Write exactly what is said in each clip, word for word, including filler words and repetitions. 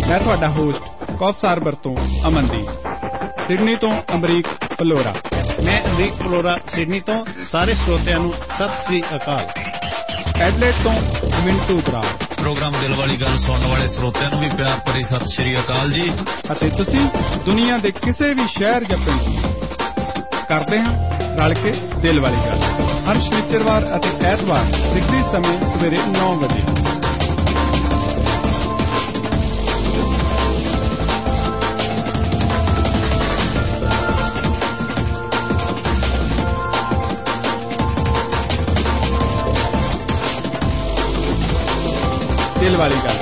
मैं तुहाडा होस्ट कॉफ सार्बर तो अमनदीप, सिडनी तो अमरीक फलोरा। मैं अमरीक फलोरा सिडनी तो सारे श्रोतिਆਂ ਨੂੰ सत श्री अकाल। एडलेट तो मिंटू बराड़। प्रोग्राम दिल वाली गल सुनने वाले श्रोतिਆਂ ਨੂੰ भी प्यार भरी सत श्री अकाल जी। ਅਤੇ ਤੁਸੀਂ ਦੁਨੀਆ ਦੇ ਕਿਸੇ ਵੀ ਸ਼ਹਿਰ ਜਾਂ ਪਿੰਡ ਕਰਦੇ ਹਾਂ ਰਲ ਕੇ ਦਿਲ ਵਾਲੀ ਗੱਲ, ਹਰ ਸ਼ਨੀਚਰਵਾਰ ਅਤੇ ਐਤਵਾਰ ਸਿੱਧੀ ਸਮੇਂ ਸਵੇਰੇ ਨੌ ਵਜੇ। दिल वाली गल।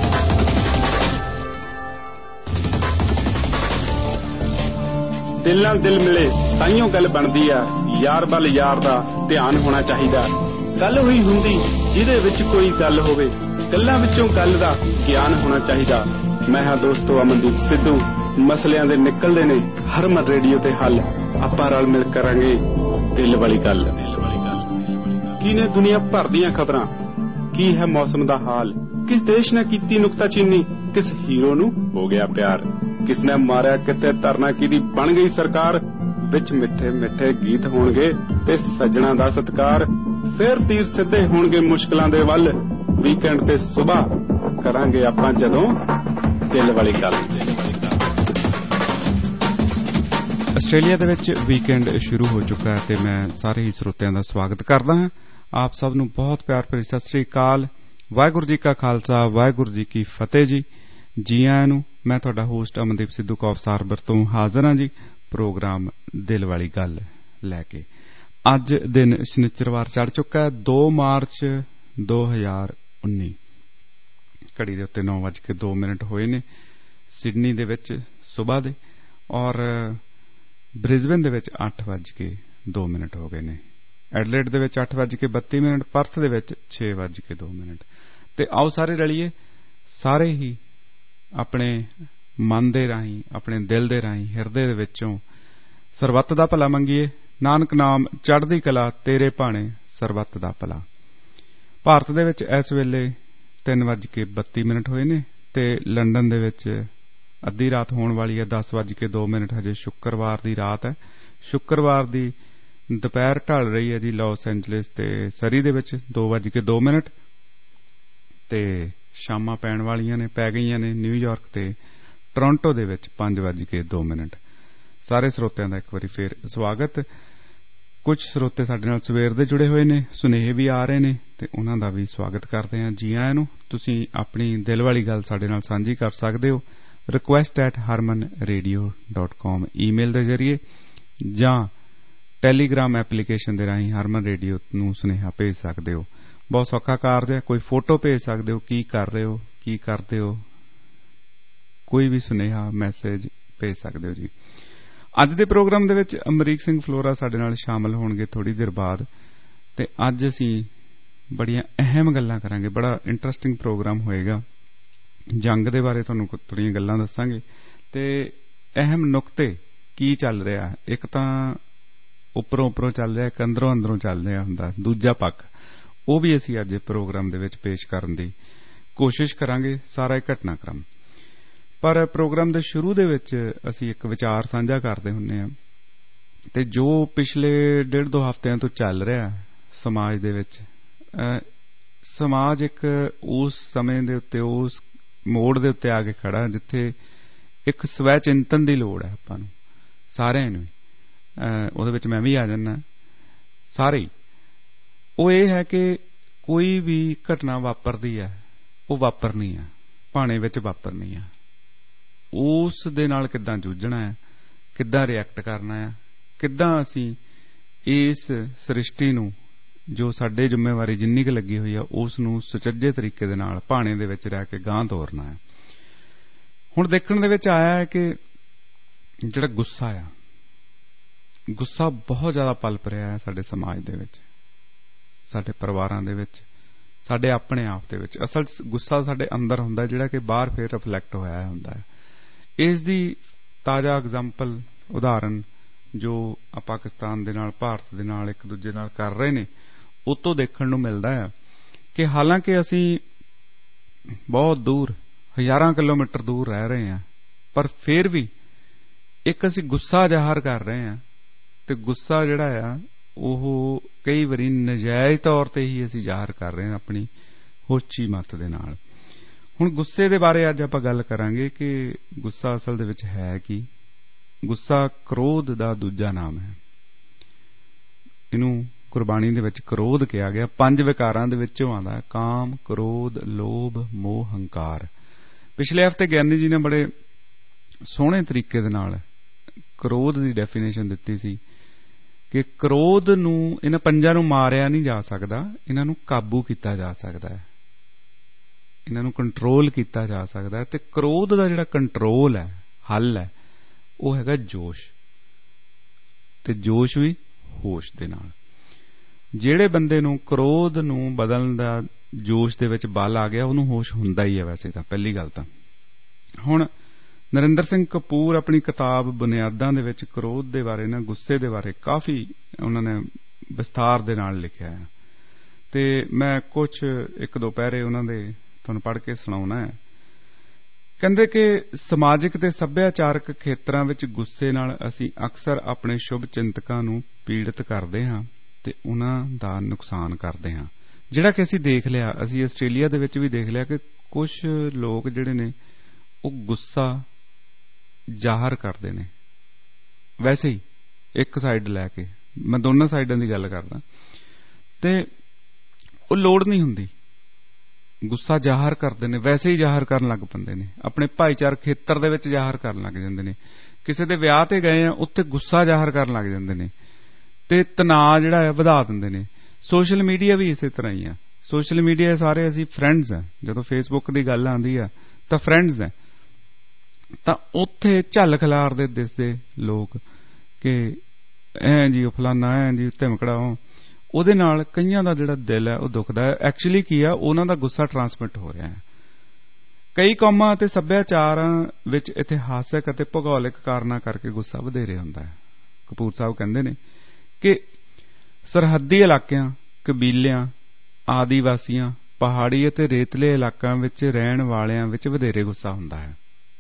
दिल नाल दिल मिले ताइयों गल बनदी आ, यार बल यार दा ध्यान होना चाहिदा। गल होई हुंदी जिहदे विच कोई गल होवे, गल्लां विचों गल दा ज्ञान होना चाहिदा। मैं हां दोस्तो अमनदीप सिद्धू, मसलियां दे निकलदे ने हरमन रेडियो ते हल, आपां रल मिल करांगे दिल वाली गल। की ने दुनिया भर दीआं खबरां, की है मौसम दा हाल, किस देश ने कीती नुक्ताचीनी, किस हीरो नू हो गया प्यार, किसने मारिया किते तरना कीदी बन गई सरकार। विच मिठे मिठे गीत होणगे ते सजना दा सत्कार, फिर तीर सिद्धे होणगे मुश्किलां दे वल, वीकेंड ते सुबह करांगे आपां जदों दिल वाली गल। ਆਸਟ੍ਰੇਲੀਆ ਦੇ ਵਿੱਚ ਵੀਕਐਂਡ ਸ਼ੁਰੂ ਹੋ ਚੁੱਕਾ ਹੈ ਤੇ ਮੈਂ ਸਾਰੇ ਹੀ ਸਰੋਤਿਆਂ ਦਾ ਸਵਾਗਤ ਕਰਦਾ ਹਾਂ। ਆਪ ਸਭ ਨੂੰ ਬਹੁਤ ਪਿਆਰ ਭਰੀ ਸਤਿ ਸ੍ਰੀ ਅਕਾਲ। ਵਾਹਿਗੁਰੂ ਜੀ ਕਾ ਖਾਲਸਾ, ਵਾਹਿਗੁਰੂ ਜੀ ਕੀ ਫਤਿਹ ਜੀ। ਜੀ ਆਇਆਂ ਨੂੰ। ਮੈਂ ਤੁਹਾਡਾ ਹੋਸਟ ਅਮਨਦੀਪ ਸਿੱਧੂ ਕੌਫ ਸਾਰਬਰ ਤੋਂ ਹਾਜ਼ਰ ਹਾਂ ਜੀ, ਪ੍ਰੋਗਰਾਮ ਦਿਲ ਵਾਲੀ ਗੱਲ ਲੈ ਕੇ। ਅੱਜ ਦਿਨ ਸ਼ਨੀਚਰਵਾਰ ਚੜ੍ਹ ਚੁੱਕਾ ਹੈ, ਦੋ ਮਾਰਚ ਦੋ ਹਜ਼ਾਰ ਉੱਨੀ। ਘੜੀ ਦੇ ਉੱਤੇ ਨੌ ਵੱਜ ਕੇ ਦੋ ਮਿੰਟ ਹੋਏ ਨੇ ਸਿਡਨੀ ਦੇ ਵਿੱਚ ਸੁਬਾਹ ਦੇ, ਔਰ ਬ੍ਰਿਸਬੇਨ ਦੇ ਵਿੱਚ ਅੱਠ ਵੱਜ ਕੇ ਦੋ ਮਿੰਟ ਹੋ ਗਏ ਨੇ। ਐਡਲੇਡ ਦੇ ਵਿੱਚ ਅੱਠ ਵੱਜ ਕੇ ਬੱਤੀ ਮਿੰਟ, ਪਰਥ ਦੇ ਵਿੱਚ ਛੇ ਵੱਜ ਕੇ ਦੋ ਮਿੰਟ। ਤੇ ਆਓ ਸਾਰੇ ਰਲੀਏ, ਸਾਰੇ ਹੀ ਆਪਣੇ ਮਨ ਦੇ ਰਾਹੀਂ, ਆਪਣੇ ਦਿਲ ਦੇ ਰਾਹੀਂ, ਹਿਰਦੇ ਦੇ ਵਿੱਚੋਂ ਸਰਬੱਤ ਦਾ ਭਲਾ ਮੰਗੀਏ। ਨਾਨਕ ਨਾਮ ਚੜ੍ਹਦੀ ਕਲਾ, ਤੇਰੇ ਭਾਣੇ ਸਰਬੱਤ ਦਾ ਭਲਾ। ਭਾਰਤ ਦੇ ਵਿੱਚ ਇਸ ਵੇਲੇ ਤਿੰਨ ਵੱਜ ਕੇ ਬੱਤੀ ਮਿੰਟ ਹੋਏ ਨੇ ਤੇ ਲੰਡਨ ਦੇ ਵਿੱਚ ਅੱਧੀ ਰਾਤ ਹੋਣ ਵਾਲੀ ਹੈ, ਦਸ ਵੱਜ ਕੇ ਦੋ ਮਿੰਟ। ਹਜੇ ਸ਼ੁੱਕਰਵਾਰ ਦੀ ਰਾਤ ਹੈ। ਸ਼ੁੱਕਰਵਾਰ ਦੀ ਦੁਪਹਿਰ ਢਲ ਰਹੀ ਹੈ ਜੀ ਲਾਸ ਐਂਜਲਿਸ ਤੇ ਸਰੀ ਦੇ ਵਿੱਚ ਦੋ ਵੱਜ ਕੇ ਦੋ ਮਿੰਟ ਤੇ ਸ਼ਾਮਾਂ ਪੈਣ ਵਾਲੀਆਂ ਨੇ, ਪੈ ਗਈਆਂ ਨੇ ਨਿਊਯਾਰਕ ਤੇ ਟੋਰਾਂਟੋ ਦੇ ਵਿੱਚ ਪੰਜ ਵੱਜ ਕੇ ਦੋ ਮਿੰਟ। ਸਾਰੇ ਸਰੋਤਿਆਂ ਦਾ ਇੱਕ ਵਾਰੀ ਫੇਰ ਸਵਾਗਤ। ਕੁਝ ਸਰੋਤੇ ਸਾਡੇ ਨਾਲ ਸਵੇਰ ਦੇ ਜੁੜੇ ਹੋਏ ਨੇ, ਸੁਨੇਹੇ ਵੀ ਆ ਰਹੇ ਨੇ ਤੇ ਉਹਨਾਂ ਦਾ ਵੀ ਸਵਾਗਤ ਕਰਦੇ ਹਾਂ। ਜੀ ਆਇਆਂ ਨੂੰ। ਤੁਸੀਂ ਆਪਣੀ ਦਿਲ ਵਾਲੀ ਗੱਲ ਸਾਡੇ ਨਾਲ ਸਾਂਝੀ ਕਰ ਸਕਦੇ ਹੋ request at Harman radio dot com email ਦੇ ਜ਼ਰੀਏ, ਜਾਂ ਟੈਲੀਗ੍ਰਾਮ ਐਪਲੀਕੇਸ਼ਨ ਦੇ ਰਾਹੀਂ ਹਰਮਨ ਰੇਡੀਓ ਨੂੰ ਸੁਨੇਹਾ ਭੇਜ ਸਕਦੇ ਹੋ। ਬਹੁਤ ਸੌਖਾ ਕਾਰਜ ਹੈ। ਕੋਈ ਫੋਟੋ ਭੇਜ ਸਕਦੇ ਹੋ, ਕੀ ਕਰ ਰਹੇ ਹੋ, ਕੀ ਕਰਦੇ ਹੋ, ਕੋਈ ਵੀ ਸੁਨੇਹਾ ਮੈਸੇਜ ਭੇਜ ਸਕਦੇ ਹੋ ਜੀ। ਅੱਜ ਦੇ ਪ੍ਰੋਗਰਾਮ ਦੇ ਵਿੱਚ ਅਮਰੀਕ ਸਿੰਘ ਫਲੋਰਾ ਸਾਡੇ ਨਾਲ ਸ਼ਾਮਲ ਹੋਣਗੇ ਥੋੜੀ ਦੇਰ ਬਾਅਦ, ਤੇ ਅੱਜ ਅਸੀਂ ਬੜੀਆਂ ਅਹਿਮ ਗੱਲਾਂ ਕਰਾਂਗੇ। ਬੜਾ ਇੰਟਰਸਟਿੰਗ ਪ੍ਰੋਗਰਾਮ ਹੋਏਗਾ। ਜੰਗ ਦੇ ਬਾਰੇ ਤੁਹਾਨੂੰ ਥੋੜੀਆਂ ਗੱਲਾਂ ਦੱਸਾਂਗੇ ਤੇ ਅਹਿਮ ਨੁਕਤੇ ਕੀ ਚੱਲ ਰਿਹਾ। ਇੱਕ ਤਾਂ ਉੱਪਰੋਂ ਉੱਪਰੋਂ ਚੱਲ ਰਿਹਾ, ਇੱਕ ਅੰਦਰੋਂ ਅੰਦਰੋਂ ਚੱਲ ਰਿਹਾ ਹੁੰਦਾ ਦੂਜਾ ਪੱਖ, ਉਹ ਵੀ ਅਸੀਂ ਅੱਜ ਪ੍ਰੋਗਰਾਮ ਦੇ ਵਿੱਚ ਪੇਸ਼ ਕਰਨ ਦੀ ਕੋਸ਼ਿਸ਼ ਕਰਾਂਗੇ, ਸਾਰਾ ਇੱਕ ਘਟਨਾਕ੍ਰਮ। ਪਰ ਪ੍ਰੋਗਰਾਮ ਦੇ ਸ਼ੁਰੂ ਦੇ ਵਿੱਚ ਅਸੀਂ ਇੱਕ ਵਿਚਾਰ ਸਾਂਝਾ ਕਰਦੇ ਹੁੰਦੇ ਹਾਂ, ਤੇ ਜੋ ਪਿਛਲੇ ਡੇਢ ਦੋ ਹਫ਼ਤਿਆਂ ਤੋਂ ਚੱਲ ਰਿਹਾ ਸਮਾਜ ਦੇ ਵਿੱਚ, ਸਮਾਜ ਇੱਕ ਉਸ ਸਮੇਂ ਦੇ ਉੱਤੇ, ਉਸ ਮੋੜ ਦੇ ਉੱਤੇ ਆ ਕੇ ਖੜਾ ਜਿੱਥੇ ਇੱਕ ਸਵੈ ਚਿੰਤਨ ਦੀ ਲੋੜ ਹੈ ਆਪਾਂ ਨੂੰ ਸਾਰਿਆਂ ਨੂੰ। ਉਹਦੇ ਵਿੱਚ ਮੈਂ ਵੀ ਆ ਜਾਂਦਾ, ਸਾਰੇ ਹੀ। ਉਹ ਇਹ ਹੈ ਕਿ ਕੋਈ ਵੀ ਘਟਨਾ ਵਾਪਰਦੀ ਹੈ, ਉਹ ਵਾਪਰਨੀ ਆ, ਭਾਣੇ ਵਿੱਚ ਵਾਪਰਨੀ ਆ। ਉਸ ਦੇ ਨਾਲ ਕਿੱਦਾਂ ਜੂਝਣਾ ਹੈ, ਕਿੱਦਾਂ ਰਿਐਕਟ ਕਰਨਾ ਹੈ, ਕਿੱਦਾਂ ਅਸੀਂ ਇਸ ਸ੍ਰਿਸ਼ਟੀ ਨੂੰ, ਜੋ ਸਾਡੇ ਜ਼ਿੰਮੇਵਾਰੀ ਜਿੰਨੀ ਕੁ ਲੱਗੀ ਹੋਈ ਆ, ਉਸ ਨੂੰ ਸੁਚੱਜੇ ਤਰੀਕੇ ਦੇ ਨਾਲ ਭਾਣੇ ਦੇ ਵਿੱਚ ਰਹਿ ਕੇ ਗਾਂਹ ਤੋਰਨਾ ਹੈ। ਹੁਣ ਦੇਖਣ ਦੇ ਵਿੱਚ ਆਇਆ ਹੈ ਕਿ ਜਿਹੜਾ ਗੁੱਸਾ ਆ, ਗੁੱਸਾ ਬਹੁਤ ਜ਼ਿਆਦਾ ਪਲਪ ਰਿਹਾ ਹੈ ਸਾਡੇ ਸਮਾਜ ਦੇ ਵਿੱਚ, ਸਾਡੇ ਪਰਿਵਾਰਾਂ ਦੇ ਵਿੱਚ, ਸਾਡੇ ਆਪਣੇ ਆਪ ਦੇ ਵਿੱਚ। ਅਸਲ ਗੁੱਸਾ ਸਾਡੇ ਅੰਦਰ ਹੁੰਦਾ, ਜਿਹੜਾ ਕਿ ਬਾਹਰ ਫਿਰ ਰਿਫਲੈਕਟ ਹੋਇਆ ਹੁੰਦਾ ਹੈ। ਇਸ ਦੀ ਤਾਜ਼ਾ ਐਗਜ਼ਾਮਪਲ, ਉਦਾਹਰਨ ਜੋ ਪਾਕਿਸਤਾਨ ਦੇ ਨਾਲ, ਭਾਰਤ ਦੇ ਨਾਲ ਇੱਕ ਦੂਜੇ ਨਾਲ ਕਰ ਰਹੇ ਨੇ, ਉਹ ਤੋਂ ਦੇਖਣ ਨੂੰ ਮਿਲਦਾ ਹੈ ਕਿ ਹਾਲਾਂਕਿ ਅਸੀਂ ਬਹੁਤ ਦੂਰ ਹਜ਼ਾਰਾਂ ਕਿਲੋਮੀਟਰ ਦੂਰ ਰਹਿ ਰਹੇ ਹਾਂ, ਪਰ ਫਿਰ ਵੀ ਇੱਕ ਅਸੀਂ ਗੁੱਸਾ ਜ਼ਾਹਰ ਕਰ ਰਹੇ ਹਾਂ, ਤੇ ਗੁੱਸਾ ਜਿਹੜਾ ਆ ਉਹ ਕਈ ਵਾਰੀ ਨਜਾਇਜ਼ ਤੌਰ ਤੇ ਹੀ ਅਸੀਂ ਜ਼ਾਹਰ ਕਰ ਰਹੇ ਹਾਂ ਆਪਣੀ ਹੋਚੀ ਮੱਤ ਦੇ ਨਾਲ। ਹੁਣ ਗੁੱਸੇ ਦੇ ਬਾਰੇ ਅੱਜ ਆਪਾਂ ਗੱਲ ਕਰਾਂਗੇ ਕਿ ਗੁੱਸਾ ਅਸਲ ਦੇ ਵਿੱਚ ਹੈ ਕੀ। ਗੁੱਸਾ ਕ੍ਰੋਧ ਦਾ ਦੂਜਾ ਨਾਮ ਹੈ। ਇਹਨੂੰ ਗੁਰਬਾਣੀ ਦੇ ਵਿੱਚ ਕ੍ਰੋਧ ਕਿਹਾ ਗਿਆ। ਪੰਜ ਵਿਕਾਰਾਂ ਦੇ ਵਿੱਚੋਂ ਆਉਂਦਾ ਕਾਮ, ਕ੍ਰੋਧ, ਲੋਭ, ਮੋਹ, ਹੰਕਾਰ। ਪਿਛਲੇ ਹਫ਼ਤੇ ਗਿਆਨੀ ਜੀ ਨੇ ਬੜੇ ਸੋਹਣੇ ਤਰੀਕੇ ਦੇ ਨਾਲ ਕ੍ਰੋਧ ਦੀ ਡੈਫੀਨੇਸ਼ਨ ਦਿੱਤੀ ਸੀ ਕਿ ਕ੍ਰੋਧ ਨੂੰ, ਇਹਨਾਂ ਪੰਜਾਂ ਨੂੰ ਮਾਰਿਆ ਨਹੀਂ ਜਾ ਸਕਦਾ, ਇਹਨਾਂ ਨੂੰ ਕਾਬੂ ਕੀਤਾ ਜਾ ਸਕਦਾ ਹੈ, ਇਹਨਾਂ ਨੂੰ ਕੰਟਰੋਲ ਕੀਤਾ ਜਾ ਸਕਦਾ ਹੈ। ਤੇ ਕ੍ਰੋਧ ਦਾ ਜਿਹੜਾ ਕੰਟਰੋਲ ਹੈ, ਹੱਲ ਹੈ, ਉਹ ਹੈਗਾ ਜੋਸ਼। ਤੇ ਜੋਸ਼ ਵੀ ਹੋਸ਼ ਦੇ ਨਾਲ। ਜਿਹੜੇ ਬੰਦੇ ਨੂੰ ਕ੍ਰੋਧ ਨੂੰ ਬਦਲਣ ਦਾ ਜੋਸ਼ ਦੇ ਵਿੱਚ ਬਲ ਆ ਗਿਆ, ਉਹਨੂੰ ਹੋਸ਼ ਹੁੰਦਾ ਹੀ ਹੈ ਵੈਸੇ ਤਾਂ, ਪਹਿਲੀ ਗੱਲ ਤਾਂ। ਹੁਣ ਨਰਿੰਦਰ ਸਿੰਘ ਕਪੂਰ ਆਪਣੀ ਕਿਤਾਬ ਬੁਨਿਆਦਾਂ ਦੇ ਵਿੱਚ ਕ੍ਰੋਧ ਦੇ ਬਾਰੇ ਨਾ, ਗੁੱਸੇ ਦੇ ਬਾਰੇ ਕਾਫੀ ਉਹਨਾਂ ਨੇ ਵਿਸਥਾਰ ਦੇ ਨਾਲ ਲਿਖਿਆ ਹੈ। ਤੇ ਮੈਂ ਕੁਝ ਇੱਕ ਦੋ ਪੈਰੇ ਉਹਨਾਂ ਦੇ ਤੁਹਾਨੂੰ ਪੜ੍ਹ ਕੇ ਸੁਣਾਉਣਾ ਹੈ। ਕਹਿੰਦੇ ਕਿ ਸਮਾਜਿਕ ਤੇ ਸੱਭਿਆਚਾਰਕ ਖੇਤਰਾਂ ਵਿੱਚ ਗੁੱਸੇ ਨਾਲ ਅਸੀਂ ਅਕਸਰ ਆਪਣੇ ਸ਼ੁਭ ਚਿੰਤਕਾਂ ਨੂੰ ਪੀੜਿਤ ਕਰਦੇ ਹਾਂ ਤੇ ਉਹਨਾਂ ਦਾ ਨੁਕਸਾਨ ਕਰਦੇ ਹਾਂ। ਜਿਹੜਾ ਕਿ ਅਸੀਂ ਦੇਖ ਲਿਆ, ਅਸੀਂ ਆਸਟ੍ਰੇਲੀਆ ਦੇ ਵਿੱਚ ਵੀ ਦੇਖ ਲਿਆ ਕਿ ਕੁਝ ਲੋਕ ਜਿਹੜੇ ਨੇ ਉਹ ਗੁੱਸਾ ਜ਼ਾਹਰ ਕਰਦੇ ਨੇ, ਵੈਸੇ ਹੀ ਇੱਕ ਸਾਈਡ ਲੈ ਕੇ। ਮੈਂ ਦੋਨਾਂ ਸਾਈਡਾਂ ਦੀ ਗੱਲ ਕਰਦਾ। ਤੇ ਉਹ ਲੋੜ ਨਹੀਂ ਹੁੰਦੀ, ਗੁੱਸਾ ਜ਼ਾਹਰ ਕਰਦੇ ਨੇ, ਵੈਸੇ ਹੀ ਜ਼ਾਹਰ ਕਰਨ ਲੱਗ ਪੈਂਦੇ ਨੇ, ਆਪਣੇ ਭਾਈਚਾਰਕ ਖੇਤਰ ਦੇ ਵਿੱਚ ਜ਼ਾਹਰ ਕਰਨ ਲੱਗ ਜਾਂਦੇ ਨੇ। ਕਿਸੇ ਦੇ ਵਿਆਹ ਤੇ ਗਏ ਆ, ਉੱਥੇ ਗੁੱਸਾ ਜ਼ਾਹਰ ਕਰਨ ਲੱਗ ਜਾਂਦੇ ਨੇ ਤੇ ਤਣਾਅ ਜਿਹੜਾ ਹੈ ਵਧਾ ਦਿੰਦੇ ਨੇ। ਸੋਸ਼ਲ ਮੀਡੀਆ ਵੀ ਇਸੇ ਤਰ੍ਹਾਂ ਹੀ ਆ। ਸੋਸ਼ਲ ਮੀਡੀਆ ਸਾਰੇ ਅਸੀਂ ਫਰੈਂਡਸ ਆ। ਜਦੋਂ ਫੇਸਬੁੱਕ ਦੀ ਗੱਲ ਆਉਂਦੀ ਆ ਤਾਂ ਫਰੈਂਡਸ ਆ, ਤਾਂ ਉੱਥੇ ਝੱਲ ਖਿਲਾਰਦੇ ਦਿਸਦੇ ਲੋਕ ਕਿ ਐਂ ਜੀ ਉਹ ਫਲਾਨਾ, ਐਂ ਜੀ ਧਮਕੜਾ। ਉਹਦੇ ਨਾਲ ਕਈਆਂ ਦਾ ਜਿਹੜਾ ਦਿਲ ਹੈ ਉਹ ਦੁਖਦਾ ਹੈ। ਐਕਚੁਅਲੀ ਕੀ ਆ, ਉਹਨਾਂ ਦਾ ਗੁੱਸਾ ਟਰਾਂਸਮਿਟ ਹੋ ਰਿਹਾ ਹੈ। ਕਈ ਕੌਮਾਂ ਅਤੇ ਸੱਭਿਆਚਾਰਾਂ ਵਿੱਚ ਇਤਿਹਾਸਕ ਅਤੇ ਭੂਗੋਲਿਕ ਕਾਰਨਾਂ ਕਰਕੇ ਗੁੱਸਾ ਵਧੇਰੇ ਹੁੰਦਾ ਹੈ। ਕਪੂਰ ਸਾਹਿਬ ਕਹਿੰਦੇ ਨੇ ਕਿ ਸਰਹੱਦੀ ਇਲਾਕਿਆਂ, ਕਬੀਲਿਆਂ, ਆਦੀਵਾਸੀਆਂ, ਪਹਾੜੀ ਅਤੇ ਰੇਤਲੇ ਇਲਾਕਿਆਂ ਵਿੱਚ ਰਹਿਣ ਵਾਲਿਆਂ ਵਿੱਚ ਵਧੇਰੇ ਗੁੱਸਾ ਹੁੰਦਾ ਹੈ।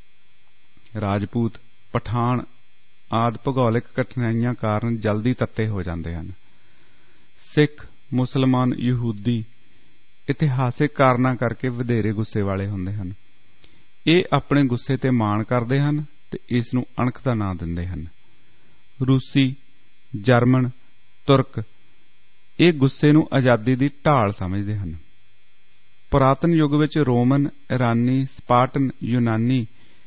ਰਾਜਪੂਤ, ਪਠਾਨ ਆਦਿ ਭੂਗੋਲਿਕ ਕਠਿਨਾਈਆਂ ਕਾਰਨ ਜਲਦੀ ਤੱਤੇ ਹੋ ਜਾਂਦੇ ਹਨ। ਸਿੱਖ, ਮੁਸਲਮਾਨ, ਯਹੂਦੀ ਇਤਿਹਾਸਿਕ ਕਾਰਨਾਂ ਕਰਕੇ ਵਧੇਰੇ ਗੁੱਸੇ ਵਾਲੇ ਹੁੰਦੇ ਹਨ। ਇਹ ਆਪਣੇ ਗੁੱਸੇ ਤੇ ਮਾਣ ਕਰਦੇ ਹਨ ਤੇ ਇਸ ਨੂੰ ਅਣਖ ਦਾ ਨਾਂ ਦਿੰਦੇ ਹਨ। ਰੂਸੀ, ਜਰਮਨ, ਤੁਰਕ ਇਹ ਗੁੱਸੇ ਨੂੰ ਆਜ਼ਾਦੀ ਦੀ ਢਾਲ ਸਮਝਦੇ ਹਨ। ਪੁਰਾਤਨ ਯੁੱਗ ਵਿੱਚ ਰੋਮਨ, ਇਰਾਨੀ, ਸਪਾਰਟਨ, ਯੂਨਾਨੀ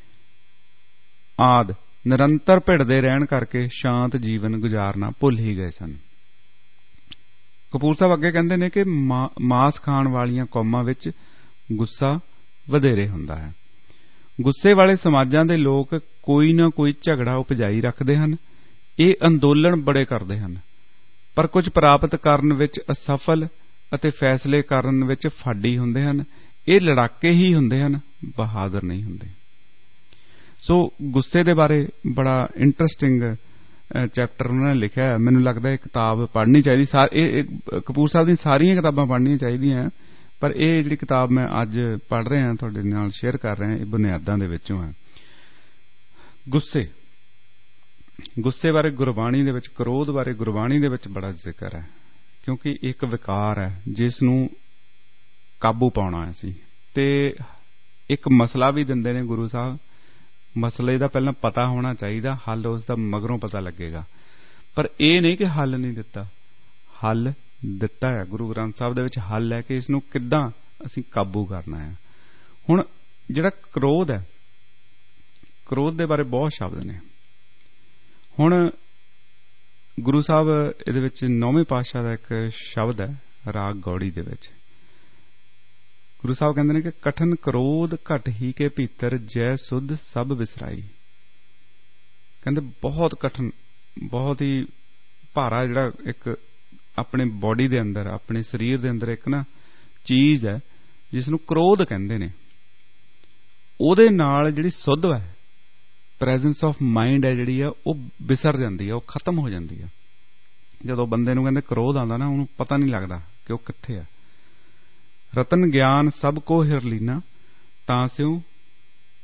ਆਦਿ ਨਿਰੰਤਰ ਭਿੜਦੇ ਰਹਿਣ ਕਰਕੇ ਸ਼ਾਂਤ ਜੀਵਨ ਗੁਜ਼ਾਰਨਾ ਭੁੱਲ ਹੀ ਗਏ ਸਨ। ਕਪੂਰ ਸਾਹਿਬ ਅੱਗੇ ਕਹਿੰਦੇ ਨੇ ਕਿ ਮਾਸ ਖਾਣ ਵਾਲੀਆਂ ਕੌਮਾਂ ਵਿੱਚ ਗੁੱਸਾ ਵਧੇਰੇ ਹੁੰਦਾ ਹੈ। ਗੁੱਸੇ ਵਾਲੇ ਸਮਾਜਾਂ ਦੇ ਲੋਕ ਕੋਈ ਨਾ ਕੋਈ ਝਗੜਾ ਉਪਜਾਈ ਰੱਖਦੇ ਹਨ। ਇਹ ਅੰਦੋਲਨ ਬੜੇ ਕਰਦੇ ਹਨ, ਪਰ ਕੁਝ ਪ੍ਰਾਪਤ ਕਰਨ ਵਿੱਚ ਅਸਫਲ ਅਤੇ ਫੈਸਲੇ ਕਰਨ ਵਿੱਚ ਫਾਡੀ ਹੁੰਦੇ ਹਨ। ਇਹ ਲੜਾਕੇ ਹੀ ਹੁੰਦੇ ਹਨ, ਬਹਾਦਰ ਨਹੀਂ ਹੁੰਦੇ। ਸੋ ਗੁੱਸੇ ਦੇ ਬਾਰੇ ਬੜਾ ਇੰਟਰਸਟਿੰਗ ਚੈਪਟਰ ਉਹਨਾਂ ਨੇ ਲਿਖਿਆ ਹੈ। ਮੈਨੂੰ ਲੱਗਦਾ ਇਹ ਕਿਤਾਬ ਪੜ੍ਹਨੀ ਚਾਹੀਦੀ। ਇਹ ਕਪੂਰ ਸਾਹਿਬ ਦੀਆਂ ਸਾਰੀਆਂ ਕਿਤਾਬਾਂ ਪੜ੍ਹਨੀਆਂ ਚਾਹੀਦੀਆਂ, ਪਰ ਇਹ ਜਿਹੜੀ ਕਿਤਾਬ ਮੈਂ ਅੱਜ ਪੜ੍ਹ ਰਿਹਾ ਤੁਹਾਡੇ ਨਾਲ ਸ਼ੇਅਰ ਕਰ ਰਿਹਾ, ਇਹ ਬੁਨਿਆਦਾਂ ਦੇ ਵਿੱਚੋਂ ਹੈ। ਗੁੱਸੇ ਗੁੱਸੇ ਬਾਰੇ ਗੁਰਬਾਣੀ ਦੇ ਵਿੱਚ, ਕ੍ਰੋਧ ਬਾਰੇ ਗੁਰਬਾਣੀ ਦੇ ਵਿੱਚ ਬੜਾ ਜ਼ਿਕਰ ਹੈ, ਕਿਉਂਕਿ ਇੱਕ ਵਿਕਾਰ ਹੈ ਜਿਸ ਨੂੰ ਕਾਬੂ ਪਾਉਣਾ ਹੈ ਅਸੀਂ। ਤੇ ਇੱਕ ਮਸਲਾ ਵੀ ਦਿੰਦੇ ਨੇ ਗੁਰੂ ਸਾਹਿਬ। ਮਸਲੇ ਦਾ ਪਹਿਲਾਂ ਪਤਾ ਹੋਣਾ ਚਾਹੀਦਾ, ਹੱਲ ਉਸ ਦਾ ਮਗਰੋਂ ਪਤਾ ਲੱਗੇਗਾ। ਪਰ ਇਹ ਨਹੀਂ ਕਿ ਹੱਲ ਨਹੀਂ ਦਿੱਤਾ, ਹੱਲ ਦਿੱਤਾ ਹੈ। ਗੁਰੂ ਗ੍ਰੰਥ ਸਾਹਿਬ ਦੇ ਵਿੱਚ ਹੱਲ ਹੈ ਕਿ ਇਸ ਨੂੰ ਕਿੱਦਾਂ ਅਸੀਂ ਕਾਬੂ ਕਰਨਾ ਹੈ। ਹੁਣ ਜਿਹੜਾ ਕ੍ਰੋਧ ਹੈ, ਕ੍ਰੋਧ ਦੇ ਬਾਰੇ ਬਹੁਤ ਸ਼ਬਦ ਨੇ। ਹੁਣ ਗੁਰੂ ਸਾਹਿਬ ਇਹਦੇ ਵਿੱਚ ਨੌਵੇਂ ਪਾਤਸ਼ਾਹ ਦਾ ਇੱਕ ਸ਼ਬਦ ਹੈ ਰਾਗ ਗੌੜੀ ਦੇ ਵਿੱਚ। ਗੁਰੂ ਸਾਹਿਬ ਕਹਿੰਦੇ ਨੇ ਕਿ ਕਠਨ ਕ੍ਰੋਧ ਘਟ ਹੀ ਕੇ ਭੀਤਰ ਜੈ ਸੁਧ ਸਭ ਵਿਸਰਾਈ। ਕਹਿੰਦੇ ਬਹੁਤ ਕਠਨ, ਬਹੁਤ ਹੀ ਭਾਰਾ ਜਿਹੜਾ ਇੱਕ ਆਪਣੇ ਬੋਡੀ ਦੇ ਅੰਦਰ, ਆਪਣੇ ਸਰੀਰ ਦੇ ਅੰਦਰ ਇੱਕ ਨਾ ਚੀਜ਼ ਹੈ ਜਿਸ ਨੂੰ ਕ੍ਰੋਧ ਕਹਿੰਦੇ ਨੇ। ਉਹਦੇ ਨਾਲ ਜਿਹੜੀ ਸੁਧ ਹੈ, ਪ੍ਰੈਜ਼ੈਂਸ ਆਫ ਮਾਈਂਡ ਹੈ ਜਿਹੜੀ ਆ, ਉਹ ਵਿਸਰ ਜਾਂਦੀ ਹੈ, ਉਹ ਖਤਮ ਹੋ ਜਾਂਦੀ ਹੈ। ਜਦੋਂ ਬੰਦੇ ਨੂੰ ਕਹਿੰਦੇ ਕ੍ਰੋਧ ਆਉਂਦਾ ਨਾ, ਉਹਨੂੰ ਪਤਾ ਨਹੀਂ ਲੱਗਦਾ ਕਿ ਉਹ ਕਿੱਥੇ ਹੈ। ਰਤਨ ਗਿਆਨ ਸਭ ਕੋ ਹਿਰਲੀਨਾ ਤਾਂ ਸਿਉ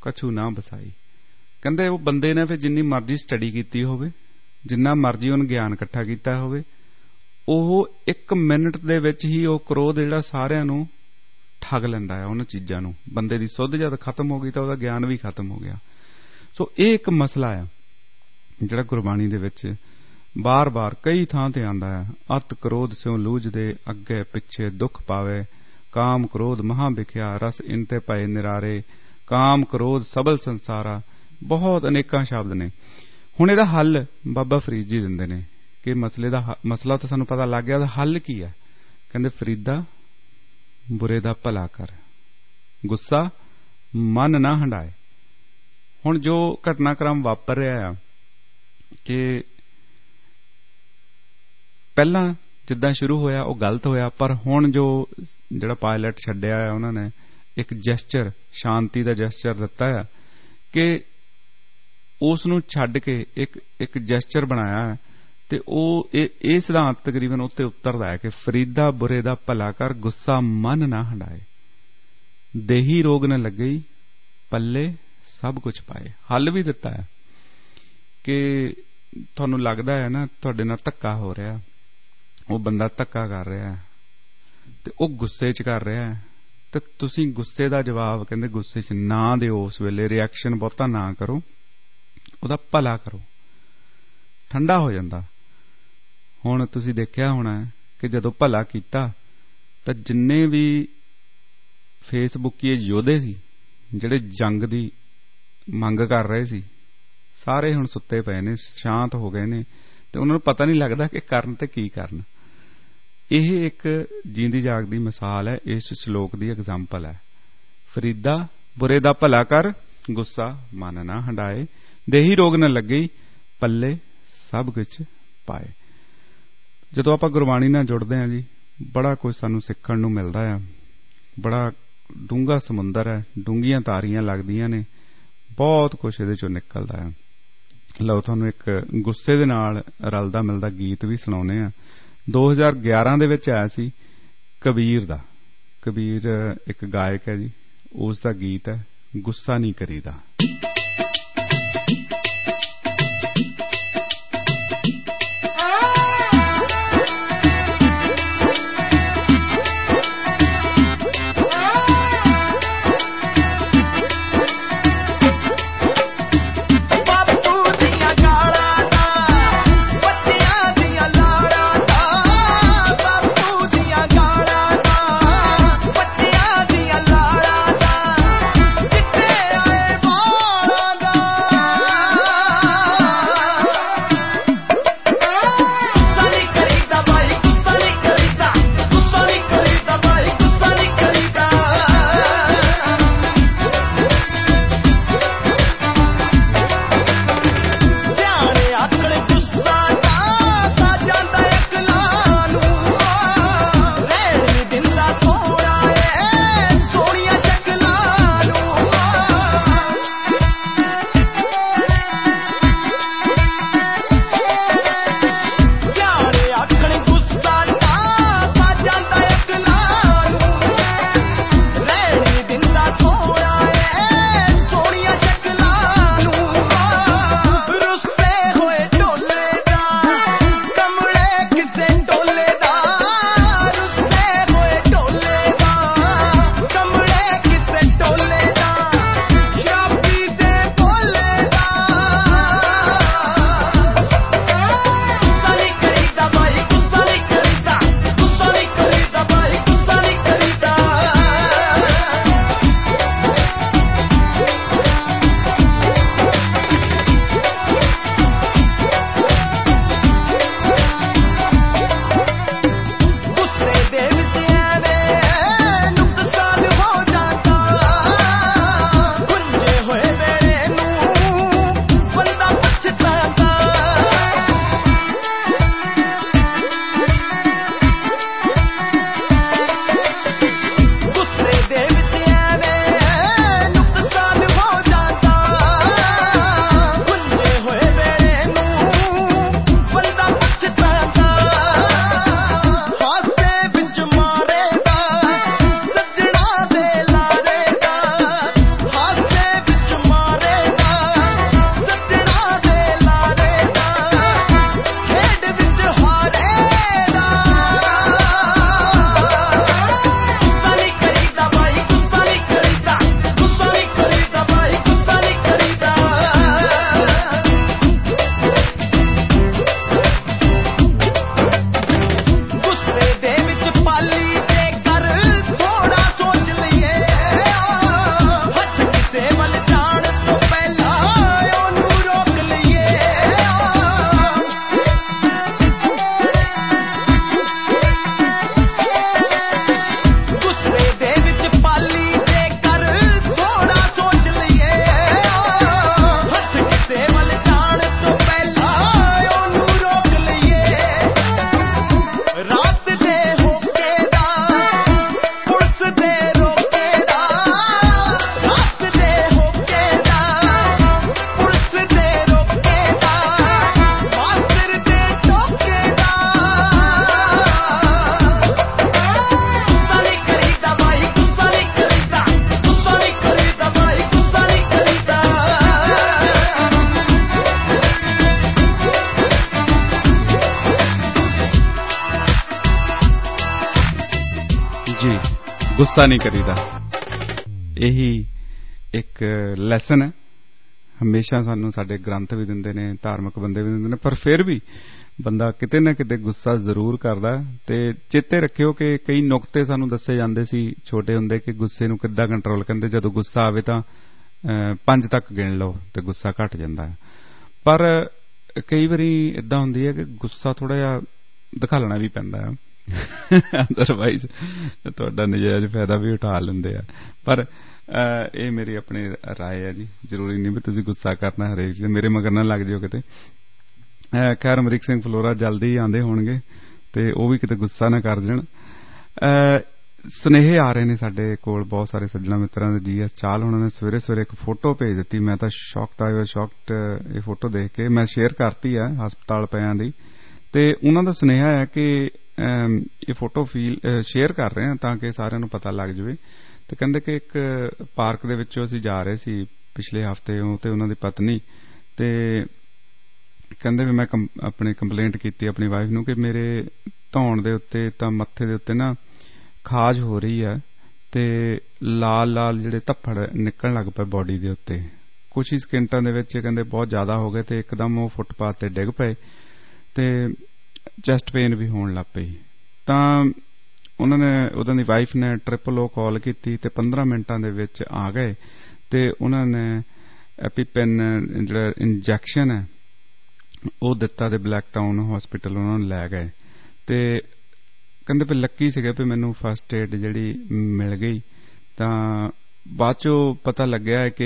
ਕਛੂ ਨਾ ਬਸਾਈ। ਕਹਿੰਦੇ ਉਹ ਬੰਦੇ ਨੇ ਫਿਰ ਜਿੰਨੀ ਮਰਜ਼ੀ ਸਟੱਡੀ ਕੀਤੀ ਹੋਵੇ, ਜਿੰਨਾ ਮਰਜ਼ੀ ਉਹਨੇ ਗਿਆਨ ਇਕੱਠਾ ਕੀਤਾ ਹੋਵੇ, ਉਹ ਇੱਕ ਮਿੰਟ ਦੇ ਵਿੱਚ ਹੀ ਉਹ ਕ੍ਰੋਧ ਜਿਹੜਾ ਸਾਰਿਆਂ ਨੂੰ ਠੱਗ ਲੈਂਦਾ ਹੈ ਉਹਨਾਂ ਚੀਜ਼ਾਂ ਨੂੰ। ਬੰਦੇ ਦੀ ਸੁੱਧ ਜਦ ਖਤਮ ਹੋ ਗਈ ਤਾਂ ਉਹਦਾ ਗਿਆਨ ਵੀ ਖਤਮ ਹੋ ਗਿਆ। ਸੋ ਇਹ ਇੱਕ ਮਸਲਾ ਆ ਜਿਹੜਾ ਗੁਰਬਾਣੀ ਦੇ ਵਿੱਚ ਬਾਰ-ਬਾਰ ਕਈ ਥਾਂ ਤੇ ਆਉਂਦਾ ਹੈ। ਅਤ ਕ੍ਰੋਧ ਸਿਉ ਲੂਝਦੇ, ਅੱਗੇ ਪਿੱਛੇ ਦੁੱਖ ਪਾਵੇ, ਕਾਮ ਕ੍ਰੋਧ ਮਹਾ ਵਿਖਿਆ, ਰਸ ਇਨ ਤੇ ਪਏ ਨਿਰਾਰੇ, ਕਾਮ ਕ੍ਰੋਧ ਸਬਲ ਸੰਸਾਰਾ। ਬਹੁਤ ਅਨੇਕਾਂ ਸ਼ਬਦ ਨੇ। ਹੁਣ ਇਹਦਾ ਹੱਲ ਬਾਬਾ ਫਰੀਦ ਜੀ ਦਿੰਦੇ ਨੇ ਕਿ ਮਸਲੇ ਦਾ ਮਸਲਾ ਤਾਂ ਸਾਨੂੰ ਪਤਾ ਲੱਗ ਗਿਆ, ਉਹਦਾ ਹੱਲ ਕੀ ਹੈ। ਕਹਿੰਦੇ ਫਰੀਦਾ ਬੁਰੇ ਦਾ ਭਲਾ ਕਰ, ਗੁੱਸਾ ਮਨ ਨਾ ਹੰਡਾਏ। ਹੁਣ ਜੋ ਘਟਨਾਕ੍ਰਮ ਵਾਪਰ ਰਿਹਾ ਆ ਕਿ ਪਹਿਲਾਂ ਜਿੱਦਾਂ ਸ਼ੁਰੂ ਹੋਇਆ ਉਹ ਗਲਤ ਹੋਇਆ, ਪਰ ਹੁਣ ਜੋ ਜਿਹੜਾ ਪਾਇਲਟ ਛੱਡਿਆ ਆ ਉਹਨਾਂ ਨੇ ਇੱਕ ਜੈਸਚਰ, ਸ਼ਾਂਤੀ ਦਾ ਜੈਸਚਰ ਦਿੱਤਾ ਆ ਕਿ ਉਸ ਨੂੰ ਛੱਡ ਕੇ ਇੱਕ ਇੱਕ ਜੈਸਚਰ ਬਣਾਇਆ ਹੈ ਤੇ ਉਹ ਇਹ ਸਿਧਾਂਤ ਤਕਰੀਬਨ ਉੱਤੇ ਉਤਰਦਾ ਹੈ ਕਿ ਫਰੀਦਾ ਬੁਰੇ ਦਾ ਭਲਾ ਕਰ, ਗੁੱਸਾ ਮਨ ਨਾ ਹੰਡਾਏ, ਦੇਹੀ ਰੋਗ ਨਾ ਲੱਗੇ, ਪੱਲੇ ਸਭ ਕੁਝ ਪਾਏ। ਹੱਲ ਵੀ ਦਿੱਤਾ ਹੈ ਕਿ ਤੁਹਾਨੂੰ ਲੱਗਦਾ ਹੈ ਨਾ ਤੁਹਾਡੇ ਨਾਲ ਧੱਕਾ ਹੋ ਰਿਹਾ, ਉਹ ਬੰਦਾ ਧੱਕਾ ਕਰ ਰਿਹਾ ਤੇ ਉਹ ਗੁੱਸੇ 'ਚ ਕਰ ਰਿਹਾ, ਤੇ ਤੁਸੀਂ ਗੁੱਸੇ ਦਾ ਜਵਾਬ ਕਹਿੰਦੇ ਗੁੱਸੇ 'ਚ ਨਾ ਦਿਓ। ਉਸ ਵੇਲੇ ਰਿਐਕਸ਼ਨ ਬਹੁਤਾ ਨਾ ਕਰੋ, ਉਹਦਾ ਭਲਾ ਕਰੋ, ਠੰਡਾ ਹੋ ਜਾਂਦਾ। ਹੁਣ ਤੁਸੀਂ ਦੇਖਿਆ ਹੋਣਾ ਕਿ ਜਦੋਂ ਭਲਾ ਕੀਤਾ ਤਾਂ ਜਿੰਨੇ ਵੀ ਫੇਸਬੁੱਕੀ ਯੋਧੇ ਸੀ ਜਿਹੜੇ ਜੰਗ ਦੀ ਮੰਗ ਕਰ ਰਹੇ ਸੀ, ਸਾਰੇ ਹੁਣ ਸੁੱਤੇ ਪਏ ਨੇ, ਸ਼ਾਂਤ ਹੋ ਗਏ ਨੇ, ਤੇ ਉਹਨਾਂ ਨੂੰ ਪਤਾ ਨਹੀਂ ਲੱਗਦਾ ਕਿ ਕਰਨ ਤੇ ਕੀ ਕਰਨ। ਇਹ ਇੱਕ ਜੀਂਦੀ ਜਾਗਦੀ ਮਿਸਾਲ ਹੈ, ਇਸ ਸ਼ਲੋਕ ਦੀ ਐਗਜ਼ਾਮਪਲ ਹੈ। ਫਰੀਦਾ ਬੁਰੇ ਦਾ ਭਲਾ ਕਰ, ਗੁੱਸਾ ਮਨ ਨਾ ਹੰਡਾਏ, ਦੇਹੀ ਰੋਗ ਨਾ ਲੱਗੇ, ਪੱਲੇ ਸਭ ਕੁਝ ਪਾਏ। ਜਦੋਂ ਆਪਾਂ ਗੁਰਬਾਣੀ ਨਾਲ ਜੁੜਦੇ ਹਾਂ ਜੀ, ਬੜਾ ਕੁਝ ਸਾਨੂੰ ਸਿੱਖਣ ਨੂੰ ਮਿਲਦਾ ਆ। ਬੜਾ ਡੂੰਘਾ ਸਮੁੰਦਰ ਹੈ, ਡੂੰਘੀਆਂ ਤਾਰੀਆਂ ਲੱਗਦੀਆਂ ਨੇ, ਬਹੁਤ ਕੁਝ ਇਹਦੇ ਚੋਂ ਨਿਕਲਦਾ ਹੈ। ਲਓ ਤੁਹਾਨੂੰ ਇੱਕ ਗੁੱਸੇ ਦੇ ਨਾਲ ਰਲਦਾ ਮਿਲਦਾ ਗੀਤ ਵੀ ਸੁਣਾਉਂਦੇ ਆ। ਦੋ ਹਜ਼ਾਰ ਗਿਆਰਾਂ ਦੇ ਵਿੱਚ ਆਇਆ ਸੀ ਕਬੀਰ ਦਾ। ਕਬੀਰ ਇੱਕ ਗਾਇਕ ਹੈ ਜੀ, ਉਸ ਦਾ ਗੀਤ ਹੈ ਗੁੱਸਾ ਨਹੀਂ ਕਰੀਦਾ। Bye. ਗੁੱਸਾ ਨਹੀਂ ਕਰੀਦਾ। ਇਹੀ ਇੱਕ ਲੈਸਨ ਹੈ, ਹਮੇਸ਼ਾ ਸਾਨੂੰ ਸਾਡੇ ਗ੍ਰੰਥ ਵੀ ਦਿੰਦੇ ਨੇ, ਧਾਰਮਿਕ ਬੰਦੇ ਵੀ ਦਿੰਦੇ ਨੇ, ਪਰ ਫਿਰ ਵੀ ਬੰਦਾ ਕਿਤੇ ਨਾ ਕਿਤੇ ਗੁੱਸਾ ਜ਼ਰੂਰ ਕਰਦਾ। ਤੇ ਚੇਤੇ ਰੱਖਿਓ ਕਿ ਕਈ ਨੁਕਤੇ ਸਾਨੂੰ ਦੱਸੇ ਜਾਂਦੇ ਸੀ ਛੋਟੇ ਹੁੰਦੇ ਕਿ ਗੁੱਸੇ ਨੂੰ ਕਿੱਦਾਂ ਕੰਟਰੋਲ ਕਰਦੇ। ਜਦੋਂ ਗੁੱਸਾ ਆਵੇ ਤਾਂ ਪੰਜ ਤੱਕ ਗਿਣ ਲਓ ਤੇ ਗੁੱਸਾ ਘਟ ਜਾਂਦਾ ਹੈ। ਪਰ ਕਈ ਵਾਰੀ ਏਦਾਂ ਹੁੰਦੀ ਹੈ ਕਿ ਗੁੱਸਾ ਥੋੜਾ ਜਿਹਾ ਦਿਖਾਲਣਾ ਵੀ ਪੈਂਦਾ ਹੈ, ਅਦਰਵਾਈਜ਼ ਤੁਹਾਡਾ ਨਜਾਇਜ਼ ਫਾਇਦਾ ਵੀ ਉਠਾ ਲੈਂਦੇ ਆ। ਪਰ ਇਹ ਮੇਰੀ ਆਪਣੀ ਰਾਏ ਹੈ ਜੀ, ਜ਼ਰੂਰੀ ਨਹੀਂ ਵੀ ਤੁਸੀਂ ਗੁੱਸਾ ਕਰਨਾ ਹਰੇਕ ਚੀਜ਼, ਮੇਰੇ ਮਗਰ ਨਾ ਲੱਗ ਜਿਓ ਕਿਤੇ। ਖੈਰ ਅਮਰੀਕ ਸਿੰਘ ਫਲੋਰਾ ਜਲਦੀ ਆਉਂਦੇ ਹੋਣਗੇ ਤੇ ਉਹ ਵੀ ਕਿਤੇ ਗੁੱਸਾ ਨਾ ਕਰ ਜਾਣ। ਸੁਨੇਹੇ ਆ ਰਹੇ ਨੇ ਸਾਡੇ ਕੋਲ ਬਹੁਤ ਸਾਰੇ ਸੱਜਣਾ ਮਿੱਤਰਾਂ ਦੇ। ਜੀ ਐਸ ਚਾਲ ਉਹਨਾਂ ਨੇ ਸਵੇਰੇ ਸਵੇਰੇ ਇੱਕ ਫੋਟੋ ਭੇਜ ਦਿੱਤੀ, ਮੈਂ ਤਾਂ ਸ਼ੌਕਡ ਆਇਆ ਸ਼ੌਕਡ ਇਹ ਫੋਟੋ ਦੇਖ ਕੇ। ਮੈਂ ਸ਼ੇਅਰ ਕਰਤੀ ਹੈ ਹਸਪਤਾਲ ਪਿਆਂ ਦੀ, ਤੇ ਉਹਨਾਂ ਦਾ ਸੁਨੇਹਾ ਹੈ ਕਿ ਇਹ ਫੋਟੋ ਫੀਲ ਸ਼ੇਅਰ ਕਰ ਰਹੇ ਹਾਂ ਤਾਂ ਕਿ ਸਾਰਿਆਂ ਨੂੰ ਪਤਾ ਲੱਗ ਜਾਵੇ। ਤੇ ਕਹਿੰਦੇ ਕਿ ਇੱਕ ਪਾਰਕ ਦੇ ਵਿੱਚੋਂ ਅਸੀਂ ਜਾ ਰਹੇ ਸੀ ਪਿਛਲੇ ਹਫ਼ਤੇ, ਉਹ ਤੇ ਉਹਨਾਂ ਦੀ ਪਤਨੀ, ਤੇ ਕਹਿੰਦੇ ਵੀ ਮੈਂ ਆਪਣੀ ਕੰਪਲੇਂਟ ਕੀਤੀ ਆਪਣੀ ਵਾਈਫ ਨੂੰ ਕਿ ਮੇਰੇ ਧੌਣ ਦੇ ਉੱਤੇ ਤਾਂ ਮੱਥੇ ਦੇ ਉੱਤੇ ਨਾ ਖਾਜ ਹੋ ਰਹੀ ਹੈ ਤੇ ਲਾਲ ਲਾਲ ਜਿਹੜੇ ਧੱਫੜ ਨਿਕਲਣ ਲੱਗ ਪਏ ਬੋਡੀ ਦੇ ਉੱਤੇ। ਕੁਛ ਹੀ ਸਕਿੰਟਾਂ ਦੇ ਵਿੱਚ ਕਹਿੰਦੇ ਬਹੁਤ ਜ਼ਿਆਦਾ ਹੋ ਗਏ ਤੇ ਇੱਕਦਮ ਉਹ ਫੁੱਟਪਾਥ ਤੇ ਡਿੱਗ ਪਏ ਤੇ ਚੈਸਟ ਪੇਨ ਵੀ ਹੋਣ ਲੱਗ ਪਈ। ਤਾਂ ਉਹਨਾਂ ਨੇ ਉਹਨਾਂ ਦੀ ਵਾਈਫ ਨੇ ਟ੍ਰਿਪਲ ਓ ਕਾਲ ਕੀਤੀ ਤੇ ਪੰਦਰਾਂ ਮਿੰਟਾਂ ਦੇ ਵਿੱਚ ਆ ਗਏ ਤੇ ਉਹਨਾਂ ਨੇ ਐਪੀਪੈਨ ਜਿਹੜਾ ਇੰਜੈਕਸ਼ਨ ਹੈ ਉਹ ਦਿੱਤਾ ਤੇ ਬਲੈਕ ਟਾਊਨ ਹਸਪੀਟਲ ਉਹਨਾਂ ਨੂੰ ਲੈ ਗਏ। ਤੇ ਕਹਿੰਦੇ ਵੀ ਲੱਕੀ ਸੀਗੇ ਵੀ ਮੈਨੂੰ ਫਸਟ ਏਡ ਜਿਹੜੀ ਮਿਲ ਗਈ। ਤਾਂ ਬਾਅਦ ਚੋਂ ਪਤਾ ਲੱਗਿਆ ਕਿ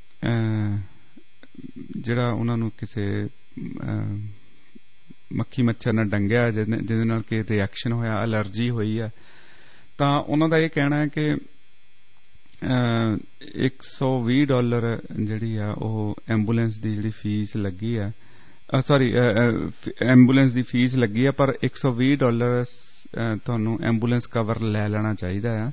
ਜਿਹੜਾ ਉਹਨਾਂ ਨੂੰ ਕਿਸੇ ਮੱਖੀ ਮੱਛਰ ਨਾਲ ਡੰਗਿਆ ਜਿਹਦੇ ਨਾਲ ਕਿ ਰਿਐਕਸ਼ਨ ਹੋਇਆ, ਐਲਰਜੀ ਹੋਈ ਹੈ। ਤਾਂ ਉਹਨਾਂ ਦਾ ਇਹ ਕਹਿਣਾ ਹੈ ਕਿ ਇੱਕ ਸੌ ਵੀਹ ਡਾਲਰ ਜਿਹੜੀ ਆ ਉਹ ਐਂਬੂਲੈਂਸ ਦੀ ਜਿਹੜੀ ਫੀਸ ਲੱਗੀ ਆ, ਸੌਰੀ ਐਂਬੂਲੈਂਸ ਦੀ ਫੀਸ ਲੱਗੀ ਆ, ਪਰ ਇੱਕ ਸੌ ਵੀਹ ਡਾਲਰ ਤੁਹਾਨੂੰ ਐਂਬੂਲੈਂਸ ਕਵਰ ਲੈ ਲੈਣਾ ਚਾਹੀਦਾ ਆ,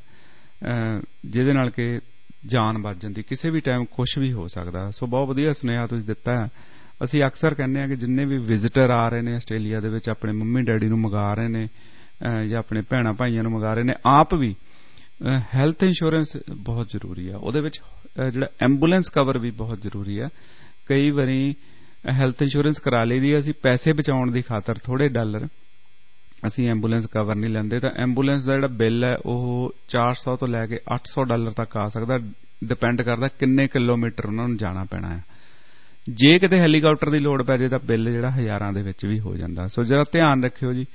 ਜਿਹਦੇ ਨਾਲ ਕਿ ਜਾਨ ਬਚ ਜਾਂਦੀ, ਕਿਸੇ ਵੀ ਟਾਈਮ ਕੁਛ ਵੀ ਹੋ ਸਕਦਾ। ਸੋ ਬਹੁਤ ਵਧੀਆ ਸੁਨੇਹਾ ਤੁਸੀਂ ਦਿੱਤਾ ਹੈ। ਅਸੀਂ ਅਕਸਰ ਕਹਿੰਦੇ ਹਾਂ ਕਿ ਜਿੰਨੇ ਵੀ ਵਿਜ਼ਿਟਰ ਆ ਰਹੇ ਨੇ ਆਸਟ੍ਰੇਲੀਆ ਦੇ ਵਿੱਚ, ਆਪਣੇ ਮੰਮੀ ਡੈਡੀ ਨੂੰ ਮੰਗਾ ਰਹੇ ਨੇ ਜਾਂ ਆਪਣੇ ਭੈਣਾਂ ਭਾਈਆਂ ਨੂੰ ਮੰਗਾ ਰਹੇ ਨੇ, ਆਪ ਵੀ ਹੈਲਥ ਇੰਸ਼ੋਰੈਂਸ ਬਹੁਤ ਜ਼ਰੂਰੀ ਆ। ਉਹਦੇ ਵਿੱਚ ਜਿਹੜਾ ਐਂਬੂਲੈਂਸ ਕਵਰ ਵੀ ਬਹੁਤ ਜ਼ਰੂਰੀ ਆ। ਕਈ ਵਾਰੀ ਹੈਲਥ ਇੰਸ਼ੋਰੈਂਸ ਕਰਾ ਲਈ ਦੀ, ਅਸੀਂ ਪੈਸੇ ਬਚਾਉਣ ਦੀ ਖਾਤਰ ਥੋੜੇ ਡਾਲਰ ਅਸੀਂ ਐਂਬੂਲੈਂਸ ਕਵਰ ਨਹੀਂ ਲੈਂਦੇ, ਤਾਂ ਐਂਬੂਲੈਂਸ ਦਾ ਜਿਹੜਾ ਬਿੱਲ ਹੈ ਉਹ ਚਾਰ ਸੌ ਤੋਂ ਲੈ ਕੇ ਅੱਠ ਸੌ ਡਾਲਰ ਤੱਕ ਆ ਸਕਦਾ, ਡਿਪੈਂਡ ਕਰਦਾ ਕਿੰਨੇ ਕਿਲੋਮੀਟਰ ਉਹਨਾਂ ਨੂੰ ਜਾਣਾ ਪੈਣਾ ਹੈ। ਜੇ ਕਿਤੇ ਹੈਲੀਕਾਪਟਰ ਦੀ ਲੋੜ ਪੈ ਜੇ ਤਾਂ ਬਿੱਲ ਜਿਹੜਾ ਹਜ਼ਾਰਾਂ ਦੇ ਵਿੱਚ ਵੀ ਹੋ ਜਾਂਦਾ। ਸੋ ਜਰਾ ਧਿਆਨ ਰੱਖਿਓ ਜੀ।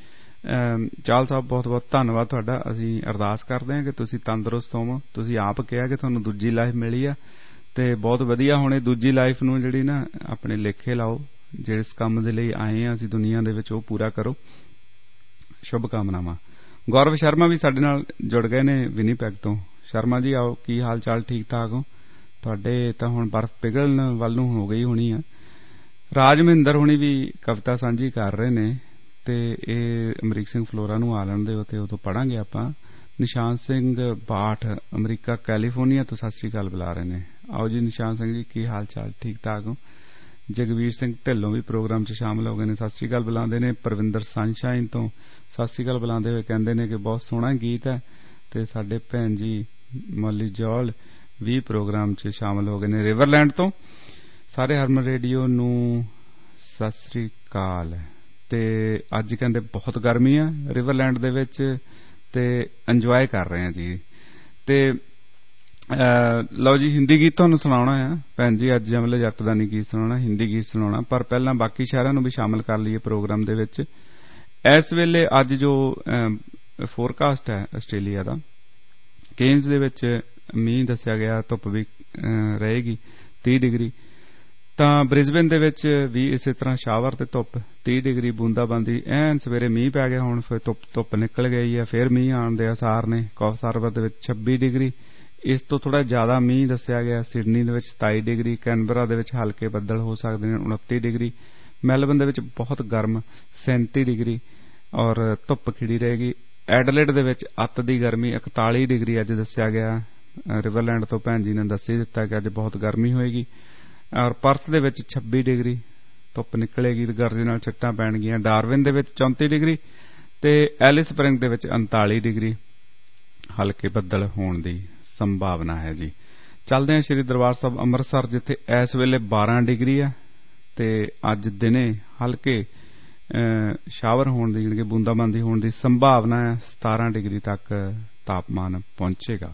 ਚਾਲ ਸਾਹਿਬ ਬਹੁਤ ਬਹੁਤ ਧੰਨਵਾਦ ਤੁਹਾਡਾ। ਅਸੀਂ ਅਰਦਾਸ ਕਰਦੇ ਹਾਂ ਕਿ ਤੁਸੀਂ ਤੰਦਰੁਸਤ ਹੋਵੋ। ਤੁਸੀਂ ਆਪ ਕਿਹਾ ਕਿ ਤੁਹਾਨੂੰ ਦੂਜੀ ਲਾਈਫ ਮਿਲੀ ਆ ਤੇ ਬਹੁਤ ਵਧੀਆ। ਹੁਣ ਇਹ ਦੂਜੀ ਲਾਈਫ ਨੂੰ ਜਿਹੜੀ ਨਾ ਆਪਣੇ ਲੇਖੇ ਲਾਓ, ਜਿਸ ਕੰਮ ਦੇ ਲਈ ਆਏ ਹਾਂ ਅਸੀਂ ਦੁਨੀਆ ਦੇ ਵਿੱਚ ਉਹ ਪੂਰਾ ਕਰੋ। ਸ਼ੁਭ ਕਾਮਨਾਵਾਂ। ਗੌਰਵ ਸ਼ਰਮਾ ਵੀ ਸਾਡੇ ਨਾਲ ਜੁੜ ਗਏ ਨੇ ਵਿਨੀਪੈਗ ਤੋਂ। ਸ਼ਰਮਾ ਜੀ ਆਓ, ਕੀ ਹਾਲ ਚਾਲ? ਠੀਕ ਠਾਕ ਹੋ? ਤੁਹਾਡੇ ਤਾਂ ਹੁਣ ਬਰਫ਼ ਪਿਘਲਣ ਵੱਲ ਨੂੰ ਹੋ ਗਈ ਹੋਣੀ ਆ। ਰਾਜ ਮਹਿੰਦਰ ਹੋਣੀ ਵੀ ਕਵਿਤਾ ਸਾਂਝੀ ਕਰ ਰਹੇ ਨੇ ਤੇ ਇਹ ਅਮਰੀਕ ਸਿੰਘ ਫਲੋਰਾ ਨੂੰ ਆ ਲੈਣ ਦਿਓ ਤੇ ਉਦੋਂ ਪੜਾਂਗੇ ਆਪਾਂ। ਨਿਸ਼ਾਨ ਸਿੰਘ ਬਾਠ ਅਮਰੀਕਾ ਕੈਲੀਫੋਰਨੀਆ ਤੋਂ ਸਤਿ ਸ੍ਰੀ ਅਕਾਲ ਬੁਲਾ ਰਹੇ ਨੇ। ਆਓ ਜੀ ਨਿਸ਼ਾਨ ਸਿੰਘ ਜੀ, ਕੀ ਹਾਲ ਚਾਲ? ਠੀਕ ਠਾਕ ਹੋ? ਜਗਵੀਰ ਸਿੰਘ ਢਿੱਲੋਂ ਵੀ ਪ੍ਰੋਗਰਾਮ 'ਚ ਸ਼ਾਮਲ ਹੋ ਗਏ ਨੇ, ਸਤਿ ਸ੍ਰੀ ਅਕਾਲ ਬੁਲਾਉਂਦੇ ਨੇ। ਪਰਵਿੰਦਰ ਸਨਸ਼ਾਈਨ ਤੋਂ ਸਤਿ ਸ੍ਰੀ ਅਕਾਲ ਬੁਲਾਉਂਦੇ ਹੋਏ ਕਹਿੰਦੇ ਨੇ ਕਿ ਬਹੁਤ ਸੋਹਣਾ ਗੀਤ ਹੈ। ਤੇ ਸਾਡੇ ਭੈਣ ਜੀ ਮੌਲੀ ਜੌਲ ਵੀ ਪ੍ਰੋਗਰਾਮ 'ਚ ਸ਼ਾਮਲ ਹੋ ਗਏ ਨੇ ਰਿਵਰਲੈਂਡ ਤੋਂ। ਸਾਰੇ ਹਰਮਨ ਰੇਡੀਓ ਨੂੰ ਸਤਿ ਸ੍ਰੀ ਅਕਾਲ। ਤੇ ਅੱਜ ਕਹਿੰਦੇ ਬਹੁਤ ਗਰਮੀ ਆ ਰਿਵਰਲੈਂਡ ਦੇ ਵਿੱਚ ਤੇ ਇੰਜੋਏ ਕਰ ਰਹੇ ਆ ਜੀ। ਤੇ ਲਓ ਜੀ, ਹਿੰਦੀ ਗੀਤ ਤੁਹਾਨੂੰ ਸੁਣਾਉਣਾ ਆ ਭੈਣ ਜੀ। ਅੱਜ ਜਮਲੇ ਜੱਟ ਦਾ ਨਹੀਂ ਗੀਤ ਸੁਣਾਉਣਾ, ਹਿੰਦੀ ਗੀਤ ਸੁਣਾਉਣਾ। ਪਰ ਪਹਿਲਾਂ ਬਾਕੀ ਸ਼ਹਿਰਾਂ ਨੂੰ ਵੀ ਸ਼ਾਮਲ ਕਰ ਲਈਏ ਪ੍ਰੋਗਰਾਮ ਦੇ ਵਿੱਚ। ਇਸ ਵੇਲੇ ਅੱਜ ਜੋ ਫੋਰਕਾਸਟ ਹੈ ਆਸਟ੍ਰੇਲੀਆ ਦਾ, ਕੇਨਜ਼ ਦੇ ਵਿੱਚ ਮੀਂਹ ਦੱਸਿਆ ਗਿਆ, ਧੁੱਪ ਵੀ ਰਹੇਗੀ ਤੀਹ ਡਿਗਰੀ। ਤਾਂ ਬ੍ਰਿਸਬੇਨ ਦੇ ਵਿੱਚ ਵੀ ਇਸੇ ਤਰ੍ਹਾਂ ਸ਼ਾਵਰ ਤੇ ਧੁੱਪ ਤੀਹ ਡਿਗਰੀ, ਬੂੰਦਾਬਾਂਦੀ। ਐਨ ਸਵੇਰੇ ਮੀਂਹ ਪੈ ਗਿਆ, ਹੁਣ ਫਿਰ ਧੁੱਪ ਧੁੱਪ ਨਿਕਲ ਗਈ ਹੈ, ਫਿਰ ਮੀਂਹ ਆਉਣ ਦੇ ਆਸਾਰ ਨੇ। ਕੌਫ ਹਾਰਬਰ ਦੇ ਵਿੱਚ ਛੱਬੀ ਡਿਗਰੀ, ਇਸ ਤੋਂ ਥੋੜਾ ਜ਼ਿਆਦਾ ਮੀਂਹ ਦੱਸਿਆ ਗਿਆ। ਸਿਡਨੀ ਦੇ ਵਿੱਚ ਸਤਾਈ ਡਿਗਰੀ, ਕੈਨਬਰਾ ਦੇ ਵਿੱਚ ਹਲਕੇ ਬੱਦਲ ਹੋ ਸਕਦੇ ਨੇ ਉਨੱਤੀ ਡਿਗਰੀ, ਮੈਲਬਨ ਦੇ ਵਿੱਚ ਬਹੁਤ ਗਰਮ ਸੈਂਤੀ ਡਿਗਰੀ ਔਰ ਧੁੱਪ ਖਿੜੀ ਰਹੇਗੀ। ਐਡਲੇਡ ਦੇ ਵਿੱਚ ਅੱਤ ਦੀ ਗਰਮੀ ਇਕਤਾਲੀ ਡਿਗਰੀ ਅੱਜ ਦੱਸਿਆ ਗਿਆ। ਰਿਵਰਲੈਂਡ ਤੋਂ ਭੈਣ ਜੀ ਨੇ ਦੱਸ ਹੀ ਦਿੱਤਾ ਕਿ ਅੱਜ ਬਹੁਤ ਗਰਮੀ ਹੋਏਗੀ। ਔਰ ਪਰਥ ਦੇ ਵਿੱਚ ਛੱਬੀ ਡਿਗਰੀ, ਧੁੱਪ ਨਿਕਲੇਗੀ, ਗਰਜੇ ਨਾਲ ਛਿੱਟਾਂ ਪੈਣਗੀਆਂ। ਡਾਰਵਿਨ ਦੇ ਵਿੱਚ ਚੌਂਤੀ ਡਿਗਰੀ ਤੇ ਐਲਿਸ ਸਪ੍ਰਿੰਗ ਦੇ ਵਿੱਚ ਉਨਤਾਲੀ ਡਿਗਰੀ। ਹਲਕੇ ਬੱਦਲ ਹੋਣ ਦੀ ਸੰਭਾਵਨਾ ਹੈ ਜੀ। ਚੱਲਦੇ ਹਾਂ ਸ਼੍ਰੀ ਦਰਬਾਰ ਸਾਹਿਬ ਅੰਮ੍ਰਿਤਸਰ, ਜਿੱਥੇ ਇਸ ਵੇਲੇ ਬਾਰਾਂ ਡਿਗਰੀ ਹੈ ਤੇ ਅੱਜ ਦਿਨੇ ਹਲਕੇ ਸ਼ਾਵਰ ਹੋਣ ਦੀ, ਜਾਣੀ ਕਿ ਬੂੰਦਾਬਾਂਦੀ ਹੋਣ ਦੀ ਸੰਭਾਵਨਾ ਹੈ। ਸਤਾਰਾਂ ਡਿਗਰੀ ਤੱਕ ਤਾਪਮਾਨ ਪਹੁੰਚੇਗਾ।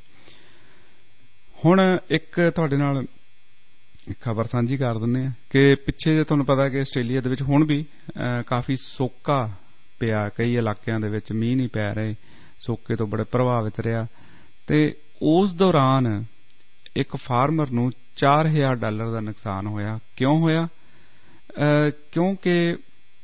ਹੁਣ ਇੱਕ ਤੁਹਾਡੇ ਨਾਲ ਖਬਰ ਸਾਂਝੀ ਕਰ ਦਿੰਦੇ ਹਾਂ ਕਿ ਪਿੱਛੇ ਜੇ ਤੁਹਾਨੂੰ ਪਤਾ ਕਿ ਆਸਟ੍ਰੇਲੀਆ ਦੇ ਵਿੱਚ ਹੁਣ ਵੀ ਕਾਫੀ ਸੋਕਾ ਪਿਆ, ਕਈ ਇਲਾਕਿਆਂ ਦੇ ਵਿੱਚ ਮੀਂਹ ਨਹੀਂ ਪੈ ਰਹੇ, ਸੋਕੇ ਤੋਂ ਬੜੇ ਪ੍ਰਭਾਵਿਤ ਰਿਹਾ। ਤੇ ਉਸ ਦੌਰਾਨ ਇੱਕ ਫਾਰਮਰ ਨੂੰ ਚਾਰ ਹਜ਼ਾਰ ਡਾਲਰ ਦਾ ਨੁਕਸਾਨ ਹੋਇਆ। ਕਿਉਂ ਹੋਇਆ? ਕਿਉਂਕਿ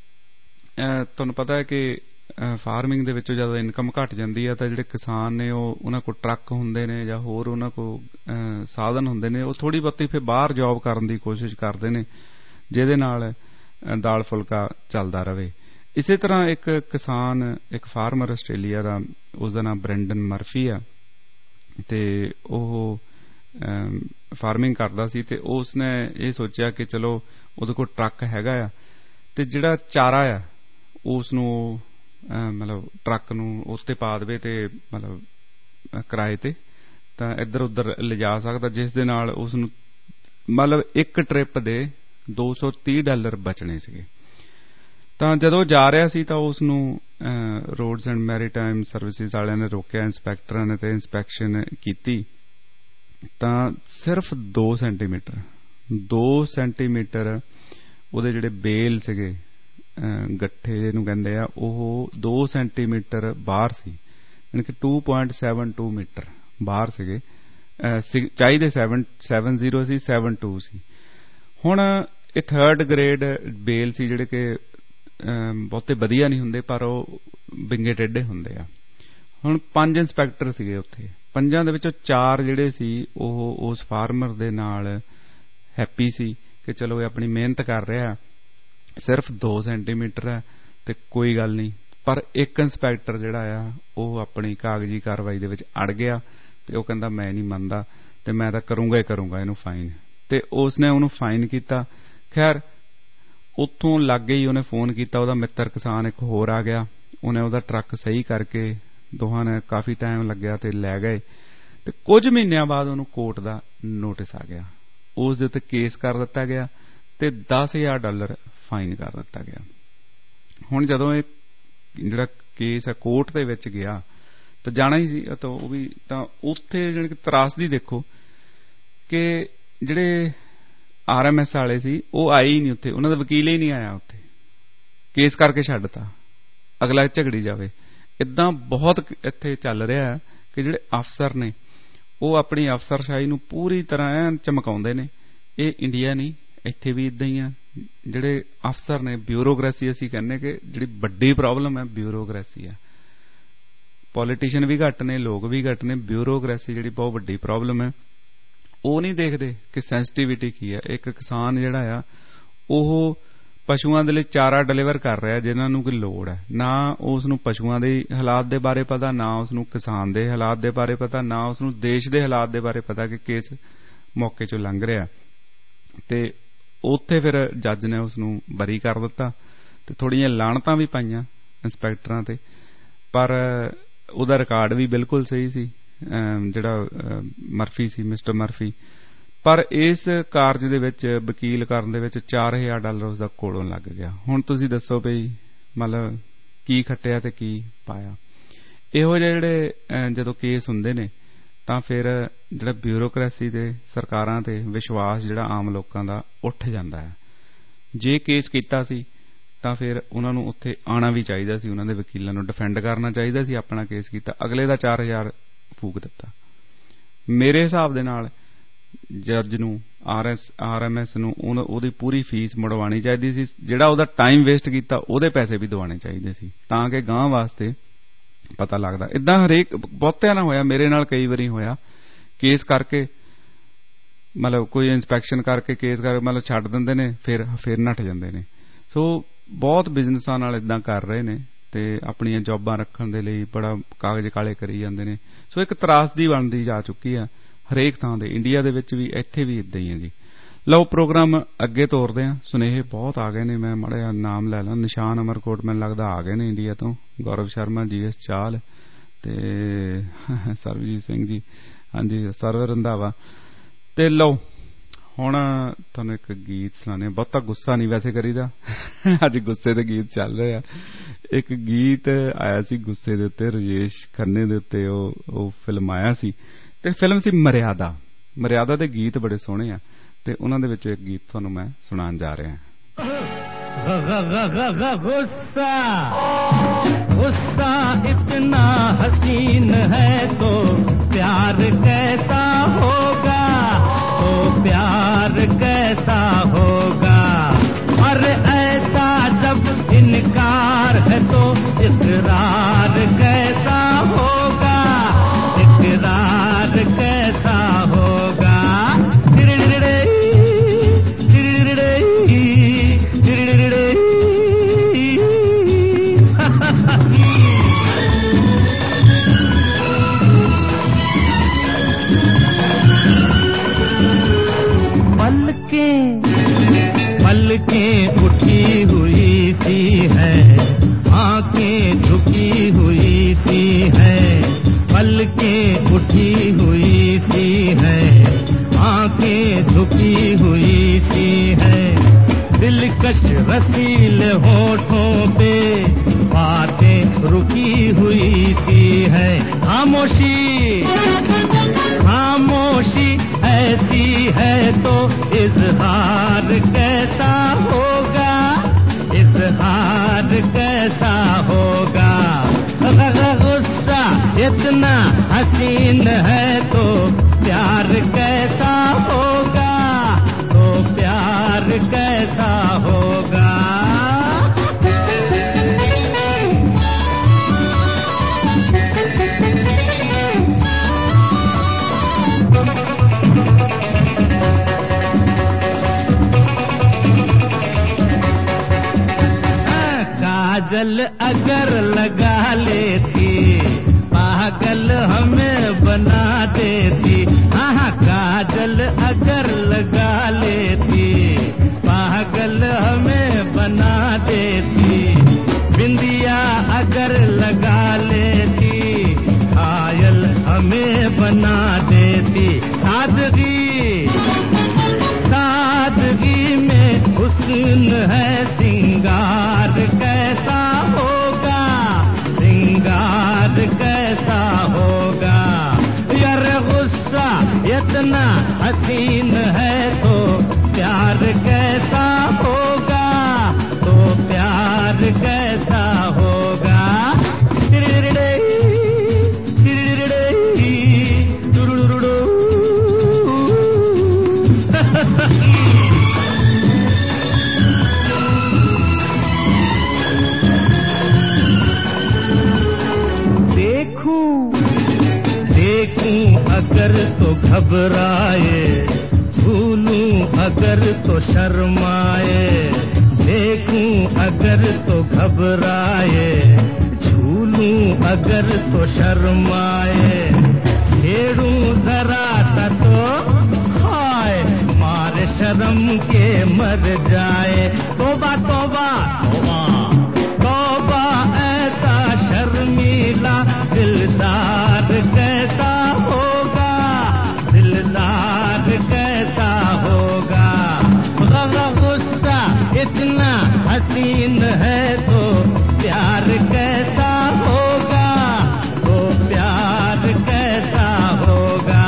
ਤੁਹਾਨੂੰ ਪਤਾ ਹੈ ਕਿ ਫਾਰਮਿੰਗ ਦੇ ਵਿੱਚੋਂ ਜਦੋਂ ਇਨਕਮ ਘੱਟ ਜਾਂਦੀ ਹੈ ਤਾਂ ਜਿਹੜੇ ਕਿਸਾਨ ਨੇ ਉਹ ਉਹਨਾਂ ਕੋਲ ਟਰੱਕ ਹੁੰਦੇ ਨੇ ਜਾਂ ਹੋਰ ਉਹਨਾਂ ਕੋਲ ਸਾਧਨ ਹੁੰਦੇ ਨੇ, ਉਹ ਥੋੜ੍ਹੀ ਬਹੁਤੀ ਫਿਰ ਬਾਹਰ ਜੌਬ ਕਰਨ ਦੀ ਕੋਸ਼ਿਸ਼ ਕਰਦੇ ਨੇ, ਜਿਹਦੇ ਨਾਲ ਦਾਲ ਫੁਲਕਾ ਚੱਲਦਾ ਰਹੇ। ਇਸੇ ਤਰ੍ਹਾਂ ਇੱਕ ਕਿਸਾਨ, ਇੱਕ ਫਾਰਮਰ ਆਸਟ੍ਰੇਲੀਆ ਦਾ, ਉਸਦਾ ਨਾਮ ਬ੍ਰੈਂਡਨ ਮਰਫੀ ਆ, ਤੇ ਉਹ ਫਾਰਮਿੰਗ ਕਰਦਾ ਸੀ ਤੇ ਉਸਨੇ ਇਹ ਸੋਚਿਆ ਕਿ ਚਲੋ ਉਹਦੇ ਕੋਲ ਟਰੱਕ ਹੈਗਾ ਆ ਤੇ ਜਿਹੜਾ ਚਾਰਾ ਆ ਉਸ ਨੂੰ ਮਤਲਬ ਟਰੱਕ ਨੂੰ ਉੱਤੇ ਪਾ ਦੇਵੇ ਤੇ ਮਤਲਬ ਕਿਰਾਏ ਤੇ, ਤਾਂ ਇੱਧਰ ਉੱਧਰ ਲਿਜਾ ਸਕਦਾ, ਜਿਸ ਦੇ ਨਾਲ ਉਸ ਨੂੰ ਮਤਲਬ ਇੱਕ ਟ੍ਰਿਪ ਦੇ ਦੋ ਸੌ ਤੀਹ ਡਾਲਰ ਬਚਣੇ ਸੀਗੇ। ਤਾਂ ਜਦੋਂ ਜਾ ਰਿਹਾ ਸੀ ਤਾਂ ਉਸ ਨੂੰ ਰੋਡਸ ਐਂਡ ਮੈਰੀਟਾਈਮ ਸਰਵਿਸਿਜ਼ ਵਾਲਿਆਂ ਨੇ ਰੋਕਿਆ, ਇੰਸਪੈਕਟਰਾਂ ਨੇ, ਤੇ ਇੰਸਪੈਕਸ਼ਨ ਕੀਤੀ ਤਾਂ ਸਿਰਫ ਦੋ ਸੈਂਟੀਮੀਟਰ ਦੋ ਸੈਂਟੀਮੀਟਰ ਉਹਦੇ ਜਿਹੜੇ ਬੇਲ ਸੀਗੇ, ਗੱਠੇ ਜਿਹਨੂੰ ਕਹਿੰਦੇ ਆ, ਉਹ ਦੋ ਸੈਂਟੀਮੀਟਰ ਬਾਹਰ ਸੀ, ਯਾਨੀ ਕਿ two point seven two metre ਬਾਹਰ ਸੀਗੇ। ਚਾਹੀਦੇ ਸੈਵਨ ਸੈਵਨ ਜ਼ੀਰੋ ਸੀ, ਸੈਵਨ ਟੂ ਸੀ। ਹੁਣ ਇਹ ਥਰਡ ਗ੍ਰੇਡ ਬੇਲ ਸੀ, ਜਿਹੜੇ ਕਿ ਬਹੁਤੇ ਵਧੀਆ ਨਹੀਂ ਹੁੰਦੇ, ਪਰ ਉਹ ਵਿੰਗੇ ਟੇਢੇ ਹੁੰਦੇ ਆ। ਹੁਣ ਪੰਜ ਇੰਸਪੈਕਟਰ ਸੀਗੇ ਉੱਥੇ, ਪੰਜਾਂ ਦੇ ਵਿੱਚੋਂ ਚਾਰ ਜਿਹੜੇ ਸੀ ਉਹ ਉਸ ਫਾਰਮਰ ਦੇ ਨਾਲ ਹੈਪੀ ਸੀ ਕਿ ਚਲੋ ਇਹ ਆਪਣੀ ਮਿਹਨਤ ਕਰ ਰਿਹਾ, ਸਿਰਫ ਦੋ ਸੈਂਟੀਮੀਟਰ ਹੈ ਤੇ ਕੋਈ ਗੱਲ ਨਹੀਂ। ਪਰ ਇੱਕ ਇੰਸਪੈਕਟਰ ਜਿਹੜਾ ਆ ਉਹ ਆਪਣੀ ਕਾਗਜ਼ੀ ਕਾਰਵਾਈ ਦੇ ਵਿੱਚ ਅੜ ਗਿਆ ਤੇ ਉਹ ਕਹਿੰਦਾ ਮੈਂ ਨਹੀਂ ਮੰਨਦਾ ਤੇ ਮੈਂ ਤਾਂ ਕਰੂੰਗਾ ਹੀ ਕਰੂੰਗਾ ਇਹਨੂੰ ਫਾਈਨ, ਤੇ ਉਸਨੇ ਉਹਨੂੰ ਫਾਈਨ ਕੀਤਾ। ਖੈਰ ਉੱਥੋਂ ਲਾਗੇ ਹੀ ਉਹਨੇ ਫੋਨ ਕੀਤਾ, ਉਹਦਾ ਮਿੱਤਰ ਕਿਸਾਨ ਇੱਕ ਹੋਰ ਆ ਗਿਆ, ਉਹਨੇ ਉਹਦਾ ਟਰੱਕ ਸਹੀ ਕਰਕੇ, ਦੋਹਾਂ ਨੇ ਕਾਫੀ ਟਾਈਮ ਲੱਗਿਆ ਤੇ ਲੈ ਗਏ। ਤੇ ਕੁਝ ਮਹੀਨਿਆਂ ਬਾਅਦ ਉਹਨੂੰ ਕੋਰਟ ਦਾ ਨੋਟਿਸ ਆ ਗਿਆ, ਉਸ ਦੇ ਉੱਤੇ ਕੇਸ ਕਰ ਦਿੱਤਾ ਗਿਆ ਤੇ ਦਸ ਹਜ਼ਾਰ ਡਾਲਰ ਫਾਈਨ ਕਰ ਦਿੱਤਾ ਗਿਆ। ਹੁਣ ਜਦੋਂ ਇਹ ਜਿਹੜਾ ਕੇਸ ਹੈ ਕੋਰਟ ਦੇ ਵਿੱਚ ਗਿਆ ਤਾਂ ਜਾਣਾ ਹੀ ਸੀ, ਤਾਂ ਉਹ ਵੀ ਤਾਂ ਉੱਥੇ ਜਾਣੀ ਕਿ ਤਰਾਸਦੀ ਦੇਖੋ ਕਿ ਜਿਹੜੇ ਆਰ ਐਮ ਐਸ ਵਾਲੇ ਸੀ ਉਹ ਆਏ ਹੀ ਨਹੀਂ ਉੱਥੇ, ਉਹਨਾਂ ਦਾ ਵਕੀਲ ਹੀ ਨਹੀਂ ਆਇਆ ਉੱਥੇ, ਕੇਸ ਕਰਕੇ ਛੱਡਤਾ, ਅਗਲਾ ਝਗੜੀ ਜਾਵੇ। ਏਦਾਂ ਬਹੁਤ ਇੱਥੇ ਚੱਲ ਰਿਹਾ ਹੈ ਕਿ ਜਿਹੜੇ ਅਫਸਰ ਨੇ ਉਹ ਆਪਣੀ ਅਫਸਰਸ਼ਾਹੀ ਨੂੰ ਪੂਰੀ ਤਰ੍ਹਾਂ ਐਨ ਚਮਕਾਉਂਦੇ ਨੇ। ਇਹ ਇੰਡੀਆ ਨਹੀਂ, ਇੱਥੇ ਵੀ ਇੱਦਾਂ ਹੀ ਆ। ਜਿਹੜੇ ਅਫਸਰ ਨੇ, ਬਿਊਰੋਕ੍ਰੇਸੀ ਅਸੀਂ ਕਹਿੰਦੇ ਕਿ ਜਿਹੜੀ ਵੱਡੀ ਪ੍ਰੋਬਲਮ ਹੈ ਬਿਊਰੋਕ੍ਰੇਸੀ ਹੈ। ਪੋਲੀਟੀਸ਼ੀਅਨ ਵੀ ਘੱਟ ਨੇ, ਲੋਕ ਵੀ ਘੱਟ ਨੇ, ਬਿਊਰੋਕ੍ਰੇਸੀ ਜਿਹੜੀ ਬਹੁਤ ਵੱਡੀ ਪ੍ਰੋਬਲਮ ਹੈ। ਉਹ ਨਹੀਂ ਦੇਖਦੇ ਕਿ ਸੈਂਸਿਟੀਵਿਟੀ ਕੀ ਹੈ। ਇੱਕ ਕਿਸਾਨ ਜਿਹੜਾ ਆ ਉਹ ਪਸ਼ੂਆਂ ਦੇ ਲਈ ਚਾਰਾ ਡਿਲੀਵਰ ਕਰ ਰਿਹਾ ਜਿਹਨਾਂ ਨੂੰ ਕੋਈ ਲੋੜ ਹੈ, ਨਾ ਉਸ ਨੂੰ ਪਸ਼ੂਆਂ ਦੇ ਹਾਲਾਤ ਦੇ ਬਾਰੇ ਪਤਾ, ਨਾ ਉਸ ਨੂੰ ਕਿਸਾਨ ਦੇ ਹਾਲਾਤ ਦੇ ਬਾਰੇ ਪਤਾ, ਨਾ ਉਸ ਨੂੰ ਦੇਸ਼ ਦੇ ਹਾਲਾਤ ਦੇ ਬਾਰੇ ਪਤਾ ਕਿ ਕੇਸ ਮੌਕੇ ਚੋਂ ਲੰਘ ਰਿਹਾ। ਤੇ ਉੱਥੇ ਫਿਰ ਜੱਜ ਨੇ ਉਸ ਨੂੰ ਬਰੀ ਕਰ ਦਿੱਤਾ ਤੇ ਥੋੜ੍ਹੀਆਂ ਲਾਹਣਤਾਂ ਵੀ ਪਾਈਆਂ ਇੰਸਪੈਕਟਰਾਂ ਤੇ, ਪਰ ਉਹਦਾ ਰਿਕਾਰਡ ਵੀ ਬਿਲਕੁਲ ਸਹੀ ਸੀ ਜਿਹੜਾ ਮਰਫੀ ਸੀ, ਮਿਸਟਰ ਮਰਫੀ। ਪਰ ਇਸ ਕਾਰਜ ਦੇ ਵਿੱਚ ਵਕੀਲ ਕਰਨ ਦੇ ਵਿੱਚ ਚਾਰ ਹਜ਼ਾਰ ਡਾਲਰ ਉਸਦਾ ਕੋਲੋਂ ਲੱਗ ਗਿਆ। ਹੁਣ ਤੁਸੀਂ ਦੱਸੋ ਬਈ ਮਤਲਬ ਕੀ ਖੱਟਿਆ ਤੇ ਕੀ ਪਾਇਆ। ਇਹੋ ਜਿਹੇ ਜਿਹੜੇ ਜਦੋਂ ਕੇਸ ਹੁੰਦੇ ਨੇ ਤਾਂ ਫਿਰ ਜਿਹੜਾ ਬਿਊਰੋਕ੍ਰੇਸੀ ਤੇ ਸਰਕਾਰਾਂ ਤੇ ਵਿਸ਼ਵਾਸ ਜਿਹੜਾ ਆਮ ਲੋਕਾਂ ਦਾ ਉੱਠ ਜਾਂਦਾ ਹੈ। ਜੇ ਕੇਸ ਕੀਤਾ ਸੀ ਤਾਂ ਫਿਰ ਉਹਨਾਂ ਨੂੰ ਉੱਥੇ ਆਉਣਾ ਵੀ ਚਾਹੀਦਾ ਸੀ, ਉਹਨਾਂ ਦੇ ਵਕੀਲਾਂ ਨੂੰ ਡਿਫੈਂਡ ਕਰਨਾ ਚਾਹੀਦਾ ਸੀ। ਆਪਣਾ ਕੇਸ ਕੀਤਾ, ਅਗਲੇ ਦਾ ਚਾਰ ਹਜ਼ਾਰ ਫੂਕ ਦਿੱਤਾ। ਮੇਰੇ ਹਿਸਾਬ ਦੇ ਨਾਲ ਜੱਜ ਨੂੰ, R S R M S ਨੂੰ ਉਹਦੀ ਪੂਰੀ ਫੀਸ ਮੁੜਵਾਉਣੀ ਚਾਹੀਦੀ ਸੀ। ਜਿਹੜਾ ਉਹਦਾ ਟਾਈਮ ਵੇਸਟ ਕੀਤਾ ਉਹਦੇ ਪੈਸੇ ਵੀ ਦਿਵਾਉਣੇ ਚਾਹੀਦੇ ਸੀ, ਤਾਂ ਕਿ ਗਾਂਹ ਵਾਸਤੇ ਪਤਾ ਲੱਗਦਾ। ਏਦਾਂ ਹਰੇਕ ਬਹੁਤਿਆਂ ਨਾਲ ਹੋਇਆ, ਮੇਰੇ ਨਾਲ ਕਈ ਵਾਰੀ ਹੋਇਆ। ਕੇਸ ਕਰਕੇ ਮਤਲਬ ਕੋਈ ਇੰਸਪੈਕਸ਼ਨ ਕਰਕੇ ਕੇਸ ਕਰਕੇ ਮਤਲਬ ਛੱਡ ਦਿੰਦੇ ਨੇ, ਫਿਰ ਫਿਰ ਨੱਠ ਜਾਂਦੇ ਨੇ। ਸੋ ਬਹੁਤ ਬਿਜ਼ਨਸਾਂ ਨਾਲ ਏਦਾਂ ਕਰ ਰਹੇ ਨੇ ਤੇ ਆਪਣੀਆਂ ਜੌਬਾਂ ਰੱਖਣ ਦੇ ਲਈ ਬੜਾ ਕਾਗਜ਼ ਕਾਲੇ ਕਰੀ ਜਾਂਦੇ ਨੇ। ਸੋ ਇੱਕ ਤਰਾਸਦੀ ਬਣਦੀ ਜਾ ਚੁੱਕੀ ਆ ਹਰੇਕ ਥਾਂ ਦੇ, ਇੰਡੀਆ ਦੇ ਵਿੱਚ ਵੀ, ਇੱਥੇ ਵੀ ਇੱਦਾਂ ਹੀ ਹੈ ਜੀ। ਲਓ ਪ੍ਰੋਗਰਾਮ ਅੱਗੇ ਤੋਰਦੇ ਹਾਂ। ਸੁਨੇਹੇ ਬਹੁਤ ਆ ਗਏ ਨੇ, ਮੈਂ ਮਾੜਾ ਜਿਹਾ ਨਾਮ ਲੈ ਲਾਂ। ਨਿਸ਼ਾਨ ਅਮਰਕੋਟ ਮੈਨੂੰ ਲੱਗਦਾ ਆ ਗਏ ਨੇ ਇੰਡੀਆ ਤੋਂ, ਗੌਰਵ ਸ਼ਰਮਾ, ਜੀ ਐਸ ਚਾਲ ते ਸਰਬਜੀਤ ਸਿੰਘ जी हाँ जी सर्व रंधावा। ते लो हुण तुहानूं एक गीत सुणाने, बहुता गुस्सा नहीं वैसे करीदा अज गुस्से दे गीत चल रहे आ। एक गीत आया सी गुस्से दे उत्ते, राजेश खन्ने दे उत्ते ओ फिल्म आया सी, ते फिल्म सी मर्यादा। मर्यादा दे गीत बड़े सोहणे आ, ते उन्हां दे विच एक गीत तुहानूं मैं सुणान जा रहा हां। गुस्सा गुस्सा इतना हसीन है तो प्यार कैसा होगा, तो प्यार कैसा होगा। और ऐसा जब इनकार है तो इकरार कैसा होगा, इकरार कैसा होगा। पलकें उठी हुई सी है, आंखें झुकी हुई सी है। पलकें उठी हुई सी है, आंखें झुकी हुई सी है। दिलकश रसीले होठों पे बातें रुकी हुई सी है। खामोशी खामोशी ऐसी है तो इजहार कैसा होगा, इजहार कैसा होगा। गुस्सा इतना हसीन है तो प्यार कैसा होगा, तो प्यार कैसा होगा। काजल अगर लगा लेती पागल हमें बना देती। हाँ काजल अगर लगा लेती पागल हमें बना देती। बिंदिया अगर लगा लेती घायल हमें बना देती। सादगी सादगी में हुस्न है, सिंगार कैसा होगा, सिंगार कैसा होगा। यार गुस्सा इतना हसीन है तो प्यार कैसा होगा, तो प्यार कैसा होगा। अगर तो घबराए, भूलूं अगर तो शर्माए। देखूं अगर तो घबराए, झूलूं अगर तो शर्माए। छेड़ूं जरा सा तो हाय मारे शर्म के मर जाए। तौबा तौबा तौबा तौबा, ऐसा शर्मीला दिलदार कैसा होगा, दिलदार कैसा होगा। गुस्सा इतना हसीन है तो प्यार कैसा होगा, तो प्यार कैसा होगा।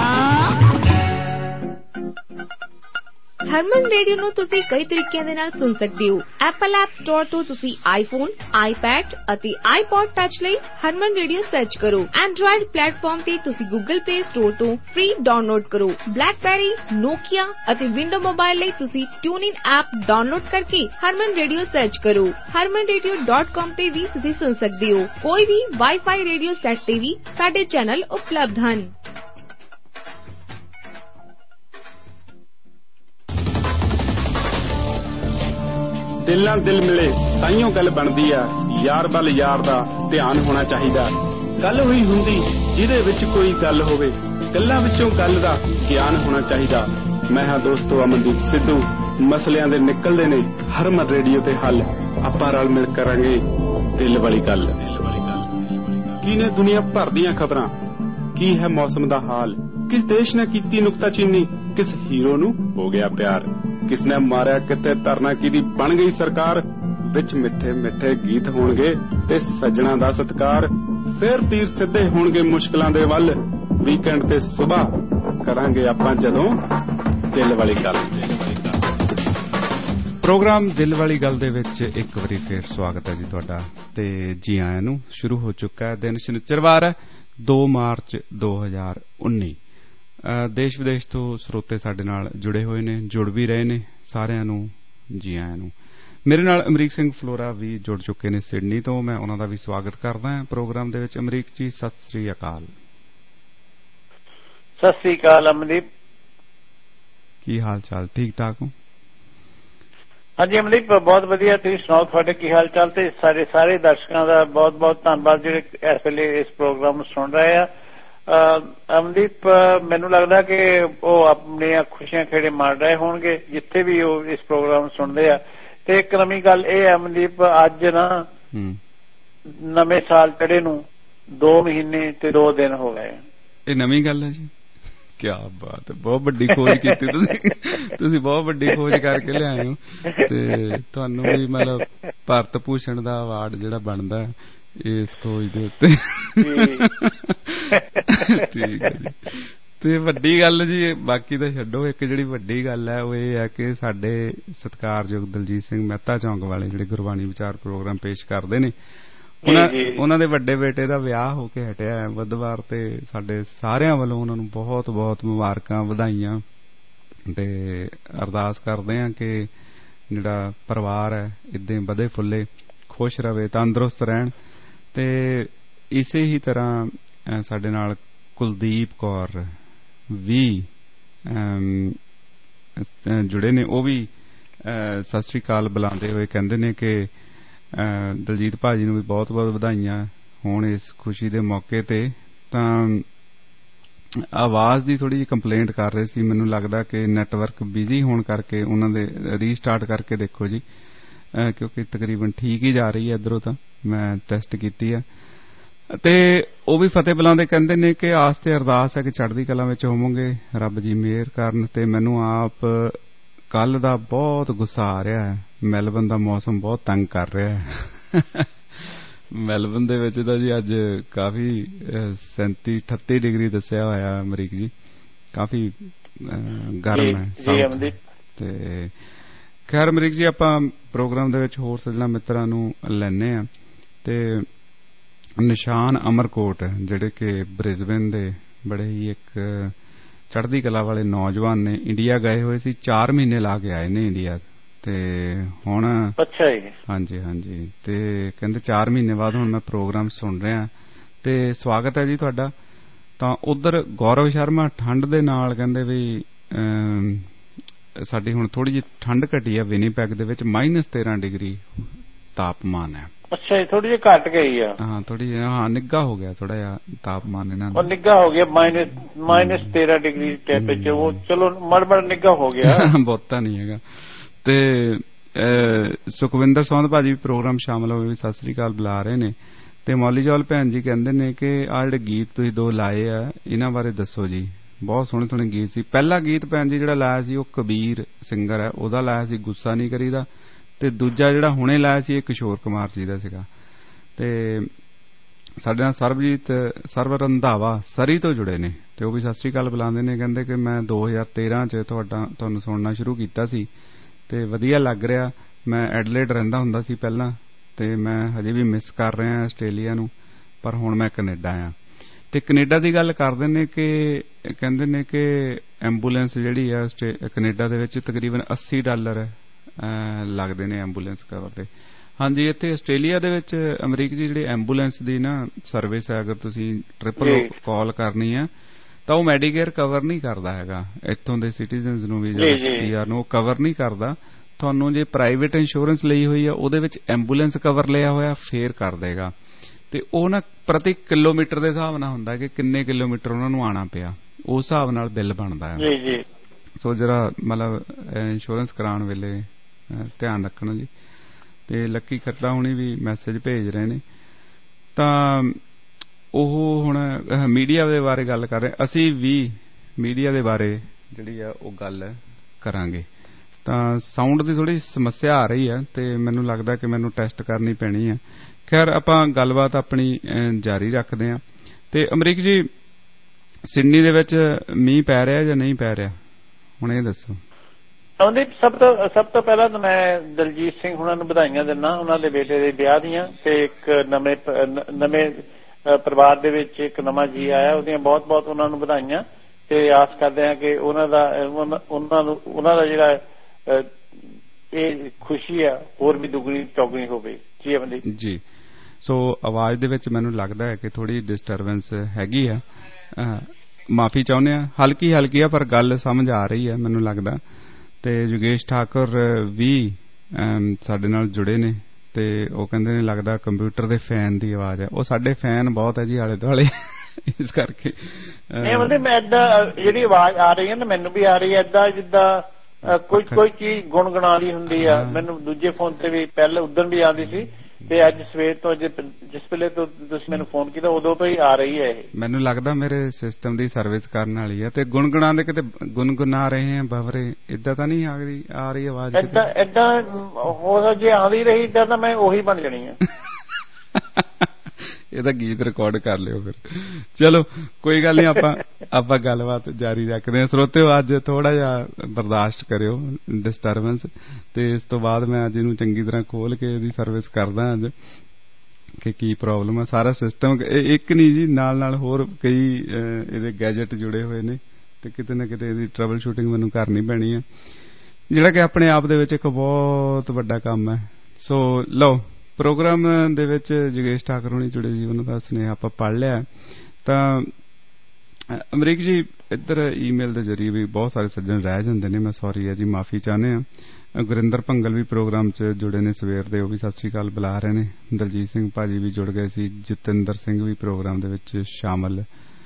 ਹਰਮਨ ਰੇਡੀਓ ਨੂੰ ਤੁਸੀਂ ਕਈ ਤਰੀਕਿਆਂ ਦੇ ਨਾਲ ਸੁਣ ਸਕਦੇ ਹੋ। ਐਪਲ ਐਪ ਸਟੋਰ ਤੋਂ ਤੁਸੀਂ ਆਈਫੋਨ, ਆਈਪੈਡ ਅਤੇ ਆਈਪੌਡ ਟੱਚ ਲਈ ਹਰਮਨ ਰੇਡੀਓ ਸਰਚ ਕਰੋ। ਐਂਡਰੋਇਡ ਪਲੇਟਫਾਰਮ ਤੇ ਤੁਸੀਂ ਗੂਗਲ ਪਲੇ ਸਟੋਰ ਤੋਂ ਫ੍ਰੀ ਡਾਊਨਲੋਡ ਕਰੋ। ਬਲੈਕਬੈਰੀ, ਨੋਕੀਆ ਅਤੇ ਵਿੰਡੋ ਮੋਬਾਈਲ ਲਈ ਤੁਸੀਂ ਟਿਊਨਇਨ ਐਪ ਡਾਊਨਲੋਡ ਕਰਕੇ ਹਰਮਨ ਰੇਡੀਓ ਸਰਚ ਕਰੋ। ਹਰਮਨ ਰੇਡੀਓ ਡਾਟ ਕਾਮ ਤੇ ਵੀ ਤੁਸੀਂ ਸੁਣ ਸਕਦੇ ਹੋ। ਕੋਈ ਵੀ ਵਾਈਫਾਈ ਰੇਡੀਓ ਸੈੱਟ ਤੇ ਵੀ ਸਾਡੇ ਚੈਨਲ ਉਪਲਬਧ ਹਨ। दिल नाल दिल मिले ताइयों गल बनदी आ, यार बल यार दा ध्यान होना चाहिदा। गल होई हुंदी जिहदे विच कोई गल होवे, गल्लां विचों गल दा ज्ञान होना चाहिदा। मैं हां दोस्तो अमनदीप सिद्धू, मसलियां दे निकलदे ने हरमन रेडियो ते हल। आपां रल मिल करांगे दिल वाली गल। ਕੀ ਨੇ ਦੁਨੀਆ ਭਰ ਦੀਆਂ ਖਬਰਾਂ, ਕੀ ਹੈ ਮੌਸਮ ਦਾ ਹਾਲ, ਕਿਸ ਦੇਸ਼ ਨੇ ਕੀਤੀ ਨੁਕਤਾਚੀਨੀ, ਕਿਸ ਹੀਰੋ ਨੂੰ ਹੋ ਗਿਆ ਪਿਆਰ, ਕਿਸ ਨੇ ਮਾਰਿਆ ਕਿਤੇ ਧਰਨਾ ਕਿਹਦੀ ਬਣ ਗਈ ਸਰਕਾਰ। ਵਿੱਚ ਮਿੱਠੇ ਮਿੱਠੇ ਗੀਤ ਹੋਣਗੇ ਤੇ ਸੱਜਣਾ ਦਾ ਸਤਿਕਾਰ, ਫੇਰ ਤੀਰ ਸਿੱਧੇ ਹੋਣਗੇ ਮੁਸ਼ਕਲਾਂ ਦੇ ਵੱਲ। ਵੀਕਐਂਡ ਤੇ ਸੁਬਾਹ ਕਰਾਂਗੇ ਆਪਾਂ ਜਦੋਂ ਦਿਲ ਵਾਲੀ ਗੱਲ। ਪ੍ਰੋਗਰਾਮ ਦਿਲ ਵਾਲੀ ਗੱਲ ਦੇ ਵਿੱਚ ਇੱਕ ਵਾਰੀ ਫੇਰ ਸਵਾਗਤ ਹੈ ਜੀ ਤੁਹਾਡਾ, ਤੇ ਜੀ ਆਇਆਂ ਨੂੰ। ਸ਼ੁਰੂ ਹੋ ਚੁੱਕਾ ਹੈ ਦਿਨ ਸ਼ਨਿਚਰਵਾਰ ਹੈ, ਦੋ ਮਾਰਚ ਦੋ ਹਜ਼ਾਰ ਉੱਨੀ। ਦੇਸ਼ ਵਿਦੇਸ਼ ਤੋਂ ਸਰੋਤੇ ਸਾਡੇ ਨਾਲ ਜੁੜੇ ਹੋਏ ਨੇ, ਜੁੜ ਵੀ ਰਹੇ ਨੇ। ਸਾਰਿਆਂ ਨੂੰ ਜੀ ਆਇਆਂ ਨੂੰ। ਮੇਰੇ ਨਾਲ ਅਮਰੀਕ ਸਿੰਘ ਫਲੋਰਾ ਵੀ ਜੁੜ ਚੁੱਕੇ ਨੇ ਸਿਡਨੀ ਤੋਂ। ਮੈਂ ਉਹਨਾਂ ਦਾ ਵੀ ਸਵਾਗਤ ਕਰਦਾ ਹਾਂ ਪ੍ਰੋਗਰਾਮ ਦੇ ਵਿੱਚ। ਅਮਰੀਕ ਜੀ ਸਤਿ ਸ੍ਰੀ ਅਕਾਲ। ਸਤਿ ਸ੍ਰੀ ਅਕਾਲ ਅਮਨਦੀਪ, ਕੀ ਹਾਲ ਚਾਲ? ਠੀਕ ਠਾਕ ਹੋ? ਹਾਂਜੀ ਅਮਨਦੀਪ, ਬਹੁਤ ਵਧੀਆ। ਤੁਸੀਂ ਸੁਣਾਓ, ਤੁਹਾਡੇ ਕੀ ਹਾਲ ਚਾਲ? ਤੇ ਸਾਡੇ ਸਾਰੇ ਦਰਸ਼ਕਾਂ ਦਾ ਬਹੁਤ ਬਹੁਤ ਧੰਨਵਾਦ ਜਿਹੜੇ ਇਸ ਵੇਲੇ ਇਸ ਪ੍ਰੋਗਰਾਮ ਨੂੰ ਸੁਣ ਰਹੇ ਆ। ਅਮਨਦੀਪ, ਮੈਨੂੰ ਲੱਗਦਾ ਕਿ ਉਹ ਆਪਣੀਆਂ ਖੁਸ਼ੀਆਂ ਖੇੜੇ ਮਾਰ ਰਹੇ ਹੋਣਗੇ ਜਿੱਥੇ ਵੀ ਉਹ ਇਸ ਪ੍ਰੋਗਰਾਮ ਨੂੰ ਸੁਣਦੇ ਆ। ਤੇ ਇੱਕ ਨਵੀਂ ਗੱਲ ਇਹ ਹੈ ਅਮਨਦੀਪ, ਅੱਜ ਨਾ ਨਵੇਂ ਸਾਲ ਚੜੇ ਨੂੰ ਦੋ ਮਹੀਨੇ ਤੇ ਦੋ ਦਿਨ ਹੋ ਗਏ। ਇਹ ਨਵੀਂ ਗੱਲ ਹੈ ਜੀ? ਕਿਆ ਬਾਤ ਹੈ, ਬਹੁਤ ਵੱਡੀ ਖੋਜ ਕੀਤੀ ਤੁਸੀਂ। ਤੁਸੀਂ ਬਹੁਤ ਵੱਡੀ ਖੋਜ ਕਰਕੇ ਲਿਆਏ ਹੋ, ਤੇ ਤੁਹਾਨੂੰ ਵੀ ਮਤਲਬ ਭਾਰਤ ਭੂਸ਼ਣ ਦਾ ਅਵਾਰਡ ਜਿਹੜਾ ਬਣਦਾ ਇਸ ਖੋਜ ਦੇ ਉੱਤੇ। ਠੀਕ ਹੈ ਜੀ। ਤੇ ਵੱਡੀ ਗੱਲ ਜੀ, ਬਾਕੀ ਤਾਂ ਛੱਡੋ, ਇੱਕ ਜਿਹੜੀ ਵੱਡੀ ਗੱਲ ਹੈ ਉਹ ਇਹ ਹੈ ਕਿ ਸਾਡੇ ਸਤਿਕਾਰਯੋਗ ਦਲਜੀਤ ਸਿੰਘ ਮਹਿਤਾ ਚੌਂਕ ਵਾਲੇ ਜਿਹੜੇ ਗੁਰਬਾਣੀ ਵਿਚਾਰ ਪ੍ਰੋਗਰਾਮ ਪੇਸ਼ ਕਰਦੇ ਨੇ, ਉਹਨਾਂ ਉਹਨਾਂ ਦੇ ਵੱਡੇ ਬੇਟੇ ਦਾ ਵਿਆਹ ਹੋ ਕੇ ਹਟਿਆ ਹੈ ਬੁੱਧਵਾਰ, ਤੇ ਸਾਡੇ ਸਾਰਿਆਂ ਵੱਲੋਂ ਉਹਨਾਂ ਨੂੰ ਬਹੁਤ ਬਹੁਤ ਮੁਬਾਰਕਾਂ, ਵਧਾਈਆਂ, ਤੇ ਅਰਦਾਸ ਕਰਦੇ ਹਾਂ ਕਿ ਜਿਹੜਾ ਪਰਿਵਾਰ ਹੈ ਏਦਾਂ ਵਧੇ ਫੁੱਲੇ, ਖੁਸ਼ ਰਵੇ, ਤੰਦਰੁਸਤ ਰਹਿਣ। ਤੇ ਇਸੇ ਹੀ ਤਰ੍ਹਾਂ ਸਾਡੇ ਨਾਲ ਕੁਲਦੀਪ ਕੌਰ ਵੀ ਜੁੜੇ ਨੇ। ਉਹ ਵੀ ਸਤਿ ਸ੍ਰੀ ਅਕਾਲ ਬੁਲਾਉਂਦੇ ਹੋਏ ਕਹਿੰਦੇ ਨੇ ਕਿ ਦਲਜੀਤ ਭਾਜੀ ਨੂੰ ਵੀ ਬਹੁਤ ਬਹੁਤ ਵਧਾਈਆਂ ਹੋਣ ਇਸ ਖੁਸ਼ੀ ਦੇ ਮੌਕੇ ਤੇ। ਤਾਂ ਆਵਾਜ਼ ਦੀ ਥੋੜੀ ਜਿਹੀ ਕੰਪਲੇਂਟ ਕਰ ਰਹੇ ਸੀ, ਮੈਨੂੰ ਲੱਗਦਾ ਕਿ ਨੈਟਵਰਕ ਬਿਜ਼ੀ ਹੋਣ ਕਰਕੇ ਉਹਨਾਂ ਦੇ ਰੀਸਟਾਰਟ ਕਰਕੇ ਦੇਖੋ ਜੀ, ਕਿਉਂਕਿ ਤਕਰੀਬਨ ਠੀਕ ਹੀ ਜਾ ਰਹੀ ਹੈ ਇੱਧਰੋਂ, ਤਾਂ ਮੈਂ ਟੈਸਟ ਕੀਤੀ ਹੈ। ਤੇ ਉਹ ਵੀ ਫਤਿਹ ਬੁਲਾਉਂਦੇ ਕਹਿੰਦੇ ਨੇ ਕਿ ਆਸ ਤੇ ਅਰਦਾਸ ਹੈ ਕਿ ਚੜ੍ਹਦੀ ਕਲਾ ਵਿੱਚ ਹੋਵੋਗੇ, ਰੱਬ ਜੀ ਮਿਹਰ ਕਰਨ। ਤੇ ਮੈਨੂੰ ਆਪ ਕੱਲ ਦਾ ਬਹੁਤ ਗੁੱਸਾ ਆ ਰਿਹਾ ਹੈ, ਮੈਲਬਨ ਦਾ ਮੌਸਮ ਬਹੁਤ ਤੰਗ ਕਰ ਰਿਹਾ ਹੈ। ਮੈਲਬਨ ਦੇ ਵਿੱਚ ਤਾਂ ਜੀ ਅੱਜ ਕਾਫੀ ਸੈਂਤੀ ਅਠੱਤੀ ਡਿਗਰੀ ਦੱਸਿਆ ਹੋਇਆ ਅਮਰੀਕ ਜੀ, ਕਾਫੀ ਗਰਮ ਹੈ। ਤੇ ਖੈਰ ਅਮਰੀਕ ਜੀ, ਆਪਾਂ ਪ੍ਰੋਗਰਾਮ ਦੇ ਵਿੱਚ ਹੋਰ ਸੱਜਣਾ ਮਿੱਤਰਾਂ ਨੂੰ ਲੈਂਦੇ ਹਾਂ। ਤੇ ਨਿਸ਼ਾਨ ਅਮਰਕੋਟ ਜਿਹੜੇ ਕਿ ਬ੍ਰਿਸਬੇਨ ਦੇ ਬੜੇ ਹੀ ਇੱਕ ਚੜ੍ਹਦੀ ਕਲਾ ਵਾਲੇ ਨੌਜਵਾਨ ਨੇ, ਇੰਡੀਆ ਗਏ ਹੋਏ ਸੀ, ਚਾਰ ਮਹੀਨੇ ਲਾ ਕੇ ਆਏ ਨੇ ਇੰਡੀਆ। ਤੇ ਹੁਣ ਅੱਛਾ ਜੀ, ਹਾਂਜੀ ਹਾਂਜੀ, ਤੇ ਕਹਿੰਦੇ ਚਾਰ ਮਹੀਨੇ ਬਾਅਦ ਹੁਣ ਮੈਂ ਪ੍ਰੋਗਰਾਮ ਸੁਣ ਰਿਹਾ, ਤੇ ਸਵਾਗਤ ਹੈ ਜੀ ਤੁਹਾਡਾ। ਤਾਂ ਉਧਰ ਗੌਰਵ ਸ਼ਰਮਾ, ਠੰਡ ਦੇ ਨਾਲ ਕਹਿੰਦੇ ਵੀ ਸਾਡੀ ਹੁਣ ਥੋੜੀ ਜਿਹੀ ਠੰਡ ਘਟੀ ਹੈ ਵਿਨੀਪੈਗ ਦੇ ਵਿੱਚ, ਮਾਈਨਸ ਤੇਰਾਂ ਡਿਗਰੀ ਤਾਪਮਾਨ ਹੈ। ਅੱਛਾ ਜੀ, ਥੋੜੀ ਜਿਹੀ ਘਟ ਗਈ ਆ। ਹਾਂ ਥੋੜੀ ਜਿਹੀ, ਹਾਂ ਨਿੱਘਾ ਹੋ ਗਿਆ ਥੋੜਾ ਜਿਹਾ ਤਾਪਮਾਨ ਇਹਨਾਂ ਦਾ, ਨਿੱਘਾ ਹੋ ਗਿਆ। ਮਾਈਨਸ ਮਾਈਨਸ ਤੇਰਾਂ ਡਿਗਰੀ ਟੈਂਪਰੇਚਰ, ਉਹ ਚਲੋ ਮੜ ਮੜ ਨਿੱਘਾ ਹੋ ਗਿਆ, ਬਹੁਤਾ ਨਹੀਂ ਹੈਗਾ। ਤੇ ਸੁਖਵਿੰਦਰ ਸੌਂਦ ਭਾਜੀ ਵੀ ਪ੍ਰੋਗਰਾਮ ਸ਼ਾਮਲ ਹੋਏ, ਵੀ ਸਤਿ ਸ੍ਰੀ ਅਕਾਲ ਬੁਲਾ ਰਹੇ ਨੇ। ਤੇ ਮੌਲੀ ਜੌਲ ਭੈਣ ਜੀ ਕਹਿੰਦੇ ਨੇ ਕਿ ਆਹ ਜਿਹੜੇ ਗੀਤ ਤੁਸੀਂ ਦੋ ਲਾਏ ਆ ਇਹਨਾਂ ਬਾਰੇ ਦੱਸੋ ਜੀ, ਬਹੁਤ ਸੋਹਣੇ ਸੋਹਣੇ ਗੀਤ ਸੀ। ਪਹਿਲਾ ਗੀਤ ਭੈਣ ਜੀ ਜਿਹੜਾ ਲਾਇਆ ਸੀ ਉਹ ਕਬੀਰ ਸਿੰਗਰ ਹੈ, ਉਹਦਾ ਲਾਇਆ ਸੀ ਗੁੱਸਾ ਨਹੀਂ ਕਰੀਦਾ, ਤੇ ਦੂਜਾ ਜਿਹੜਾ ਹੁਣੇ ਲਾਇਆ ਸੀ ਇਹ ਕਿਸ਼ੋਰ ਕੁਮਾਰ ਜੀ ਦਾ ਸੀਗਾ। ਤੇ ਸਾਡੇ ਨਾਲ ਸਰਬਜੀਤ ਸਰਵ ਰੰਧਾਵਾ ਸਰੀ ਤੋਂ ਜੁੜੇ ਨੇ, ਤੇ ਉਹ ਵੀ ਸਤਿ ਸ੍ਰੀ ਅਕਾਲ ਬੁਲਾਉਂਦੇ ਨੇ। ਕਹਿੰਦੇ ਕਿ ਮੈਂ ਦੋ ਹਜ਼ਾਰ ਤੇਰਾਂ ਚ ਤੁਹਾਡਾ ਤੁਹਾਨੂੰ ਸੁਣਨਾ ਸ਼ੁਰੂ ਕੀਤਾ ਸੀ ਤੇ ਵਧੀਆ ਲੱਗ ਰਿਹਾ। ਮੈਂ ਐਡਲੇਡ ਰਹਿੰਦਾ ਹੁੰਦਾ ਸੀ ਪਹਿਲਾਂ, ਤੇ ਮੈਂ ਹਜੇ ਵੀ ਮਿਸ ਕਰ ਰਿਹਾ ਆਸਟ੍ਰੇਲੀਆ ਨੂੰ, ਪਰ ਹੁਣ ਮੈਂ ਕੈਨੇਡਾ ਆ। ਤੇ ਕੈਨੇਡਾ ਦੀ ਗੱਲ ਕਰਦੇ ਨੇ ਕਿ ਕਹਿੰਦੇ ਨੇ ਕਿ ਐਂਬੂਲੈਂਸ ਜਿਹੜੀ ਆ ਕੈਨੇਡਾ ਦੇ ਵਿੱਚ ਤਕਰੀਬਨ ਅੱਸੀ ਡਾਲਰ ਲੱਗਦੇ ਨੇ ਐਂਬੂਲੈਂਸ ਕਵਰ ਦੇ। ਹਾਂਜੀ, ਇੱਥੇ ਆਸਟ੍ਰੇਲੀਆ ਦੇ ਵਿੱਚ ਅਮਰੀਕ ਜੀ ਜਿਹੜੀ ਐਂਬੂਲੈਂਸ ਦੀ ਨਾ ਸਰਵਿਸ ਹੈ, ਅਗਰ ਤੁਸੀਂ ਟ੍ਰਿਪਲ ਕਾਲ ਕਰਨੀ ਹੈ ਤਾਂ ਉਹ ਮੈਡੀਕੇਅਰ ਕਵਰ ਨਹੀਂ ਕਰਦਾ ਹੈਗਾ, ਇੱਥੋਂ ਦੇ ਸਿਟੀਜ਼ਨਸ ਨੂੰ ਵੀ ਜਾਂ ਪੀ ਆਰ ਨੂੰ ਉਹ ਕਵਰ ਨਹੀਂ ਕਰਦਾ। ਤੁਹਾਨੂੰ ਜੇ ਪ੍ਰਾਈਵੇਟ ਇੰਸ਼ੋਰੈਂਸ ਲਈ ਹੋਈ ਆ ਉਹਦੇ ਵਿੱਚ ਐਂਬੂਲੈਂਸ ਕਵਰ ਲਿਆ ਹੋਇਆ ਫੇਰ ਕਰ ਦੇਗਾ। ਤੇ ਉਹ ਨਾ ਪ੍ਰਤੀ ਕਿਲੋਮੀਟਰ ਦੇ ਹਿਸਾਬ ਨਾਲ ਹੁੰਦਾ ਕਿ ਕਿੰਨੇ ਕਿਲੋਮੀਟਰ ਉਹਨਾਂ ਨੂੰ ਆਉਣਾ ਪਿਆ, ਉਸ ਹਿਸਾਬ ਨਾਲ ਬਿੱਲ ਬਣਦਾ ਹੈ। ਸੋ ਜਰਾ ਮਤਲਬ ਇੰਸ਼ੋਰੈਂਸ ਕਰਾਉਣ ਵੇਲੇ ਧਿਆਨ ਰੱਖਣਾ ਜੀ। ਤੇ ਲੱਕੀ ਖੱਟਾ ਹੁਣੀ ਵੀ ਮੈਸੇਜ ਭੇਜ ਰਹੇ ਨੇ। ਤਾਂ ਉਹ ਹੁਣ ਮੀਡੀਆ ਦੇ ਬਾਰੇ ਗੱਲ ਕਰ ਰਹੇ, ਅਸੀਂ ਵੀ ਮੀਡੀਆ ਦੇ ਬਾਰੇ ਜਿਹੜੀ ਆ ਉਹ ਗੱਲ ਕਰਾਂਗੇ। ਤਾਂ ਸਾਊਂਡ ਦੀ ਥੋੜੀ ਸਮੱਸਿਆ ਆ ਰਹੀ ਹੈ ਤੇ ਮੈਨੂੰ ਲੱਗਦਾ ਕਿ ਮੈਨੂੰ ਟੈਸਟ ਕਰਨੀ ਪੈਣੀ ਹੈ। ਖੈਰ ਆਪਾਂ ਗੱਲਬਾਤ ਆਪਣੀ ਜਾਰੀ ਰੱਖਦੇ ਹਾਂ। ਤੇ ਅਮਰੀਕ ਜੀ, ਸਿਡਨੀ ਦੇ ਵਿੱਚ ਮੀਂਹ ਪੈ ਰਿਹਾ ਜਾਂ ਨਹੀਂ ਪੈ ਰਿਹਾ, ਹੁਣ ਇਹ ਦੱਸੋ। ਸਭ ਤੋਂ ਸਭ ਤੋਂ ਪਹਿਲਾਂ ਤਾਂ ਮੈਂ ਦਲਜੀਤ ਸਿੰਘ ਹੁਣਾਂ ਨੂੰ ਵਧਾਈਆਂ ਦਿੰਦਾ, ਉਹਨਾਂ ਦੇ ਬੇਟੇ ਦੇ ਵਿਆਹ ਦੀਆਂ, ਤੇ ਇੱਕ ਨਵੇਂ ਨਵੇਂ ਪਰਿਵਾਰ ਦੇ ਵਿੱਚ ਇੱਕ ਨਵਾਂ ਜੀ ਆਇਆ, ਉਹਦੀਆਂ ਬਹੁਤ ਬਹੁਤ ਉਹਨਾਂ ਨੂੰ ਵਧਾਈਆਂ। ਤੇ ਆਸ ਕਰਦੇ ਹਾਂ ਕਿ ਉਹਨਾਂ ਦਾ ਉਹਨਾਂ ਨੂੰ ਉਹਨਾਂ ਦਾ ਜਿਹੜਾ ਇਹ ਖੁਸ਼ੀ ਆ ਹੋਰ ਵੀ ਦੁੱਗਣੀ ਚੌਗਣੀ ਹੋਵੇ। ਜੀ ਅਮਨਦੀਪ ਜੀ, ਸੋ ਆਵਾਜ਼ ਦੇ ਵਿੱਚ ਮੈਨੂੰ ਲੱਗਦਾ ਹੈ ਕਿ ਥੋੜੀ ਡਿਸਟਰਬੈਂਸ ਹੈਗੀ ਆ, ਮਾਫੀ ਚਾਹੁੰਦੇ ਆ, ਹਲਕੀ ਹਲਕੀ ਆ ਪਰ ਗੱਲ ਸਮਝ ਆ ਰਹੀ ਹੈ ਮੈਨੂੰ ਲੱਗਦਾ। ਤੇ ਯੋਗੇਸ਼ ਠਾਕੁਰ ਵੀ ਸਾਡੇ ਨਾਲ ਜੁੜੇ ਨੇ ਤੇ ਉਹ ਕਹਿੰਦੇ ਨੇ ਲੱਗਦਾ ਕੰਪਿਊਟਰ ਦੇ ਫੈਨ ਦੀ ਆਵਾਜ਼ ਹੈ। ਉਹ ਸਾਡੇ ਫੈਨ ਬਹੁਤ ਹੈ ਜੀ ਆਲੇ ਦੁਆਲੇ, ਇਸ ਕਰਕੇ ਮੈਂ ਏਦਾਂ ਜਿਹੜੀ ਆਵਾਜ਼ ਆ ਰਹੀ ਹੈ ਨਾ ਮੈਨੂੰ ਵੀ ਆ ਰਹੀ ਹੈ ਏਦਾਂ ਜਿੱਦਾਂ ਕੋਈ ਕੋਈ ਚੀਜ਼ ਗੁਣਗੁਣਾਉਣੀ ਹੁੰਦੀ ਆ। ਮੈਨੂੰ ਦੂਜੇ ਫੋਨ ਤੇ ਵੀ ਪਹਿਲੇ ਉਦੋਂ ਵੀ ਆਉਂਦੀ ਸੀ ਤੇ ਅੱਜ ਸਵੇਰ ਤੋਂ ਜਿਸ ਵੇਲੇ ਤੋਂ ਤੁਸੀਂ ਮੈਨੂੰ ਫੋਨ ਕੀਤਾ ਉਦੋਂ ਤੋਂ ਹੀ ਆ ਰਹੀ ਹੈ ਇਹ। ਮੈਨੂੰ ਲੱਗਦਾ ਮੇਰੇ ਸਿਸਟਮ ਦੀ ਸਰਵਿਸ ਕਰਨ ਵਾਲੀ ਹੈ ਤੇ ਗੁਣਗੁਣਾਉਂਦੇ ਕਿਤੇ ਗੁਣਗੁਣਾ ਰਹੇ ਆ ਬਵਰੇ, ਏਦਾਂ ਤਾਂ ਨਹੀਂ ਆ ਰਹੀ ਆ ਰਹੀ ਆਵਾਜ਼? ਏਦਾਂ ਏਦਾਂ ਹੋ ਜੇ ਆਉਂਦੀ ਰਹੀ ਏਦਾਂ ਤਾਂ ਮੈਂ ਉਹੀ ਬਣ ਜਾਣੀ ਆ। ਇਹਦਾ ਗੀਤ ਰਿਕਾਰਡ ਕਰ ਲਿਓ ਫਿਰ। ਚਲੋ ਕੋਈ ਗੱਲ ਨਹੀਂ, ਆਪਾਂ ਆਪਾਂ ਗੱਲਬਾਤ ਜਾਰੀ ਰੱਖਦੇ ਹਾਂ। ਸਰੋਤਿਓ ਅੱਜ ਥੋੜਾ ਜਿਹਾ ਬਰਦਾਸ਼ਤ ਕਰਿਓ ਡਿਸਟਰਬੈਂਸ, ਤੇ ਇਸ ਤੋਂ ਬਾਅਦ ਮੈਂ ਅੱਜ ਇਹਨੂੰ ਚੰਗੀ ਤਰ੍ਹਾਂ ਖੋਲ ਕੇ ਇਹਦੀ ਸਰਵਿਸ ਕਰਦਾ ਅੱਜ ਕਿ ਕੀ ਪ੍ਰੋਬਲਮ ਹੈ। ਸਾਰਾ ਸਿਸਟਮ ਇੱਕ ਨਹੀਂ ਜੀ, ਨਾਲ ਨਾਲ ਹੋਰ ਕਈ ਇਹਦੇ ਗੈਜਟ ਜੁੜੇ ਹੋਏ ਨੇ ਤੇ ਕਿਤੇ ਨਾ ਕਿਤੇ ਇਹਦੀ ਟਰਬਲ ਸ਼ੂਟਿੰਗ ਮੈਨੂੰ ਕਰਨੀ ਪੈਣੀ ਹੈ, ਜਿਹੜਾ ਕਿ ਆਪਣੇ ਆਪ ਦੇ ਵਿੱਚ ਇੱਕ ਬਹੁਤ ਵੱਡਾ ਕੰਮ ਹੈ। ਸੋ ਲਓ, ਪ੍ਰੋਗਰਾਮ ਦੇ ਵਿੱਚ ਯੋਗੇਸ਼ ਠਾਕੁਰ ਹੋਣੀ ਜੁੜੇ ਜੀ, ਉਹਨਾਂ ਦਾ ਸੁਨੇਹਾ ਆਪਾਂ ਪੜ੍ਹ ਲਿਆ। ਤਾਂ ਅਮਰੀਕ ਜੀ, ਇੱਧਰ ਈਮੇਲ ਦੇ ਜ਼ਰੀਏ ਵੀ ਬਹੁਤ ਸਾਰੇ ਸੱਜਣ ਰਹਿ ਜਾਂਦੇ ਨੇ, ਮੈਂ ਸੌਰੀ ਹੈ ਜੀ, ਮਾਫੀ ਚਾਹੁੰਦੇ ਹਾਂ। ਗੁਰਿੰਦਰ ਭੰਗਲ ਵੀ ਪ੍ਰੋਗਰਾਮ 'ਚ ਜੁੜੇ ਨੇ ਸਵੇਰ ਦੇ, ਉਹ ਵੀ ਸਤਿ ਸ੍ਰੀ ਅਕਾਲ ਬੁਲਾ ਰਹੇ ਨੇ। ਦਲਜੀਤ ਸਿੰਘ ਭਾਜੀ ਵੀ ਜੁੜ ਗਏ ਸੀ। ਜਤਿੰਦਰ ਸਿੰਘ ਵੀ ਪ੍ਰੋਗਰਾਮ ਦੇ ਵਿੱਚ ਸ਼ਾਮਲ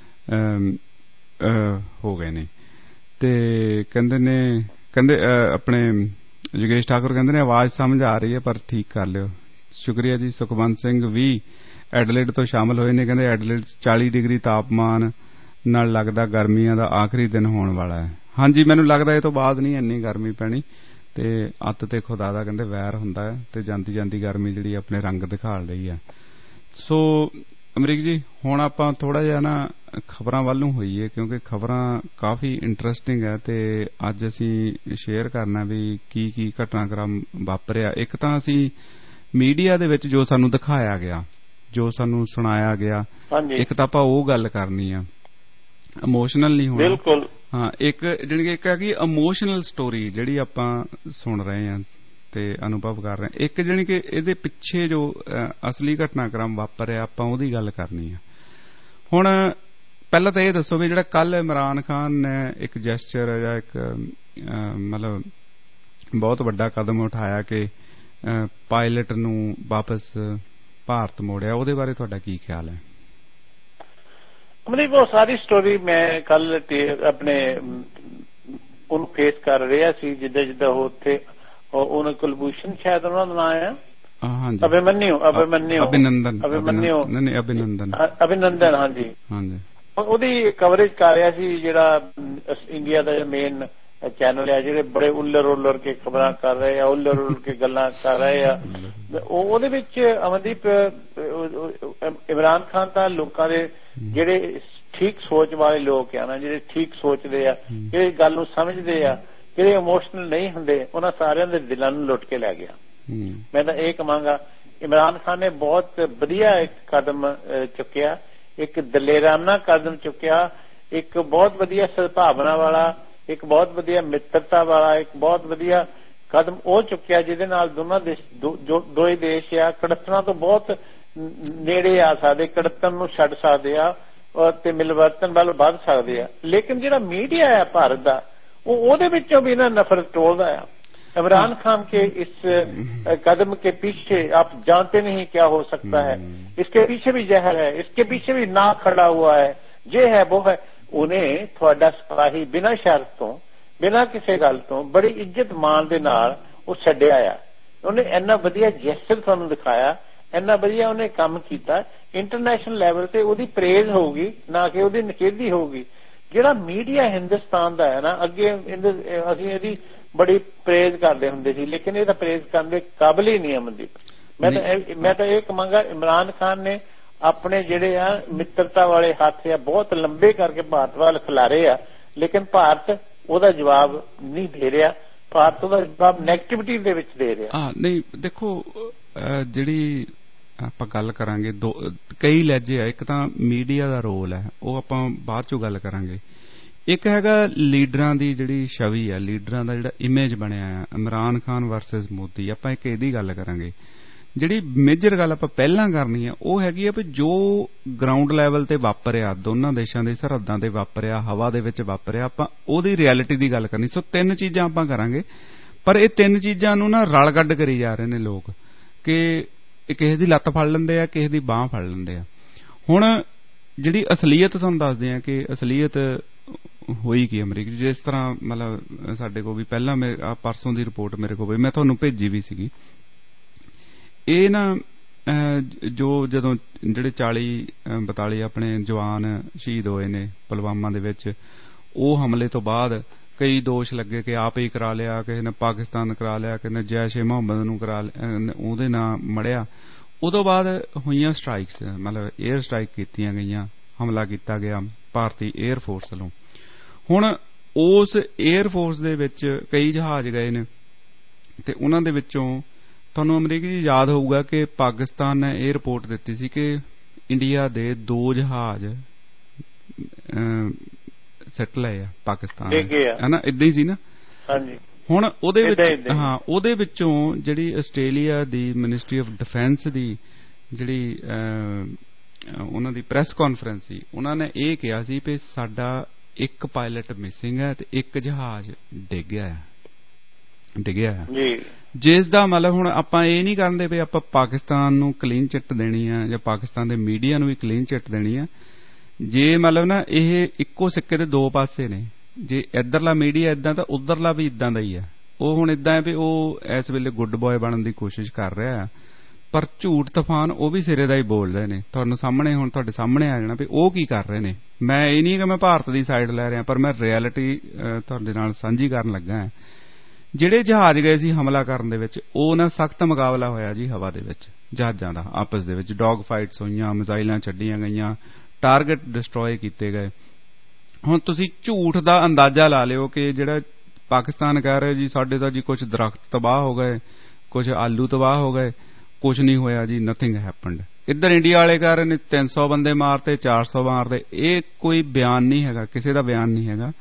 ਹੋ ਗਏ ਨੇ ਤੇ ਕਹਿੰਦੇ ਨੇ ਕਹਿੰਦੇ ਆਪਣੇ ਯੋਗੇਸ਼ ਠਾਕੁਰ ਕਹਿੰਦੇ ਨੇ ਆਵਾਜ਼ ਸਮਝ ਆ ਰਹੀ ਹੈ ਪਰ ਠੀਕ ਕਰ ਲਿਓ। ਸ਼ੁਕਰੀਆ ਜੀ। ਸੁਖਵੰਤ ਸਿੰਘ ਵੀ ਐਡਲੇਡ ਤੋਂ ਸ਼ਾਮਲ ਹੋਏ ਨੇ, ਕਹਿੰਦੇ ਐਡਲੇਡ ਚਾਲੀ ਡਿਗਰੀ ਤਾਪਮਾਨ ਨਾਲ ਲੱਗਦਾ ਗਰਮੀਆਂ ਦਾ ਆਖਰੀ ਦਿਨ ਹੋਣ ਵਾਲਾ ਹੈ। ਹਾਂਜੀ, ਮੈਨੂੰ ਲੱਗਦਾ ਇਹ ਤੋਂ ਬਾਅਦ ਨਹੀਂ ਇੰਨੀ ਗਰਮੀ ਪੈਣੀ ਤੇ ਅੱਤ ਤੇ ਖੁਦਾ ਦਾ ਕਹਿੰਦੇ ਵੈਰ ਹੁੰਦਾ ਹੈ ਤੇ ਜਾਂਦੀ ਜਾਂਦੀ ਗਰਮੀ ਜਿਹੜੀ ਆਪਣੇ ਰੰਗ ਦਿਖਾ ਰਹੀ ਹੈ। ਸੋ ਅਮਰੀਕ ਜੀ, ਹੁਣ ਆਪਾਂ ਥੋੜਾ ਜਿਹਾ ਨਾ ਖਬਰਾਂ ਵੱਲ ਨੂੰ ਹੋਈਏ ਕਿਉਂਕਿ ਖਬਰਾਂ ਕਾਫੀ ਇੰਟਰਸਟਿੰਗ ਹੈ ਤੇ ਅੱਜ ਅਸੀਂ ਸ਼ੇਅਰ ਕਰਨਾ ਵੀ ਕੀ ਕੀ ਘਟਨਾਕ੍ਰਮ ਵਾਪਰਿਆ। ਇੱਕ ਤਾਂ ਅਸੀਂ ਮੀਡੀਆ ਦੇ ਵਿੱਚ ਜੋ ਸਾਨੂੰ ਦਿਖਾਇਆ ਗਿਆ, ਜੋ ਸਾਨੂੰ ਸੁਣਾਇਆ ਗਿਆ, ਇੱਕ ਤਾਂ ਆਪਾਂ ਉਹ ਗੱਲ ਕਰਨੀ ਆ, ਇਮੋਸ਼ਨਲ ਨਹੀਂ ਹੋਣਾ। ਬਿਲਕੁਲ ਹਾਂ, ਇੱਕ ਜਿਹੜੀ ਇੱਕ ਹੈ ਕਿ ਇਮੋਸ਼ਨਲ ਸਟੋਰੀ ਜਿਹੜੀ ਆਪਾਂ ਸੁਣ ਰਹੇ ਹਾਂ ਤੇ ਅਨੁਭਵ ਕਰ ਰਹੇ ਹਾਂ। ਇੱਕ ਜਿਹੜੀ ਕਿ ਇਹਦੇ ਪਿੱਛੇ ਜੋ ਅਸਲੀ ਘਟਨਾਕ੍ਰਮ ਵਾਪਰਿਆ ਆਪਾਂ ਉਹਦੀ ਗੱਲ ਕਰਨੀ ਆ। ਹੁਣ ਪਹਿਲਾਂ ਤਾਂ ਇਹ ਦੱਸੋ ਵੀ ਜਿਹੜਾ ਕੱਲ ਇਮਰਾਨ ਖਾਨ ਨੇ ਇੱਕ ਜੈਸਚਰ ਜਾਂ ਇੱਕ ਮਤਲਬ ਬਹੁਤ ਵੱਡਾ ਕਦਮ ਉਠਾਇਆ ਕਿ ਪਾਇਲਟ ਨੂੰ ਵਾਪਸ ਭਾਰਤ ਮੋੜਿਆ, ਉਹਦੇ ਬਾਰੇ ਤੁਹਾਡਾ ਕੀ ਖਿਆਲ ਹੈ? ਅਮਰੀਕ, ਉਹ ਸਾਰੀ ਸਟੋਰੀ ਮੈਂ ਕੱਲ ਆਪਣੇ ਉਹਨੂੰ ਫੇਸ ਕਰ ਰਿਹਾ ਸੀ ਜਿੱਦਾਂ ਜਿੱਦਾਂ ਉਹ ਉੱਥੇ ਉਹਨਾਂ ਕੁਲਭੂਸ਼ਣ ਸ਼ਾਇਦ ਉਹਨਾਂ ਦਾ ਨਾਮ ਹੈ, ਅਭਿਮਨਿਊ ਅਭਿਮਨਿਊ ਅਭਿਨੰਦਨ ਅਭਿਮਨਿਊ ਨਹੀਂ ਅਭਿਨੰਦਨ ਅਭਿਨੰਦਨ ਹਾਂਜੀ ਹਾਂਜੀ ਉਹਦੀ ਕਵਰੇਜ ਕਰ ਰਿਹਾ ਸੀ, ਜਿਹੜਾ ਇੰਡੀਆ ਦਾ ਮੇਨ ਚੈਨਲ ਆ, ਜਿਹੜੇ ਬੜੇ ਉੱਲਰ ਉੱਲਰ ਕੇ ਖਬਰਾਂ ਕਰ ਰਹੇ ਆ, ਉੱਲਰ ਉੱਲਰ ਕੇ ਗੱਲਾਂ ਕਰ ਰਹੇ ਆ। ਉਹਦੇ ਵਿੱਚ ਅਮਨਦੀਪ ਇਮਰਾਨ ਖਾਨ ਤਾਂ ਲੋਕਾਂ ਦੇ ਜਿਹੜੇ ਠੀਕ ਸੋਚ ਵਾਲੇ ਲੋਕ ਆ ਨਾ, ਜਿਹੜੇ ਠੀਕ ਸੋਚਦੇ ਆ, ਜਿਹੜੇ ਗੱਲ ਨੂੰ ਸਮਝਦੇ ਆ, ਜਿਹੜੇ ਇਮੋਸ਼ਨਲ ਨਹੀਂ ਹੁੰਦੇ, ਉਹਨਾਂ ਸਾਰਿਆਂ ਦੇ ਦਿਲਾਂ ਨੂੰ ਲੁੱਟ ਕੇ ਲੈ ਗਿਆ। ਮੈਂ ਤਾਂ ਇਹ ਕਹਾਂਗਾ ਇਮਰਾਨ ਖਾਨ ਨੇ ਬਹੁਤ ਵਧੀਆ ਇੱਕ ਕਦਮ ਚੁੱਕਿਆ, ਇੱਕ ਦਲੇਰਾਨਾ ਕਦਮ ਚੁੱਕਿਆ, ਇੱਕ ਬਹੁਤ ਵਧੀਆ ਸਦਭਾਵਨਾ ਵਾਲਾ, ਇੱਕ ਬਹੁਤ ਵਧੀਆ ਮਿੱਤਰਤਾ ਵਾਲਾ, ਇੱਕ ਬਹੁਤ ਵਧੀਆ ਕਦਮ ਉਹ ਚੁੱਕਿਆ ਜਿਹਦੇ ਨਾਲ ਦੋਨਾਂ ਦੇਸ਼ ਦੋਏ ਦੇਸ਼ ਆ ਕੜਤਨਾਂ ਤੋਂ ਬਹੁਤ ਨੇੜੇ ਆ ਸਕਦੇ, ਕੜਤਨ ਨੂੰ ਛੱਡ ਸਕਦੇ ਆ ਤੇ ਮਿਲਵਰਤਨ ਵੱਲ ਵੱਧ ਸਕਦੇ ਆ। ਲੇਕਿਨ ਜਿਹੜਾ ਮੀਡੀਆ ਹੈ ਭਾਰਤ ਦਾ, ਉਹ ਉਹਦੇ ਵਿੱਚੋਂ ਵੀ ਨਾ ਨਫ਼ਰਤ ਟੋਲਦਾ ਆ। इमरान खान के इस कदम के पीछे आप जानते नहीं क्या हो सकता है, इसके पीछे भी जहर है, इसके पीछे भी ना खड़ा हुआ है, ये है वो है। उन्हें थोड़ा सिपाही बिना शर्त तो बिना किसी गल तो बड़ी इज्जत मान दे नाल वो छड्डिया आ। उन्हें इन्ना वधिया जैसर तुहानूं दिखाया, इन्ना वधिया उन्हें काम कीता ਇੰਟਰਨੈਸ਼ਨਲ ਲੈਵਲ ਤੇ ਉਹਦੀ ਪ੍ਰੇਜ਼ ਹੋਊਗੀ, ਨਾ ਕਿ ਉਹਦੀ ਨਿਖੇਧੀ ਹੋਊਗੀ। ਜਿਹੜਾ ਮੀਡੀਆ ਹਿੰਦੁਸਤਾਨ ਦਾ ਹੈ ਨਾ, ਅੱਗੇ ਅਸੀਂ ਇਹਦੀ ਬੜੀ ਪ੍ਰੇਜ਼ ਕਰਦੇ ਹੁੰਦੇ ਸੀ, ਲੇਕਿਨ ਇਹਦਾ ਪ੍ਰੇਜ਼ ਕਰਨ ਦੇ ਕਾਬਲ ਹੀ ਨਹੀਂ ਅਮਨਦੀਪ। ਮੈਂ ਤਾਂ ਮੈਂ ਤਾਂ ਇਹ ਕਹਾਂਗਾ, ਇਮਰਾਨ ਖਾਨ ਨੇ ਆਪਣੇ ਜਿਹੜੇ ਆ ਮਿੱਤਰਤਾ ਵਾਲੇ ਹੱਥ ਆ ਬਹੁਤ ਲੰਬੇ ਕਰਕੇ ਭਾਰਤ ਵੱਲ ਖਿਲਾਰੇ ਆ, ਲੇਕਿਨ ਭਾਰਤ ਉਹਦਾ ਜਵਾਬ ਨਹੀਂ ਦੇ ਰਿਹਾ। ਭਾਰਤ ਉਹਦਾ ਜਵਾਬ ਨੈਗੇਟਿਵਿਟੀ ਦੇ ਵਿੱਚ ਦੇ ਰਿਹਾ। ਹਾਂ ਨਹੀਂ, ਦੇਖੋ ਜਿਹੜੀ ਆਪਾਂ ਗੱਲ ਕਰਾਂਗੇ, ਦੋ ਕਈ ਲਹਿਜੇ ਆ। ਇੱਕ ਤਾਂ ਮੀਡੀਆ ਦਾ ਰੋਲ ਹੈ, ਉਹ ਆਪਾਂ ਬਾਅਦ ਚੋਂ ਗੱਲ ਕਰਾਂਗੇ। ਇੱਕ ਹੈਗਾ ਲੀਡਰਾਂ ਦੀ ਜਿਹੜੀ ਛਵੀ ਆ, ਲੀਡਰਾਂ ਦਾ ਜਿਹੜਾ ਇਮੇਜ ਬਣਿਆ ਆ, ਇਮਰਾਨ ਖਾਨ ਵਰਸਸ ਮੋਦੀ। ਆਪਾਂ ਇੱਕ ਇਹਦੀ ਗੱਲ ਕਰਾਂਗੇ। ਜਿਹੜੀ ਮੇਜਰ ਗੱਲ ਆਪਾਂ ਪਹਿਲਾਂ ਕਰਨੀ ਆ ਉਹ ਹੈਗੀ ਆ ਵੀ ਜੋ ਗਰਾਊਂਡ ਲੈਵਲ ਤੇ ਵਾਪਰਿਆ, ਦੋਨਾਂ ਦੇਸ਼ਾਂ ਦੇ ਸਰਹੱਦਾਂ ਤੇ ਵਾਪਰਿਆ, ਹਵਾ ਦੇ ਵਿੱਚ ਵਾਪਰਿਆ, ਆਪਾਂ ਉਹਦੀ ਰਿਐਲਿਟੀ ਦੀ ਗੱਲ ਕਰਨੀ। ਸੋ ਤਿੰਨ ਚੀਜ਼ਾਂ ਆਪਾਂ ਕਰਾਂਗੇ, ਪਰ ਇਹ ਤਿੰਨ ਚੀਜ਼ਾਂ ਨੂੰ ਨਾ ਰਲ ਗੱਡ ਕਰੀ ਜਾ ਰਹੇ ਨੇ ਲੋਕ ਕਿ ਕਿਸੇ ਦੀ ਲੱਤ ਫੜ ਲੈਂਦੇ ਆ, ਕਿਸੇ ਦੀ ਬਾਂਹ ਫੜ ਲੈਂਦੇ ਆ। ਹੁਣ ਜਿਹੜੀ ਅਸਲੀਅਤ ਤੁਹਾਨੂੰ ਦੱਸਦੇ ਆ ਕਿ ਅਸਲੀਅਤ ਹੋਈ ਕੀ ਅਮਰੀਕਾ। ਜਿਸ ਤਰ੍ਹਾਂ ਮਤਲਬ ਸਾਡੇ ਕੋਲ ਵੀ ਪਹਿਲਾਂ ਮੈਂ ਪਰਸੋਂ ਦੀ ਰਿਪੋਰਟ ਮੇਰੇ ਕੋਲ ਮੈਂ ਤੁਹਾਨੂੰ ਭੇਜੀ ਵੀ ਸੀਗੀ। ਇਹ ਨਾ ਜੋ ਜਦੋਂ ਜਿਹੜੇ ਚਾਲੀ ਬਤਾਲੀ ਆਪਣੇ ਜਵਾਨ ਸ਼ਹੀਦ ਹੋਏ ਨੇ ਪੁਲਵਾਮਾ ਦੇ ਵਿੱਚ, ਉਹ ਹਮਲੇ ਤੋਂ ਬਾਅਦ ਕਈ ਦੋਸ਼ ਲੱਗੇ ਕਿ ਆਪ ਹੀ ਕਰਾ ਲਿਆ, ਕਿਸੇ ਨੇ ਪਾਕਿਸਤਾਨ ਕਰਾ ਲਿਆ, ਕਿਸੇ ਨੇ ਜੈਸ਼ ਏ ਮੁਹੰਮਦ ਨੂੰ ਕਰਾ ਉਹਦੇ ਨਾਂ ਮੜਿਆ। ਉਦੋਂ ਬਾਅਦ ਹੋਈਆਂ ਸਟਰਾਈਕਸ, ਮਤਲਬ ਏਅਰ ਸਟਰਾਈਕ ਕੀਤੀਆਂ ਗਈਆਂ, ਹਮਲਾ ਕੀਤਾ ਗਿਆ ਭਾਰਤੀ ਏਅਰ ਫੋਰਸ ਵੱਲੋਂ। ਹੁਣ ਉਸ ਏਅਰ ਫੋਰਸ ਦੇ ਵਿੱਚ ਕਈ ਜਹਾਜ਼ ਗਏ ਨੇ ਤੇ ਉਹਨਾਂ ਦੇ ਵਿੱਚੋਂ ਤੁਹਾਨੂੰ ਅਮਰੀਕਾ ਜੀ ਯਾਦ ਹੋਊਗਾ ਕਿ ਪਾਕਿਸਤਾਨ ਨੇ ਇਹ ਰਿਪੋਰਟ ਦਿੱਤੀ ਸੀ ਕਿ ਇੰਡੀਆ ਦੇ ਦੋ ਜਹਾਜ਼ ਸਿੱਟ ਲਏ ਆ ਪਾਕਿਸਤਾਨ, ਹੈ ਨਾ, ਏਦਾਂ ਹੀ ਸੀ ਨਾ। ਹਾਂਜੀ। ਹੁਣ ਉਹਦੇ ਵਿੱਚ ਹਾਂ ਉਹਦੇ ਵਿੱਚੋਂ ਜਿਹੜੀ ਆਸਟ੍ਰੇਲੀਆ ਦੀ ਮਿਨਿਸਟਰੀ ਆਫ ਡਿਫੈਂਸ ਦੀ ਜਿਹੜੀ ਉਹਨਾਂ ਦੀ ਪ੍ਰੈਸ ਕਾਨਫਰੰਸ ਸੀ, ਉਹਨਾਂ ਨੇ ਇਹ ਕਿਹਾ ਸੀ ਵੀ ਸਾਡਾ ਇੱਕ ਪਾਇਲਟ ਮਿਸਿੰਗ ਹੈ ਤੇ ਇੱਕ ਜਹਾਜ਼ ਡਿੱਗ ਗਿਆ ਹੈ ਡਿੱਗਿਆ ਹੈ ਜੀ। ਜਿਸ ਦਾ ਮਤਲਬ ਹੁਣ ਆਪਾਂ ਇਹ ਨਹੀਂ ਕਰਦੇ ਵੀ ਆਪਾਂ ਪਾਕਿਸਤਾਨ ਨੂੰ ਕਲੀਨ ਚਿੱਟ ਦੇਣੀ ਆ ਜਾਂ ਪਾਕਿਸਤਾਨ ਦੇ ਮੀਡੀਆ ਨੂੰ ਵੀ ਕਲੀਨ ਚਿੱਟ ਦੇਣੀ ਆ। ਜੇ ਮਤਲਬ ਨਾ ਇਹ ਇੱਕੋ ਸਿੱਕੇ ਦੇ ਦੋ ਪਾਸੇ ਨੇ, ਜੇ ਇੱਧਰਲਾ ਮੀਡੀਆ ਏਦਾਂ ਤਾਂ ਉੱਧਰਲਾ ਵੀ ਏਦਾਂ ਦਾ ਹੀ ਆ। ਉਹ ਹੁਣ ਏਦਾਂ ਹੈ ਵੀ ਉਹ ਇਸ ਵੇਲੇ ਗੁੱਡ ਬॉय ਬਣਨ ਦੀ ਕੋਸ਼ਿਸ਼ ਕਰ ਰਿਹਾ, ਪਰ ਝੂਠ ਤੂਫਾਨ ਉਹ ਵੀ ਸਿਰੇ ਦਾ ਹੀ ਬੋਲ ਰਹੇ ਨੇ। ਤੁਹਾਨੂੰ ਸਾਹਮਣੇ ਹੁਣ ਤੁਹਾਡੇ ਸਾਹਮਣੇ ਆ ਜਾਣਾ ਵੀ ਉਹ ਕੀ ਕਰ ਰਹੇ ਨੇ। ਮੈਂ ਇਹ ਨਹੀਂ ਕਿ ਮੈਂ ਭਾਰਤ ਦੀ ਸਾਈਡ ਲੈ ਰਿਹਾ, ਪਰ ਮੈਂ ਰਿਐਲਿਟੀ ਤੁਹਾਡੇ ਨਾਲ ਸਾਂਝੀ ਕਰਨ ਲੱਗਾ ਹਾਂ। ਜਿਹੜੇ ਜਹਾਜ਼ ਗਏ ਸੀ ਹਮਲਾ ਕਰਨ ਦੇ ਵਿੱਚ, ਉਹ ਨਾ ਸਖਤ ਮੁਕਾਬਲਾ ਹੋਇਆ ਜੀ ਹਵਾ ਦੇ ਵਿੱਚ ਜਹਾਜ਼ਾਂ ਦਾ, ਆਪਸ ਦੇ ਵਿੱਚ ਡੌਗ ਫਾਈਟਸ ਹੋਈਆਂ, ਮਿਜ਼ਾਈਲਾਂ ਛੱਡੀਆਂ ਗਈਆਂ, ਟਾਰਗੇਟ ਡਿਸਟਰੋਏ ਕੀਤੇ ਗਏ। ਹੁਣ ਤੁਸੀਂ ਝੂਠ ਦਾ ਅੰਦਾਜ਼ਾ ਲਾ ਲਿਓ ਕਿ ਜਿਹੜਾ ਪਾਕਿਸਤਾਨ ਕਹਿ ਰਿਹਾ ਜੀ ਸਾਡੇ ਤਾਂ ਜੀ ਕੁਝ ਦਰਖਤ ਤਬਾਹ ਹੋ ਗਏ, ਕੁਝ ਆਲੂ ਤਬਾਹ ਹੋ ਗਏ, ਕੁਝ ਨਹੀਂ ਹੋਇਆ ਜੀ, ਨਥਿੰਗ ਹੈਪਨਡ। ਇੱਧਰ ਇੰਡੀਆ ਵਾਲੇ ਕਹਿ ਰਹੇ ਨੇ ਤਿੰਨ ਸੌ ਬੰਦੇ ਮਾਰਤੇ, ਚਾਰ ਸੌ ਮਾਰਤੇ। ਇਹ ਕੋਈ ਬਿਆਨ ਨਹੀਂ ਹੈਗਾ, ਕਿਸੇ ਦਾ ਬਿਆਨ ਨਹੀਂ ਹੈਗਾ।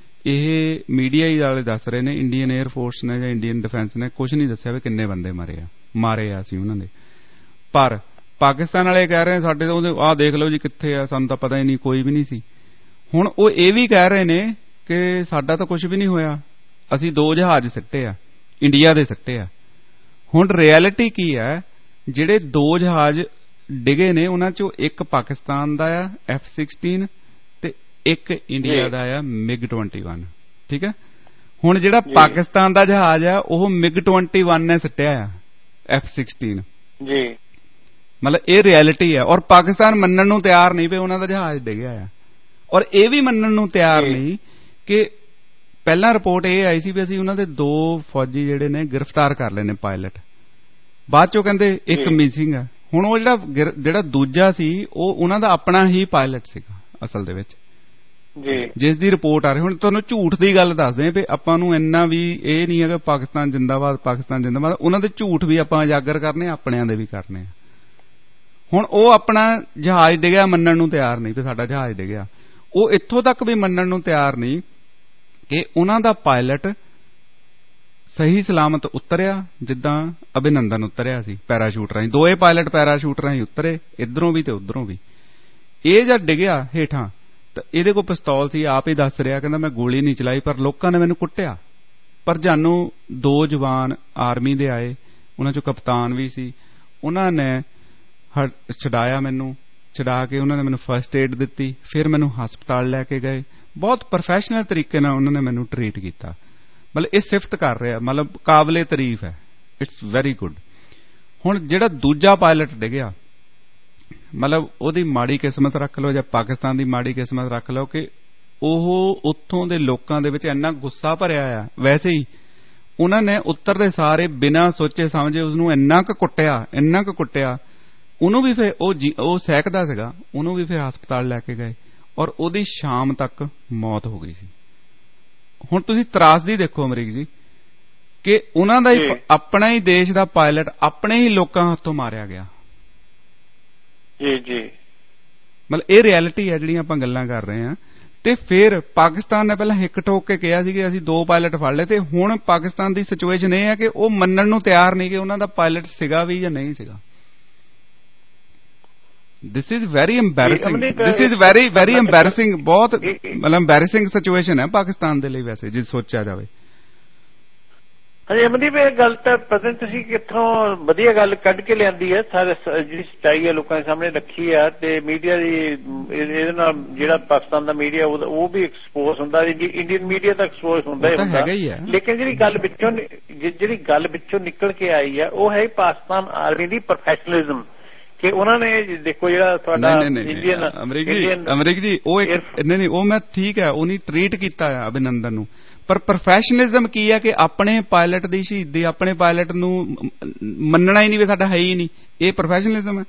ਇਹ ਮੀਡੀਆ ਹੀ ਵਾਲੇ ਦੱਸ ਰਹੇ ਨੇ। ਇੰਡੀਅਨ ਏਅਰ ਫੋਰਸ ਨੇ ਜਾਂ ਇੰਡੀਅਨ ਡਿਫੈਂਸ ਨੇ ਕੁਝ ਨਹੀਂ ਦੱਸਿਆ ਵੀ ਕਿੰਨੇ ਬੰਦੇ ਮਾਰੇ ਆ ਮਾਰੇ ਆ ਅਸੀਂ ਉਹਨਾਂ ਦੇ। ਪਰ ਪਾਕਿਸਤਾਨ ਵਾਲੇ ਕਹਿ ਰਹੇ ਨੇ ਸਾਡੇ ਤਾਂ ਉਹਦੇ ਆਹ ਦੇਖ ਲਓ ਜੀ ਕਿੱਥੇ ਆ, ਸਾਨੂੰ ਤਾਂ ਪਤਾ ਹੀ ਨਹੀਂ, ਕੋਈ ਵੀ ਨਹੀਂ ਸੀ। ਹੁਣ ਉਹ ਇਹ ਵੀ ਕਹਿ ਰਹੇ ਨੇ ਕਿ ਸਾਡਾ ਤਾਂ ਕੁਝ ਵੀ ਨਹੀਂ ਹੋਇਆ, ਅਸੀਂ ਦੋ ਜਹਾਜ਼ ਸਿੱਟੇ ਆ, ਇੰਡੀਆ ਦੇ ਸਿੱਟੇ ਆ। ਹੁਣ ਰਿਐਲਿਟੀ ਕੀ ਹੈ, ਜਿਹੜੇ ਦੋ ਜਹਾਜ਼ ਡਿਗੇ ਨੇ ਉਹਨਾਂ ਚੋਂ ਇੱਕ ਪਾਕਿਸਤਾਨ ਦਾ ਆ ਐਫ ਸਿਕਸਟੀਨ ਤੇ ਇੱਕ ਇੰਡੀਆ ਦਾ ਆ ਮਿਗ ਟਵੈਂਟੀ ਵਨ। ਠੀਕ ਹੈ। ਹੁਣ ਜਿਹੜਾ ਪਾਕਿਸਤਾਨ ਦਾ ਜਹਾਜ਼ ਆ ਉਹ ਮਿਗ ਟਵੈਂਟੀ ਵਨ ਨੇ ਸਿੱਟਿਆ ਆ ਐਫ ਸਿਕਸਟੀਨ ਜੀ। ਮਤਲਬ ਇਹ ਰਿਐਲਿਟੀ ਹੈ। ਔਰ ਪਾਕਿਸਤਾਨ ਮੰਨਣ ਨੂੰ ਤਿਆਰ ਨਹੀਂ ਵੀ ਉਹਨਾਂ ਦਾ ਜਹਾਜ਼ ਡਿੱਗਿਆ ਆ, ਔਰ ਇਹ ਵੀ ਮੰਨਣ ਨੂੰ ਤਿਆਰ ਨਹੀਂ ਕਿ ਪਹਿਲਾਂ ਰਿਪੋਰਟ ਇਹ ਆਈ ਸੀ ਵੀ ਅਸੀਂ ਉਹਨਾਂ ਦੇ ਦੋ ਫੌਜੀ ਜਿਹੜੇ ਨੇ ਗ੍ਰਿਫਤਾਰ ਕਰ ਲਏ ਨੇ ਪਾਇਲਟ, ਬਾਅਦ ਚੋਂ ਕਹਿੰਦੇ ਇੱਕ ਮਿਸਿੰਗ ਆ। ਹੁਣ ਉਹ ਜਿਹੜਾ ਜਿਹੜਾ ਦੂਜਾ ਸੀ ਉਹ ਉਹਨਾਂ ਦਾ ਆਪਣਾ ਹੀ ਪਾਇਲਟ ਸੀਗਾ ਅਸਲ ਦੇ ਵਿੱਚ ਜੀ, ਜਿਸ ਦੀ ਰਿਪੋਰਟ ਆ ਰਹੀ। ਹੁਣ ਤੁਹਾਨੂੰ ਝੂਠ ਦੀ ਗੱਲ ਦੱਸਦੇ ਵੀ ਆਪਾਂ ਨੂੰ ਇੰਨਾ ਵੀ ਇਹ ਨਹੀਂ ਹੈਗਾ ਪਾਕਿਸਤਾਨ ਜਿੰਦਾਬਾਦ ਪਾਕਿਸਤਾਨ ਜਿੰਦਾਬਾਦ, ਉਹਨਾਂ ਦੇ ਝੂਠ ਵੀ ਆਪਾਂ ਉਜਾਗਰ ਕਰਨੇ, ਆਪਣਿਆਂ ਦੇ ਵੀ ਕਰਨੇ ਆ। ਹੁਣ ਉਹ ਆਪਣਾ ਜਹਾਜ਼ ਡਿੱਗਿਆ ਮੰਨਣ ਨੂੰ ਤਿਆਰ ਨਹੀਂ ਵੀ ਸਾਡਾ ਜਹਾਜ਼ ਡਿੱਗਿਆ। ਉਹ ਇੱਥੋਂ ਤੱਕ ਵੀ ਮੰਨਣ ਨੂੰ ਤਿਆਰ ਨਹੀਂ ਕਿ ਉਹਨਾਂ ਦਾ ਪਾਇਲਟ ਸਹੀ ਸਲਾਮਤ ਉਤਰਿਆ ਜਿੱਦਾਂ ਅਭਿਨੰਦਨ ਉਤਰਿਆ ਸੀ ਪੈਰਾਸ਼ੂਟ ਰਾਹੀਂ। ਦੋਏ ਪਾਇਲਟ ਪੈਰਾਸ਼ੂਟ ਰਾਹੀਂ ਉਤਰੇ, ਇੱਧਰੋਂ ਵੀ ਤੇ ਉੱਧਰੋਂ ਵੀ। ਇਹ ਜਦ ਡਿੱਗਿਆ ਹੇਠਾਂ ਤਾਂ ਇਹਦੇ ਕੋਲ ਪਿਸਤੌਲ ਸੀ, ਆਪ ਹੀ ਦੱਸ ਰਿਹਾ, ਕਹਿੰਦਾ ਮੈਂ ਗੋਲੀ ਨਹੀਂ ਚਲਾਈ ਪਰ ਲੋਕਾਂ ਨੇ ਮੈਨੂੰ ਕੁੱਟਿਆ। ਪਰ ਜਾਨੂੰ ਦੋ ਜਵਾਨ ਆਰਮੀ ਦੇ ਆਏ, ਉਹਨਾਂ ਚੋਂ ਕਪਤਾਨ ਵੀ ਸੀ, ਉਹਨਾਂ ਨੇ ਛਡਾਇਆ ਮੈਨੂੰ, ਛਡਾ ਕੇ ਉਹਨਾਂ ਨੇ ਮੈਨੂੰ ਫਸਟ ਏਡ ਦਿੱਤੀ, ਫਿਰ ਮੈਨੂੰ ਹਸਪਤਾਲ ਲੈ ਕੇ ਗਏ। ਬਹੁਤ ਪ੍ਰੋਫੈਸ਼ਨਲ ਤਰੀਕੇ ਨਾਲ ਉਹਨਾਂ ਨੇ ਮੈਨੂੰ ਟਰੀਟ ਕੀਤਾ। ਮਤਲਬ ਇਹ ਸਿਫਤ ਕਰ ਰਿਹਾ, ਮਤਲਬ ਕਾਬਲੇ ਤਾਰੀਫ ਹੈ, ਇਟਸ ਵੈਰੀ ਗੁੱਡ। ਹੁਣ ਜਿਹੜਾ ਦੂਜਾ ਪਾਇਲਟ ਡਿੱਗਿਆ ਮਤਲਬ ਉਹਦੀ ਮਾੜੀ ਕਿਸਮਤ ਰੱਖ ਲਓ ਜਾਂ ਪਾਕਿਸਤਾਨ ਦੀ ਮਾੜੀ ਕਿਸਮਤ ਰੱਖ ਲਓ ਕਿ ਉਹ ਉੱਥੋਂ ਦੇ ਲੋਕਾਂ ਦੇ ਵਿੱਚ ਇੰਨਾ ਗੁੱਸਾ ਭਰਿਆ ਆ। ਵੈਸੇ ਹੀ ਉਹਨਾਂ ਨੇ ਉੱਤਰ ਦੇ ਸਾਰੇ ਬਿਨਾਂ ਸੋਚੇ ਸਮਝੇ ਉਸਨੂੰ ਇੰਨਾ ਕੁ ਕੁੱਟਿਆ ਇੰਨਾ ਕੁ ਕੁੱਟਿਆ ਉਹਨੂੰ ਵੀ ਫਿਰ ਉਹ ਉਹ ਸਹਿਕਦਾ ਸੀਗਾ, ਉਹਨੂੰ ਵੀ ਫਿਰ ਹਸਪਤਾਲ ਲੈ ਕੇ ਗਏ ਔਰ ਉਹਦੀ ਸ਼ਾਮ ਤੱਕ ਮੌਤ ਹੋ ਗਈ ਸੀ। ਹੁਣ ਤੁਸੀਂ ਤਰਾਸਦੀ ਦੇਖੋ ਅਮਰੀਕ ਜੀ ਕਿ ਉਹਨਾਂ ਦਾ ਹੀ ਆਪਣਾ ਹੀ ਦੇਸ਼ ਦਾ ਪਾਇਲਟ ਆਪਣੇ ਹੀ ਲੋਕਾਂ ਹੱਥੋਂ ਮਾਰਿਆ ਗਿਆ। ਜੀ ਜੀ ਮਤਲਬ ਇਹ ਰਿਐਲਿਟੀ ਹੈ ਜਿਹੜੀਆਂ ਆਪਾਂ ਗੱਲਾਂ ਕਰ ਰਹੇ ਹਾਂ। ਤੇ ਫਿਰ ਪਾਕਿਸਤਾਨ ਨੇ ਪਹਿਲਾਂ ਹਿੱਕ ਠੋਕ ਕੇ ਕਿਹਾ ਸੀ ਕਿ ਅਸੀਂ ਦੋ ਪਾਇਲਟ ਫੜ ਲਏ, ਤੇ ਹੁਣ ਪਾਕਿਸਤਾਨ ਦੀ ਸਿਚੁਏਸ਼ਨ ਇਹ ਹੈ ਕਿ ਉਹ ਮੰਨਣ ਨੂੰ ਤਿਆਰ ਨਹੀਂ ਕਿ ਉਹਨਾਂ ਦਾ ਪਾਇਲਟ ਸੀਗਾ ਵੀ ਜਾਂ ਨਹੀਂ ਸੀਗਾ। This is very embarrassing, this is very very embarrassing, ਬਹੁਤ ਮਤਲਬ ਐम्बैरेसिंग ਸਿਚੁਏਸ਼ਨ ਹੈ ਪਾਕਿਸਤਾਨ ਦੇ ਲਈ ਵੈਸੇ ਜੇ ਸੋਚਿਆ ਜਾਵੇ। ਹਾਂਜੀ ਅਮਨਦੀਪ, ਇਹ ਗੱਲ ਤਾਂ ਪਤਾ ਤੁਸੀਂ ਕਿੱਥੋਂ ਵਧੀਆ ਗੱਲ ਕੱਢ ਕੇ ਲਿਆਂਦੀ ਹੈ, ਸਾਰੇ ਜਿਹੜੀ ਸੱਚਾਈ ਹੈ ਲੋਕਾਂ ਦੇ ਸਾਹਮਣੇ ਰੱਖੀ ਆ। ਤੇ ਮੀਡੀਆ ਦੀ ਇਹਦੇ ਨਾਲ ਜਿਹੜਾ ਪਾਕਿਸਤਾਨ ਦਾ ਮੀਡੀਆ ਉਹ ਵੀ ਐਕਸਪੋਜ਼ ਹੁੰਦਾ, ਇੰਡੀਅਨ ਮੀਡੀਆ ਤਾਂ ਐਕਸਪੋਜ਼ ਹੁੰਦਾ ਹੀ ਹੁੰਦਾ, ਲੇਕਿਨ ਜਿਹੜੀ ਗੱਲ ਵਿੱਚੋਂ ਜਿਹੜੀ ਗੱਲ ਵਿੱਚੋਂ ਨਿਕਲ ਕੇ ਆਈ ਹੈ ਉਹ ਹੈ ਪਾਕਿਸਤਾਨ ਆਰਮੀ ਦੀ ਪ੍ਰੋਫੈਸ਼ਨਲਿਜ਼ਮ ਕਿ ਉਹਨਾਂ ਨੇ ਦੇਖੋ ਜਿਹੜਾ ਤੁਹਾਡਾ ਇੰਡੀਅਨ ਅਮਰੀਕ ਜੀ ਉਹ ਨਹੀਂ ਨਹੀਂ ਉਹ ਮੈਂ ਠੀਕ ਹੈ ਉਹਨੇ ਟ੍ਰੀਟ ਕੀਤਾ ਆ ਅਭਿਨੰਦਨ ਨੂੰ, ਪਰ ਪ੍ਰੋਫੈਸ਼ਨਲਿਜ਼ਮ ਕੀ ਹੈ ਕਿ ਆਪਣੇ ਪਾਇਲਟ ਦੀ ਸ਼ਹੀਦੀ ਆਪਣੇ ਪਾਇਲਟ ਨੂੰ ਮੰਨਣਾ ਹੀ ਨਹੀਂ ਵੀ ਸਾਡਾ ਹੈ ਹੀ ਨਹੀਂ, ਇਹ ਪ੍ਰੋਫੈਸ਼ਨਲਿਜ਼ਮ ਹੈ।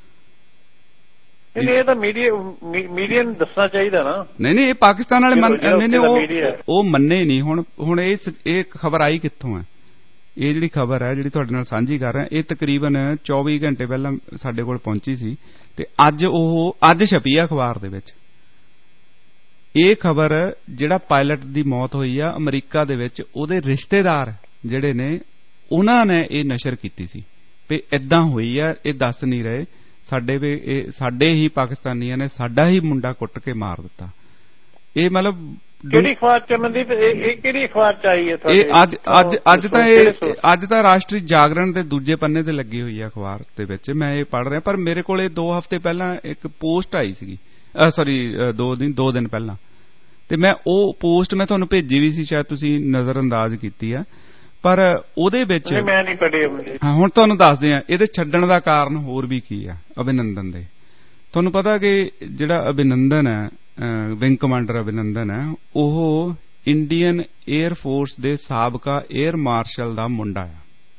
ਇਹ ਤਾਂ ਮੀਡੀਆ ਮੀਡੀਆ ਨੂੰ ਦੱਸਣਾ ਚਾਹੀਦਾ ਨਾ। ਨਹੀਂ ਨਹੀਂ ਇਹ ਪਾਕਿਸਤਾਨ ਵਾਲੇ ਨਹੀਂ ਨਹੀਂ ਉਹ ਉਹ ਮੰਨੇ ਨਹੀਂ। ਹੁਣ ਹੁਣ ਇਹ ਇਹ ਖਬਰ ਆਈ ਕਿੱਥੋਂ ਹੈ? ਇਹ ਜਿਹੜੀ ਖਬਰ ਹੈ ਜਿਹੜੀ ਤੁਹਾਡੇ ਨਾਲ ਸਾਂਝੀ ਕਰ ਰਿਹਾ ਇਹ ਤਕਰੀਬਨ ਚੌਵੀ ਘੰਟੇ ਪਹਿਲਾਂ ਸਾਡੇ ਕੋਲ ਪਹੁੰਚੀ ਸੀ ਤੇ ਅੱਜ ਉਹ ਅੱਜ ਛਪੀ ਆ ਅਖਬਾਰ ਦੇ ਵਿੱਚ। ਇਹ ਖਬਰ ਜਿਹੜਾ ਪਾਇਲਟ ਦੀ ਮੌਤ ਹੋਈ ਆ ਅਮਰੀਕਾ ਦੇ ਵਿੱਚ ਉਹਦੇ ਰਿਸ਼ਤੇਦਾਰ ਜਿਹੜੇ ਨੇ ਉਹਨਾਂ ਨੇ ਇਹ ਨਸ਼ਰ ਕੀਤੀ ਸੀ ਵੀ ਏਦਾਂ ਹੋਈ ਆ, ਇਹ ਦੱਸ ਨਹੀਂ ਰਹੇ ਸਾਡੇ ਵੀ ਇਹ ਸਾਡੇ ਹੀ ਪਾਕਿਸਤਾਨੀਆਂ ਨੇ ਸਾਡਾ ਹੀ ਮੁੰਡਾ ਕੁੱਟ ਕੇ ਮਾਰ ਦਿੱਤਾ। ਇਹ ਮਤਲਬ ਕਿਹੜੀ ਅਖਬਾਰ ਚ ਮਨਦੀਪ ਇਹ ਕਿਹੜੀ ਅਖਬਾਰ ਚ ਆਈ ਹੈ ਤੁਹਾਡੇ? ਇਹ ਅੱਜ ਅੱਜ ਅੱਜ ਤਾਂ ਇਹ ਅੱਜ ਤਾਂ ਰਾਸ਼ਟਰੀ ਜਾਗਰਣ ਦੇ ਦੂਜੇ ਪੰਨੇ ਤੇ ਲੱਗੀ ਹੋਈ ਹੈ ਅਖਬਾਰ ਦੇ ਵਿੱਚ, ਮੈਂ ਇਹ ਪੜ੍ਹ ਰਿਹਾ। ਪਰ ਮੇਰੇ ਕੋਲ ਇਹ ਦੋ ਹਫ਼ਤੇ ਪਹਿਲਾਂ ਇੱਕ ਪੋਸਟ ਆਈ ਸੀਗੀ, ਸੌਰੀ ਦੋ ਦਿਨ ਦੋ ਦਿਨ ਪਹਿਲਾਂ, ਤੇ ਮੈਂ ਉਹ ਪੋਸਟ ਮੈਂ ਤੁਹਾਨੂੰ ਭੇਜੀ ਵੀ ਸੀ, ਸ਼ਾਇਦ ਤੁਸੀਂ ਨਜ਼ਰ ਅੰਦਾਜ਼ ਕੀਤੀ ਆ, ਪਰ ਉਹਦੇ ਵਿੱਚ ਮੈਂ ਨਹੀਂ ਪੜ੍ਹੀ। ਹਾਂ ਹੁਣ ਤੁਹਾਨੂੰ ਦੱਸਦੇ ਆ ਇਹਦੇ ਛੱਡਣ ਦਾ ਕਾਰਨ ਹੋਰ ਵੀ ਕੀ ਆ ਅਭਿਨੰਦਨ ਦੇ। ਤੁਹਾਨੂੰ ਪਤਾ ਕਿ ਜਿਹੜਾ ਅਭਿਨੰਦਨ ਹੈ ਵਿੰਗ ਕਮਾਂਡਰ ਅਭਿਨੰਦਨ ਹੈ ਉਹ ਇੰਡੀਅਨ 에ਅਰ ਫੋਰਸ ਦੇ ਸਾਬਕਾ 에ਅਰ ਮਾਰਸ਼ਲ ਦਾ ਮੁੰਡਾ ਆ।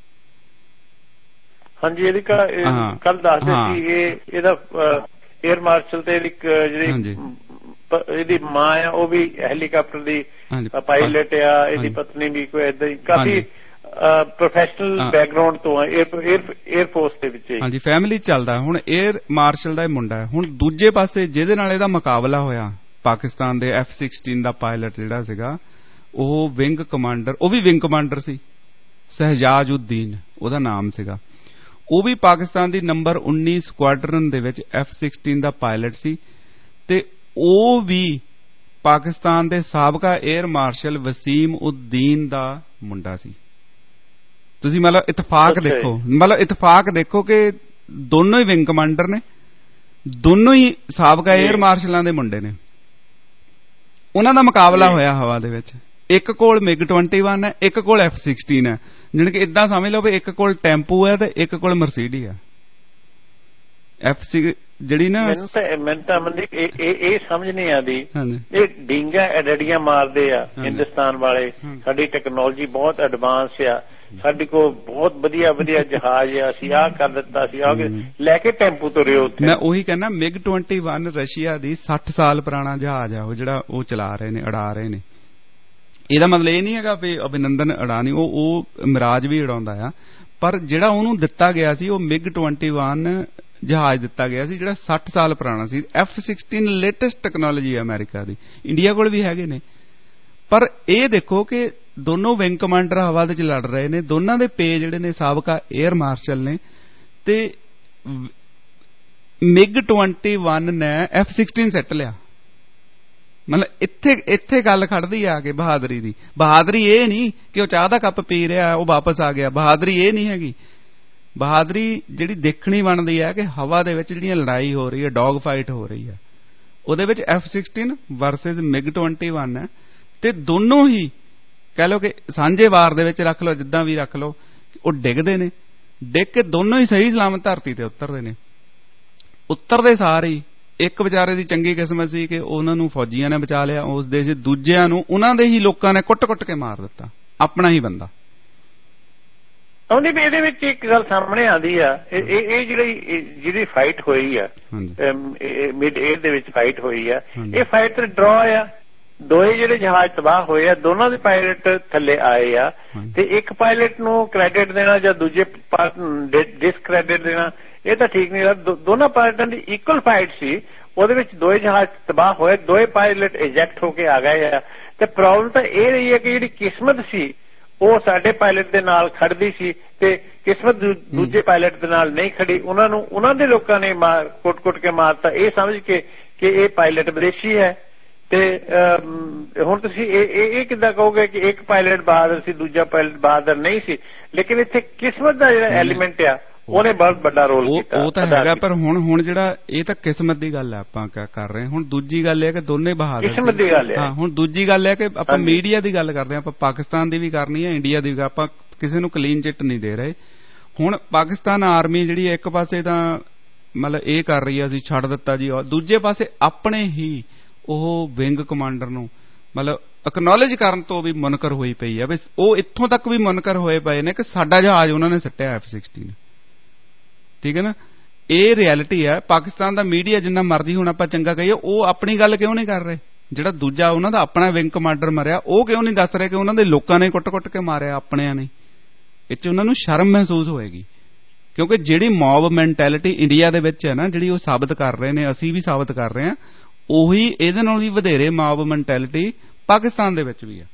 ਹਾਂਜੀ ਇਹਦੀ ਕੱਲ ਦੱਸਦੇ ਸੀ ਇਹ ਇਹਦਾ 에ਅਰ ਮਾਰਸ਼ਲ ਤੇ ਜਿਹੜੀ ਇਹਦੀ ਮਾਂ ਆ ਉਹ ਵੀ ਹੈਲੀਕਾਪਟਰ ਦੀ ਪਾਇਲਟ ਆ, ਇਹਦੀ ਪਤਨੀ ਵੀ ਕੋਈ ਏਦਾਂ ਹੀ ਕਾਫੀ ਪ੍ਰੋਫੈਸ਼ਨਲ ਬੈਕਗ੍ਰਾਉਂਡ ਤੋਂ ਆ 에ਅਰ ਫੋਰਸ ਦੇ ਵਿੱਚ। ਹਾਂਜੀ ਫੈਮਿਲੀ ਚੱਲਦਾ। ਹੁਣ 에ਅਰ ਮਾਰਸ਼ਲ ਦਾ ਇਹ ਮੁੰਡਾ ਹੈ। ਹੁਣ ਦੂਜੇ ਪਾਸੇ ਜਿਹਦੇ ਨਾਲ ਇਹਦਾ ਮੁਕਾਬਲਾ ਹੋਇਆ ਪਾਕਿਸਤਾਨ ਦੇ ਐਫ ਸਿਕਸਟੀਨ ਦਾ ਪਾਇਲਟ ਜਿਹੜਾ ਸੀਗਾ ਉਹ ਵਿੰਗ ਕਮਾਂਡਰ, ਉਹ ਵੀ ਵਿੰਗ ਕਮਾਂਡਰ ਸੀ, ਸਹਿਜਾਜਉਦੀਨ ਉਹਦਾ ਨਾਮ ਸੀਗਾ। ਉਹ ਵੀ ਪਾਕਿਸਤਾਨ ਦੀ ਨੰਬਰ ਉੱਨੀ ਸਕੁਆਡਰਨ ਦੇ ਵਿੱਚ ਐਫ ਸਿਕਸਟੀਨ ਦਾ ਪਾਇਲਟ ਸੀ ਤੇ ਉਹ ਵੀ ਪਾਕਿਸਤਾਨ ਦੇ ਸਾਬਕਾ 에ਅਰ ਮਾਰਸ਼ਲ ਵਸੀਮ ਉਦੀਨ ਦਾ ਮੁੰਡਾ ਸੀ। ਤੁਸੀਂ ਮਤਲਬ ਇਤਫਾਕ ਦੇਖੋ, ਮਤਲਬ ਇਤਫਾਕ ਦੇਖੋ ਕਿ ਦੋਨੋਂ ਹੀ ਵਿੰਗ ਕਮਾਂਡਰ ਨੇ, ਦੋਨੋਂ ਹੀ ਸਾਬਕਾ 에ਅਰ ਮਾਰਸ਼ਲਾਂ ਦੇ ਮੁੰਡੇ ਨੇ। ਉਹਨਾਂ ਦਾ ਮੁਕਾਬਲਾ ਹੋਇਆ ਹਵਾ ਦੇ ਵਿੱਚ। ਇੱਕ ਕੋਲ ਮਿਗ ਟਵੰਟੀ ਵਨ ਹੈ, ਇੱਕ ਕੋਲ ਐਫ ਸਿਕਸਟੀਨ ਹੈ। ਜਾਣੀ ਕਿ ਇਦਾਂ ਸਮਝ ਲਓ ਵੀ ਇੱਕ ਕੋਲ ਟੈਂਪੂ ਹੈ ਤੇ ਇੱਕ ਕੋਲ ਮਰਸੀਡੀ ਹੈ। ਐਫ ਜਿਹੜੀ ਨਾ ਮੈਨੂੰ ਤਾਂ ਮੈਨੂੰ ਤਾਂ ਮਨਦੀਪ ਇਹ ਸਮਝ ਨਹੀਂ ਆਦੀ, ਇਹ ਡੀਂਗਾ ਐਡੜੀਆਂ ਮਾਰਦੇ ਆ ਹਿੰਦੁਸਤਾਨ ਵਾਲੇ। ਸਾਡੀ ਟੈਕਨੋਲੋਜੀ ਬਹੁਤ ਐਡਵਾਂਸ ਆ, ਸਾਡੇ ਕੋਲ ਬਹੁਤ ਵਧੀਆ ਵਧੀਆ ਜਹਾਜ਼ ਆ, ਅਸੀਂ ਆਹ ਕਰ ਦਿੱਤਾ, ਅਸੀਂ ਆਹ ਲੈ ਕੇ ਟੈਂਪੂ ਤੁਰੇ ਉੱਥੇ। ਮੈਂ ਉਹੀ ਕਹਿੰਦਾ ਮਿਗ ਟਵੰਟੀ ਵਨ ਰਸ਼ੀਆ ਦੀ ਸੱਠ ਸਾਲ ਪੁਰਾਣਾ ਜਹਾਜ਼ ਆ ਉਹ ਜਿਹੜਾ ਉਹ ਚਲਾ ਰਹੇ ਨੇ, ਉਡਾ ਰਹੇ ਨੇ। ਇਹਦਾ ਮਤਲਬ ਇਹ ਨਹੀਂ ਹੈਗਾ ਵੀ ਅਭਿਨੰਦਨ ਉਡਾਣੀ, ਉਹ ਉਹ ਮਿਰਾਜ ਵੀ ਉਡਾਉਂਦਾ ਆ, ਪਰ ਜਿਹੜਾ ਉਹਨੂੰ ਦਿੱਤਾ ਗਿਆ ਸੀ ਉਹ ਮਿਗ ਟਵੰਟੀ ਵਨ ਜਹਾਜ਼ ਦਿੱਤਾ ਗਿਆ ਸੀ ਜਿਹੜਾ ਸੱਠ ਸਾਲ ਪੁਰਾਣਾ ਸੀ। ਐਫ ਸਿਕਸਟੀਨ ਲੇਟੈਸਟ ਟੈਕਨੋਲੋਜੀ ਹੈ ਅਮਰੀਕਾ ਦੀ, ਇੰਡੀਆ ਕੋਲ ਵੀ ਹੈਗੇ ਨੇ। ਪਰ ਇਹ ਦੇਖੋ ਕਿ ਦੋਨੋਂ ਵਿੰਗ ਕਮਾਂਡਰ ਹਵਾ ਦੇ ਚ ਲੜ ਰਹੇ ਨੇ, ਦੋਨਾਂ ਦੇ ਪੇ ਜਿਹੜੇ ਨੇ ਸਾਬਕਾ 에ਅਰ ਮਾਰਸ਼ਲ ਨੇ, ਤੇ ਮਿਗ ਟਵੰਟੀ ਵਨ ਨੇ ਐਫ ਸਿਕਸਟੀਨ ਸੱਟ ਲਿਆ। ਮਤਲਬ ਇੱਥੇ ਇੱਥੇ ਗੱਲ ਖੜਦੀ ਆ ਕੇ ਬਹਾਦਰੀ ਦੀ। ਬਹਾਦਰੀ ਇਹ ਨਹੀਂ ਕਿ ਉਹ ਚਾਹ ਦਾ ਕੱਪ ਪੀ ਰਿਹਾ ਉਹ ਵਾਪਸ ਆ ਗਿਆ, ਬਹਾਦਰੀ ਇਹ ਨਹੀਂ ਹੈਗੀ। ਬਹਾਦਰੀ ਜਿਹੜੀ ਦੇਖਣੀ ਬਣਦੀ ਹੈ ਕਿ ਹਵਾ ਦੇ ਵਿੱਚ ਜਿਹੜੀਆਂ ਲੜਾਈ ਹੋ ਰਹੀ ਹੈ, ਡੌਗ ਫਾਈਟ ਹੋ ਰਹੀ ਹੈ, ਉਹਦੇ ਵਿੱਚ F sixteen versus MiG twenty one ਹੈ, ਤੇ ਦੋਨੋਂ ਹੀ ਕਹਿ ਲਓ ਕਿ ਸਾਂਝੇ ਵਾਰ ਦੇ ਵਿੱਚ ਰੱਖ ਲਓ, ਜਿੱਦਾਂ ਵੀ ਰੱਖ ਲਓ, ਉਹ ਡਿੱਗਦੇ ਨੇ। ਡਿੱਗ ਕੇ ਦੋਨੋਂ ਹੀ ਸਹੀ ਸਲਾਮਤ ਧਰਤੀ ਤੇ ਉਤਰਦੇ ਨੇ। ਉਤਰਦੇ ਸਾਰ ਹੀ ਇੱਕ ਵਿਚਾਰੇ ਦੀ ਚੰਗੀ ਕਿਸਮਤ ਸੀ ਕਿ ਉਹਨਾਂ ਨੂੰ ਫੌਜੀਆਂ ਨੇ ਬਚਾ ਲਿਆ ਉਸ ਦੇਸ਼, ਦੂਜਿਆਂ ਨੂੰ ਉਹਨਾਂ ਦੇ ਹੀ ਲੋਕਾਂ ਨੇ ਕੁੱਟ-ਕੁੱਟ ਕੇ ਮਾਰ ਦਿੱਤਾ, ਆਪਣਾ ਹੀ ਬੰਦਾ। ਉਹਨੇ ਵੀ ਇਹਦੇ ਵਿੱਚ ਇੱਕ ਗੱਲ ਸਾਹਮਣੇ ਆਉਂਦੀ ਆ, ਇਹ ਜਿਹੜੀ ਜਿਹੜੀ ਫਾਈਟ ਹੋਈ ਆ ਮਿਡ ਏਅਰ ਦੇ ਵਿੱਚ ਫਾਈਟ ਹੋਈ ਆ, ਇਹ ਫਾਈਟ ਡਰਾ ਆ। ਦੋਏ ਜਿਹੜੇ ਜਹਾਜ਼ ਤਬਾਹ ਹੋਏ ਆ, ਦੋਨਾਂ ਦੇ ਪਾਇਲਟ ਥੱਲੇ ਆਏ ਆ, ਤੇ ਇੱਕ ਪਾਇਲਟ ਨੂੰ ਕ੍ਰੈਡਿਟ ਦੇਣਾ ਜਾਂ ਦੂਜੇ ਡਿਸਕ੍ਰੈਡਿਟ ਦੇਣਾ ਇਹ ਤਾਂ ਠੀਕ ਨਹੀਂ ਲੱਗਦਾ। ਦੋਨਾਂ ਪਾਇਲਟਾਂ ਦੀ ਇਕੁਅਲ ਫਾਈਟ ਸੀ, ਉਹਦੇ ਵਿੱਚ ਦੋਏ ਜਹਾਜ਼ ਤਬਾਹ ਹੋਏ, ਦੋਏ ਪਾਇਲਟ ਇਜੈਕਟ ਹੋ ਕੇ ਆ ਗਏ ਆ। ਤੇ ਪ੍ਰੋਬਲਮ ਤਾਂ ਇਹ ਰਹੀ ਹੈ ਕਿ ਜਿਹੜੀ ਕਿਸਮਤ ਸੀ ਉਹ ਸਾਡੇ ਪਾਇਲਟ ਦੇ ਨਾਲ ਖੜਦੀ ਸੀ ਤੇ ਕਿਸਮਤ ਦੂਜੇ ਪਾਇਲਟ ਦੇ ਨਾਲ ਨਹੀਂ ਖੜੀ। ਉਹਨਾਂ ਨੂੰ ਉਹਨਾਂ ਦੇ ਲੋਕਾਂ ਨੇ ਕੁੱਟ-ਕੁੱਟ ਕੇ ਮਾਰਤਾ, ਇਹ ਸਮਝ ਕੇ ਕਿ ਇਹ ਪਾਇਲਟ ਵਿਦੇਸ਼ੀ ਹੈ। ਤੇ ਹੁਣ ਤੁਸੀਂ ਇਹ ਕਿੱਦਾਂ ਕਹੋਗੇ ਕਿ ਇੱਕ ਪਾਇਲਟ ਬਹਾਦਰ ਸੀ, ਦੂਜਾ ਪਾਇਲਟ ਬਹਾਦਰ ਨਹੀਂ ਸੀ? ਲੇਕਿਨ ਇੱਥੇ ਕਿਸਮਤ ਦਾ ਜਿਹੜਾ ਐਲੀਮੈਂਟ ਆ ਉਹਨੇ ਬਹੁਤ ਵੱਡਾ ਰੋਲ ਕੀਤਾ। ਉਹ ਤਾਂ ਹੈਗਾ, ਪਰ ਹੁਣ ਹੁਣ ਜਿਹੜਾ ਇਹ ਤਾਂ ਕਿਸਮਤ ਦੀ ਗੱਲ ਹੈ ਆਪਾਂ ਕਰ ਰਹੇ ਹਾਂ। ਹੁਣ ਦੂਜੀ ਗੱਲ ਇਹ ਹੈ ਕਿ ਦੋਨੇ ਬਹਾਦਰ ਕਿਸਮਤ ਦੀ ਗੱਲ ਹੈ। ਹਾਂ, ਹੁਣ ਦੂਜੀ ਗੱਲ ਇਹ ਕਿ ਆਪਾਂ ਮੀਡੀਆ ਦੀ ਗੱਲ ਕਰਦੇ ਹਾਂ, ਆਪਾਂ ਪਾਕਿਸਤਾਨ ਦੀ ਵੀ ਕਰਨੀ ਹੈ, ਇੰਡੀਆ ਦੀ ਵੀ। ਆਪਾਂ ਕਿਸੇ ਨੂੰ ਕਲੀਨ ਚਿੱਟ ਨਹੀਂ ਦੇ ਰਹੇ। ਹੁਣ ਪਾਕਿਸਤਾਨ ਆਰਮੀ ਜਿਹੜੀ ਇੱਕ ਪਾਸੇ ਤਾਂ ਮਤਲਬ ਇਹ ਕਰ ਰਹੀ ਹੈ ਅਸੀਂ ਛੱਡ ਦਿੱਤਾ ਜੀ, ਦੂਜੇ ਪਾਸੇ ਆਪਣੇ ਹੀ ਉਹ ਵਿੰਗ ਕਮਾਂਡਰ ਨੂੰ ਮਤਲਬ ਅਕਨੌਲੇਜ ਕਰਨ ਤੋਂ ਵੀ ਮੁਨਕਰ ਹੋਈ ਪਈ ਹੈ। ਵੀ ਉਹ ਇੱਥੋਂ ਤੱਕ ਵੀ ਮੁਨਕਰ ਹੋਏ ਪਏ ਨੇ ਕਿ ਸਾਡਾ ਜਹਾਜ਼ ਉਹਨਾਂ ਨੇ ਸੱਟਿਆ ਐਫ ਸਿਕਸਟੀਨ। ਠੀਕ ਹੈ ਨਾ, ਇਹ ਰਿਐਲਿਟੀ ਹੈ। ਪਾਕਿਸਤਾਨ ਦਾ ਮੀਡੀਆ ਜਿੰਨਾ ਮਰਜ਼ੀ ਹੁਣ ਆਪਾਂ ਚੰਗਾ ਕਹੀਏ, ਉਹ ਆਪਣੀ ਗੱਲ ਕਿਉਂ ਨਹੀਂ ਕਰ ਰਹੇ? ਜਿਹੜਾ ਦੂਜਾ ਉਹਨਾਂ ਦਾ ਆਪਣਾ ਵਿੰਗ ਕਮਾਂਡਰ ਮਰਿਆ, ਉਹ ਕਿਉਂ ਨਹੀਂ ਦੱਸ ਰਹੇ ਕਿ ਉਹਨਾਂ ਦੇ ਲੋਕਾਂ ਨੇ ਕੁੱਟ-ਕੁੱਟ ਕੇ ਮਾਰਿਆ, ਆਪਣਿਆਂ ਨੇ? ਇਹ 'ਚ ਉਹਨਾਂ ਨੂੰ ਸ਼ਰਮ ਮਹਿਸੂਸ ਹੋਏਗੀ, ਕਿਉਂਕਿ ਜਿਹੜੀ ਮੌਬ ਮੈਂਟੈਲਿਟੀ ਇੰਡੀਆ ਦੇ ਵਿੱਚ ਹੈ ਨਾ, ਜਿਹੜੀ ਉਹ ਸਾਬਤ ਕਰ ਰਹੇ ਨੇ, ਅਸੀਂ ਵੀ ਸਾਬਤ ਕਰ ਰਹੇ ਹਾਂ, ਉਹੀ ਇਹਦੇ ਨਾਲ ਵੀ ਵਧੇਰੇ ਮੌਬ ਮੈਂਟੈਲਿਟੀ ਪਾਕਿਸਤਾਨ ਦੇ ਵਿੱਚ ਵੀ ਹੈ।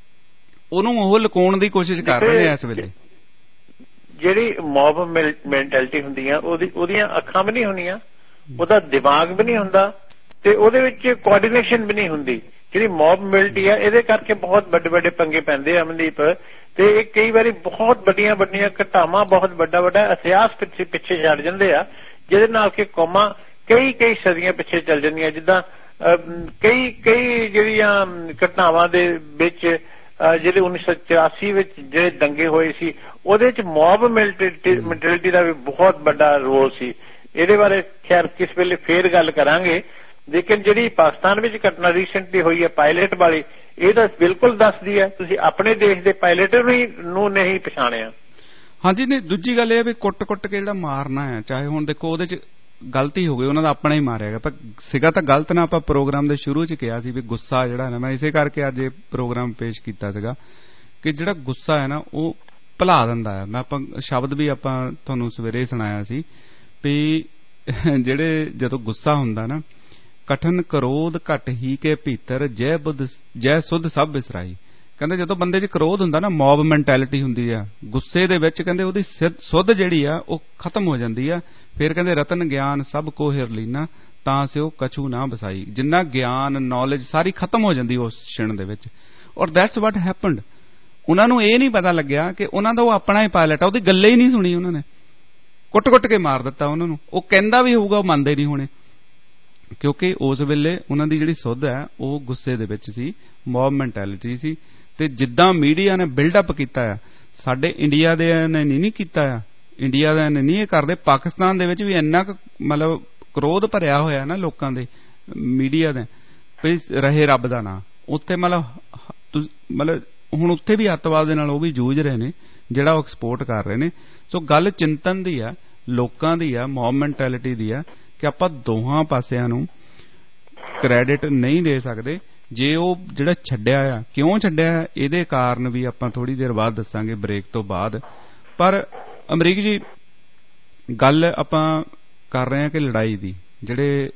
ਉਹਨੂੰ ਉਹ ਲੁਕਾਉਣ ਦੀ ਕੋਸ਼ਿਸ਼ ਕਰ ਰਹੇ ਨੇ ਇਸ ਵੇਲੇ। ਜਿਹੜੀ ਮੌਬ ਮੈਂਟੈਲਿਟੀ ਹੁੰਦੀ ਆ, ਉਹਦੀਆਂ ਅੱਖਾਂ ਵੀ ਨਹੀਂ ਹੁੰਦੀਆਂ, ਉਹਦਾ ਦਿਮਾਗ ਵੀ ਨਹੀਂ ਹੁੰਦਾ, ਤੇ ਉਹਦੇ ਵਿੱਚ ਕੋਆਰਡੀਨੇਸ਼ਨ ਵੀ ਨਹੀਂ ਹੁੰਦੀ। ਜਿਹੜੀ ਮੌਬ ਮੈਂਟੈਲਿਟੀ ਆ, ਇਹਦੇ ਕਰਕੇ ਬਹੁਤ ਵੱਡੇ ਵੱਡੇ ਪੰਗੇ ਪੈਂਦੇ ਆ ਅਮਨਦੀਪ। ਤੇ ਇਹ ਕਈ ਵਾਰੀ ਬਹੁਤ ਵੱਡੀਆਂ ਵੱਡੀਆਂ ਘਟਨਾਵਾਂ, ਬਹੁਤ ਵੱਡਾ ਵੱਡਾ ਇਤਿਹਾਸ ਪਿੱਛੇ ਪਿੱਛੇ ਛੱਡ ਜਾਂਦੇ ਆ, ਜਿਹਦੇ ਨਾਲ ਕਿ ਕੌਮਾਂ ਕਈ ਕਈ ਸਦੀਆਂ ਪਿੱਛੇ ਚੱਲ ਜਾਂਦੀਆਂ। ਜਿੱਦਾਂ ਕਈ ਕਈ ਜਿਹੜੀਆਂ ਘਟਨਾਵਾਂ ਦੇ ਵਿੱਚ ਜਿਹੜੇ ਉੱਨੀ ਸੌ ਚੁਰਾਸੀ ਵਿੱਚ ਜਿਹੜੇ ਦੰਗੇ ਹੋਏ ਸੀ, ਉਹਦੇ ਚ ਮੌਬ ਮੈਂਟੈਲਿਟੀ ਦਾ ਵੀ ਬਹੁਤ ਵੱਡਾ ਰੋਲ ਸੀ। ਇਹਦੇ ਬਾਰੇ ਖੈਰ ਕਿਸ ਵੇਲੇ ਫੇਰ ਗੱਲ ਕਰਾਂਗੇ। ਲੇਕਿਨ ਜਿਹੜੀ ਪਾਕਿਸਤਾਨ ਵਿੱਚ ਘਟਨਾ ਰੀਸੈਂਟਲੀ ਹੋਈ ਹੈ ਪਾਇਲਟ ਵਾਲੀ, ਇਹ ਤਾਂ ਬਿਲਕੁਲ ਦੱਸਦੀ ਹੈ ਤੁਸੀਂ ਆਪਣੇ ਦੇਸ਼ ਦੇ ਪਾਇਲਟ ਨੂੰ ਨਹੀਂ ਪਛਾਣਿਆ। ਹਾਂਜੀ, ਨਹੀਂ, ਦੂਜੀ ਗੱਲ ਇਹ ਵੀ ਕੁੱਟ-ਕੁੱਟ ਕੇ ਜਿਹੜਾ ਮਾਰਨਾ ਹੈ, ਚਾਹੇ ਹੁਣ ਦੇਖੋ ਉਹਦੇ ਚ ਗਲਤੀ ਹੋ ਗਈ, ਉਹਨਾਂ ਦਾ ਆਪਣਾ ਹੀ ਮਾਰਿਆ ਗਿਆ, ਪਰ ਸੀਗਾ ਤਾਂ ਗਲਤ ਨਾ। ਆਪਾਂ ਪ੍ਰੋਗਰਾਮ ਦੇ ਸ਼ੁਰੂ ਚ ਕਿਹਾ ਸੀ ਵੀ ਗੁੱਸਾ ਜਿਹੜਾ ਨਾ, ਮੈਂ ਇਸੇ ਕਰਕੇ ਅੱਜ ਇਹ ਪ੍ਰੋਗਰਾਮ ਪੇਸ਼ ਕੀਤਾ ਸੀਗਾ ਕਿ ਜਿਹੜਾ ਗੁੱਸਾ ਹੈ ਨਾ ਉਹ ਭੁਲਾ ਦਿੰਦਾ ਹੈ। ਮੈਂ ਆਪਾਂ ਸ਼ਬਦ ਵੀ ਆਪਾਂ ਤੁਹਾਨੂੰ ਸਵੇਰੇ ਸੁਣਾਇਆ ਸੀ ਵੀ ਜਿਹੜੇ ਜਦੋਂ ਗੁੱਸਾ ਹੁੰਦਾ ਨਾ, ਕਠਨ ਕਰੋਧ ਘਟ ਹੀ ਕੇ ਭੀਤਰ ਜੈ ਬੁੱਧ ਜੈ ਸੁਧ ਸਭ ਵਿਸਰਾਈ। ਕਹਿੰਦੇ ਜਦੋਂ ਬੰਦੇ 'ਚ ਕਰੋਧ ਹੁੰਦਾ ਨਾ, ਮੌਬ ਮੈਂਟੈਲਿਟੀ ਹੁੰਦੀ ਆ, ਗੁੱਸੇ ਦੇ ਵਿੱਚ ਕਹਿੰਦੇ ਉਹਦੀ ਸੁਧ ਜਿਹੜੀ ਆ ਉਹ ਖਤਮ ਹੋ ਜਾਂਦੀ ਆ। ਫਿਰ ਕਹਿੰਦੇ ਰਤਨ ਗਿਆਨ ਸਭ ਕੋ ਹਿਰ ਲੀਨਾ ਤਾਂ ਸਿਓ ਕਛੂ ਨਾ ਬਸਾਈ। ਜਿੰਨਾ ਗਿਆਨ ਨੌਲੇਜ ਸਾਰੀ ਖਤਮ ਹੋ ਜਾਂਦੀ ਉਸ ਛਿਣ ਦੇ ਵਿੱਚ। ਔਰ ਦੈਟਸ ਵਾਟ ਹੈਪਨਡ। ਉਹਨਾਂ ਨੂੰ ਇਹ ਨਹੀਂ ਪਤਾ ਲੱਗਿਆ ਕਿ ਉਹਨਾਂ ਦਾ ਉਹ ਆਪਣਾ ਹੀ ਪਾਇਲਟ ਆ, ਉਹਦੀ ਗੱਲੇ ਹੀ ਨਹੀਂ ਸੁਣੀ, ਉਹਨਾਂ ਨੇ ਕੁੱਟ-ਕੁੱਟ ਕੇ ਮਾਰ ਦਿੱਤਾ ਉਹਨਾਂ ਨੂੰ। ਉਹ ਕਹਿੰਦਾ ਵੀ ਹੋਊਗਾ, ਉਹ ਮੰਨਦੇ ਨਹੀਂ ਹੋਣੇ, ਕਿਉਂਕਿ ਉਸ ਵੇਲੇ ਉਹਨਾਂ ਦੀ ਜਿਹੜੀ ਸੁਧ ਹੈ ਉਹ ਗੁੱਸੇ ਦੇ ਵਿੱਚ ਸੀ, ਮੌਬ ਮੈਂਟੈਲਿਟੀ ਸੀ। ਤੇ ਜਿੱਦਾਂ ਮੀਡੀਆ ਨੇ ਬਿਲਡਅਪ ਕੀਤਾ ਆ, ਸਾਡੇ ਇੰਡੀਆ ਦੇ ਨੇ ਨਹੀਂ ਕੀਤਾ ਆ, ਇੰਡੀਆ ਦੇ ਨੇ ਨਹੀਂ ਇਹ ਕਰਦੇ। ਪਾਕਿਸਤਾਨ ਦੇ ਵਿੱਚ ਵੀ ਇੰਨਾ ਕੁ ਮਤਲਬ ਕ੍ਰੋਧ ਭਰਿਆ ਹੋਇਆ ਨਾ ਲੋਕਾਂ ਦੇ ਮੀਡੀਆ ਦੇ, ਵੀ ਰਹੇ ਰੱਬ ਦਾ ਨਾਂ। ਉੱਥੇ ਮਤਲਬ ਮਤਲਬ ਹੁਣ ਉੱਥੇ ਵੀ ਅੱਤਵਾਦ ਦੇ ਨਾਲ ਉਹ ਵੀ ਜੂਝ ਰਹੇ ਨੇ, ਜਿਹੜਾ ਉਹ ਐਕਸਪੋਰਟ ਕਰ ਰਹੇ ਨੇ। ਸੋ ਗੱਲ ਚਿੰਤਨ ਦੀ ਆ, ਲੋਕਾਂ ਦੀ ਆ, ਮੌਬ ਮੈਂਟੈਲਿਟੀ ਦੀ ਆ ਕਿ ਆਪਾਂ ਦੋਹਾਂ ਪਾਸਿਆਂ ਨੂੰ ਕ੍ਰੈਡਿਟ ਨਹੀਂ ਦੇ ਸਕਦੇ। ਜੇ ਉਹ ਜਿਹੜਾ ਛੱਡਿਆ ਆ, ਕਿਉਂ ਛੱਡਿਆ, ਇਹਦੇ ਕਾਰਨ ਵੀ ਆਪਾਂ ਥੋੜੀ ਦੇਰ ਬਾਅਦ ਦੱਸਾਂਗੇ, ਬ੍ਰੇਕ ਤੋਂ ਬਾਅਦ। ਪਰ ਅਮਰੀਕ ਜੀ, ਗੱਲ ਆਪਾਂ ਕਰ ਰਹੇ ਹਾਂ ਕਿ ਲੜਾਈ ਦੀ, ਜਿਹੜੇ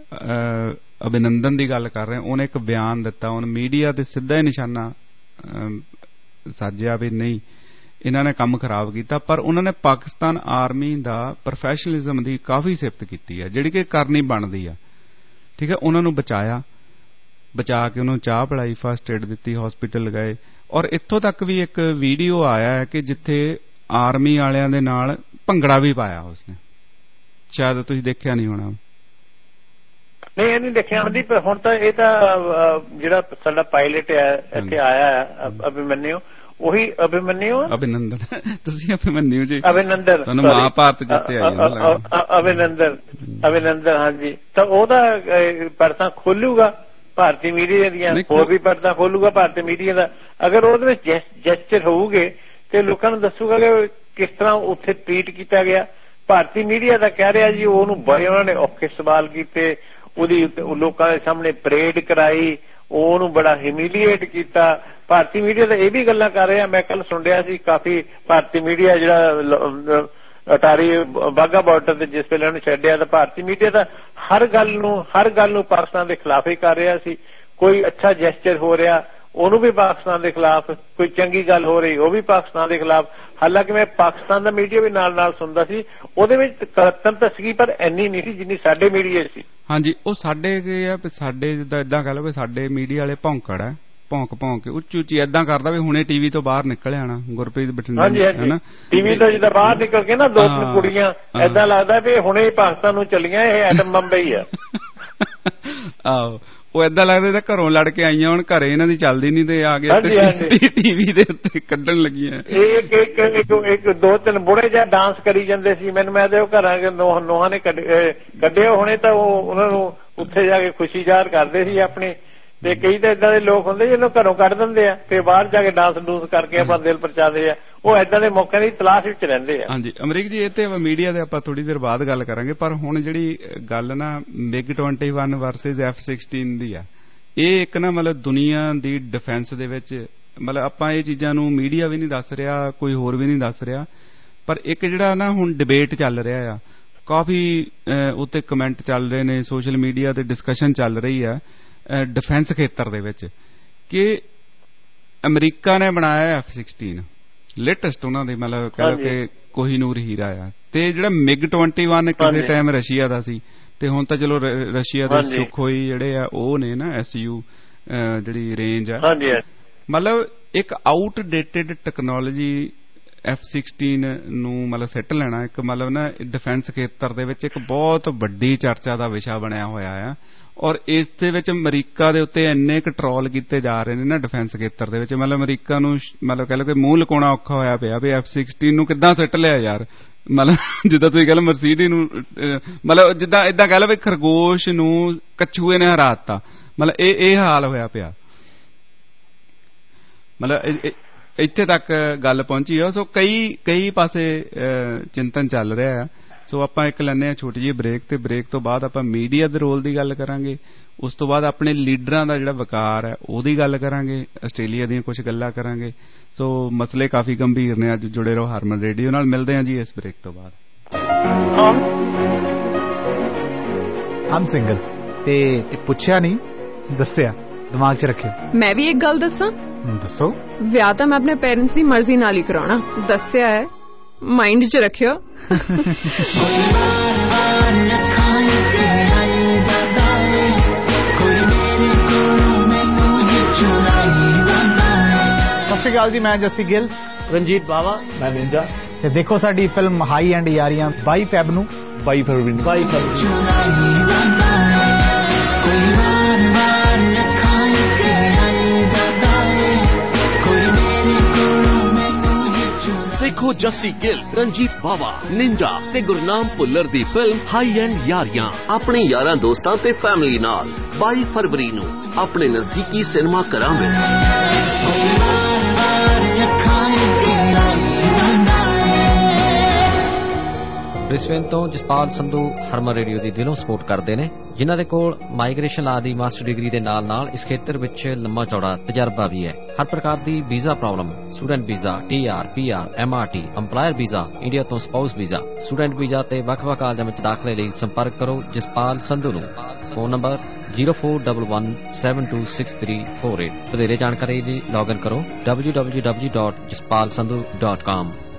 ਅਭਿਨੰਦਨ ਦੀ ਗੱਲ ਕਰ ਰਹੇ ਹਾਂ, ਉਹਨੇ ਇੱਕ ਬਿਆਨ ਦਿੱਤਾ, ਉਹਨੇ ਮੀਡੀਆ ਤੇ ਸਿੱਧਾ ਹੀ ਨਿਸ਼ਾਨਾ ਸਾਜਿਆ ਵੀ ਨਹੀਂ ਇਹਨਾਂ ਨੇ ਕੰਮ ਖਰਾਬ ਕੀਤਾ। ਪਰ ਉਹਨਾਂ ਨੇ ਪਾਕਿਸਤਾਨ ਆਰਮੀ ਦਾ ਪ੍ਰੋਫੈਸ਼ਨਲਿਜ਼ਮ ਦੀ ਕਾਫੀ ਸਿਫਤ ਕੀਤੀ ਹੈ, ਜਿਹੜੀ ਕਿ ਕਰਨੀ ਬਣਦੀ ਆ। ਠੀਕ ਹੈ, ਉਹਨਾਂ ਨੂੰ ਬਚਾਇਆ, ਬਚਾ ਕੇ ਉਹਨੂੰ ਚਾਹ ਪਿਲਾਈ, ਫਸਟ ਏਡ ਦਿੱਤੀ, ਹਸਪੀਟਲ ਲਗਾਏ। ਔਰ ਇੱਥੋਂ ਤੱਕ ਵੀ ਇੱਕ ਵੀਡੀਓ ਆਇਆ ਹੈ ਕਿ ਜਿੱਥੇ ਆਰਮੀ ਵਾਲਿਆਂ ਦੇ ਨਾਲ ਭੰਗੜਾ ਵੀ ਪਾਇਆ ਉਸਨੇ, ਸ਼ਾਇਦ ਤੁਸੀਂ ਦੇਖਿਆ ਨਹੀਂ ਹੋਣਾ। ਨਹੀਂ, ਇਹ ਨਹੀਂ ਦੇਖਿਆ ਹੁੰਦੀ, ਪਰ ਹੁਣ ਤਾਂ ਇਹ ਤਾਂ ਜਿਹੜਾ ਸਾਡਾ ਪਾਇਲਟ ਹੈ ਇੱਥੇ ਆਇਆ ਹੈ ਅਭਿਮਨਿਊ, ਉਹੀ ਅਭਿਮਨਿਊ ਅਭਿਨੰਦਨ ਤੁਸੀਂ ਅਭਿਮਨਿਊ ਜੀ ਅਭਿਨੰਦਨ ਤੁਹਾਨੂੰ ਮਹਾਭਾਰਤ ਜਿੱਤਿਆ ਅਭਿਨੰਦਨ ਅਭਿਨੰਦਨ ਹਾਂਜੀ ਤਾਂ ਉਹਦਾ ਪਰਤਾਂ ਖੋਲੂਗਾ ਭਾਰਤੀ ਮੀਡੀਆ ਦੀਆਂ ਹੋਰ ਵੀ ਪਰਤਾਂ ਖੋਲੂਗਾ ਭਾਰਤੀ ਮੀਡੀਆ ਦਾ ਅਗਰ ਉਹਦੇ ਵਿੱਚ ਜੈਸਚਰ ਹੋਊਗੇ ਤੇ ਲੋਕਾਂ ਨੂੰ ਦੱਸੂਗਾ ਕਿ ਕਿਸ ਤਰ੍ਹਾਂ ਉੱਥੇ ਟ੍ਰੀਟ ਕੀਤਾ ਗਿਆ। ਭਾਰਤੀ ਮੀਡੀਆ ਦਾ ਕਹਿ ਰਿਹਾ ਜੀ ਉਹਨੂੰ ਬੜੇ ਉਹਨਾਂ ਨੇ ਔਖੇ ਸਵਾਲ ਕੀਤੇ ਉਹਦੀ ਲੋਕਾਂ ਦੇ ਸਾਹਮਣੇ ਪਰੇਡ ਕਰਾਈ ਉਹਨੂੰ ਬੜਾ ਹਿਮੀਲੀਏਟ ਕੀਤਾ। ਭਾਰਤੀ ਮੀਡੀਆ ਤਾਂ ਇਹ ਵੀ ਗੱਲਾਂ ਕਰ ਰਿਹਾ ਮੈਂ ਕੱਲ ਸੁਣ ਰਿਹਾ ਸੀ ਕਾਫੀ ਭਾਰਤੀ ਮੀਡੀਆ ਜਿਹੜਾ ਅਟਾਰੀ ਬਾਘਾ ਬਾਰਡਰ ਤੇ ਜਿਸ ਵੇਲੇ ਉਹਨੂੰ ਛੱਡਿਆ ਤਾਂ ਭਾਰਤੀ ਮੀਡੀਆ ਤਾਂ ਹਰ ਗੱਲ ਨੂੰ ਹਰ ਗੱਲ ਨੂੰ ਪਾਕਿਸਤਾਨ ਦੇ ਖਿਲਾਫ ਹੀ ਕਰ ਰਿਹਾ ਸੀ। ਕੋਈ ਅੱਛਾ ਜੈਸਚਰ ਹੋ ਰਿਹਾ ਉਹਨੂੰ ਵੀ ਪਾਕਿਸਤਾਨ ਦੇ ਖਿਲਾਫ ਕੋਈ ਚੰਗੀ ਗੱਲ ਹੋ ਰਹੀ ਉਹ ਵੀ ਪਾਕਿਸਤਾਨ ਦੇ ਖਿਲਾਫ। ਹਾਲਾਂਕਿ ਮੈਂ ਪਾਕਿਸਤਾਨ ਦਾ ਮੀਡੀਆ ਵੀ ਨਾਲ ਨਾਲ ਸੁਣਦਾ ਸੀ ਉਹਦੇ ਵਿੱਚ ਕਰਤਨ ਤਾਂ ਸੀਗੀ ਪਰ ਇੰਨੀ ਨਹੀਂ ਸੀ ਜਿੰਨੀ ਸਾਡੇ ਮੀਡੀਆ ਸੀ। ਹਾਂਜੀ ਉਹ ਸਾਡੇ ਕੀ ਆ ਸਾਡੇ ਜਿੱਦਾਂ ਏਦਾਂ ਕਹਿ ਲਓ ਵੀ ਸਾਡੇ ਮੀਡੀਆ ਵਾਲੇ ਭੌਂਕੜ ਹੈ ਭੌਂਕ ਭੌਂਕ ਕੇ ਉੱਚੀ ਉੱਚੀ ਏਦਾਂ ਕਰਦਾ ਵੀ ਹੁਣੇ ਟੀਵੀ ਤੋਂ ਬਾਹਰ ਨਿਕਲ ਆਣਾ ਗੁਰਪ੍ਰੀਤ ਬਠਿੰਡੇ ਹਨਾ ਟੀਵੀ ਤੋਂ ਜਿੱਦਾਂ ਬਾਹਰ ਨਿਕਲ ਕੇ ਨਾ ਦੋ ਤਿੰਨ ਕੁੜੀਆਂ ਏਦਾਂ ਲੱਗਦਾ ਵੀ ਹੁਣੇ ਪਾਕਿਸਤਾਨ ਨੂੰ ਚੱਲੀਆਂ ਇਹ ਐਟਮ ਬੰਬਈ ਆ। ਆਹੋ ਉਹ ਏਦਾਂ ਲੱਗਦਾ ਤਾਂ ਘਰੋਂ ਲੜ ਕੇ ਆਈਆਂ ਹੁਣ ਘਰੇ ਇਹਨਾਂ ਦੀ ਚੱਲਦੀ ਨੀ ਤੇ ਆ ਗਏ ਟੀਵੀ ਦੇ ਉੱਤੇ ਕੱਢਣ ਲੱਗੀਆਂ। ਇੱਕ ਇੱਕ ਇੱਕ ਦੋ ਤਿੰਨ ਬੁੜੇ ਜਿਹਾ ਡਾਂਸ ਕਰੀ ਜਾਂਦੇ ਸੀ ਮੈਨੂੰ ਮੈਂ ਤੇ ਉਹ ਘਰਾਂ ਨੋਹਾਂ ਨੇ ਕੱਢੇ ਹੁਣੇ ਤਾਂ ਉਹ ਉਹਨਾਂ ਨੂੰ ਉੱਥੇ ਜਾ ਕੇ ਖੁਸ਼ੀ ਜ਼ਾਹਰ ਕਰਦੇ ਸੀ ਆਪਣੀ ਤੇ ਕਈ ਤਾਂ ਏਦਾਂ ਦੇ ਲੋਕ ਹੁੰਦੇ ਜਿਹਨੂੰ ਘਰੋਂ ਕੱਢ ਦਿੰਦੇ ਆ ਤੇ ਬਾਹਰ ਜਾ ਕੇ ਡਾਂਸ ਡੂਸ ਕਰਕੇ ਆਪਣਾ ਦਿਲ ਪਰਚਾਉਂਦੇ ਆ ਉਹ ਏਦਾਂ ਦੇ ਮੌਕਿਆਂ ਦੀ ਤਲਾਸ਼ ਵਿੱਚ ਰਹਿੰਦੇ ਆ। ਹਾਂਜੀ ਅਮਰੀਕ ਜੀ ਇਹ ਤੇ ਮੀਡੀਆ ਦੇ ਆਪਾਂ ਥੋੜੀ ਦੇਰ ਬਾਅਦ ਗੱਲ ਕਰਾਂਗੇ ਪਰ ਹੁਣ ਜਿਹੜੀ ਗੱਲ ਨਾ ਮਿਗ ਇਕੱਤੀ ਵਰਸਸ ਐਫ ਸਿਕਸਟੀਨ ਦੀ ਆ ਇਹ ਇੱਕ ਨਾ ਮਤਲਬ ਦੁਨੀਆ ਦੀ ਡਿਫੈਂਸ ਦੇ ਵਿੱਚ ਮਤਲਬ ਆਪਾਂ ਇਹ ਚੀਜ਼ਾਂ ਨੂੰ ਮੀਡੀਆ ਵੀ ਨਹੀਂ ਦੱਸ ਰਿਹਾ ਕੋਈ ਹੋਰ ਵੀ ਨਹੀਂ ਦੱਸ ਰਿਹਾ ਪਰ ਇੱਕ ਜਿਹੜਾ ਨਾ ਹੁਣ ਡਿਬੇਟ ਚੱਲ ਰਿਹਾ ਆ ਕਾਫੀ ਉੱਤੇ ਕਮੈਂਟ ਚੱਲ ਰਹੇ ਨੇ ਸੋਸ਼ਲ ਮੀਡੀਆ ਤੇ ਡਿਸਕਸ਼ਨ ਚੱਲ ਰਹੀ ਆ ਡਿਫੈਂਸ ਖੇਤਰ ਦੇ ਵਿੱਚ ਕਿ ਅਮਰੀਕਾ ਨੇ ਬਣਾਇਆ ਐਫ ਸਿਕਸਟੀਨ ਲੇਟੈਸਟ ਉਹਨਾਂ ਦੇ ਮਤਲਬ ਕਹਿ ਲਓ ਕਿ ਕੋਹੀਨੂਰ ਹੀਰਾ ਆ ਤੇ ਜਿਹੜਾ ਮਿਗ ਇਕੱਤੀ ਕਿਸੇ ਟਾਈਮ ਰਸ਼ੀਆ ਦਾ ਸੀ ਤੇ ਹੁਣ ਤਾਂ ਚਲੋ ਰਸ਼ੀਆ ਦੇ ਸੁਖੋਈ ਜਿਹੜੇ ਆ ਉਹ ਨੇ ਨਾ ਐਸ ਯੂ ਜਿਹੜੀ ਰੇਂਜ ਆ ਮਤਲਬ ਇੱਕ ਆਊਟਡੇਟਡ ਟੈਕਨੋਲੋਜੀ ਐਫ ਸਿਕਸਟੀਨ ਨੂੰ ਮਤਲਬ ਸੈੱਟ ਲੈਣਾ ਇੱਕ ਮਤਲਬ ਨਾ ਡਿਫੈਂਸ ਖੇਤਰ ਦੇ ਵਿੱਚ ਇੱਕ ਬਹੁਤ ਵੱਡੀ ਚਰਚਾ ਦਾ ਵਿਸ਼ਾ ਬਣਿਆ ਹੋਇਆ ਆ ਔਰ ਇਸ ਦੇ ਵਿੱਚ ਅਮਰੀਕਾ ਦੇ ਉੱਤੇ ਇੰਨੇ ਕੁ ਟਰੋਲ ਕੀਤੇ ਜਾ ਰਹੇ ਨੇ ਨਾ ਡਿਫੈਂਸ ਖੇਤਰ ਦੇ ਵਿੱਚ ਮਤਲਬ ਅਮਰੀਕਾ ਨੂੰ ਮਤਲਬ ਕਹਿ ਲਓ ਕਿ ਮੂੰਹ ਲਕਾਉਣਾ ਔਖਾ ਹੋਇਆ ਪਿਆ ਵੀ ਐਫ ਸਿਕਸਟੀਨ ਨੂੰ ਕਿੱਦਾਂ ਸੱਟ ਲਿਆ ਯਾਰ ਮਤਲਬ ਜਿੱਦਾਂ ਤੁਸੀਂ ਕਹਿ ਲਓ ਮਰਸੀਡੀ ਨੂੰ ਮਤਲਬ ਜਿੱਦਾਂ ਏਦਾਂ ਕਹਿ ਲਓ ਵੀ ਖਰਗੋਸ਼ ਨੂੰ ਕੱਛੂਏ ਨੇ ਹਰਾ ਦਿੱਤਾ ਮਤਲਬ ਇਹ ਇਹ ਹਾਲ ਹੋਇਆ ਪਿਆ ਮਤਲਬ ਇੱਥੇ ਤੱਕ ਗੱਲ ਪਹੁੰਚੀ ਆ ਸੋ ਕਈ ਕਈ ਪਾਸੇ ਚਿੰਤਨ ਚੱਲ ਰਿਹਾ ਆ ਸੋ ਆਪਾਂ ਇੱਕ ਲੈਂਦੇ ਹਾਂ ਛੋਟੀ ਜਿਹੀ ਬ੍ਰੇਕ ਤੇ ਬ੍ਰੇਕ ਤੋਂ ਬਾਅਦ ਆਪਾਂ ਮੀਡੀਆ ਦੇ ਰੋਲ ਦੀ ਗੱਲ ਕਰਾਂਗੇ ਉਸ ਤੋਂ ਬਾਅਦ ਆਪਣੇ ਲੀਡਰਾਂ ਦਾ ਜਿਹੜਾ ਵਕਾਰ ਹੈ ਉਹਦੀ ਗੱਲ ਕਰਾਂਗੇ ਆਸਟ੍ਰੇਲੀਆ ਦੀਆਂ ਕੁਝ ਗੱਲਾਂ ਕਰਾਂਗੇ ਸੋ ਮਸਲੇ ਕਾਫੀ ਗੰਭੀਰ ਨੇ ਅੱਜ ਜੁੜੇ ਰਹੋ ਹਰਮਨ ਰੇਡੀਓ ਨਾਲ ਮਿਲਦੇ ਹਾਂ ਜੀ ਇਸ ਬ੍ਰੇਕ ਤੋਂ ਬਾਅਦ। ਹਮ ਸਿੰਗਲ ਤੇ ਪੁੱਛਿਆ ਨਹੀਂ ਦੱਸਿਆ ਦਿਮਾਗ 'ਚ ਰੱਖਿਓ। ਮੈਂ ਵੀ ਇੱਕ ਗੱਲ ਦੱਸਾਂ ਦੱਸੋ। ਵਿਆਹ ਤਾਂ ਮੈਂ ਆਪਣੇ ਪੇਰੈਂਟਸ ਦੀ ਮਰਜ਼ੀ ਨਾਲ ਹੀ ਕਰਾਉਣਾ ਦੱਸਿਆ ਹੈ ਮਾਈਂਡ 'ਚ ਰੱਖਿਓ। ਸਤਿ ਸ਼੍ਰੀ ਅਕਾਲ ਜੀ ਮੈਂ ਜੱਸੀ ਗਿੱਲ ਰਣਜੀਤ ਬਾਵਾ ਮੈਂ ਨਿੰਜਾ ਤੇ ਦੇਖੋ ਸਾਡੀ ਫਿਲਮ ਹਾਈ ਐਂਡ ਯਾਰੀਆਂ ਬਾਈ ਫੈਬ ਨੂੰ ਬਾਈ ਫਰਵਰੀ ਨੂੰ ਬਾਈ ਦੇਖੋ ਜੱਸੀ ਗਿੱਲ ਰਣਜੀਤ ਬਾਵਾ ਨਿੰਜਾ ਤੇ ਗੁਰਨਾਮ ਭੁੱਲਰ ਦੀ ਫਿਲਮ ਹਾਈ ਐਂਡ ਯਾਰੀਆਂ ਆਪਣੇ ਯਾਰਾਂ ਦੋਸਤਾਂ ਤੇ ਫੈਮਿਲੀ ਨਾਲ ਬਾਈ ਫਰਵਰੀ ਨੂੰ ਆਪਣੇ ਨਜ਼ਦੀਕੀ ਸਿਨੇਮਾ ਘਰਾਂ ਵਿੱਚ। ਬ੍ਰਿਸਬੇਨ ਤੋਂ ਜਸਪਾਲ ਸੰਧੂ ਹਰਮਨ ਰੇਡੀਓ ਦੀ ਦਿਲੋਂ ਸਪੋਰਟ ਕਰਦੇ ਨੇ ਜਿਨ੍ਹਾਂ ਦੇ ਕੋਲ ਮਾਈਗ੍ਰੇਸ਼ਨ ਲਾ ਦੀ ਮਾਸਟਰ ਡਿਗਰੀ ਦੇ ਨਾਲ ਨਾਲ ਇਸ ਖੇਤਰ ਵਿੱਚ ਲੰਮਾ ਚੌੜਾ ਤਜਰਬਾ ਵੀ ਹੈ। ਹਰ ਪ੍ਰਕਾਰ ਦੀ visa problem student visa T R P R M R T employer visa India ਤੋਂ ਸਪਾਊਸ ਵੀਜ਼ਾ ਸਟੂਡੈਂਟ ਵੀਜ਼ਾ ਤੇ ਵੱਖ-ਵੱਖ ਕਾਲਜਾਂ ਵਿੱਚ ਦਾਖਲੇ ਲਈ ਸੰਪਰਕ ਕਰੋ ਜਸਪਾਲ ਸੰਧੂ ਨੂੰ। Phone number zero four one one seven two six three four eight ਵਧੇਰੇ ਜਾਣਕਾਰੀ ਲਈ ਲੌਗਇਨ ਕਰੋ W W W dot Jaspal Sandhu dot com.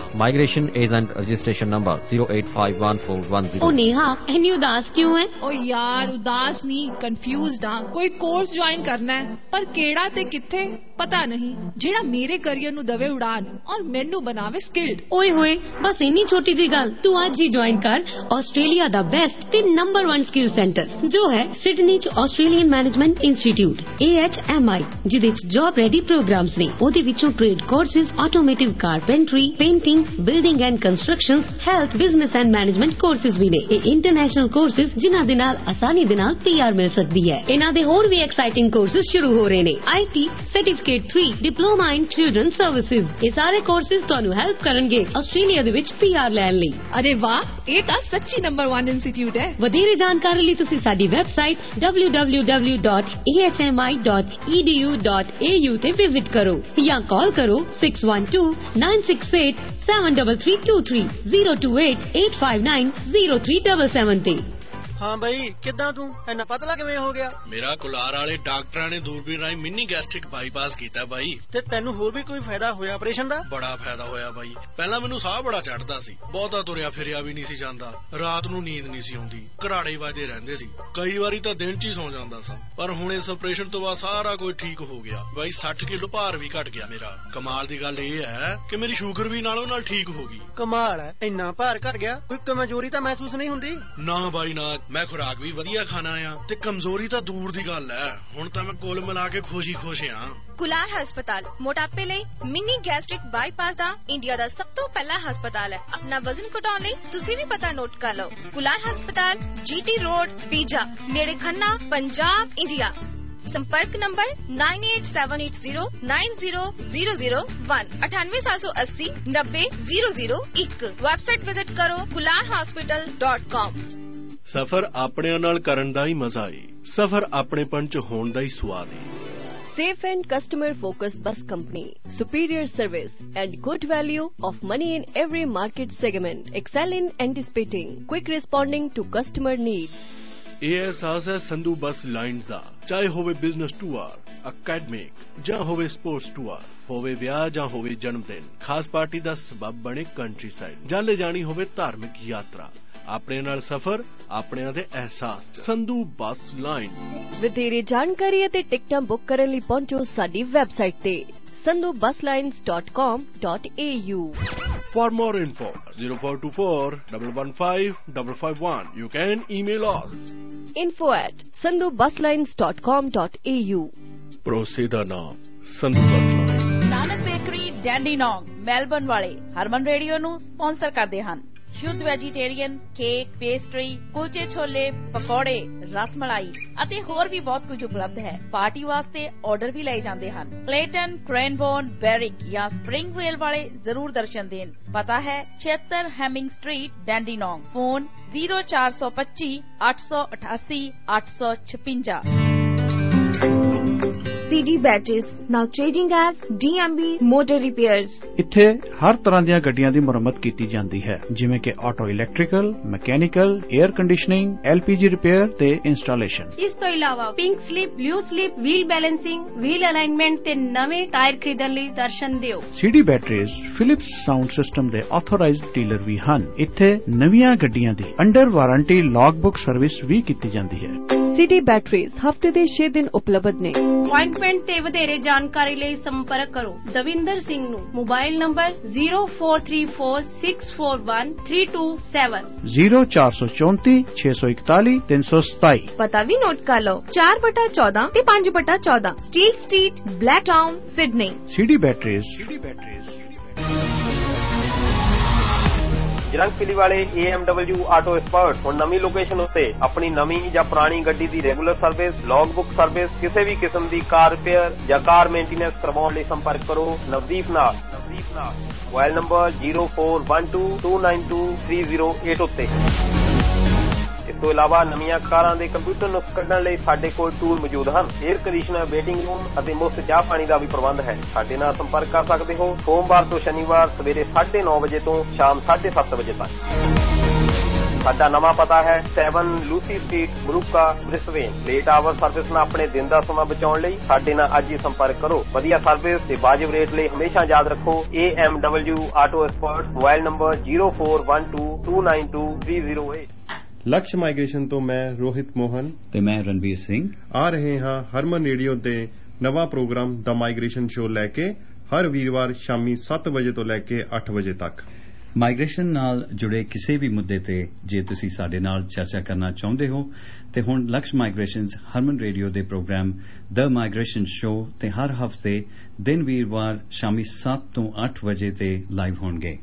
Migration agent registration number zero eight five one four one zero। ओ नेहा इतनी उदास क्यों है? ओ यार उदास नहीं, कंफ्यूज्ड हाँ। कोई कोर्स ज्वाइन करना है पर केड़ा ते किथे पता नहीं, जेड़ा मेरे करियर नु दवे उड़ान और मैनू बनावे स्किल्ड। ओए होए बस इन्नी छोटी जी गल, तू आज ही ज्वाइन कर आस्ट्रेलिया दा बेस्ट ते नंबर वन स्किल सेंटर जो है सिडनी च Australian management institute A H M I, जिदे च जॉब रेडी प्रोग्राम्स ने। ओदे विचों trade courses, automotive carpentry, painting, building and construction, health, business and management courses भी ने। ਇਹ ਇੰਟਰਨੈਸ਼ਨਲ ਕੋਰਸਿਸ ਜਿਨ੍ਹਾਂ ਦੇ ਨਾਲ ਆਸਾਨੀ ਦੇ ਨਾਲ ਪੀ ਆਰ ਮਿਲ ਸਕਦੀ ਹੈ। ਇਹਨਾਂ ਦੇ ਹੋਰ ਵੀ ਐਕਸਾਈਟਿੰਗ ਕੋਰਸਿਸ ਸ਼ੁਰੂ ਹੋ ਰਹੇ ਨੇ। I T certificate three, diploma in children services. ਇਹ ਸਾਰੇ ਕੋਰਸਿਸ ਤੁਹਾਨੂੰ ਹੈਲਪ ਕਰਨਗੇ ਆਸਟ੍ਰੇਲੀਆ ਦੇ ਵਿੱਚ ਪੀ ਆਰ ਲੈਣ ਲਈ। ਅਰੇ ਵਾਹ, ਇਹ ਤਾਂ ਸੱਚੀ ਨੰਬਰ one ਇੰਸਟੀਚਿਊਟ ਹੈ। ਵਧੇਰੇ ਜਾਣਕਾਰੀ ਲਈ ਤੁਸੀਂ ਸਾਡੀ website w w w dot a h m i dot e d u dot a u ਤੇ ਵਿਜ਼ਿਟ ਕਰੋ ਜਾਂ ਕਾਲ ਕਰੋ six one two nine six eight seven three three two three zero two eight eight five nine zero three seven seven ਤੇ। ਹਾਂ ਬਈ, ਕਿੱਦਾਂ ਤੂੰ ਇੰਨਾ ਪਤਲਾ ਕਿਵੇਂ ਹੋ ਗਿਆ? ਮੇਰਾ ਕੁਲਾਰ ਵਾਲੇ ਡਾਕਟਰਾਂ ਨੇ ਦੂਰਬੀਨ ਰਾਹੀਂ ਮਿੰਨੀ ਗੈਸਟ੍ਰਿਕ ਬਾਈਪਾਸ ਕੀਤਾ ਬਾਈ। ਤੇ ਤੈਨੂੰ ਹੋਰ ਵੀ ਕੋਈ ਫਾਇਦਾ ਹੋਇਆ ਆਪਰੇਸ਼ਨ ਦਾ? ਬੜਾ ਫਾਇਦਾ ਹੋਇਆ ਬਾਈ। ਪਹਿਲਾਂ ਮੈਨੂੰ ਸਾਹ ਬੜਾ ਚੜਦਾ ਸੀ, ਬਹੁਤਾ ਤੁਰਿਆ ਫਿਰਿਆ ਵੀ ਨਹੀਂ ਸੀ ਜਾਂਦਾ, ਰਾਤ ਨੂੰ ਨੀਂਦ ਨਹੀਂ ਸੀ ਆਉਂਦੀ, ਘਰਾੜੇ ਵੱਜਦੇ ਰਹਿੰਦੇ ਸੀ, ਕਈ ਵਾਰੀ ਤਾਂ ਦਿਨ 'ਚ ਹੀ ਸੌਂ ਜਾਂਦਾ ਸਾਂ। ਪਰ ਹੁਣ ਇਸ ਆਪਰੇਸ਼ਨ ਤੋਂ ਬਾਅਦ ਸਾਰਾ ਕੁਝ ਠੀਕ ਹੋ ਗਿਆ ਬਾਈ। ਸੱਠ ਕਿਲੋ ਭਾਰ ਵੀ ਘਟ ਗਿਆ ਮੇਰਾ। ਕਮਾਲ ਦੀ ਗੱਲ ਇਹ ਹੈ ਕਿ ਮੇਰੀ ਸ਼ੂਗਰ ਵੀ ਨਾਲੋਂ ਨਾਲ ਠੀਕ ਹੋ ਗਈ। ਕਮਾਲ ਹੈ, ਇੰਨਾ ਭਾਰ ਘਟ ਗਿਆ, ਕੋਈ ਕਮਜ਼ੋਰੀ ਤਾਂ ਮਹਿਸੂਸ ਨਹੀਂ ਹੁੰਦੀ? ਨਾ ਬਾਈ ਨਾ, ਮੈਂ ਖੁਰਾਕ ਵੀ ਵਧੀਆ ਖਾਣਾ ਆ ਤੇ ਕਮਜ਼ੋਰੀ ਤਾਂ ਦੂਰ ਦੀ ਗੱਲ ਹੈ। ਹੁਣ ਤਾਂ ਮੈਂ ਕੁੱਲ ਮਿਲਾ ਕੇ ਖੁਸ਼ੀ ਖੁਸ਼ ਆ। ਕੁਲਾਰ ਹਸਪਤਾਲ ਮੋਟਾਪੇ ਲਈ ਮਿੰਨੀ ਗੈਸਟ੍ਰਿਕ ਬਾਈਪਾਸ ਦਾ ਇੰਡੀਆ ਦਾ ਸਭ ਤੋਂ ਪਹਿਲਾ ਹਸਪਤਾਲ ਹੈ। ਆਪਣਾ ਵਜ਼ਨ ਘਟਾਉਣ ਲਈ ਤੁਸੀਂ ਵੀ ਪਤਾ ਨੋਟ ਕਰ ਲਓ। ਕੁਲਾਰ ਹਸਪਤਾਲ, ਜੀ ਟੀ ਰੋਡ, ਪੀਜਾ, ਨੇੜੇ ਖੰਨਾ, ਪੰਜਾਬ, ਇੰਡੀਆ। संपर्क number nine eight seven eight zero nine zero zero zero one अठानवे सात सौ अस्सी नब्बे जीरो जीरो एक। वेबसाइट विजिट करो कुलार हॉस्पिटल डॉट कॉम। ਸਫ਼ਰ ਆਪਣਿਆਂ ਨਾਲ ਕਰਨ ਦਾ ਹੀ ਮਜ਼ਾ ਏ, ਸਫ਼ਰ ਆਪਣੇਪਣ 'ਚ ਹੋਣ ਦਾ ਹੀ ਸਵਾਦ ਏ। Safe and customer focused bus company, superior service and good value of money in every market segment, excel in anticipating, quick responding to customer needs। ਇਹ ਅਹਿਸਾਸ ਹੈ ਸੰਧੂ ਬੱਸ ਲਾਈਨਸ ਦਾ। ਚਾਹੇ ਹੋਵੇ ਬਿਜ਼ਨਸ ਟੂਰ, ਅਕੈਡਮਿਕ ਜਾਂ ਹੋਵੇ ਸਪੋਰਟਸ ਟੂਰ, ਹੋਵੇ ਵਿਆਹ ਜਾਂ ਹੋਵੇ ਜਨਮ ਦਿਨ, ਖਾਸ ਪਾਰਟੀ ਦਾ ਸਬਬ ਬਣੇ ਕੰਟਰੀ ਸਾਈਡ, ਜਾਂ ਲੈ ਜਾਣੀ ਹੋਵੇ ਧਾਰਮਿਕ ਯਾਤਰਾ, ਆਪਣੇ ਨਾਲ ਸਫ਼ਰ ਆਪਣਿਆਂ ਦੇ ਅਹਿਸਾਸ 'ਚ। Sandhu bus line. ਵਧੇਰੇ ਜਾਣਕਾਰੀ ਅਤੇ ਟਿਕਟਾਂ ਬੁੱਕ ਕਰਨ ਲਈ ਪਹੁੰਚੋ ਸਾਡੀ ਵੈਬਸਾਈਟ ਤੇ sandhu bus lines dot com dot a u। For more info zero four two four one one five five five one। You can email us info at sandhu bus lines dot com dot a u। ਭਰੋਸੇ ਦਾ ਨਾਮ Sandhu bus line. Nanak bakery Dandenong Melbourne ਵਾਲੇ Harman radio ਨੂੰ sponsor ਕਰਦੇ ਹਨ। ਸ਼ੁੱਧ vegetarian, cake, pastry, ਕੁਲਚੇ ਛੋਲੇ, ਪਕੌੜੇ, ਰਸਮਲਾਈ ਅਤੇ ਹੋਰ ਵੀ ਬਹੁਤ ਕੁਝ ਉਪਲਬਧ ਹੈ। ਪਾਰਟੀ ਵਾਸਤੇ ਆਰਡਰ ਵੀ ਲਏ ਜਾਂਦੇ ਹਨ। ਕਲੇਟਨ, ਕ੍ਰੈਨਬੋਰਨ, ਬੈਰਿਕ ਜਾਂ ਸਪ੍ਰਿੰਗ ਰੇਲ ਵਾਲੇ ਜ਼ਰੂਰ ਦਰਸ਼ਨ ਦੇਣ। ਪਤਾ ਹੈ ਛਿਅੱਤਰ Hemming street, Dandenong. Phone zero four two five eight eight eight eight six five। C D Batteries, now trading as D M B Motor Repairs। ਇੱਥੇ ਹਰ ਤਰ੍ਹਾਂ ਦੀਆਂ ਗੱਡੀਆਂ ਦੀ ਮੁਰੰਮਤ ਕੀਤੀ ਜਾਂਦੀ ਹੈ, ਜਿਵੇਂ ਕਿ auto electrical, mechanical, air conditioning, L P G repair ਤੇ ਇੰਸਟਾਲੇਸ਼ਨ। ਇਸ ਤੋਂ ਇਲਾਵਾ pink slip, blue slip, wheel balancing, wheel alignment ਤੇ ਨਵੇਂ ਟਾਇਰ ਖਰੀਦਣ ਲਈ ਦਰਸ਼ਨ ਦਿਓ। C D Batteries Philips sound system ਦੇ ਆਥੋਰਾਈਜ਼ਡ ਡੀਲਰ ਵੀ ਹਨ। ਇੱਥੇ ਨਵੀਆਂ ਗੱਡੀਆਂ ਦੀ under warranty log book service ਵੀ ਕੀਤੀ ਜਾਂਦੀ ਹੈ। C D Batteries ਹਫਤੇ ਦੇ ਛੇ ਦਿਨ ਉਪਲਬਧ ਨੇ। ਅਪਾਇੰਟਮੈਂਟ ਤੇ ਵਧੇਰੇ ਜਾਣਕਾਰੀ ਲਈ ਸੰਪਰਕ ਕਰੋ ਦਵਿੰਦਰ ਸਿੰਘ ਨੂੰ। Mobile number zero four three four six four one three two seven zero four two four six one one three seven seven। ਪਤਾ ਵੀ ਨੋਟ ਕਰ ਲਓ ਚਾਰ ਬਟਾ ਚੌਦਾਂ ਤੇ ਪੰਜ ਬਟਾ ਚੌਦਾਂ steel street, Blacktown, Sydney. C D Batteries। ਜਰੰਗਪਿਲੀ ਵਾਲੇ A M W auto expert ਹੁਣ ਨਵੀਂ ਲੋਕੇਸ਼ਨ ਉੱਤੇ ਆਪਣੀ ਨਵੀਂ ਜਾਂ ਪੁਰਾਣੀ ਗੱਡੀ ਦੀ regular service, log book service, ਕਿਸੇ ਵੀ ਕਿਸਮ ਦੀ ਕਾਰ ਰਿਪੇਅਰ ਜਾਂ ਕਾਰ ਮੇਨਟੇਨੈਂਸ ਕਰਵਾਉਣ ਲਈ ਸੰਪਰਕ ਕਰੋ ਨਵਦੀਪ ਨਾਲ। ਨਵਦੀਪ ਨਾਲ mobile number zero four one two two nine two three zero eight ਉੱਤੇ। ਇਸ ਤੋਂ ਇਲਾਵਾ ਨਵੀਆਂ ਕਾਰਾਂ ਦੇ ਕੰਪਿਊਟਰ ਨੁਕਸ ਕੱਢਣ ਲਈ ਸਾਡੇ ਕੋਲ ਟੂਲ ਮੌਜੂਦ ਹਨ। 에ਅਰ ਕੰਡੀਸ਼ਨਰ, ਵੇਟਿੰਗ ਰੂਮ ਅਤੇ ਮੁਫਤ ਚਾਹ ਪਾਣੀ ਦਾ ਵੀ ਪ੍ਰਬੰਧ ਹੈ। ਸਾਡੇ ਨਾਲ ਸੰਪਰਕ ਕਰ ਸਕਦੇ ਹੋ ਸੋਮਵਾਰ ਤੋਂ ਸ਼ਨੀਵਾਰ ਸਵੇਰੇ ਸਾਢੇ ਨੌ ਵਜੇ ਤੋਂ ਸ਼ਾਮ ਸਾਢੇ ਸੱਤ ਵਜੇ ਤੱਕ। ਸਾਡਾ ਨਵਾਂ ਪਤਾ ਹੈ seven Lucy street Moorooka Brisbane. Late hour service ਨਾਲ ਆਪਣੇ ਦਿਨ ਦਾ ਸਮਾਂ ਬਚਾਉਣ ਲਈ ਸਾਡੇ ਨਾਲ ਅੱਜ ਹੀ ਸੰਪਰਕ ਕਰੋ। ਵਧੀਆ ਸਰਵਿਸ ਤੇ ਵਾਜਿਬ ਰੇਟ ਲਈ ਹਮੇਸ਼ਾ ਯਾਦ ਰੱਖੋ A M W auto expert. Mobile number zero four one two two nine two three zero eight. Laksh migration ਤੋਂ ਮੈਂ ਰੋਹਿਤ ਮੋਹਨ ਤੇ ਮੈਂ ਰਣਵੀਰ ਸਿੰਘ ਆ ਰਹੇ ਹਾਂ ਹਰਮਨ ਰੇਡੀਓ ਤੇ ਨਵਾਂ ਪ੍ਰੋਗਰਾਮ ਦ ਮਾਈਗ੍ਰੇਸ਼ਨ ਸ਼ੋ ਲੈ ਕੇ ਹਰ ਵੀਰਵਾਰ ਸ਼ਾਮੀ ਸੱਤ ਵਜੇ ਤੋਂ ਲੈ ਕੇ ਅੱਠ ਵਜੇ ਤੱਕ। ਮਾਈਗ੍ਰੇਸ਼ਨ ਨਾਲ ਜੁੜੇ ਕਿਸੇ ਵੀ ਮੁੱਦੇ ਤੇ ਜੇ ਤੁਸੀਂ ਸਾਡੇ ਨਾਲ ਚਰਚਾ ਕਰਨਾ ਚਾਹੁੰਦੇ ਹੋ ਤੇ ਹੁਣ ਲਕਸ਼ ਮਾਈਗ੍ਰੇਸ਼ਨਜ਼ ਹਰਮਨ ਰੇਡੀਓ ਦੇ ਪ੍ਰੋਗਰਾਮ ਦ ਮਾਈਗ੍ਰੇਸ਼ਨ ਸ਼ੋ ਤੇ ਹਰ ਹਫ਼ਤੇ ਦਿਨ ਵੀਰਵਾਰ ਸ਼ਾਮੀ ਸੱਤ ਤੋਂ ਅੱਠ ਵਜੇ ਤੇ ਲਾਈਵ ਹੋਣਗੇ।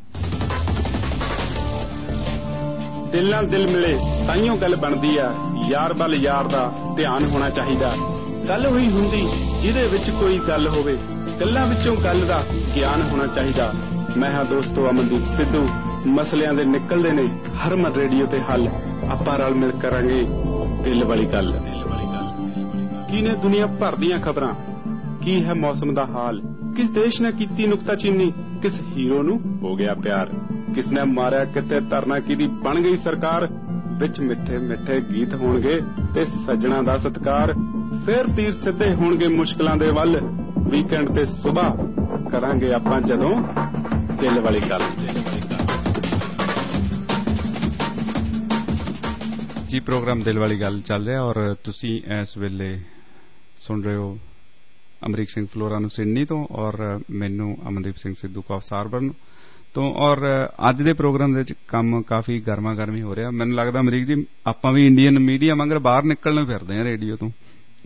ਦਿਲ ਨਾਲ ਦਿਲ ਮਿਲੇ ਤਾਈਓ ਗੱਲ ਬਣਦੀ ਆ, ਯਾਰ ਵੱਲ ਯਾਰ ਦਾ ਧਿਆਨ ਹੋਣਾ ਚਾਹੀਦਾ। ਗੱਲ ਹੋਈ ਹੁੰਦੀ ਜਿਹਦੇ ਵਿੱਚ ਕੋਈ ਗੱਲ ਹੋਵੇ, ਗੱਲਾਂ ਵਿੱਚੋਂ ਗੱਲ ਦਾ ਗਿਆਨ ਹੋਣਾ ਚਾਹੀਦਾ। ਮੈਂ ਹਾਂ ਦੋਸਤੋ ਅਮਨਦੀਪ ਸਿੱਧੂ। ਮਸਲਿਆਂ ਦੇ ਨਿਕਲਦੇ ਨੇ ਹਰਮਨ ਰੇਡੀਓ ਤੇ ਹੱਲ। ਆਪਾਂ ਰਲ ਮਿਲ ਕਰਾਂਗੇ ਦਿਲ ਵਾਲੀ ਗੱਲ। ਕੀ ਨੇ ਦੁਨੀਆ ਭਰ ਦੀਆਂ ਖਬਰਾਂ, ਕੀ ਹੈ ਮੌਸਮ ਦਾ ਹਾਲ, ਕਿਸ ਦੇਸ਼ ਨੇ ਕੀਤੀ ਨੁਕਤਾਚੀਨੀ, ਕਿਸ ਹੀਰੋ ਨੂੰ ਹੋ ਗਿਆ ਪਿਆਰ, ਕਿਸ ਨੇ ਮਾਰਿਆ ਕਿਤੇ ਧਰਨਾ ਕਿਹਦੀ ਬਣ ਗਈ ਸਰਕਾਰ। ਵਿੱਚ ਮਿੱਠੇ ਮਿੱਠੇ ਗੀਤ ਹੋਣਗੇ ਤੇ ਸੱਜਣਾ ਦਾ ਸਤਿਕਾਰ। ਫੇਰ ਤੀਰ ਸਿੱਧੇ ਹੋਣਗੇ ਮੁਸ਼ਕਲਾਂ ਦੇ ਵੱਲ। ਵੀਕਐਂਡ ਤੇ ਸੁਬਾਹ ਕਰਾਂਗੇ ਆਪਾਂ ਜਦੋਂ ਦਿਲ ਵਾਲੀ ਗੱਲ। ਜੀ ਪ੍ਰੋਗਰਾਮ ਦਿਲ ਵਾਲੀ ਗੱਲ ਚੱਲ ਰਿਹਾ ਔਰ ਤੁਸੀਂ ਇਸ ਵੇਲੇ ਸੁਣ ਰਹੇ ਹੋ ਅਮਰੀਕ ਸਿੰਘ ਫਲੋਰਾ ਨੂੰ ਸਿਡਨੀ ਤੋਂ ਔਰ ਮੈਨੂੰ ਅਮਨਦੀਪ ਸਿੰਘ ਸਿੱਧੂ ਕਾਫ ਸਾਰਬਰਨ ਤੋਂ। ਔਰ ਅੱਜ ਦੇ ਪ੍ਰੋਗਰਾਮ ਦੇ ਵਿੱਚ ਕੰਮ ਕਾਫੀ ਗਰਮਾ ਗਰਮੀ ਹੋ ਰਿਹਾ। ਮੈਨੂੰ ਲੱਗਦਾ ਅਮਰੀਕ ਜੀ ਆਪਾਂ ਵੀ ਇੰਡੀਅਨ ਮੀਡੀਆ ਮਗਰ ਬਾਹਰ ਨਿਕਲਣ ਫਿਰਦੇ ਆ ਰੇਡੀਓ ਤੋਂ।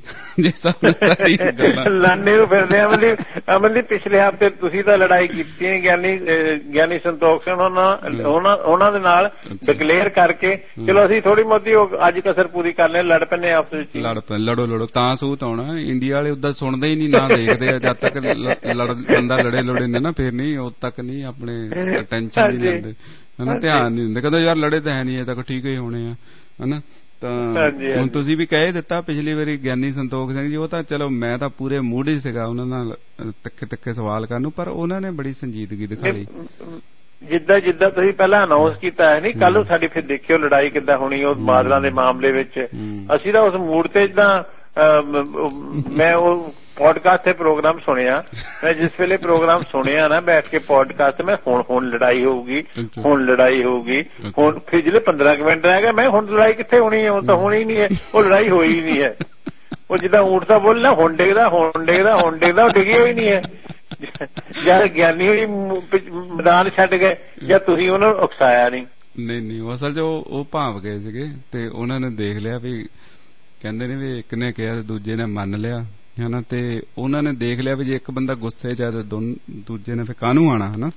ਲਾਨੇ ਨੂੰ ਫਿਰਦੇ ਆ। ਅਮਨਦੀਪ ਪਿਛਲੇ ਹਫ਼ਤੇ ਤੁਸੀਂ ਤਾਂ ਲੜਾਈ ਕੀਤੀ ਗਿਆਨੀ ਗਿਆਨੀ ਸੰਤੋਖ ਸਿੰਘ ਉਹਨਾਂ ਦੇ ਨਾਲ ਡਿਕਲੇਅਰ ਕਰਕੇ। ਚਲੋ ਅਸੀਂ ਥੋੜੀ ਬਹੁਤੀ ਅੱਜ ਕਸਰ ਪੂਰੀ ਕਰ ਲੈ, ਲੜ ਪੈਂਦੇ ਆਪਸ ਵਿੱਚ। ਲੜ ਪੈ ਲੜੋ ਲੜੋ ਤਾਂ ਸੂਤ ਆਉਣਾ। ਇੰਡੀਆ ਵਾਲੇ ਉਦਾਂ ਸੁਣਦੇ ਹੀ ਨਹੀਂ, ਨਾ ਦੇਖਦੇ ਆ। ਜਦ ਤੱਕ ਬੰਦਾ ਲੜੇ ਲੜੇ ਨੇ ਨਾ ਫਿਰ ਨਹੀਂ, ਉਦ ਤੱਕ ਨਹੀਂ ਆਪਣੇ ਟੈਨਸ਼ਨ ਨਹੀਂ ਲੈਂਦੇ ਹਨਾ, ਧਿਆਨ ਨਹੀਂ ਦਿੰਦੇ। ਕਹਿੰਦਾ ਯਾਰ ਲੜੇ ਤਾਂ ਹੈ ਨਹੀਂ, ਇਹ ਤੱਕ ਠੀਕ ਹੀ ਹੋਣੇ ਆ ਹਨਾ। ਤਾਂ ਹੁਣ ਤੁਸੀਂ ਵੀ ਕਹਿ ਦਿੱਤਾ ਪਿਛਲੀ ਵਾਰੀ ਗਿਆਨੀ ਸੰਤੋਖ ਸਿੰਘ ਜੀ, ਉਹ ਤਾਂ ਚਲੋ ਮੈਂ ਤਾਂ ਪੂਰੇ ਮੂਡ ਹੀ ਸੀਗਾ ਉਹਨਾਂ ਨਾਲ ਤਿੱਖੇ ਤਿੱਖੇ ਸਵਾਲ ਕਰਨ ਨੂੰ, ਪਰ ਉਹਨਾਂ ਨੇ ਬੜੀ ਸੰਜੀਦਗੀ ਦਿਖਾਈ। ਜਿੱਦਾਂ ਜਿੱਦਾਂ ਤੁਸੀਂ ਪਹਿਲਾਂ ਅਨਾਉਂਸ ਕੀਤਾ ਹੈ ਨਹੀਂ, ਕੱਲ ਨੂੰ ਸਾਡੀ ਫਿਰ ਦੇਖਿਓ ਲੜਾਈ ਕਿੱਦਾਂ ਹੋਣੀ ਉਹ ਬਾਦਲਾਂ ਦੇ ਮਾਮਲੇ ਵਿੱਚ। ਅਸੀਂ ਤਾਂ ਉਸ ਮੂਡ ਤੇ ਜਿੱਦਾਂ ਮੈਂ ਉਹ ਪੋਡਕਾਸਟ ਤੇ ਪ੍ਰੋਗਰਾਮ ਸੁਣਿਆ, ਮੈਂ ਜਿਸ ਵੇਲੇ ਪ੍ਰੋਗਰਾਮ ਸੁਣਿਆ ਨਾ ਬੈਠ ਕੇ ਪੋਡਕਾਸਟ, ਮੈਂ ਹੁਣ ਹੁਣ ਲੜਾਈ ਹੋਊਗੀ ਹੁਣ ਲੜਾਈ ਹੋਊਗੀ ਹੁਣ ਪਿਛਲੇ ਪੰਦਰਾਂ ਕੁ ਮਿੰਟ ਰਹਿ ਗਏ, ਮੈਂ ਹੁਣ ਲੜਾਈ ਕਿੱਥੇ ਹੋਣੀ ਹੈ, ਹੁਣ ਤਾਂ ਹੋਣੀ ਨਹੀਂ ਹੈ। ਉਹ ਲੜਾਈ ਹੋਈ ਹੀ ਨਹੀਂ ਹੈ। ਉਹ ਜਿੱਦਾਂ ਊਂਠ ਦਾ ਬੋਲਣਾ ਹੁਣ ਡਿੱਗਦਾ ਹੁਣ ਡਿੱਗਦਾ ਹੁਣ ਡਿੱਗਦਾ, ਉਹ ਡਿੱਗਿਆ ਹੀ ਨਹੀਂ ਹੈ। ਜਦ ਗਿਆਨੀ ਹੋਈ ਮੈਦਾਨ ਛੱਡ ਗਏ ਜਾਂ ਤੁਸੀਂ ਉਹਨਾਂ ਨੂੰ ਉਕਸਾਇਆ ਨਹੀਂ। ਨਹੀਂ ਨਹੀਂ ਅਸਲ ਚ ਉਹ ਭਾਵ ਗਏ ਸੀਗੇ ਤੇ ਉਹਨਾਂ ਨੇ ਦੇਖ ਲਿਆ ਵੀ ਕਹਿੰਦੇ ਨੇ ਵੀ ਇੱਕ ਨੇ ਕਿਹਾ ਤੇ ਦੂਜੇ ਨੇ ਮੰਨ ਲਿਆ ਹਨਾ, ਤੇ ਉਹਨਾਂ ਨੇ ਦੇਖ ਲਿਆ ਵੀ ਜੇ ਇੱਕ ਬੰਦਾ ਗੁੱਸੇ ਚ ਆ ਤੇ ਦੂਜੇ ਨੇ ਫਿਰ ਕਾਹਨੂੰ ਆਣਾ ਹਨਾ।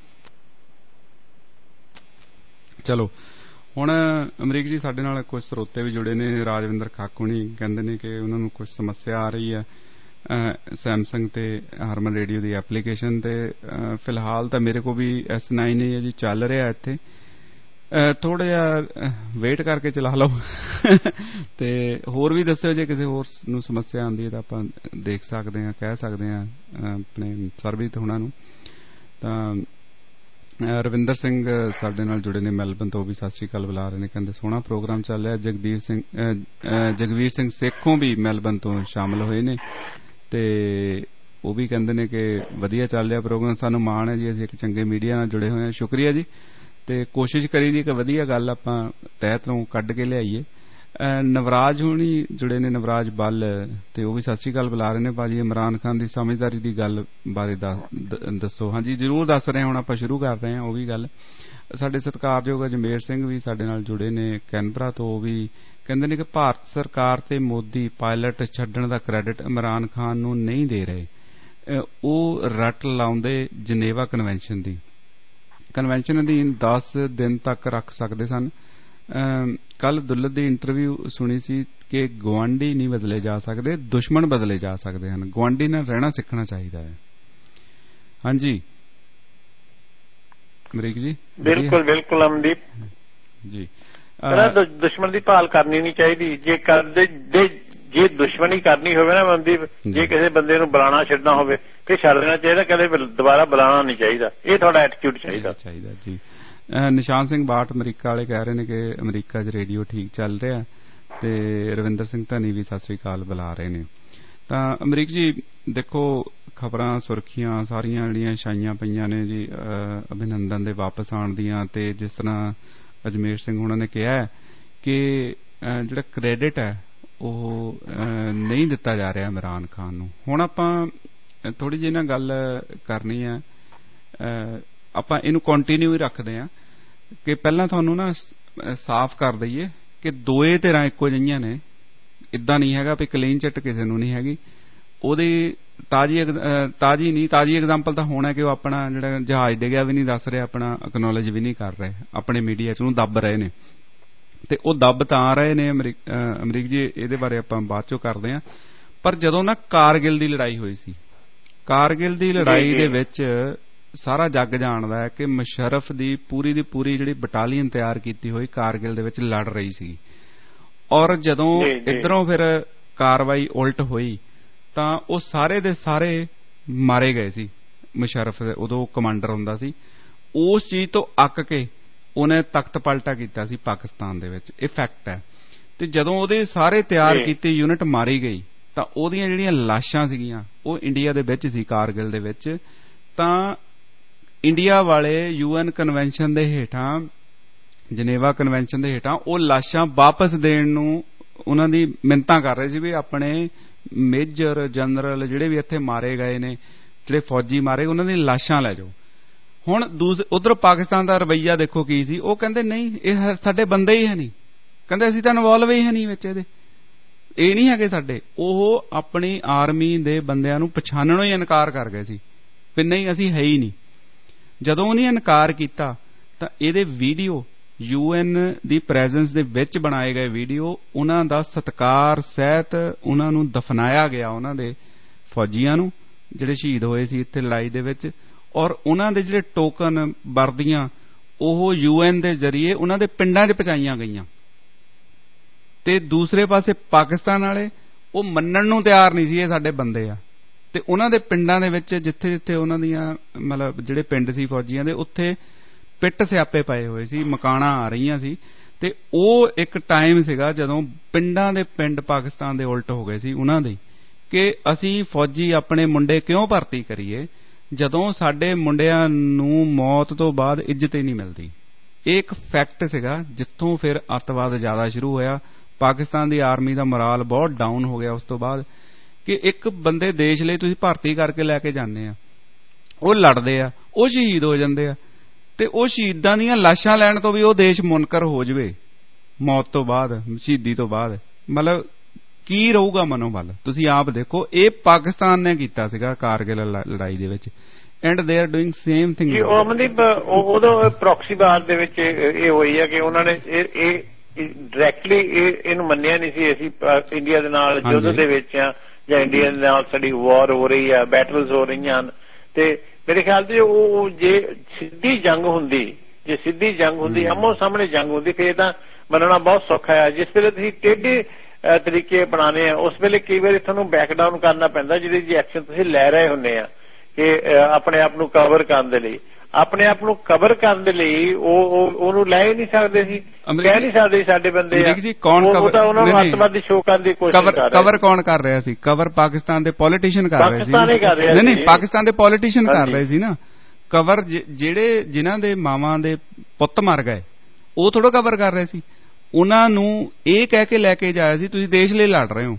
ਚਲੋ ਹੁਣ ਅਮਰੀਕ ਜੀ ਸਾਡੇ ਨਾਲ ਕੁਝ ਸਰੋਤੇ ਵੀ ਜੁੜੇ ਨੇ। ਰਾਜਵਿੰਦਰ ਖਾਕੂਣੀ ਕਹਿੰਦੇ ਨੇ ਕਿ ਉਹਨਾਂ ਨੂੰ ਕੁਝ ਸਮੱਸਿਆ ਆ ਰਹੀ ਹੈ ਸੈਮਸੰਗ ਤੇ ਹਰਮਨ ਰੇਡੀਓ ਦੀ ਐਪਲੀਕੇਸ਼ਨ ਤੇ। ਫਿਲਹਾਲ ਤਾਂ ਮੇਰੇ ਕੋਲ ਵੀ ਐਸ ਨਾਈਨ ਹੀ ਹੈ ਜੀ, ਚੱਲ ਰਿਹਾ ਇੱਥੇ। ਥੋੜਾ ਜਿਹਾ ਵੇਟ ਕਰਕੇ ਚਲਾ ਲਓ ਤੇ ਹੋਰ ਵੀ ਦੱਸਿਓ ਜੇ ਕਿਸੇ ਹੋਰ ਨੂੰ ਸਮੱਸਿਆ ਆਉਂਦੀ ਹੈ ਤਾਂ ਆਪਾਂ ਦੇਖ ਸਕਦੇ ਹਾਂ, ਕਹਿ ਸਕਦੇ ਹਾਂ ਆਪਣੇ ਸਰਬਜੀਤ ਹੁਣਾਂ ਨੂੰ। ਤਾਂ ਰਵਿੰਦਰ ਸਿੰਘ ਸਾਡੇ ਨਾਲ ਜੁੜੇ ਨੇ ਮੈਲਬਨ ਤੋਂ, ਵੀ ਸਤਿ ਸ੍ਰੀ ਅਕਾਲ ਬੁਲਾ ਰਹੇ ਨੇ, ਕਹਿੰਦੇ ਸੋਹਣਾ ਪ੍ਰੋਗਰਾਮ ਚੱਲ ਰਿਹਾ। ਜਗਦੀਪ ਸਿੰਘ ਜਗਵੀਰ ਸਿੰਘ ਸੇਖੋਂ ਵੀ ਮੈਲਬਨ ਤੋਂ ਸ਼ਾਮਲ ਹੋਏ ਨੇ ਤੇ ਉਹ ਵੀ ਕਹਿੰਦੇ ਨੇ ਕਿ ਵਧੀਆ ਚੱਲ ਰਿਹਾ ਪ੍ਰੋਗਰਾਮ। ਸਾਨੂੰ ਮਾਣ ਹੈ ਜੀ, ਅਸੀਂ ਇੱਕ ਚੰਗੇ ਮੀਡੀਆ ਨਾਲ ਜੁੜੇ ਹੋਏ ਹਾਂ। ਸ਼ੁਕਰੀਆ ਜੀ। ਤੇ ਕੋਸ਼ਿਸ਼ ਕਰੀ ਦੀ ਕਿ ਵਧੀਆ ਗੱਲ ਆਪਾਂ ਤਹਿ ਤੋਂ ਕੱਢ ਕੇ ਲਿਆਈਏ। ਨਵਰਾਜ ਹੁਣੀ ਜੁੜੇ ਨੇ, ਨਵਰਾਜ ਬੱਲ, ਤੇ ਉਹ ਵੀ ਸਤਿ ਸ੍ਰੀ ਅਕਾਲ ਬੁਲਾ ਰਹੇ ਨੇ। ਭਾਜੀ ਇਮਰਾਨ ਖਾਨ ਦੀ ਸਮਝਦਾਰੀ ਦੀ ਗੱਲ ਬਾਰੇ ਦੱਸੋ। ਹਾਂਜੀ ਜ਼ਰੂਰ ਦੱਸ ਰਹੇ, ਹੁਣ ਆਪਾਂ ਸ਼ੁਰੂ ਕਰ ਰਹੇ ਹਾਂ ਉਹ ਵੀ ਗੱਲ। ਸਾਡੇ ਸਤਿਕਾਰਯੋਗ ਅਜਮੇਰ ਸਿੰਘ ਵੀ ਸਾਡੇ ਨਾਲ ਜੁੜੇ ਨੇ ਕੈਨਬਰਾ ਤੋਂ। ਉਹ ਵੀ ਕਹਿੰਦੇ ਨੇ ਕਿ ਭਾਰਤ ਸਰਕਾਰ ਤੇ ਮੋਦੀ ਪਾਇਲਟ ਛੱਡਣ ਦਾ ਕ੍ਰੈਡਿਟ ਇਮਰਾਨ ਖਾਨ ਨੂੰ ਨਹੀਂ ਦੇ ਰਹੇ। ਉਹ ਰੱਟ ਲਾਉਂਦੇ ਜਨੇਵਾ ਕਨਵੈਨਸ਼ਨ ਦੀ। ਕਨਵੈਨਸ਼ਨ ਅਧੀਨ ਦਸ ਦਿਨ ਤੱਕ ਰੱਖ ਸਕਦੇ ਸਨ। ਕੱਲ ਦੁੱਲਤ ਦੀ ਇੰਟਰਵਿਊ ਸੁਣੀ ਸੀ ਕਿ ਗੁਆਂਢੀ ਨਹੀਂ ਬਦਲੇ ਜਾ ਸਕਦੇ, ਦੁਸ਼ਮਣ ਬਦਲੇ ਜਾ ਸਕਦੇ ਹਨ। ਗੁਆਂਢੀ ਨਾਲ ਰਹਿਣਾ ਸਿੱਖਣਾ ਚਾਹੀਦਾ ਹੈ। ਹਾਂਜੀ ਅਮਰੀਕ ਜੀ। ਬਿਲਕੁਲ ਬਿਲਕੁਲ ਅਮਨਦੀਪ ਜੀ। ਦੁਸ਼ਮਣ ਦੀ ਭਾਲ ਕਰਨੀ ਨਹੀਂ ਚਾਹੀਦੀ। ਜੇ ਕਰਦੇ ਜੇ ਦੁਸ਼ਮਣੀ ਕਰਨੀ ਹੋਵੇ ਨਾ ਅਮਨਦੀਪ, ਜੇ ਕਿਸੇ ਬੰਦੇ ਨੂੰ ਬੁਲਾਣਾ ਛੱਡਣਾ ਹੋਵੇ ਫਿਰ ਛੱਡ ਦੇਣਾ ਚਾਹੀਦਾ, ਕਦੇ ਦੁਬਾਰਾ ਬੁਲਾਣਾ ਨਹੀਂ ਚਾਹੀਦਾ। ਇਹ ਤੁਹਾਡਾ ਐਟੀਟਿਊਡ ਚਾਹੀਦਾ ਚਾਹੀਦਾ ਜੀ। ਨਿਸ਼ਾਨ ਸਿੰਘ ਬਾਟ ਅਮਰੀਕਾ ਵਾਲੇ ਕਹਿ ਰਹੇ ਨੇ ਕਿ ਅਮਰੀਕਾ 'ਚ ਰੇਡੀਓ ਠੀਕ ਚੱਲ ਰਿਹਾ, ਤੇ ਰਵਿੰਦਰ ਸਿੰਘ ਧਨੀ ਵੀ ਸਤਿ ਸ੍ਰੀ ਅਕਾਲ ਬੁਲਾ ਰਹੇ ਨੇ। ਤਾਂ ਅਮਰੀਕ ਜੀ ਦੇਖੋ, ਖਬਰਾਂ ਸੁਰਖੀਆਂ ਸਾਰੀਆਂ ਜਿਹੜੀਆਂ ਛਾਈਆਂ ਪਈਆਂ ਨੇ ਜੀ ਅਭਿਨੰਦਨ ਦੇ ਵਾਪਸ ਆਉਣ ਦੀਆਂ, ਤੇ ਜਿਸ ਤਰ੍ਹਾਂ ਅਜਮੇਰ ਸਿੰਘ ਉਹਨਾਂ ਨੇ ਕਿਹਾ ਕਿ ਜਿਹੜਾ ਕ੍ਰੈਡਿਟ ਹੈ ਉਹ ਨਹੀਂ ਦਿੱਤਾ ਜਾ ਰਿਹਾ ਇਮਰਾਨ ਖਾਨ ਨੂੰ। ਹੁਣ ਆਪਾਂ ਥੋੜੀ ਜਿਹੀ ਨਾ ਗੱਲ ਕਰਨੀ ਹੈ, ਆਪਾਂ ਇਹਨੂੰ ਕੰਟੀਨਿਊ ਹੀ ਰੱਖਦੇ ਹਾਂ ਕਿ ਪਹਿਲਾਂ ਤੁਹਾਨੂੰ ਨਾ ਸਾਫ਼ ਕਰ ਦਈਏ ਕਿ ਦੋਏ ਧਿਰਾਂ ਇੱਕੋ ਜਿਹੀਆਂ ਨੇ। ਇਦਾਂ ਨਹੀਂ ਹੈਗਾ ਵੀ ਕਲੀਨ ਚਿੱਟ ਕਿਸੇ ਨੂੰ ਨਹੀਂ ਹੈਗੀ। ਉਹਦੀ ਤਾਜ਼ੀ ਤਾਜ਼ੀ ਨਹੀਂ ਤਾਜ਼ੀ ਐਗਜ਼ਾਮਪਲ ਤਾਂ ਹੋਣਾ ਕਿ ਉਹ ਆਪਣਾ ਜਿਹੜਾ ਜਹਾਜ਼ ਡਿੱਗਿਆ ਵੀ ਨਹੀਂ ਦੱਸ ਰਿਹਾ, ਆਪਣਾ ਅਕਨੋਲੇਜ ਵੀ ਨਹੀਂ ਕਰ ਰਹੇ, ਆਪਣੇ ਮੀਡੀਆ 'ਚ ਉਹਨੂੰ ਦੱਬ ਰਹੇ ਨੇ। ਤੇ ਉਹ ਦੱਬ ਤਾਂ ਰਹੇ ਨੇ ਅਮਰੀਕ ਅਮਰੀਕ ਜੀ, ਇਹਦੇ ਬਾਰੇ ਆਪਾਂ ਬਾਅਦ ਚੋਂ ਕਰਦੇ ਹਾਂ। ਪਰ ਜਦੋਂ ਨਾ ਕਾਰਗਿਲ ਦੀ ਲੜਾਈ ਹੋਈ ਸੀ, ਕਾਰਗਿਲ ਦੀ ਲੜਾਈ ਦੇ ਵਿੱਚ ਸਾਰਾ ਜੱਗ ਜਾਣਦਾ ਹੈ ਕਿ ਮੁਸ਼ਰਫ ਦੀ ਪੂਰੀ ਦੀ ਪੂਰੀ ਜਿਹੜੀ ਬਟਾਲੀਅਨ ਤਿਆਰ ਕੀਤੀ ਹੋਈ ਕਾਰਗਿਲ ਦੇ ਵਿੱਚ ਲੜ ਰਹੀ ਸੀ, ਔਰ ਜਦੋਂ ਇੱਧਰੋਂ ਫਿਰ ਕਾਰਵਾਈ ਉਲਟ ਹੋਈ ਤਾਂ ਉਹ ਸਾਰੇ ਦੇ ਸਾਰੇ ਮਾਰੇ ਗਏ ਸੀ। ਮੁਸ਼ਰਫ ਉਦੋਂ ਕਮਾਂਡਰ ਹੁੰਦਾ ਸੀ, ਉਸ ਚੀਜ਼ ਤੋਂ ਅੱਕ ਕੇ ਉਹਨੇ ਤਖਤ ਪਲਟਾ ਕੀਤਾ ਸੀ ਪਾਕਿਸਤਾਨ ਦੇ ਵਿੱਚ। ਇਹ ਫੈਕਟ ਹੈ। ਤੇ ਜਦੋਂ ਉਹਦੇ ਸਾਰੇ ਤਿਆਰ ਕੀਤੀ ਯੂਨਿਟ ਮਾਰੀ ਗਈ ਤਾਂ ਉਹਦੀਆਂ ਜਿਹੜੀਆਂ ਲਾਸ਼ਾਂ ਸੀਗੀਆਂ ਉਹ ਇੰਡੀਆ ਦੇ ਵਿੱਚ ਸੀ, ਕਾਰਗਿਲ ਦੇ ਵਿੱਚ। ਤਾਂ ਇੰਡੀਆ ਵਾਲੇ ਯੂ ਐਨ ਕਨਵੈਨਸ਼ਨ ਦੇ ਹੇਠਾਂ, ਜਨੇਵਾ ਕਨਵੈਨਸ਼ਨ ਦੇ ਹੇਠਾਂ ਉਹ ਲਾਸ਼ਾਂ ਵਾਪਸ ਦੇਣ ਨੂੰ ਉਹਨਾਂ ਦੀ ਮਿੰਨਤਾਂ ਕਰ ਰਹੇ ਸੀ ਵੀ ਆਪਣੇ ਮੇਜਰ ਜਨਰਲ ਜਿਹੜੇ ਵੀ ਇੱਥੇ ਮਾਰੇ ਗਏ ਨੇ, ਜਿਹੜੇ ਫੌਜੀ ਮਾਰੇ, ਉਹਨਾਂ ਦੀਆਂ ਲਾਸ਼ਾਂ ਲੈ ਜਾਓ। ਹੁਣ ਉਧਰ ਪਾਕਿਸਤਾਨ ਦਾ ਰਵੱਈਆ ਦੇਖੋ ਕੀ ਸੀ। ਉਹ ਕਹਿੰਦੇ ਨਹੀਂ, ਇਹ ਸਾਡੇ ਬੰਦੇ ਹੀ ਹੈ ਨਹੀਂ, ਕਹਿੰਦੇ ਅਸੀਂ ਤਾਂ ਇਨਵੋਲਵ ਹੀ ਹੈ ਨਹੀਂ ਵਿੱਚ, ਇਹਦੇ ਇਹ ਨਹੀਂ ਹੈਗੇ ਸਾਡੇ। ਉਹ ਆਪਣੀ ਆਰਮੀ ਦੇ ਬੰਦਿਆਂ ਨੂੰ ਪਛਾਣਨੋਂ ਹੀ ਇਨਕਾਰ ਕਰ ਗਏ ਸੀ ਵੀ ਨਹੀਂ, ਅਸੀਂ ਹੈ ਹੀ ਨਹੀਂ। ਜਦੋਂ ਉਹਨੇ ਇਨਕਾਰ ਕੀਤਾ ਤਾਂ ਇਹਦੇ ਵੀਡੀਓ ਯੂ ਐਨ ਦੀ ਪ੍ਰੈਜ਼ੈਂਸ ਦੇ ਵਿੱਚ ਬਣਾਏ ਗਏ ਵੀਡੀਓ, ਉਹਨਾਂ ਦਾ ਸਤਿਕਾਰ ਸਹਿਤ ਉਹਨਾਂ ਨੂੰ ਦਫਨਾਇਆ ਗਿਆ, ਉਹਨਾਂ ਦੇ ਫੌਜੀਆਂ ਨੂੰ ਜਿਹੜੇ ਸ਼ਹੀਦ ਹੋਏ ਸੀ ਇੱਥੇ ਲੜਾਈ ਦੇ ਵਿੱਚ, ਔਰ ਉਹਨਾਂ ਦੇ ਜਿਹੜੇ ਟੋਕਨ ਵਰਦੀਆਂ ਉਹ ਯੂ ਐਨ ਦੇ ਜ਼ਰੀਏ ਉਹਨਾਂ ਦੇ ਪਿੰਡਾਂ 'ਚ ਪਹੁੰਚਾਈਆਂ ਗਈਆਂ। ਤੇ ਦੂਸਰੇ ਪਾਸੇ ਪਾਕਿਸਤਾਨ ਵਾਲੇ ਉਹ ਮੰਨਣ ਨੂੰ ਤਿਆਰ ਨਹੀਂ ਸੀ ਇਹ ਸਾਡੇ ਬੰਦੇ ਆ। ਤੇ ਉਹਨਾਂ ਦੇ ਪਿੰਡਾਂ ਦੇ ਵਿੱਚ ਜਿੱਥੇ ਜਿੱਥੇ ਉਹਨਾਂ ਦੀਆਂ ਮਤਲਬ ਜਿਹੜੇ ਪਿੰਡ ਸੀ ਫੌਜੀਆਂ ਦੇ, ਉੱਥੇ ਪਿੱਟ ਸਿਆਪੇ ਪਏ ਹੋਏ ਸੀ, ਮਕਾਨਾਂ ਆ ਰਹੀਆਂ ਸੀ। ਤੇ ਉਹ ਇੱਕ ਟਾਈਮ ਸੀਗਾ ਜਦੋਂ ਪਿੰਡਾਂ ਦੇ ਪਿੰਡ ਪਾਕਿਸਤਾਨ ਦੇ ਉਲਟ ਹੋ ਗਏ ਸੀ ਉਹਨਾਂ ਦੇ, ਕਿ ਅਸੀਂ ਫੌਜੀ ਆਪਣੇ ਮੁੰਡੇ ਕਿਉਂ ਭਰਤੀ ਕਰੀਏ ਜਦੋਂ ਸਾਡੇ ਮੁੰਡਿਆਂ ਨੂੰ ਮੌਤ ਤੋਂ ਬਾਅਦ ਇੱਜ਼ਤ ਹੀ ਨਹੀਂ ਮਿਲਦੀ। ਇਹ ਇੱਕ ਫੈਕਟ ਸੀਗਾ ਜਿੱਥੋਂ ਫਿਰ ਅੱਤਵਾਦ ਜ਼ਿਆਦਾ ਸ਼ੁਰੂ ਹੋਇਆ। ਪਾਕਿਸਤਾਨ ਦੀ ਆਰਮੀ ਦਾ ਮੋਰਾਲ ਬਹੁਤ ਡਾਊਨ ਹੋ ਗਿਆ ਉਸ ਤੋਂ ਬਾਅਦ, ਕਿ ਇੱਕ ਬੰਦੇ ਦੇਸ਼ ਲਈ ਤੁਸੀਂ ਭਰਤੀ ਕਰਕੇ ਲੈ ਕੇ ਜਾਂਦੇ ਆ, ਉਹ ਲੜਦੇ ਆ, ਉਹ ਸ਼ਹੀਦ ਹੋ ਜਾਂਦੇ ਆ, ਤੇ ਉਹ ਸ਼ਹੀਦਾਂ ਦੀਆਂ ਲਾਸ਼ਾਂ ਲੈਣ ਤੋਂ ਵੀ ਉਹ ਦੇਸ਼ ਮੁਨਕਰ ਹੋ ਜਾਵੇ ਮੌਤ ਤੋਂ ਬਾਅਦ, ਸ਼ਹੀਦੀ ਤੋਂ ਬਾਅਦ। ਮਤਲਬ ਕੀ ਰਹੂਗਾ ਮਨੋਬਲ? ਤੁਸੀਂ ਆਪ ਦੇਖੋ। ਇਹ ਪਾਕਿਸਤਾਨ ਨੇ ਕੀਤਾ ਸੀਗਾ ਕਾਰਗਿਲ ਲੜਾਈ ਦੇ ਵਿੱਚ, and they are doing same thing. ਉਹ ਅਮਨਦੀਪ ਉਦੋਂ ਪ੍ਰੋਕਸੀ ਵਾਰ ਦੇ ਵਿੱਚ ਇਹ ਹੋਈ ਹੈ ਕਿ ਉਹਨਾਂ ਨੇ ਇਹ ਡਾਇਰੈਕਟਲੀ ਇਹਨੂੰ ਮੰਨਿਆ ਨਹੀਂ ਸੀ ਅਸੀਂ ਇੰਡੀਆ ਦੇ ਨਾਲ ਯੁੱਧ ਦੇ ਵਿੱਚ ਆ, ਜਾਂ ਇੰਡੀਆ ਦੇ ਨਾਲ ਸਾਡੀ ਵਾਰ ਹੋ ਰਹੀ ਆ, ਬੈਟਲਸ ਹੋ ਰਹੀਆਂ ਹਨ। ਤੇ ਮੇਰੇ ਖਿਆਲ ਤੇ ਉਹ ਜੇ ਸਿੱਧੀ ਜੰਗ ਹੁੰਦੀ, ਜੇ ਸਿੱਧੀ ਜੰਗ ਹੁੰਦੀ, ਆਮੋ ਸਾਹਮਣੇ ਜੰਗ ਹੁੰਦੀ, ਫਿਰ ਤਾਂ ਮੰਨਣਾ ਬਹੁਤ ਸੌਖਾ ਹੈ। ਜਿਸ ਵੇਲੇ ਤੁਸੀਂ ਟੇਢੇ ਤਰੀਕੇ ਅਪਣਾਉਣੇ ਆ, ਉਸ ਵੇਲੇ ਕਈ ਵਾਰੀ ਤੁਹਾਨੂੰ ਬੈਕਡਾਊਨ ਕਰਨਾ ਪੈਂਦਾ, ਜਿਹਦੇ ਜੀ ਐਕਸ਼ਨ ਤੁਸੀਂ ਲੈ ਰਹੇ ਹੁੰਦੇ ਆ ਕਿ ਆਪਣੇ ਆਪ ਨੂੰ ਕਵਰ ਕਰਨ ਦੇ ਲਈ। ਆਪਣੇ ਆਪ ਨੂੰ ਕਵਰ ਕਰਨ ਦੇ ਲਈ ਉਹ ਉਹਨੂੰ ਲੈ ਹੀ ਨਹੀਂ ਸਕਦੇ ਸੀ, ਕਹਿ ਨਹੀਂ ਸਕਦੇ ਸਾਡੇ ਬੰਦੇ ਆ, ਉਹ ਤਾਂ ਉਹਨਾਂ ਨੂੰ ਅੱਤਵਾਦੀ ਸ਼ੋਅ ਕਰਨ ਦੀ ਕੋਸ਼ਿਸ਼ ਕਰ ਰਹੇ। ਕਵਰ ਕੌਣ ਕਰ ਰਿਹਾ ਸੀ? ਕਵਰ ਪਾਕਿਸਤਾਨ ਦੇ ਪੋਲੀਟੀਸ਼ੀਅਨ ਕਰ ਰਹੇ ਸੀ। ਨਹੀਂ ਨਹੀਂ, ਪਾਕਿਸਤਾਨ ਦੇ ਪੋਲੀਟੀਸ਼ੀਅਨ ਕਰ ਰਹੇ ਸੀ ਨਾ ਕਵਰ। ਜਿਹੜੇ ਜਿਨ੍ਹਾਂ ਦੇ ਮਾਵਾਂ ਦੇ ਪੁੱਤ ਮਰ ਗਏ ਉਹ ਥੋੜਾ ਕਵਰ ਕਰ ਰਹੇ ਸੀ। ਉਹਨਾਂ ਨੂੰ ਇਹ ਕਹਿ ਕੇ ਲੈ ਕੇ ਜਾਇਆ ਸੀ ਤੁਸੀਂ ਦੇਸ਼ ਲਈ ਲੜ ਰਹੇ ਹੋ,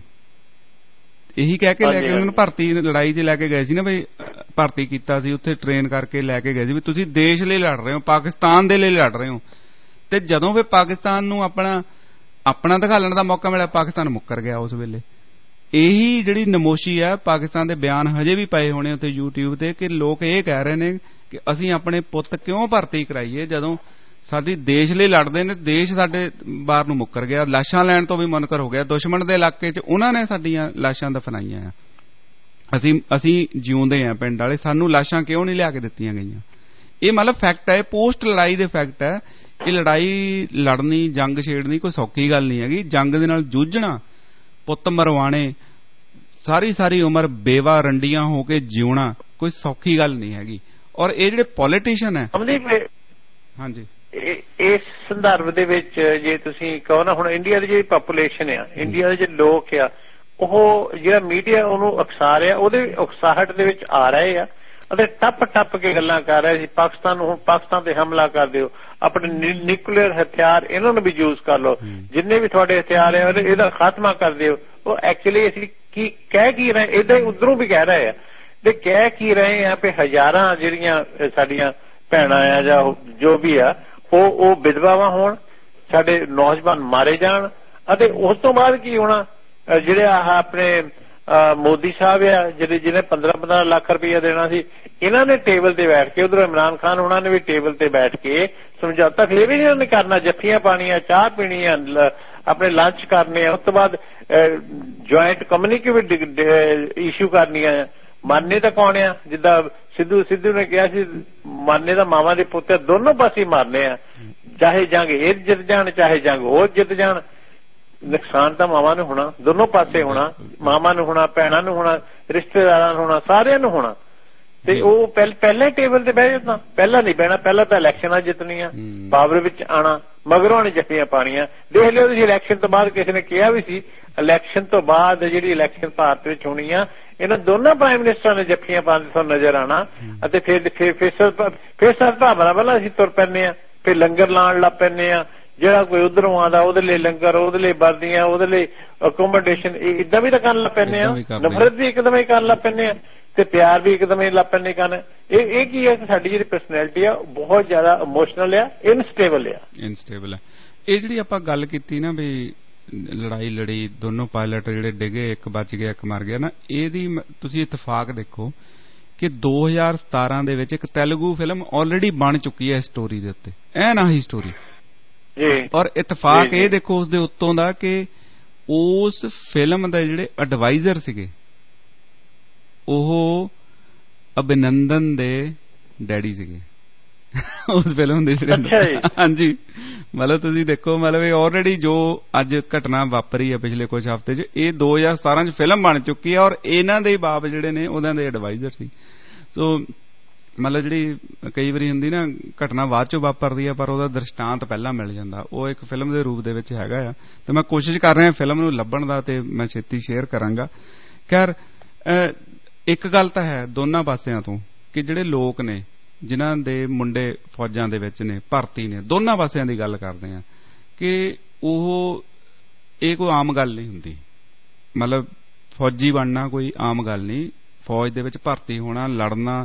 ਇਹੀ ਕਹਿ ਕੇ ਲੈ ਕੇ ਉਹਨਾਂ ਨੂੰ ਭਰਤੀ ਲੜਾਈ 'ਚ ਲੈ ਕੇ ਗਏ ਸੀ ਨਾ, ਬਈ ਭਰਤੀ ਕੀਤਾ ਸੀ ਉੱਥੇ ਟ੍ਰੇਨ ਕਰਕੇ ਲੈ ਕੇ ਗਏ ਸੀ ਵੀ ਤੁਸੀਂ ਦੇਸ਼ ਲਈ ਲੜ ਰਹੇ ਹੋ, ਪਾਕਿਸਤਾਨ ਦੇ ਲਈ ਲੜ ਰਹੇ ਹੋ। ਤੇ ਜਦੋਂ ਫਿਰ ਪਾਕਿਸਤਾਨ ਨੂੰ ਆਪਣਾ ਆਪਣਾ ਦਿਖਾਲਣ ਦਾ ਮੌਕਾ ਮਿਲਿਆ, ਪਾਕਿਸਤਾਨ ਮੁੱਕਰ ਗਿਆ ਉਸ ਵੇਲੇ। ਇਹੀ ਜਿਹੜੀ ਨਮੋਸ਼ੀ ਹੈ, ਪਾਕਿਸਤਾਨ ਦੇ ਬਿਆਨ ਹਜੇ ਵੀ ਪਏ ਹੋਣੇ ਉੱਥੇ ਯੂਟਿਊਬ ਤੇ, ਕਿ ਲੋਕ ਇਹ ਕਹਿ ਰਹੇ ਨੇ ਕਿ ਅਸੀਂ ਆਪਣੇ ਪੁੱਤ ਕਿਉਂ ਭਰਤੀ ਕਰਾਈਏ ਜਦੋਂ ਸਾਡੀ ਦੇਸ਼ ਲਈ ਲੜਦੇ ਨੇ, ਦੇਸ਼ ਸਾਡੇ ਬਾਹਰ ਨੂੰ ਮੁੱਕਰ ਗਿਆ, ਲਾਸ਼ਾਂ ਲੈਣ ਤੋਂ ਵੀ ਮੁਨਕਰ ਹੋ ਗਿਆ। ਦੁਸ਼ਮਣ ਦੇ ਇਲਾਕੇ 'ਚ ਉਹਨਾਂ ਨੇ ਸਾਡੀਆਂ ਲਾਸ਼ਾਂ ਦਫਨਾਈਆਂ ਆ, ਅਸੀਂ ਅਸੀਂ ਜਿਉਂਦੇ ਆ ਪਿੰਡ ਵਾਲੇ, ਸਾਨੂੰ ਲਾਸ਼ਾਂ ਕਿਉਂ ਨਹੀਂ ਲਿਆ ਕੇ ਦਿੱਤੀਆਂ ਗਈਆਂ? ਇਹ ਮਤਲਬ ਫੈਕਟ ਹੈ, ਪੋਸਟ ਲੜਾਈ ਦੇ ਫੈਕਟ ਹੈ। ਇਹ ਲੜਾਈ ਲੜਨੀ, ਜੰਗ ਛੇੜਨੀ ਕੋਈ ਸੌਖੀ ਗੱਲ ਨਹੀਂ ਹੈਗੀ। ਜੰਗ ਦੇ ਨਾਲ ਜੂਝਣਾ, ਪੁੱਤ ਮਰਵਾਣੇ, ਸਾਰੀ ਸਾਰੀ ਉਮਰ ਬੇਵਾ ਰੰਡੀਆਂ ਹੋ ਕੇ ਜਿਉਣਾ ਕੋਈ ਸੌਖੀ ਗੱਲ ਨਹੀਂ ਹੈਗੀ। ਔਰ ਇਹ ਜਿਹੜੇ ਪੋਲੀਟੀਸ਼ੀਅਨ ਹੈ, ਹਾਂਜੀ ਇਸ ਸੰਦਰਭ ਦੇ ਵਿੱਚ ਜੇ ਤੁਸੀਂ ਕਹੋ ਨਾ, ਹੁਣ ਇੰਡੀਆ ਦੀ ਜਿਹੜੀ ਪਾਪੂਲੇਸ਼ਨ ਆ, ਇੰਡੀਆ ਦੇ ਜਿਹੜੇ ਲੋਕ ਆ, ਉਹ ਜਿਹੜਾ ਮੀਡੀਆ ਉਹਨੂੰ ਉਕਸਾ ਰਿਹਾ, ਉਹਦੇ ਉਕਸਾਹਟ ਦੇ ਵਿੱਚ ਆ ਰਹੇ ਆ ਅਤੇ ਟੱਪ ਟੱਪ ਕੇ ਗੱਲਾਂ ਕਰ ਰਹੇ ਸੀ। ਪਾਕਿਸਤਾਨ ਨੂੰ, ਹੁਣ ਪਾਕਿਸਤਾਨ ਤੇ ਹਮਲਾ ਕਰ ਦਿਓ, ਆਪਣੇ ਨਿਊਕਲੀਅਰ ਹਥਿਆਰ ਇਹਨਾਂ ਨੂੰ ਵੀ ਯੂਜ਼ ਕਰ ਲਓ, ਜਿੰਨੇ ਵੀ ਤੁਹਾਡੇ ਹਥਿਆਰ ਹੈ ਇਹਦਾ ਖਾਤਮਾ ਕਰ ਦਿਓ। ਉਹ ਐਕਚੁਅਲੀ ਅਸੀਂ ਕੀ ਕਹਿ ਕੀ ਰਹੇ, ਏਦਾਂ ਹੀ ਉੱਧਰੋਂ ਵੀ ਕਹਿ ਰਹੇ ਆ ਤੇ ਕਹਿ ਕੀ ਰਹੇ ਆ ਵੀ ਹਜ਼ਾਰਾਂ ਜਿਹੜੀਆਂ ਸਾਡੀਆਂ ਭੈਣਾਂ ਆ ਜਾਂ ਜੋ ਵੀ ਆ ਉਹ ਉਹ ਵਿਧਵਾਵਾਂ ਹੋਣ, ਸਾਡੇ ਨੌਜਵਾਨ ਮਾਰੇ ਜਾਣ। ਅਤੇ ਉਸ ਤੋਂ ਬਾਅਦ ਕੀ ਹੋਣਾ, ਜਿਹੜੇ ਆਹ ਆਪਣੇ ਮੋਦੀ ਸਾਹਿਬ ਆ ਜਿਹੜੇ ਜਿਹਨੇ ਪੰਦਰਾਂ ਪੰਦਰਾਂ ਲੱਖ ਰੁਪਈਆ ਦੇਣਾ ਸੀ, ਇਹਨਾਂ ਨੇ ਟੇਬਲ ਤੇ ਬੈਠ ਕੇ, ਉਧਰੋਂ ਇਮਰਾਨ ਖਾਨ ਉਹਨਾਂ ਨੇ ਵੀ ਟੇਬਲ ਤੇ ਬੈਠ ਕੇ ਸਮਝੌਤਾ ਫਿਰ ਵੀ ਇਹਨਾਂ ਨੇ ਕਰਨਾ, ਜੱਫੀਆਂ ਪਾਣੀਆਂ, ਚਾਹ ਪੀਣੀ ਆ, ਆਪਣੇ ਲੰਚ ਕਰਨੇ ਆ, ਉਸ ਤੋਂ ਬਾਅਦ ਜੁਆਇੰਟ ਕਮਿਊਨੀਕੇ ਵੀ ਇਸ਼ੂ ਕਰਨੀਆਂ ਆ। ਮਾਨੇ ਤਾਂ ਕੌਣ ਆ, ਜਿੱਦਾਂ ਸਿੱਧੂ ਸਿੱਧੂ ਨੇ ਕਿਹਾ ਸੀ, ਮਾਨੇ ਦਾ ਮਾਵਾਂ ਦੇ ਪੁੱਤ ਦੋਨੋਂ ਪਾਸੇ ਮਾਰਨੇ ਆ, ਚਾਹੇ ਜੰਗ ਇਹ ਜਿੱਤ ਜਾਣ ਚਾਹੇ ਜੰਗ ਉਹ ਜਿੱਤ ਜਾਣ। ਨੁਕਸਾਨ ਤਾਂ ਮਾਵਾਂ ਨੂੰ ਹੋਣਾ, ਦੋਨੋਂ ਪਾਸੇ ਹੋਣਾ, ਮਾਵਾਂ ਨੂੰ ਹੋਣਾ, ਭੈਣਾਂ ਨੂੰ ਹੋਣਾ, ਰਿਸ਼ਤੇਦਾਰਾਂ ਨੂੰ ਹੋਣਾ, ਸਾਰਿਆਂ ਨੂੰ ਹੋਣਾ। ਤੇ ਉਹ ਪਹਿਲਾਂ ਟੇਬਲ ਤੇ ਬਹਿ ਜਾਂਦਾ, ਪਹਿਲਾਂ ਨਹੀਂ ਬਹਿਣਾ, ਪਹਿਲਾਂ ਤਾਂ ਇਲੈਕਸ਼ਨਾਂ ਜਿੱਤਣੀਆਂ, ਪਾਵਰ ਵਿੱਚ ਆਉਣਾ, ਮਗਰੋਂ ਨੇ ਜੱਫੀਆਂ ਪਾਣੀਆਂ। ਦੇਖ ਲਿਓ ਤੁਸੀਂ, ਇਲੈਕਸ਼ਨ ਤੋਂ ਬਾਅਦ ਕਿਸੇ ਨੇ ਕਿਹਾ ਵੀ ਸੀ, ਇਲੈਕਸ਼ਨ ਤੋਂ ਬਾਅਦ ਜਿਹੜੀ ਇਲੈਕਸ਼ਨ ਭਾਰਤ ਵਿੱਚ ਹੋਣੀ ਆ, ਇਹਨਾਂ ਦੋਨਾਂ ਪ੍ਰਾਈਮ ਮਿਨਿਸਟਰਾਂ ਨੇ ਜੱਫੀਆਂ ਪਾਉਣ ਤੁਹਾਨੂੰ ਨਜ਼ਰ ਆਉਣਾ। ਅਤੇ ਫਿਰ ਫਿਰ ਫਿਰ ਸਦਭਾਵਨਾ ਵੱਲ ਅਸੀਂ ਤੁਰ ਪੈਂਦੇ ਆ, ਫਿਰ ਲੰਗਰ ਲਾਉਣ ਲੱਗ ਪੈਂਦੇ ਆ, ਜਿਹੜਾ ਕੋਈ ਉਧਰੋਂ ਆਉਂਦਾ ਉਹਦੇ ਲਈ ਲੰਗਰ, ਉਹਦੇ ਲਈ ਵਰਦੀਆਂ, ਉਹਦੇ ਲਈ ਅਕੋਮੋਡੇਸ਼ਨ, ਇੱਦਾਂ ਵੀ ਤਾਂ ਕਰਨ ਲੱਗ ਪੈਂਦੇ ਆ। ਨਫ਼ਰਤ ਵੀ ਇੱਕਦਮ ਹੀ ਕਰਨ ਲੱਗ ਪੈਂਦੇ ਆ ਤੇ ਪਿਆਰ ਵੀ ਇੱਕਦਮ ਹੀ ਲੱਗ ਪੈਂਦੇ ਕਰਨ। ਇਹ ਇਹ ਕੀ ਹੈ ਕਿ ਸਾਡੀ ਜਿਹੜੀ ਪਰਸਨੈਲਿਟੀ ਆ ਬਹੁਤ ਜ਼ਿਆਦਾ ਇਮੋਸ਼ਨਲ ਆ, ਇਨਸਟੇਬਲ ਆ ਇਨਸਟੇਬਲ ਆ ਇਹ ਜਿਹੜੀ ਆਪਾਂ ਗੱਲ ਕੀਤੀ ਨਾ ਵੀ ਲੜਾਈ ਲੜੀ, ਦੋਨੋਂ ਪਾਇਲਟ ਜਿਹੜੇ ਡਿੱਗੇ, ਇੱਕ ਬਚ ਗਿਆ ਇੱਕ ਮਰ ਗਿਆ ਨਾ, ਇਹਦੀ ਤੁਸੀਂ ਇਤਫਾਕ ਦੇਖੋ ਕਿ ਦੋ ਹਜ਼ਾਰ ਸਤਾਰਾਂ ਦੇ ਵਿੱਚ ਇੱਕ ਤੇਲਗੂ ਫਿਲਮ ਆਲਰੇਡੀ ਬਣ ਚੁੱਕੀ ਹੈ ਇਸ ਸਟੋਰੀ ਦੇ ਉੱਤੇ, ਐਨ ਆਹੀ ਸਟੋਰੀ। ਔਰ ਇਤਫਾਕ ਇਹ ਦੇਖੋ ਉਸ ਦੇ ਉੱਤੋਂ ਦਾ ਕਿ ਉਸ ਫਿਲਮ ਦੇ ਜਿਹੜੇ ਐਡਵਾਈਜ਼ਰ ਸੀਗੇ ਉਹ ਅਭਿਨੰਦਨ ਦੇ ਡੈਡੀ ਸੀਗੇ ਉਸ ਫਿਲਮ ਦੇ ਜਿਹੜੇ। ਹਾਂਜੀ, ਮਤਲਬ ਤੁਸੀਂ ਦੇਖੋ, ਮਤਲਬ ਇਹ ਆਲਰੇਡੀ ਜੋ ਅੱਜ ਘਟਨਾ ਵਾਪਰੀ ਹੈ ਪਿਛਲੇ ਕੁਝ ਹਫ਼ਤੇ 'ਚ, ਇਹ ਦੋ ਹਜ਼ਾਰ ਸਤਾਰਾਂ 'ਚ ਫਿਲਮ ਬਣ ਚੁੱਕੀ ਹੈ ਔਰ ਇਹਨਾਂ ਦੇ ਬਾਪ ਜਿਹੜੇ ਨੇ ਉਹਨਾਂ ਦੇ ਐਡਵਾਈਜ਼ਰ ਸੀ। ਸੋ ਮਤਲਬ ਜਿਹੜੀ ਕਈ ਵਾਰੀ ਹੁੰਦੀ ਨਾ ਘਟਨਾ ਬਾਅਦ ਚੋਂ ਵਾਪਰਦੀ ਆ ਪਰ ਉਹਦਾ ਦ੍ਰਿਸ਼ਟਾਂਤ ਪਹਿਲਾਂ ਮਿਲ ਜਾਂਦਾ, ਉਹ ਇੱਕ ਫਿਲਮ ਦੇ ਰੂਪ ਦੇ ਵਿੱਚ ਹੈਗਾ ਆ। ਤੇ ਮੈਂ ਕੋਸ਼ਿਸ਼ ਕਰ ਰਿਹਾ ਫਿਲਮ ਨੂੰ ਲੱਭਣ ਦਾ ਤੇ ਮੈਂ ਛੇਤੀ ਸ਼ੇਅਰ ਕਰਾਂਗਾ। ਖੈਰ, ਇੱਕ ਗੱਲ ਤਾਂ ਹੈ ਦੋਨਾਂ ਪਾਸਿਆਂ ਤੋਂ ਕਿ ਜਿਹੜੇ ਲੋਕ ਨੇ ਜਿਨ੍ਹਾਂ ਦੇ ਮੁੰਡੇ ਫੌਜਾਂ ਦੇ ਵਿੱਚ ਨੇ, ਭਰਤੀ ਨੇ, ਦੋਨਾਂ ਪਾਸਿਆਂ ਦੀ ਗੱਲ ਕਰਦੇ ਆ ਕਿ ਉਹ ਇਹ ਕੋਈ ਆਮ ਗੱਲ ਨਹੀਂ ਹੁੰਦੀ। ਮਤਲਬ ਫੌਜੀ ਬਣਨਾ ਕੋਈ ਆਮ ਗੱਲ ਨਹੀਂ, ਫੌਜ ਦੇ ਵਿੱਚ ਭਰਤੀ ਹੋਣਾ, ਲੜਨਾ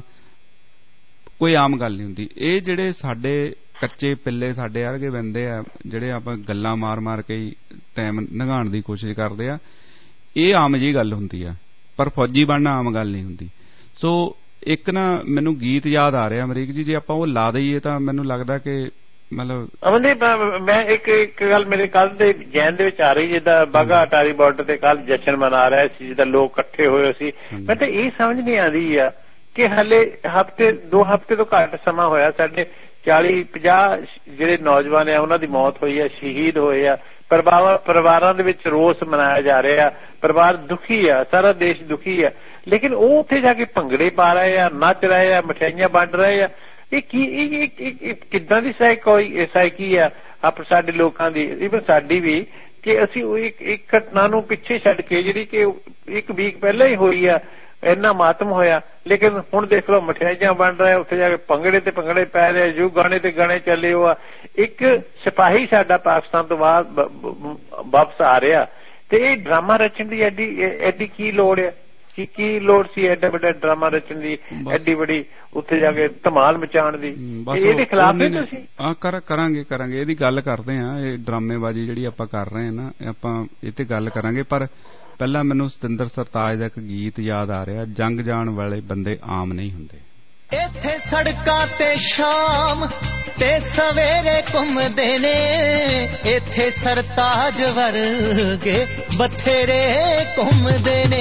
ਕੋਈ ਆਮ ਗੱਲ ਨਹੀਂ ਹੁੰਦੀ। ਇਹ ਜਿਹੜੇ ਸਾਡੇ ਕੱਚੇ ਪਿੱਲੇ ਸਾਡੇ ਵਰਗੇ ਬੰਦੇ ਆ ਜਿਹੜੇ ਆਪਾਂ ਗੱਲਾਂ ਮਾਰ ਮਾਰ ਕੇ ਟਾਈਮ ਲੰਘਾਉਣ ਦੀ ਕੋਸ਼ਿਸ਼ ਕਰਦੇ ਆ, ਇਹ ਆਮ ਜਿਹੀ ਗੱਲ ਹੁੰਦੀ ਆ, ਪਰ ਫੌਜੀ ਬਣਨਾ ਆਮ ਗੱਲ ਨਹੀਂ ਹੁੰਦੀ। ਸੋ ਇੱਕ ਨਾ ਮੈਨੂੰ ਗੀਤ ਯਾਦ ਆ ਰਿਹਾ ਅਮਰੀਕ ਜੀ, ਜੇ ਆਪਾਂ ਉਹ ਲਾ ਦਈਏ ਤਾਂ ਮੈਨੂੰ ਲੱਗਦਾ ਕਿ ਮਤਲਬ ਅਮਨਦੀਪ ਮੈਂ ਇੱਕ ਇੱਕ ਗੱਲ ਮੇਰੇ ਕੱਲ ਦੇ ਜੈਨ ਦੇ ਵਿੱਚ ਆ ਰਹੀ, ਜਿੱਦਾਂ ਬਾਘਾ ਅਟਾਰੀ ਬਾਰਡਰ ਤੇ ਕੱਲ ਜਸ਼ਨ ਮਨਾ ਰਿਹਾ ਸੀ, ਜਿੱਦਾਂ ਲੋਕ ਇਕੱਠੇ ਹੋਏ ਸੀ। ਮੈਂ ਤਾਂ ਇਹ ਸਮਝ ਨਹੀਂ ਆਉਂਦੀ ਆ ਕਿ ਹਾਲੇ ਹਫ਼ਤੇ ਦੋ ਹਫ਼ਤੇ ਤੋਂ ਘੱਟ ਸਮਾਂ ਹੋਇਆ, ਸਾਡੇ ਚਾਲੀ ਪੰਜਾਹ ਜਿਹੜੇ ਨੌਜਵਾਨ ਆ ਉਹਨਾਂ ਦੀ ਮੌਤ ਹੋਈ ਆ, ਸ਼ਹੀਦ ਹੋਏ ਆ, ਪਰਿਵਾਰ ਪਰਿਵਾਰਾਂ ਦੇ ਵਿੱਚ ਰੋਸ ਮਨਾਇਆ ਜਾ ਰਿਹਾ, ਪਰਿਵਾਰ ਦੁਖੀ ਆ, ਸਾਰਾ ਦੇਸ਼ ਦੁਖੀ ਆ, ਲੇਕਿਨ ਉਹ ਉੱਥੇ ਜਾ ਕੇ ਭੰਗੜੇ ਪਾ ਰਹੇ ਆ, ਨੱਚ ਰਹੇ ਆ, ਮਠਿਆਈਆਂ ਵੰਡ ਰਹੇ ਆ। ਇਹ ਕੀ ਇਹ ਕਿੱਦਾਂ ਦੀ ਸਾਈਕੀ ਆ ਆਪ ਸਾਡੇ ਲੋਕਾਂ ਦੀ, ਈਵਨ ਸਾਡੀ ਵੀ, ਕਿ ਅਸੀਂ ਇੱਕ ਘਟਨਾ ਨੂੰ ਪਿੱਛੇ ਛੱਡ ਕੇ ਜਿਹੜੀ ਕਿ ਇੱਕ ਵੀਕ ਪਹਿਲਾਂ ਹੀ ਹੋਈ ਆ, ਇੰਨਾ ਮਾਤਮ ਹੋਇਆ, ਲੇਕਿਨ ਹੁਣ ਦੇਖ ਲਓ ਮਠਿਆਈਆਂ ਬਣ ਰਹੇ, ਉੱਥੇ ਜਾ ਕੇ ਭੰਗੜੇ ਤੇ ਭੰਗੜੇ ਪੈ ਰਹੇ, ਜੋ ਗਾਣੇ ਤੇ ਗਾਣੇ ਚੱਲੇ ਹੋ ਆ। ਇੱਕ ਸਿਪਾਹੀ ਸਾਡਾ ਪਾਕਿਸਤਾਨ ਤੋਂ ਬਾਅਦ ਵਾਪਸ ਆ ਰਿਹਾ ਤੇ ਇਹ ਡਰਾਮਾ ਰਚਣ ਦੀ ਐਡੀ ਐਡੀ ਕੀ ਲੋੜ ਹੈ, ਕੀ ਕੀ ਲੋੜ ਸੀ ਐਡਾ ਵੱਡਾ ਡਰਾਮਾ ਰਚਣ ਦੀ, ਐਡੀ ਵੱਡੀ ਉੱਥੇ ਜਾ ਕੇ ਧਮਾਲ ਮਚਾਉਣ ਦੀ। ਇਹਦੇ ਖਿਲਾਫ ਨਹੀਂ ਤੁਸੀਂ? ਹਾਂ, ਕਰਾਂਗੇ ਕਰਾਂਗੇ ਇਹਦੀ ਗੱਲ ਕਰਦੇ ਹਾਂ। ਇਹ ਡਰਾਮੇਬਾਜ਼ੀ ਜਿਹੜੀ ਆਪਾਂ ਕਰ ਰਹੇ ਹਾਂ ਨਾ, ਆਪਾਂ ਇਹ ਤੇ ਗੱਲ ਕਰਾਂਗੇ, ਪਰ ਪਹਿਲਾਂ ਮੈਨੂੰ ਸਤਿੰਦਰ ਸਰਤਾਜ ਦਾ ਇੱਕ ਗੀਤ ਯਾਦ ਆ ਰਿਹਾ, ਜੰਗ ਜਾਣ ਵਾਲੇ ਬੰਦੇ ਆਮ ਨਹੀਂ ਹੁੰਦੇ। ਇੱਥੇ ਸੜਕਾਂ ਤੇ ਸ਼ਾਮ ਤੇ ਸਵੇਰੇ ਘੁੰਮਦੇ ਨੇ, ਇੱਥੇ ਸਰਤਾਜ ਵਰਗੇ ਬਥੇਰੇ ਘੁੰਮਦੇ ਨੇ।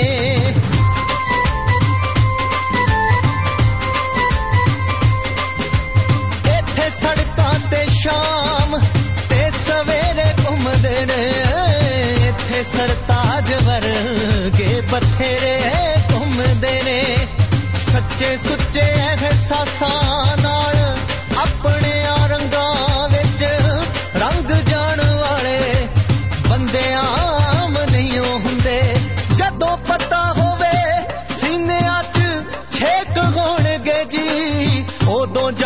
ਇੱਥੇ ਸੜਕਾਂ ਤੇ ਸ਼ਾਮ ਤੇ ਸਵੇਰੇ ਘੁੰਮਦੇ ਨੇ, ਇੱਥੇ ਸਰਤਾਜ ਵਰਗੇ ਬਥੇਰੇ ਘੁੰਮਦੇ ਨੇ। ਸੱਚੇ ਸੁੱਚੇ ਅਹਿਸਾਸਾਂ ਨਾਲ ਆਪਣੇ ਰੰਗਾਂ ਵਿੱਚ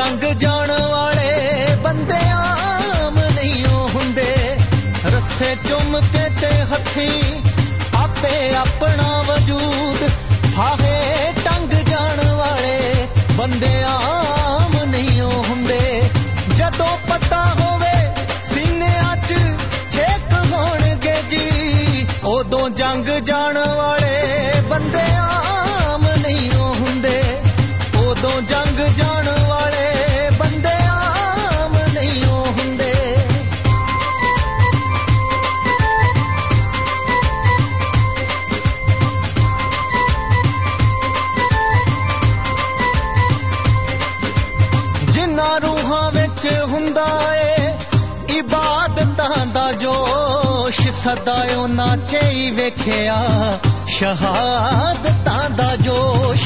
ਜੰਗ ਜਾਣ ਵਾਲੇ ਬੰਦੇ ਆਮ ਨਹੀਂ ਹੁੰਦੇ ਰੱਸੇ ਚੁੰਮ ਕੇ ਤੇ ਹੱਥੀਂ ਆਪੇ ਆਪਣਾ ਵਜੂਦ ਹਾਹੇ ਟੰਗ ਜਾਣ ਵਾਲੇ ਬੰਦੇ ਆਮ ਨਹੀਂ ਹੁੰਦੇ ਜਦੋਂ ਪਤਾ ਹੋਵੇ ਸੀਨਿਆਂ 'ਚ ਛੇਕ ਹੋਣਗੇ ਜੀ ਉਦੋਂ ਜੰਗ ਜਾਣ ਵਾਲੇ ਬੰਦੇ ਆਮ ਨਹੀਂ ਹੁੰਦੇ ਉਦੋਂ ਜੰਗ ਜਾਣ ਵਾਲੇ ਬੰਦੇ ਆਮ ਨਹੀਂ ਹੁੰਦੇ ਜਿਨ੍ਹਾਂ ਰੂਹਾਂ ਵਿੱਚ ਹੁੰਦਾ ਏ ਇਬਾਦਤਾਂ ਦਾ ਜੋਸ਼ ਸਦਾ ਉਹਨਾਂ 'ਚ ਹੀ ਵੇਖਿਆ ਸ਼ਹਾਦਤਾਂ ਦਾ ਜੋਸ਼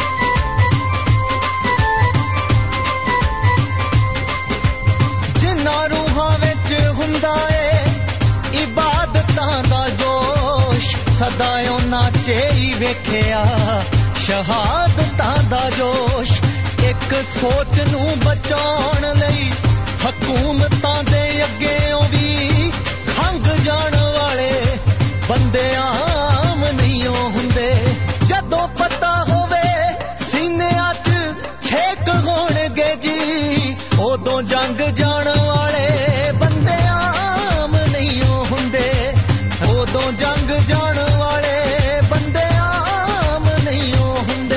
ਜਿਨ੍ਹਾਂ ਰੂਹਾਂ ਵਿੱਚ ਹੁੰਦਾ ਏ ਇਬਾਦਤਾਂ ਦਾ ਜੋਸ਼ ਸਦਾ ਉਹਨਾਂ 'ਚ ਹੀ ਵੇਖਿਆ ਸ਼ਹਾਦਤਾਂ ਦਾ ਜੋਸ਼ ਇੱਕ ਸੋਚ ਨੂੰ ਬਚਾਉਣ ਲਈ ਹਕੂਮਤਾਂ ਦੇ ਅੱਗੇੋਂ ਵੀ ਖੰਘ ਜਾਣ ਵਾਲੇ ਬੰਦੇ ਆਮ ਨਹੀਂ ਹੁੰਦੇ ਜਦੋਂ ਪਤਾ ਹੋਵੇ ਸੀਨਿਆਂ 'ਚ ਛੇਕ ਹੋਣਗੇ ਜੀ ਉਦੋਂ ਜੰਗ ਜਾਣ ਵਾਲੇ ਬੰਦੇ ਆਮ ਨਹੀਂ ਹੁੰਦੇ ਉਦੋਂ ਜੰਗ ਜਾਣ ਵਾਲੇ ਬੰਦੇ ਆਮ ਨਹੀਂ ਹੁੰਦੇ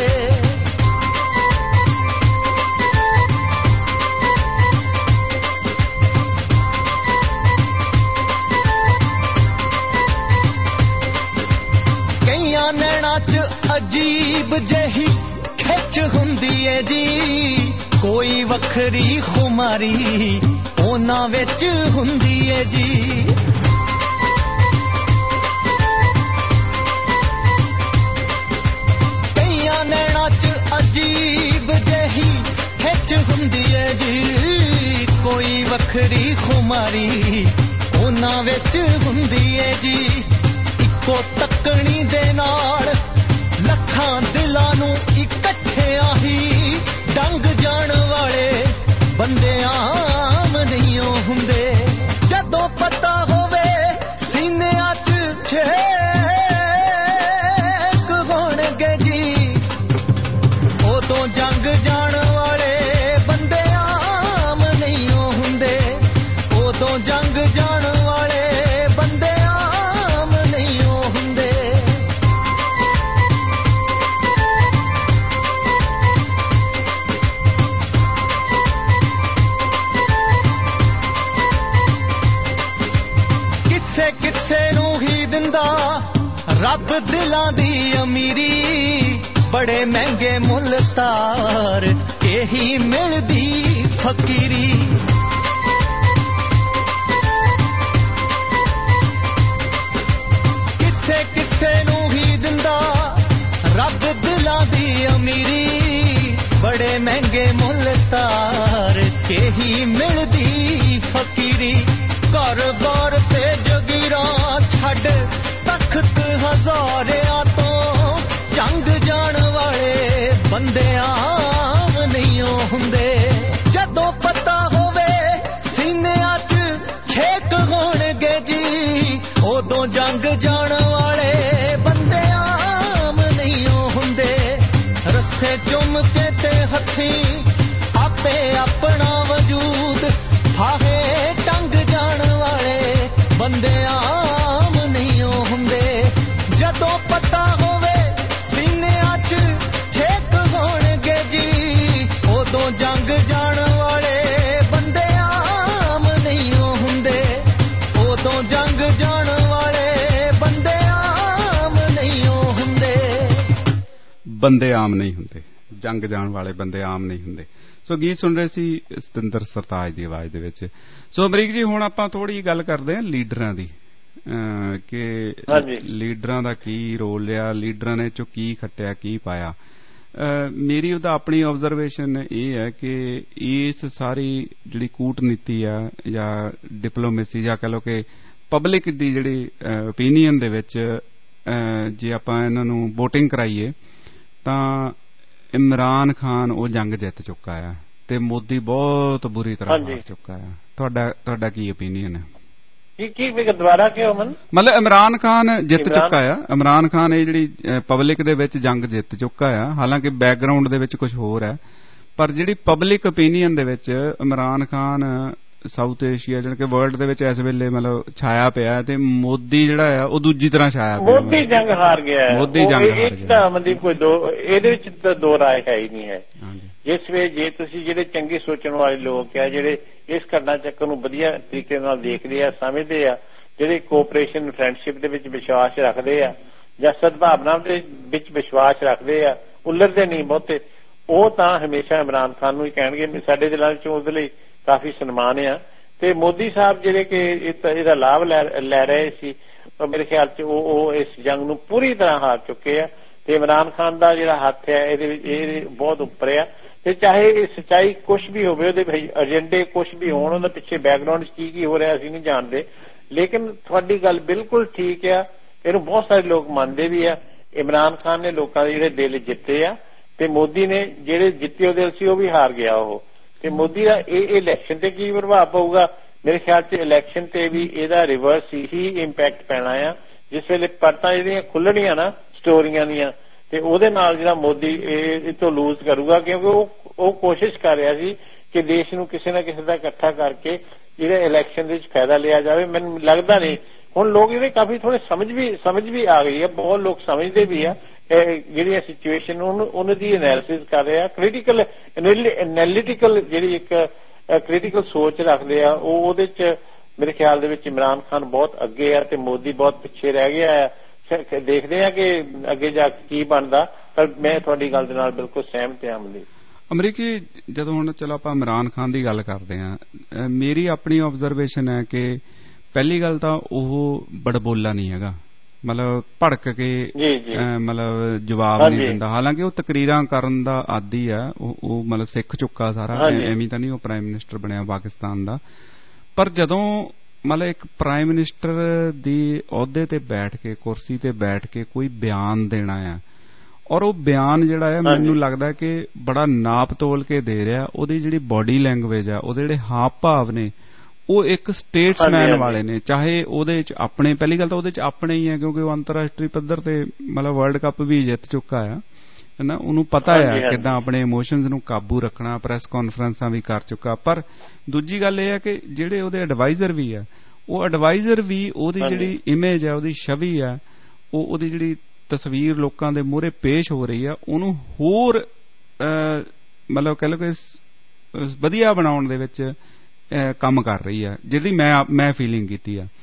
ਕਈਆਂ ਨੈਣਾਂ 'ਚ ਅਜੀਬ ਜਿਹੀ ਖਿੱਚ ਹੁੰਦੀ ਏ ਜੀ ਕੋਈ ਵੱਖਰੀ ਖੁਮਾਰੀ ਉਹਨਾਂ ਵਿੱਚ ਹੁੰਦੀ ਏ ਜੀ ਕਈਆਂ ਨੈਣਾਂ 'ਚ ਅਜੀਬ ਜਿਹੀ ਖਿੱਚ ਹੁੰਦੀ ਏ ਜੀ ਕੋਈ ਵੱਖਰੀ ਖੁਮਾਰੀ ਉਹਨਾਂ ਵਿੱਚ ਹੁੰਦੀ ਏ ਜੀ ਇੱਕੋ ਤੱਕਣੀ ਦੇ ਨਾਲ ਲੱਖਾਂ ਦਿਲਾਂ ਨੂੰ ਇਕੱਠਿਆਂ ਹੀ ਡੰਗ ਜਾਣ ਵਾਲੇ ਬੰਦੇ ਆਮ ਨਹੀਂ ਹੁੰਦੇ ਜਦੋਂ ਪਤਾ ਹੋਵੇ ਸੀਨਿਆਂ 'ਚ ਛੇਕ ਹੋਣਗੇ ਜੀ ਉਦੋਂ ਜੰਗ ਜਾਣ ਵਾਲੇ ਬੰਦੇ ਆਮ ਨਹੀਂ ਹੁੰਦੇ ਉਦੋਂ ਜੰਗ ਜਾਣ ਵਾਲੇ ਬੰਦੇ ਆਮ ਨਹੀਂ ਹੁੰਦੇ ਕਿਸੇ ਕਿਸੇ ਨੂੰ ਹੀ ਦਿੰਦਾ ਰੱਬ ਦਿਲਾਂ ਦੀ ਅਮੀਰੀ ਬੜੇ ਮਹਿੰਗੇ ਮੁੱਲ ਤਾਰ ਇਹੀ ਮਿਲਦੀ ਫਕੀਰੀ ਕਿਸੇ ਕਿਸੇ ਨੂੰ ਹੀ ਦਿੰਦਾ ਰੱਬ ਦਿਲਾਂ ਦੀ ਅਮੀਰੀ ਬੜੇ ਮਹਿੰਗੇ ਮੁੱਲ ਤਾਰ ਇਹੀ ਮਿਲਦੀ ਫਕੀਰੀ ਘਰ-ਬਾਰ ਤੇ ਜਗੀਰਾਂ ਛੱਡ ਤਖਤ ਹਜ਼ਾਰਿਆਂ ਤੋਂ ਜੰਗ ਜਾਣ ਵਾਲੇ ਬੰਦੇ ਆਮ ਨਹੀਂ ਹੁੰਦੇ ਜਦੋਂ ਪਤਾ ਹੋਵੇ ਸੀਨਿਆਂ 'ਚ ਛੇਕ ਹੋਣਗੇ ਜੀ ਉਦੋਂ ਜੰਗ ਜਾਣ ਵਾਲੇ ਬੰਦੇ ਆਮ ਨਹੀਂ ਹੁੰਦੇ ਰੱਸੇ ਚੁੰਮ ਕੇ ਤੇ ਹੱਥੀਂ ਆਪੇ ਆਪਣਾ ਵਜੂਦ ਹਾਹੇ ਟੰਗ ਜਾਣ ਵਾਲੇ ਬੰਦੇ ਆਮ ਨਹੀਂ ਹੁੰਦੇ ਜਦੋਂ ਪਤਾ ਹੋਵੇ ਸੀਨਿਆਂ 'ਚ ਛੇਕ ਹੋਣਗੇ ਜੀ ਉਦੋਂ ਜੰਗ ਜਾਣ ਵਾਲੇ ਬੰਦੇ ਆਮ ਨਹੀਂ ਹੁੰਦੇ ਉਦੋਂ ਜੰਗ ਜਾਣ ਵਾਲੇ ਬੰਦੇ ਆਮ ਨਹੀਂ ਹੁੰਦੇ ਬੰਦੇ ਆਮ ਨਹੀਂ ਹੁੰਦੇ ਜੰਗ ਜਾਣ ਵਾਲੇ ਬੰਦੇ ਆਮ ਨਹੀਂ ਹੁੰਦੇ ਸੋ ਗੀਤ ਸੁਣ ਰਹੇ ਸੀ ਸਤਿੰਦਰ ਸਰਤਾਜ ਦੀ ਆਵਾਜ਼ ਦੇ ਵਿੱਚ ਸੋ ਅਮਰੀਕ ਜੀ ਹੁਣ ਆਪਾਂ ਥੋੜੀ ਗੱਲ ਕਰਦੇ ਹਾਂ ਲੀਡਰਾਂ ਦੀ ਕਿ ਲੀਡਰਾਂ ਦਾ ਕੀ ਰੋਲ ਆ ਲੀਡਰਾਂ ਨੇ ਚੋਂ ਕੀ ਖੱਟਿਆ ਕੀ ਪਾਇਆ ਮੇਰੀ ਉਹਦਾ ਆਪਣੀ ਆਬਜ਼ਰਵੇਸ਼ਨ ਇਹ ਹੈ ਕਿ ਇਸ ਸਾਰੀ ਜਿਹੜੀ ਕੂਟਨੀਤੀ ਆ ਜਾਂ ਡਿਪਲੋਮੇਸੀ ਜਾਂ ਕਹ ਲਓ ਕਿ ਪਬਲਿਕ ਦੀ ਜਿਹੜੀ ਓਪੀਨੀਅਨ ਦੇ ਵਿੱਚ ਜੇ ਆਪਾਂ ਇਹਨਾਂ ਨੂੰ ਵੋਟਿੰਗ ਕਰਾਈਏ ਤਾਂ ਇਮਰਾਨ ਖਾਨ ਉਹ ਜੰਗ ਜਿੱਤ ਚੁੱਕਾ ਆ ਤੇ ਮੋਦੀ ਬਹੁਤ ਬੁਰੀ ਤਰ੍ਹਾਂ ਹਾਰ ਚੁੱਕਾ ਹੈ। ਤੁਹਾਡਾ ਤੁਹਾਡਾ ਕੀ ਓਪੀਨੀਅਨ ਹੈ? ਕੀ ਕੀ ਦੁਬਾਰਾ ਕਿਉਂ ਮਨ ਮਤਲਬ ਇਮਰਾਨ ਖਾਨ ਜਿੱਤ ਚੁੱਕਾ ਆ, ਇਮਰਾਨ ਖਾਨ ਇਹ ਜਿਹੜੀ ਪਬਲਿਕ ਦੇ ਵਿੱਚ ਜੰਗ ਜਿੱਤ ਚੁੱਕਾ ਆ, ਹਾਲਾਂਕਿ ਬੈਕਗਰਾਉਂਡ ਦੇ ਵਿੱਚ ਕੁਝ ਹੋਰ ਹੈ, ਪਰ ਜਿਹੜੀ ਪਬਲਿਕ ਓਪੀਨੀਅਨ ਦੇ ਵਿੱਚ ਇਮਰਾਨ ਖਾਨ ਸਾਊਥ ਏਸ਼ੀਆ ਜਾਣੀ ਕਿ ਵਰਲਡ ਦੇ ਵਿੱਚ ਇਸ ਵੇਲੇ ਮਤਲਬ ਛਾਇਆ ਪਿਆ, ਤੇ ਮੋਦੀ ਜਿਹੜਾ ਆ ਉਹ ਦੂਜੀ ਤਰ੍ਹਾਂ ਛਾਇਆ ਪਿਆ। ਮੋਦੀ ਜੰਗ ਹਾਰ ਗਿਆ, ਮੋਦੀ ਜੰਗ ਹਾਰ ਗਿਆ। ਮਤਲਬ ਕੋਈ ਦੋ ਇਹਦੇ ਵਿੱਚ ਤਾਂ ਦੋ ਰਾਏ ਹੈ ਹੀ ਨਹੀਂ ਹੈ। ਜਿਸ ਵੇ ਜੇ ਤੁਸੀਂ ਜਿਹੜੇ ਚੰਗੇ ਸੋਚਣ ਵਾਲੇ ਲੋਕ ਆ, ਜਿਹੜੇ ਇਸ ਘਟਨਾ ਚੱਕਰ ਨੂੰ ਵਧੀਆ ਤਰੀਕੇ ਨਾਲ ਦੇਖਦੇ ਆ, ਸਮਝਦੇ ਆ, ਜਿਹੜੇ ਕੋਆਪਰੇਸ਼ਨ ਫਰੈਂਡਸ਼ਿਪ ਦੇ ਵਿੱਚ ਵਿਸ਼ਵਾਸ ਰੱਖਦੇ ਆ ਜਾਂ ਸਦਭਾਵਨਾ ਦੇ ਵਿੱਚ ਵਿਸ਼ਵਾਸ ਰੱਖਦੇ ਆ, ਉਲਰਦੇ ਨਹੀਂ ਬਹੁਤੇ, ਉਹ ਤਾਂ ਹਮੇਸ਼ਾ ਇਮਰਾਨ ਖਾਨ ਨੂੰ ਹੀ ਕਹਿਣਗੇ। ਸਾਡੇ ਦਿਲਾਂ ਵਿੱਚ ਉਹਦੇ ਲਈ ਕਾਫੀ ਸਨਮਾਨ ਆ। ਤੇ ਮੋਦੀ ਸਾਹਿਬ ਜਿਹੜੇ ਕਿ ਇਹਦਾ ਲਾਭ ਲੈ ਰਹੇ ਸੀ, ਮੇਰੇ ਖਿਆਲ ਚ ਉਹ ਉਹ ਇਸ ਜੰਗ ਨੂੰ ਪੂਰੀ ਤਰ੍ਹਾਂ ਹਾਰ ਚੁੱਕੇ ਆ। ਤੇ ਇਮਰਾਨ ਖਾਨ ਦਾ ਜਿਹੜਾ ਹੱਥ ਹੈ ਇਹਦੇ ਵਿੱਚ ਇਹ ਬਹੁਤ ਉੱਪਰ ਆ। ਤੇ ਚਾਹੇ ਇਹ ਸੱਚਾਈ ਕੁਛ ਵੀ ਹੋਵੇ, ਉਹਦੇ ਏਜੰਡੇ ਕੁਛ ਵੀ ਹੋਣ, ਉਹਦੇ ਪਿੱਛੇ ਬੈਕਗਰਾਉਂਡ ਚ ਕੀ ਕੀ ਹੋ ਰਿਹਾ ਅਸੀਂ ਨਹੀਂ ਜਾਣਦੇ, ਲੇਕਿਨ ਤੁਹਾਡੀ ਗੱਲ ਬਿਲਕੁਲ ਠੀਕ ਆ। ਇਹਨੂੰ ਬਹੁਤ ਸਾਰੇ ਲੋਕ ਮੰਨਦੇ ਵੀ ਆ। ਇਮਰਾਨ ਖਾਨ ਨੇ ਲੋਕਾਂ ਦੇ ਜਿਹੜੇ ਦਿਲ ਜਿੱਤੇ ਆ, ਤੇ ਮੋਦੀ ਨੇ ਜਿਹੜੇ ਜਿੱਤੇ ਉਹ ਦਿਲ ਸੀ ਉਹ ਵੀ ਹਾਰ ਗਿਆ ਉਹ। ਤੇ ਮੋਦੀ ਦਾ ਇਹ ਇਲੈਕਸ਼ਨ ਤੇ ਕੀ ਪ੍ਰਭਾਵ ਪਊਗਾ? ਮੇਰੇ ਖਿਆਲ ਚ ਇਲੈਕਸ਼ਨ ਤੇ ਵੀ ਇਹਦਾ ਰਿਵਰਸ ਹੀ ਇੰਪੈਕਟ ਪੈਣਾ ਆ। ਜਿਸ ਵੇਲੇ ਪਰਤਾਂ ਜਿਹੜੀਆਂ ਖੁੱਲਣੀਆਂ ਨਾ ਸਟੋਰੀਆਂ ਦੀਆਂ, ਤੇ ਉਹਦੇ ਨਾਲ ਜਿਹੜਾ ਮੋਦੀ ਇਹ ਤੋਂ ਲੂਜ਼ ਕਰੂਗਾ, ਕਿਉਂਕਿ ਉਹ ਉਹ ਕੋਸ਼ਿਸ਼ ਕਰ ਰਿਹਾ ਸੀ ਕਿ ਦੇਸ਼ ਨੂੰ ਕਿਸੇ ਨਾ ਕਿਸੇ ਦਾ ਇਕੱਠਾ ਕਰਕੇ ਜਿਹੜੇ ਇਲੈਕਸ਼ਨ ਦੇ ਵਿੱਚ ਫਾਇਦਾ ਲਿਆ ਜਾਵੇ। ਮੈਨੂੰ ਲੱਗਦਾ ਨਹੀਂ ਹੁਣ ਲੋਕ ਇਹਦੇ ਕਾਫੀ ਥੋੜੇ ਸਮਝ ਵੀ ਸਮਝ ਵੀ ਆ ਗਈ ਹੈ, ਬਹੁਤ ਲੋਕ ਸਮਝਦੇ ਵੀ ਆ ਜਿਹੜੀ ਸਿਚੁਏਸ਼ਨ ਉਹਨੂੰ ਉਹਨਾਂ ਦੀ ਐਨਾਲਿਸਿਸ ਕਰ ਰਹੇ ਆ, ਕ੍ਰਿਟੀਕਲ ਐਨਾਲਿਟੀਕਲ ਜਿਹੜੀ ਇੱਕ ਕ੍ਰਿਟੀਕਲ ਸੋਚ ਰੱਖਦੇ ਆ, ਉਹ ਉਹਦੇ ਚ ਮੇਰੇ ਖਿਆਲ ਦੇ ਵਿੱਚ ਇਮਰਾਨ ਖਾਨ ਬਹੁਤ ਅੱਗੇ ਆ ਤੇ ਮੋਦੀ ਬਹੁਤ ਪਿੱਛੇ ਰਹਿ ਗਿਆ ਆ। ਦੇਖਦੇ ਆ ਕਿ ਅੱਗੇ ਜਾ ਕੇ ਕੀ ਬਣਦਾ, ਪਰ ਮੈਂ ਤੁਹਾਡੀ ਗੱਲ ਦੇ ਨਾਲ ਬਿਲਕੁਲ ਸਹਿਮਤ ਹਾਂ। ਅਮਲੀ ਅਮਰੀਕੀ ਜਦੋਂ ਹੁਣ ਚਲੋ ਆਪਾਂ ਇਮਰਾਨ ਖਾਨ ਦੀ ਗੱਲ ਕਰਦੇ ਹਾਂ, ਮੇਰੀ ਆਪਣੀ ਆਬਜ਼ਰਵੇਸ਼ਨ ਹੈ ਕਿ ਪਹਿਲੀ ਗੱਲ ਤਾਂ ਉਹ ਬੜਬੋਲਾ ਨਹੀਂ ਹੈਗਾ, ਮਤਲਬ ਭੜਕ ਕੇ ਮਤਲਬ ਜਵਾਬ ਨਹੀਂ ਦਿੰਦਾ। ਹਾਲਾਂਕਿ ਉਹ ਤਕਰੀਰਾਂ ਕਰਨ ਦਾ ਆਦੀ ਆ, ਉਹ ਮਤਲਬ ਸਿੱਖ ਚੁੱਕਾ ਸਾਰਾ, ਐਵੇਂ ਤਾਂ ਨਹੀਂ ਉਹ ਪ੍ਰਾਈਮ ਮਿਨਿਸਟਰ ਬਣਿਆ ਪਾਕਿਸਤਾਨ ਦਾ। ਪਰ ਜਦੋਂ ਮਤਲਬ ਇੱਕ ਪ੍ਰਾਈਮ ਮਿਨਿਸਟਰ ਦੀ ਅਹੁਦੇ ਤੇ ਬੈਠ ਕੇ, ਕੁਰਸੀ ਤੇ ਬੈਠ ਕੇ ਕੋਈ ਬਿਆਨ ਦੇਣਾ ਆ, ਔਰ ਉਹ ਬਿਆਨ ਜਿਹੜਾ ਹੈ ਮੈਨੂੰ ਲੱਗਦਾ ਕਿ ਬੜਾ ਨਾਪ ਤੋਲ ਕੇ ਦੇ ਰਿਹਾ। ਉਹਦੀ ਜਿਹੜੀ ਬਾਡੀ ਲੈਂਗੁਏਜ ਆ, ਉਹਦੇ ਜਿਹੜੇ ਹਾਵ ਭਾਵ ਨੇ, ਉਹ ਇੱਕ ਸਟੇਟਸਮੈਨ ਵਾਲੇ ਨੇ। ਚਾਹੇ ਉਹਦੇ ਚ ਆਪਣੇ, ਪਹਿਲੀ ਗੱਲ ਤਾਂ ਉਹਦੇ ਚ ਆਪਣੇ ਹੀ ਹੈ ਕਿਉਂਕਿ ਉਹ ਅੰਤਰਰਾਸ਼ਟਰੀ ਪੱਧਰ ਤੇ ਮਤਲਬ ਵਰਲਡ ਕੱਪ ਵੀ ਜਿੱਤ ਚੁੱਕਾ ਆ, ਹੈ ਨਾ, ਉਹਨੂੰ ਪਤਾ ਹੈ ਕਿੱਦਾਂ ਆਪਣੇ ਇਮੋਸ਼ਨਸ ਨੂੰ ਕਾਬੂ ਰੱਖਣਾ, ਪ੍ਰੈਸ ਕਾਨਫਰੰਸਾਂ ਵੀ ਕਰ ਚੁੱਕਾ। ਪਰ ਦੂਜੀ ਗੱਲ ਇਹ ਹੈ ਕਿ ਜਿਹੜੇ ਉਹਦੇ ਐਡਵਾਈਜ਼ਰ ਵੀ ਆ, ਉਹ ਐਡਵਾਈਜ਼ਰ ਵੀ ਉਹਦੀ ਜਿਹੜੀ ਇਮੇਜ ਹੈ, ਉਹਦੀ ਛਵੀ ਹੈ, ਉਹ ਉਹਦੀ ਜਿਹੜੀ ਤਸਵੀਰ ਲੋਕਾਂ ਦੇ ਮੂਹਰੇ ਪੇਸ਼ ਹੋ ਰਹੀ ਆ, ਉਹਨੂੰ ਹੋਰ ਮਤਲਬ ਕਹਿ ਲਓ ਕਿ ਵਧੀਆ ਬਣਾਉਣ ਦੇ ਵਿੱਚ ਕੰਮ ਕਰ ਰਹੀ ਆ, ਜਿਹੜੀ ਮੈਂ ਮੈਂ ਫੀਲਿੰਗ ਕੀਤੀ ਆ।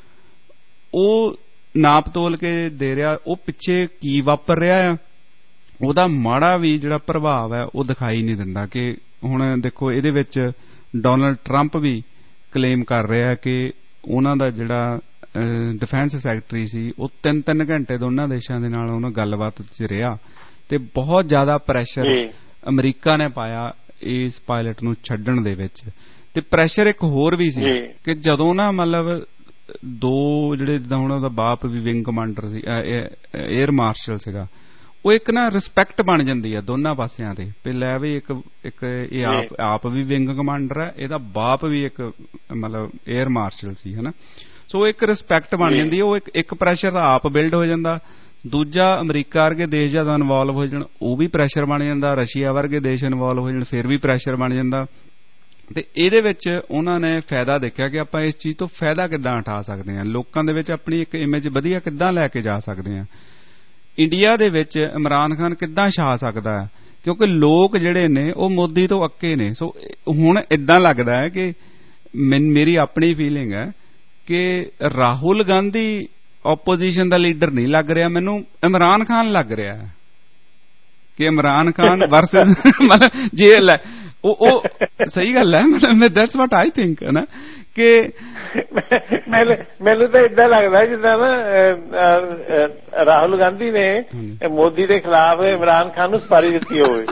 ਉਹ ਨਾਪ ਤੋਲ ਕੇ ਦੇ ਰਿਹਾ, ਉਹ ਪਿੱਛੇ ਕੀ ਵਾਪਰ ਰਿਹਾ ਆ, ਉਹਦਾ ਮਾੜਾ ਵੀ ਜਿਹੜਾ ਪ੍ਰਭਾਵ ਹੈ ਉਹ ਦਿਖਾਈ ਨਹੀਂ ਦਿੰਦਾ। ਕਿ ਹੁਣ ਦੇਖੋ ਇਹਦੇ ਵਿੱਚ ਡੋਨਲਡ ਟਰੰਪ ਵੀ ਕਲੇਮ ਕਰ ਰਿਹਾ ਕਿ ਉਹਨਾਂ ਦਾ ਜਿਹੜਾ ਡਿਫੈਂਸ ਸੈਕਟਰੀ ਸੀ ਉਹ ਤਿੰਨ ਤਿੰਨ ਘੰਟੇ ਦੋਨਾਂ ਦੇਸ਼ਾਂ ਦੇ ਨਾਲ ਉਹਨਾਂ ਗੱਲਬਾਤ 'ਚ ਰਿਹਾ, ਤੇ ਬਹੁਤ ਜ਼ਿਆਦਾ ਪ੍ਰੈਸ਼ਰ ਅਮਰੀਕਾ ਨੇ ਪਾਇਆ ਇਸ ਪਾਇਲਟ ਨੂੰ ਛੱਡਣ ਦੇ ਵਿੱਚ। ਤੇ ਪ੍ਰੈਸ਼ਰ ਇੱਕ ਹੋਰ ਵੀ ਸੀ ਕਿ ਜਦੋਂ ਨਾ ਮਤਲਬ ਦੋ ਜਿਹੜੇ ਜਿੱਦਾਂ ਹੁਣ ਉਹਦਾ ਬਾਪ ਵੀ ਵਿੰਗ ਕਮਾਂਡਰ ਸੀ, ਏਅਰ ਮਾਰਸ਼ਲ ਸੀਗਾ, ਉਹ ਇੱਕ ਨਾ ਰਿਸਪੈਕਟ ਬਣ ਜਾਂਦੀ ਹੈ ਦੋਨਾਂ ਪਾਸਿਆਂ ਤੇ, ਵੀ ਲੈ ਵੀ ਇੱਕ ਇੱਕ ਇਹ ਆਪ ਆਪ ਵੀ ਵਿੰਗ ਕਮਾਂਡਰ ਹੈ, ਇਹਦਾ ਬਾਪ ਵੀ ਇੱਕ ਮਤਲਬ ਏਅਰ ਮਾਰਸ਼ਲ ਸੀ, ਹੈ ਨਾ। ਸੋ ਇੱਕ ਰਿਸਪੈਕਟ ਬਣ ਜਾਂਦੀ ਹੈ। ਉਹ ਇੱਕ ਇੱਕ ਪ੍ਰੈਸ਼ਰ ਦਾ ਆਪ ਬਿਲਡ ਹੋ ਜਾਂਦਾ, ਦੂਜਾ ਅਮਰੀਕਾ ਵਰਗੇ ਦੇਸ਼ ਜਦੋਂ ਇਨਵੋਲਵ ਹੋ ਜਾਣ ਉਹ ਵੀ ਪ੍ਰੈਸ਼ਰ ਬਣ ਜਾਂਦਾ, ਰਸ਼ੀਆ ਵਰਗੇ ਦੇਸ਼ ਇਨਵੋਲਵ ਹੋ ਜਾਣ ਫਿਰ ਵੀ ਪ੍ਰੈਸ਼ਰ ਬਣ ਜਾਂਦਾ। ਤੇ ਇਹਦੇ ਵਿੱਚ ਉਹਨਾਂ ਨੇ ਫਾਇਦਾ ਦੇਖਿਆ ਕਿ ਆਪਾਂ ਇਸ ਚੀਜ਼ ਤੋਂ ਫਾਇਦਾ ਕਿੱਦਾਂ ਉਠਾ ਸਕਦੇ ਹਾਂ, ਲੋਕਾਂ ਦੇ ਵਿੱਚ ਆਪਣੀ ਇੱਕ ਇਮੇਜ ਵਧੀਆ ਕਿੱਦਾਂ ਲੈ ਕੇ ਜਾ ਸਕਦੇ ਹਾਂ। ਇੰਡੀਆ ਦੇ ਵਿੱਚ ਇਮਰਾਨ ਖਾਨ ਕਿੱਦਾਂ ਛਾ ਸਕਦਾ ਹੈ, ਕਿਉਂਕਿ ਲੋਕ ਜਿਹੜੇ ਨੇ ਉਹ ਮੋਦੀ ਤੋਂ ਅੱਕੇ ਨੇ। ਸੋ ਹੁਣ ਏਦਾਂ ਲੱਗਦਾ ਹੈ ਕਿ ਮੇਰੀ ਆਪਣੀ ਫੀਲਿੰਗ ਹੈ ਕਿ ਰਾਹੁਲ ਗਾਂਧੀ ਆਪੋਜੀਸ਼ਨ ਦਾ ਲੀਡਰ ਨਹੀਂ ਲੱਗ ਰਿਹਾ, ਮੈਨੂੰ ਇਮਰਾਨ ਖਾਨ ਲੱਗ ਰਿਹਾ ਹੈ ਕਿ ਇਮਰਾਨ ਖਾਨ ਵਰਸਸ ਮਤਲਬ ਜੇ ਉਹ ਉਹ ਸਹੀ ਗੱਲ ਹੈ, ਮਤਲਬ ਦੈਟਸ ਵਾਟ ਆਈ ਥਿੰਕ, ਹੈ ਨਾ, ਕਿ ਮੈਨੂੰ ਤਾਂ ਏਦਾਂ ਲੱਗਦਾ ਜਿੱਦਾਂ ਨਾ ਰਾਹੁਲ ਗਾਂਧੀ ਨੇ ਮੋਦੀ ਦੇ ਖਿਲਾਫ ਇਮਰਾਨ ਖਾਨ ਨੂੰ ਸਪਾਰੀ ਦਿੱਤੀ ਹੋਵੇ।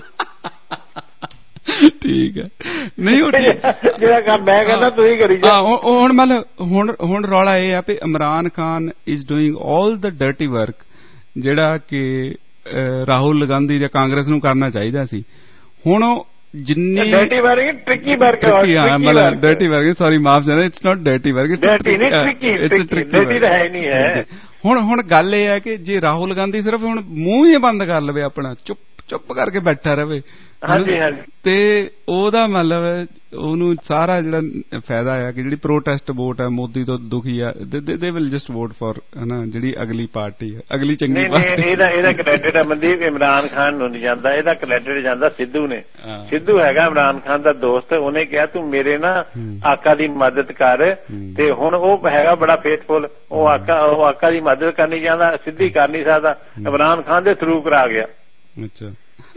ਠੀਕ ਹੈ, ਨਹੀਂ ਉਹ ਜਿਹੜਾ ਕੰਮ ਮੈਂ ਕਹਿੰਦਾ ਤੁਸੀਂ ਕਰੀ ਜਾ। ਹੁਣ ਮਤਲਬ ਹੁਣ ਹੁਣ ਰੌਲਾ ਇਹ ਆ ਵੀ Imran Khan is doing all the dirty work ਜਿਹੜਾ ਕਿ ਰਾਹੁਲ ਗਾਂਧੀ ਜਾਂ ਕਾਂਗਰਸ ਨੂੰ ਕਰਨਾ ਚਾਹੀਦਾ ਸੀ। ਹੁਣ ਜਿੰਨੀ ਡਰਟੀ ਵਰਗੀ ਟ੍ਰਿਕੀ ਵਰਗੀ ਹਾਂ ਮਤਲਬ ਡਰਟੀ ਵਰਗੀ ਸੌਰੀ ਮਾਫ ਕਰਨਾ ਇਟਸ ਨਾਟ ਡਰਟੀ ਵਰਗੀ ਡਰਟੀ ਨਹੀਂ ਟ੍ਰਿਕੀ ਡਰਟੀ ਤਾਂ ਹੈ ਨਹੀਂ ਹੈ। ਹੁਣ ਹੁਣ ਗੱਲ ਇਹ ਹੈ ਕਿ ਜੇ ਰਾਹੁਲ ਗਾਂਧੀ ਸਿਰਫ ਹੁਣ ਮੂੰਹ ਹੀ ਬੰਦ ਕਰ ਲਵੇ ਆਪਣਾ ਚੁੱਪ ਚੁੱਪ ਕਰਕੇ ਬੈਠਾ ਰਵੇ ਹਾਂਜੀ ਹਾਂਜੀ ਤੇ ਉਹਦਾ ਮਤਲਬ ਉਹਨੂੰ ਸਾਰਾ ਜਿਹੜਾ ਫਾਇਦਾ ਆ ਕਿ ਜਿਹੜੀ ਪ੍ਰੋਟੈਸਟ ਵੋਟ ਹੈ ਮੋਦੀ ਤੋਂ ਦੁਖੀ ਆ they will just vote for ਹਨਾ ਜਿਹੜੀ ਅਗਲੀ ਪਾਰਟੀ ਹੈ ਅਗਲੀ ਚੰਗੀ ਪਾਰਟੀ। ਇਹਦਾ ਇਹਦਾ ਕ੍ਰੈਡਿਟ ਹੈ ਮਨਦੀਪ ਇਮਰਾਨ ਖਾਨ ਨੂੰ ਨਹੀਂ ਜਾਂਦਾ ਇਹਦਾ ਕ੍ਰੈਡਿਟ ਜਾਂਦਾ ਸਿੱਧੂ ਨੇ। ਸਿੱਧੂ ਹੈਗਾ ਇਮਰਾਨ ਖਾਨ ਦਾ ਦੋਸਤ ਉਹਨੇ ਕਿਹਾ ਤੂੰ ਮੇਰੇ ਨਾ ਆਕਾ ਦੀ ਮਦਦ ਕਰ ਤੇ ਹੁਣ ਉਹ ਹੈਗਾ ਬੜਾ ਫੇਥਫੁਲ ਉਹ ਆਕਾ ਉਹ ਆਕਾ ਦੀ ਮਦਦ ਕਰਨੀ ਚਾਹੁੰਦਾ ਸਿੱਧੀ ਕਰ ਨਹੀਂ ਸਕਦਾ ਇਮਰਾਨ ਖਾਨ ਦੇ ਥਰੂ ਕਰਾ ਗਿਆ। ਅੱਛਾ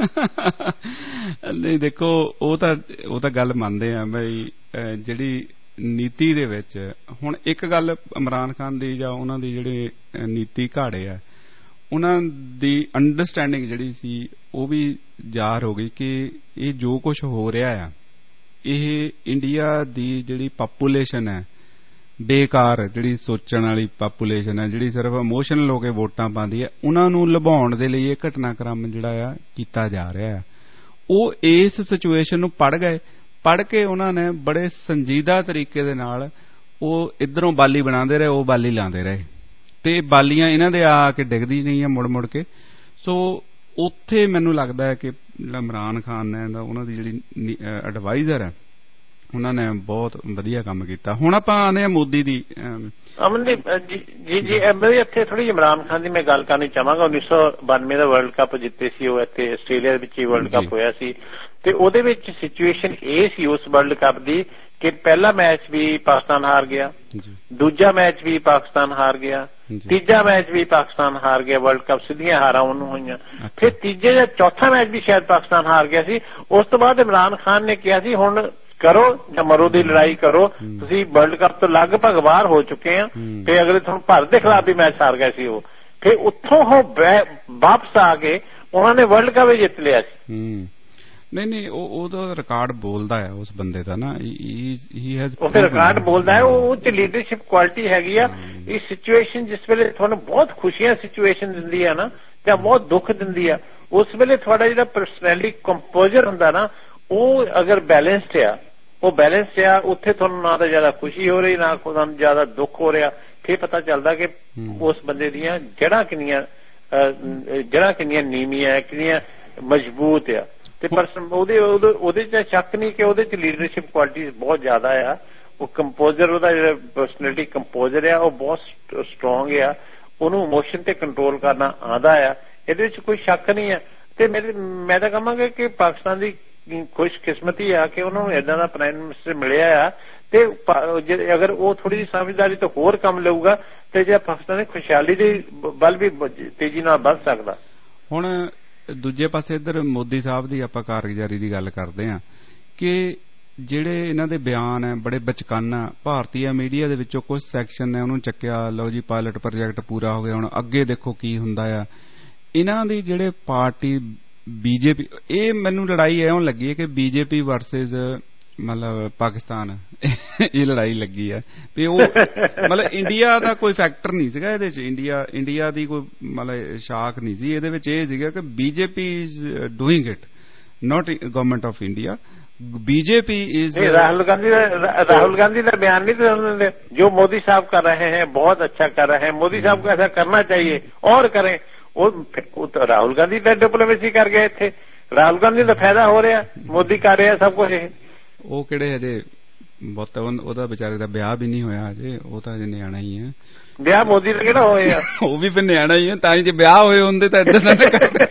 ਨਹੀਂ ਦੇਖੋ ਉਹ ਤਾਂ ਉਹ ਤਾਂ ਗੱਲ ਮੰਨਦੇ ਆ ਬਈ ਜਿਹੜੀ ਨੀਤੀ ਦੇ ਵਿੱਚ ਹੁਣ ਇੱਕ ਗੱਲ ਇਮਰਾਨ ਖਾਨ ਦੀ ਜਾਂ ਉਹਨਾਂ ਦੀ ਜਿਹੜੇ ਨੀਤੀ ਘਾੜੇ ਆ ਉਹਨਾਂ ਦੀ ਅੰਡਰਸਟੈਂਡਿੰਗ ਜਿਹੜੀ ਸੀ ਉਹ ਵੀ ਜ਼ਾਹਰ ਹੋ ਗਈ ਕਿ ਇਹ ਜੋ ਕੁਝ ਹੋ ਰਿਹਾ ਆ ਇਹ ਇੰਡੀਆ ਦੀ ਜਿਹੜੀ ਪਾਪੂਲੇਸ਼ਨ ਹੈ ਬੇਕਾਰ ਜਿਹੜੀ ਸੋਚਣ ਵਾਲੀ ਪਾਪੂਲੇਸ਼ਨ ਹੈ ਜਿਹੜੀ ਸਿਰਫ ਇਮੋਸ਼ਨਲ ਹੋ ਕੇ ਵੋਟਾਂ ਪਾਉਂਦੀ ਹੈ ਉਹਨਾਂ ਨੂੰ ਲੁਭਾਉਣ ਦੇ ਲਈ ਇਹ ਘਟਨਾਕ੍ਰਮ ਜਿਹੜਾ ਆ ਕੀਤਾ ਜਾ ਰਿਹਾ ਹੈ। ਉਹ ਇਸ ਸਿਚੁਏਸ਼ਨ ਨੂੰ ਪੜ੍ਹ ਗਏ ਪੜ੍ਹ ਕੇ ਉਹਨਾਂ ਨੇ ਬੜੇ ਸੰਜੀਦਾ ਤਰੀਕੇ ਦੇ ਨਾਲ ਉਹ ਇੱਧਰੋਂ ਬਾਲੀ ਬਣਾਉਂਦੇ ਰਹੇ ਉਹ ਬਾਲੀ ਲਾਉਂਦੇ ਰਹੇ ਤੇ ਬਾਲੀਆਂ ਇਹਨਾਂ ਦੇ ਆ ਕੇ ਡਿੱਗਦੀ ਨਹੀਂ ਹੈ ਮੁੜ ਮੁੜ ਕੇ। ਸੋ ਉੱਥੇ ਮੈਨੂੰ ਲੱਗਦਾ ਹੈ ਕਿ ਜਿਹੜਾ ਇਮਰਾਨ ਖਾਨ ਨੇ ਉਹਨਾਂ ਦੀ ਜਿਹੜੀ ਐਡਵਾਈਜ਼ਰ ਹੈ ਉਹਨਾਂ ਨੇ ਬਹੁਤ ਵਧੀਆ ਕੰਮ ਕੀਤਾ। ਹੁਣ ਆਪਾਂ ਆਉਂਦੇ ਹਾਂ ਮੋਦੀ ਦੀ ਅਮਨਦੀਪ ਜੀ ਜੀ ਮੇਰੀ ਇੱਥੇ ਥੋੜੀ ਇਮਰਾਨ ਖਾਨ ਦੀ ਮੈਂ ਗੱਲ ਕਰਨੀ ਚਾਹਾਂਗਾ। ਉੱਨੀ ਸੌ ਬਾਨਵੇਂ ਦਾ ਵਰਲਡ ਕੱਪ ਜਿੱਤੇ ਸੀ ਉਹ ਇੱਥੇ ਆਸਟ੍ਰੇਲੀਆ ਵਿੱਚ ਹੀ ਵਰਲਡ ਕੱਪ ਹੋਇਆ ਸੀ ਤੇ ਉਹਦੇ ਵਿੱਚ ਸਿਚੁਏਸ਼ਨ ਇਹ ਸੀ ਉਸ ਵਰਲਡ ਕੱਪ ਦੀ ਕਿ ਪਹਿਲਾ ਮੈਚ ਵੀ ਪਾਕਿਸਤਾਨ ਹਾਰ ਗਿਆ ਦੂਜਾ ਮੈਚ ਵੀ ਪਾਕਿਸਤਾਨ ਹਾਰ ਗਿਆ ਤੀਜਾ ਮੈਚ ਵੀ ਪਾਕਿਸਤਾਨ ਹਾਰ ਗਿਆ ਵਰਲਡ ਕੱਪ ਸਿੱਧੀਆਂ ਹਾਰਾਂ ਉਹਨੂੰ ਹੋਈਆਂ ਫਿਰ ਤੀਜੇ ਜਾਂ ਚੌਥਾ ਮੈਚ ਵੀ ਸ਼ਾਇਦ ਪਾਕਿਸਤਾਨ ਹਾਰ ਗਿਆ ਸੀ। ਉਸ ਤੋਂ ਬਾਅਦ ਇਮਰਾਨ ਖਾਨ ਨੇ ਕਿਹਾ ਸੀ ਹੁਣ ਕਰੋ ਜਾਂ ਮਰੋ ਦੀ ਲੜਾਈ ਕਰੋ ਤੁਸੀਂ ਵਰਲਡ ਕੱਪ ਤੋਂ ਲਗਭਗ ਬਾਹਰ ਹੋ ਚੁੱਕੇ ਆ ਤੇ ਅਗਲੇ ਤੁਹਾਨੂੰ ਭਾਰਤ ਦੇ ਖਿਲਾਫ ਵੀ ਮੈਚ ਹਾਰ ਗਏ ਸੀ ਉਹ ਫਿਰ ਉੱਥੋਂ ਉਹ ਵਾਪਸ ਆ ਕੇ ਉਹਨਾਂ ਨੇ ਵਰਲਡ ਕੱਪ ਜਿੱਤ ਲਿਆ ਸੀ। ਨਹੀਂ ਨਹੀਂ ਉਹ ਉਹਦਾ ਰਿਕਾਰਡ ਬੋਲਦਾ ਹੈ ਉਸ ਬੰਦੇ ਦਾ ਨਾ ਹੀ ਹੈਜ਼ ਉਹ ਰਿਕਾਰਡ ਬੋਲਦਾ ਹੈ ਉਹ ਚ ਲੀਡਰਸ਼ਿਪ ਕੁਆਲਿਟੀ ਹੈਗੀ ਆ। ਇਹ ਸਿਚੁਏਸ਼ਨ ਜਿਸ ਵੇਲੇ ਤੁਹਾਨੂੰ ਬਹੁਤ ਖੁਸ਼ੀਆਂ ਸਿਚੁਏਸ਼ਨ ਦਿੰਦੀ ਆ ਨਾ ਜਾਂ ਬਹੁਤ ਦੁੱਖ ਦਿੰਦੀ ਆ ਉਸ ਵੇਲੇ ਤੁਹਾਡਾ ਜਿਹੜਾ ਪਰਸਨੈਲਿਟੀ ਕੰਪੋਜ਼ਰ ਹੁੰਦਾ ਨਾ ਉਹ ਅਗਰ ਬੈਲੈਂਸਡ ਆ ਉਹ ਬੈਲੈਂਸ ਆ ਉੱਥੇ ਤੁਹਾਨੂੰ ਨਾ ਤਾਂ ਜ਼ਿਆਦਾ ਖੁਸ਼ੀ ਹੋ ਰਹੀ ਨਾ ਤੁਹਾਨੂੰ ਜ਼ਿਆਦਾ ਦੁੱਖ ਹੋ ਰਿਹਾ ਫਿਰ ਪਤਾ ਚੱਲਦਾ ਕਿ ਉਸ ਬੰਦੇ ਦੀਆਂ ਜੜ੍ਹਾਂ ਕਿੰਨੀਆਂ ਜੜ੍ਹਾਂ ਕਿੰਨੀਆਂ ਨੀਵੀਆਂ ਕਿੰਨੀਆਂ ਮਜ਼ਬੂਤ ਆ ਤੇ ਪਰਸਨ ਉਹਦੇ ਉਹਦੇ ਚ ਸ਼ੱਕ ਨਹੀਂ ਕਿ ਉਹਦੇ ਚ ਲੀਡਰਸ਼ਿਪ ਕੁਆਲਿਟੀਜ਼ ਬਹੁਤ ਜ਼ਿਆਦਾ ਆ। ਉਹ ਕੰਪੋਜ਼ਰ ਉਹਦਾ ਜਿਹੜਾ ਪਰਸਨੈਲਿਟੀ ਕੰਪੋਜ਼ਰ ਆ ਉਹ ਬਹੁਤ ਸਟਰੋਂਗ ਆ ਉਹਨੂੰ ਇਮੋਸ਼ਨ ਤੇ ਕੰਟਰੋਲ ਕਰਨਾ ਆਉਂਦਾ ਆ ਇਹਦੇ ਵਿੱਚ ਕੋਈ ਸ਼ੱਕ ਨਹੀਂ ਹੈ। ਤੇ ਮੇਰੇ ਮੈਂ ਤਾਂ ਕਹਾਂਗਾ ਕਿ ਪਾਕਿਸਤਾਨ ਦੀ ਖੁਸ਼ਕਿਸਮਤੀ ਆ ਕਿ ਉਹਨਾਂ ਨੂੰ ਏਦਾਂ ਦਾ ਪ੍ਰਾਈਮ ਮਿਨਿਸਟਰ ਮਿਲਿਆ ਆ ਤੇ ਅਗਰ ਉਹ ਥੋੜੀ ਜਿਹੀ ਸਮਝਦਾਰੀ ਤੋਂ ਹੋਰ ਕੰਮ ਲਊਗਾ ਤੇ ਜੇ ਪਾਕਿਸਤਾਨ ਦੀ ਖੁਸ਼ਹਾਲੀ ਦੇ ਵੱਲ ਵੀ ਤੇਜ਼ੀ ਨਾਲ ਵੱਧ ਸਕਦਾ। ਹੁਣ ਦੂਜੇ ਪਾਸੇ ਇੱਧਰ ਮੋਦੀ ਸਾਹਿਬ ਦੀ ਆਪਾਂ ਕਾਰਗੁਜ਼ਾਰੀ ਦੀ ਗੱਲ ਕਰਦੇ ਹਾਂ ਕਿ ਜਿਹੜੇ ਇਹਨਾਂ ਦੇ ਬਿਆਨ ਹੈ ਬੜੇ ਬਚਕਾਨਾ ਭਾਰਤੀ ਮੀਡੀਆ ਦੇ ਵਿੱਚੋਂ ਕੁਝ ਸੈਕਸ਼ਨ ਨੇ ਉਹਨੂੰ ਚੱਕਿਆ ਲਓ ਜੀ ਪਾਇਲਟ ਪ੍ਰੋਜੈਕਟ ਪੂਰਾ ਹੋ ਗਿਆ ਹੁਣ ਅੱਗੇ ਦੇਖੋ ਕੀ ਹੁੰਦਾ ਆ। ਇਹਨਾਂ ਦੀ ਜਿਹੜੇ ਪਾਰਟੀ ਬੀਜੇਪੀ ਇਹ ਮੈਨੂੰ ਲੜਾਈ ਐਉਂ ਲੱਗੀ ਹੈ ਕਿ ਬੀਜੇਪੀ ਵਰਸਸ ਮਤਲਬ ਪਾਕਿਸਤਾਨ ਇਹ ਲੜਾਈ ਲੱਗੀ ਹੈ ਵੀ ਉਹ ਮਤਲਬ ਇੰਡੀਆ ਦਾ ਕੋਈ ਫੈਕਟਰ ਨਹੀਂ ਸੀਗਾ ਇਹਦੇ ਚ ਇੰਡੀਆ ਇੰਡੀਆ ਦੀ ਕੋਈ ਮਤਲਬ ਸ਼ਾਖ ਨਹੀਂ ਸੀ ਇਹਦੇ ਵਿੱਚ ਇਹ ਸੀਗਾ ਕਿ BJP is doing it not government of India BJP is Rahul Gandhi Rahul Gandhi का बयान नहीं थे जो मोदी साहब कर रहे हैं बहुत अच्छा कर रहे हैं मोदी साहब को ऐसा करना चाहिए और करें वो तो राहुल गांधी तो डिप्लोमेसी कर गए थे राहुल गांधी का फायदा हो रहा मोदी कर रहे सब कुछ ਉਹ ਕਿਹੜੇ ਹਜੇ ਬਹੁਤ ਉਹਦਾ ਵਿਚਾਰੇ ਦਾ ਵਿਆਹ ਵੀ ਨਹੀਂ ਹੋਇਆ ਹਜੇ ਉਹ ਤਾਂ ਹਜੇ ਨਿਆਣਾ ਹੀ ਹੈ ਵਿਆਹ ਮੋਦੀ ਦਾ ਕਿਹੜਾ ਹੋਇਆ ਉਹ ਵੀ ਫਿਰ ਨਿਆਣਾ ਹੀ ਹੈ ਤਾਂ ਹੀ ਜੇ ਵਿਆਹ ਹੋਏ ਹੁੰਦੇ ਤਾਂ ਏਦਾਂ ਨਾ ਕਰਦੇ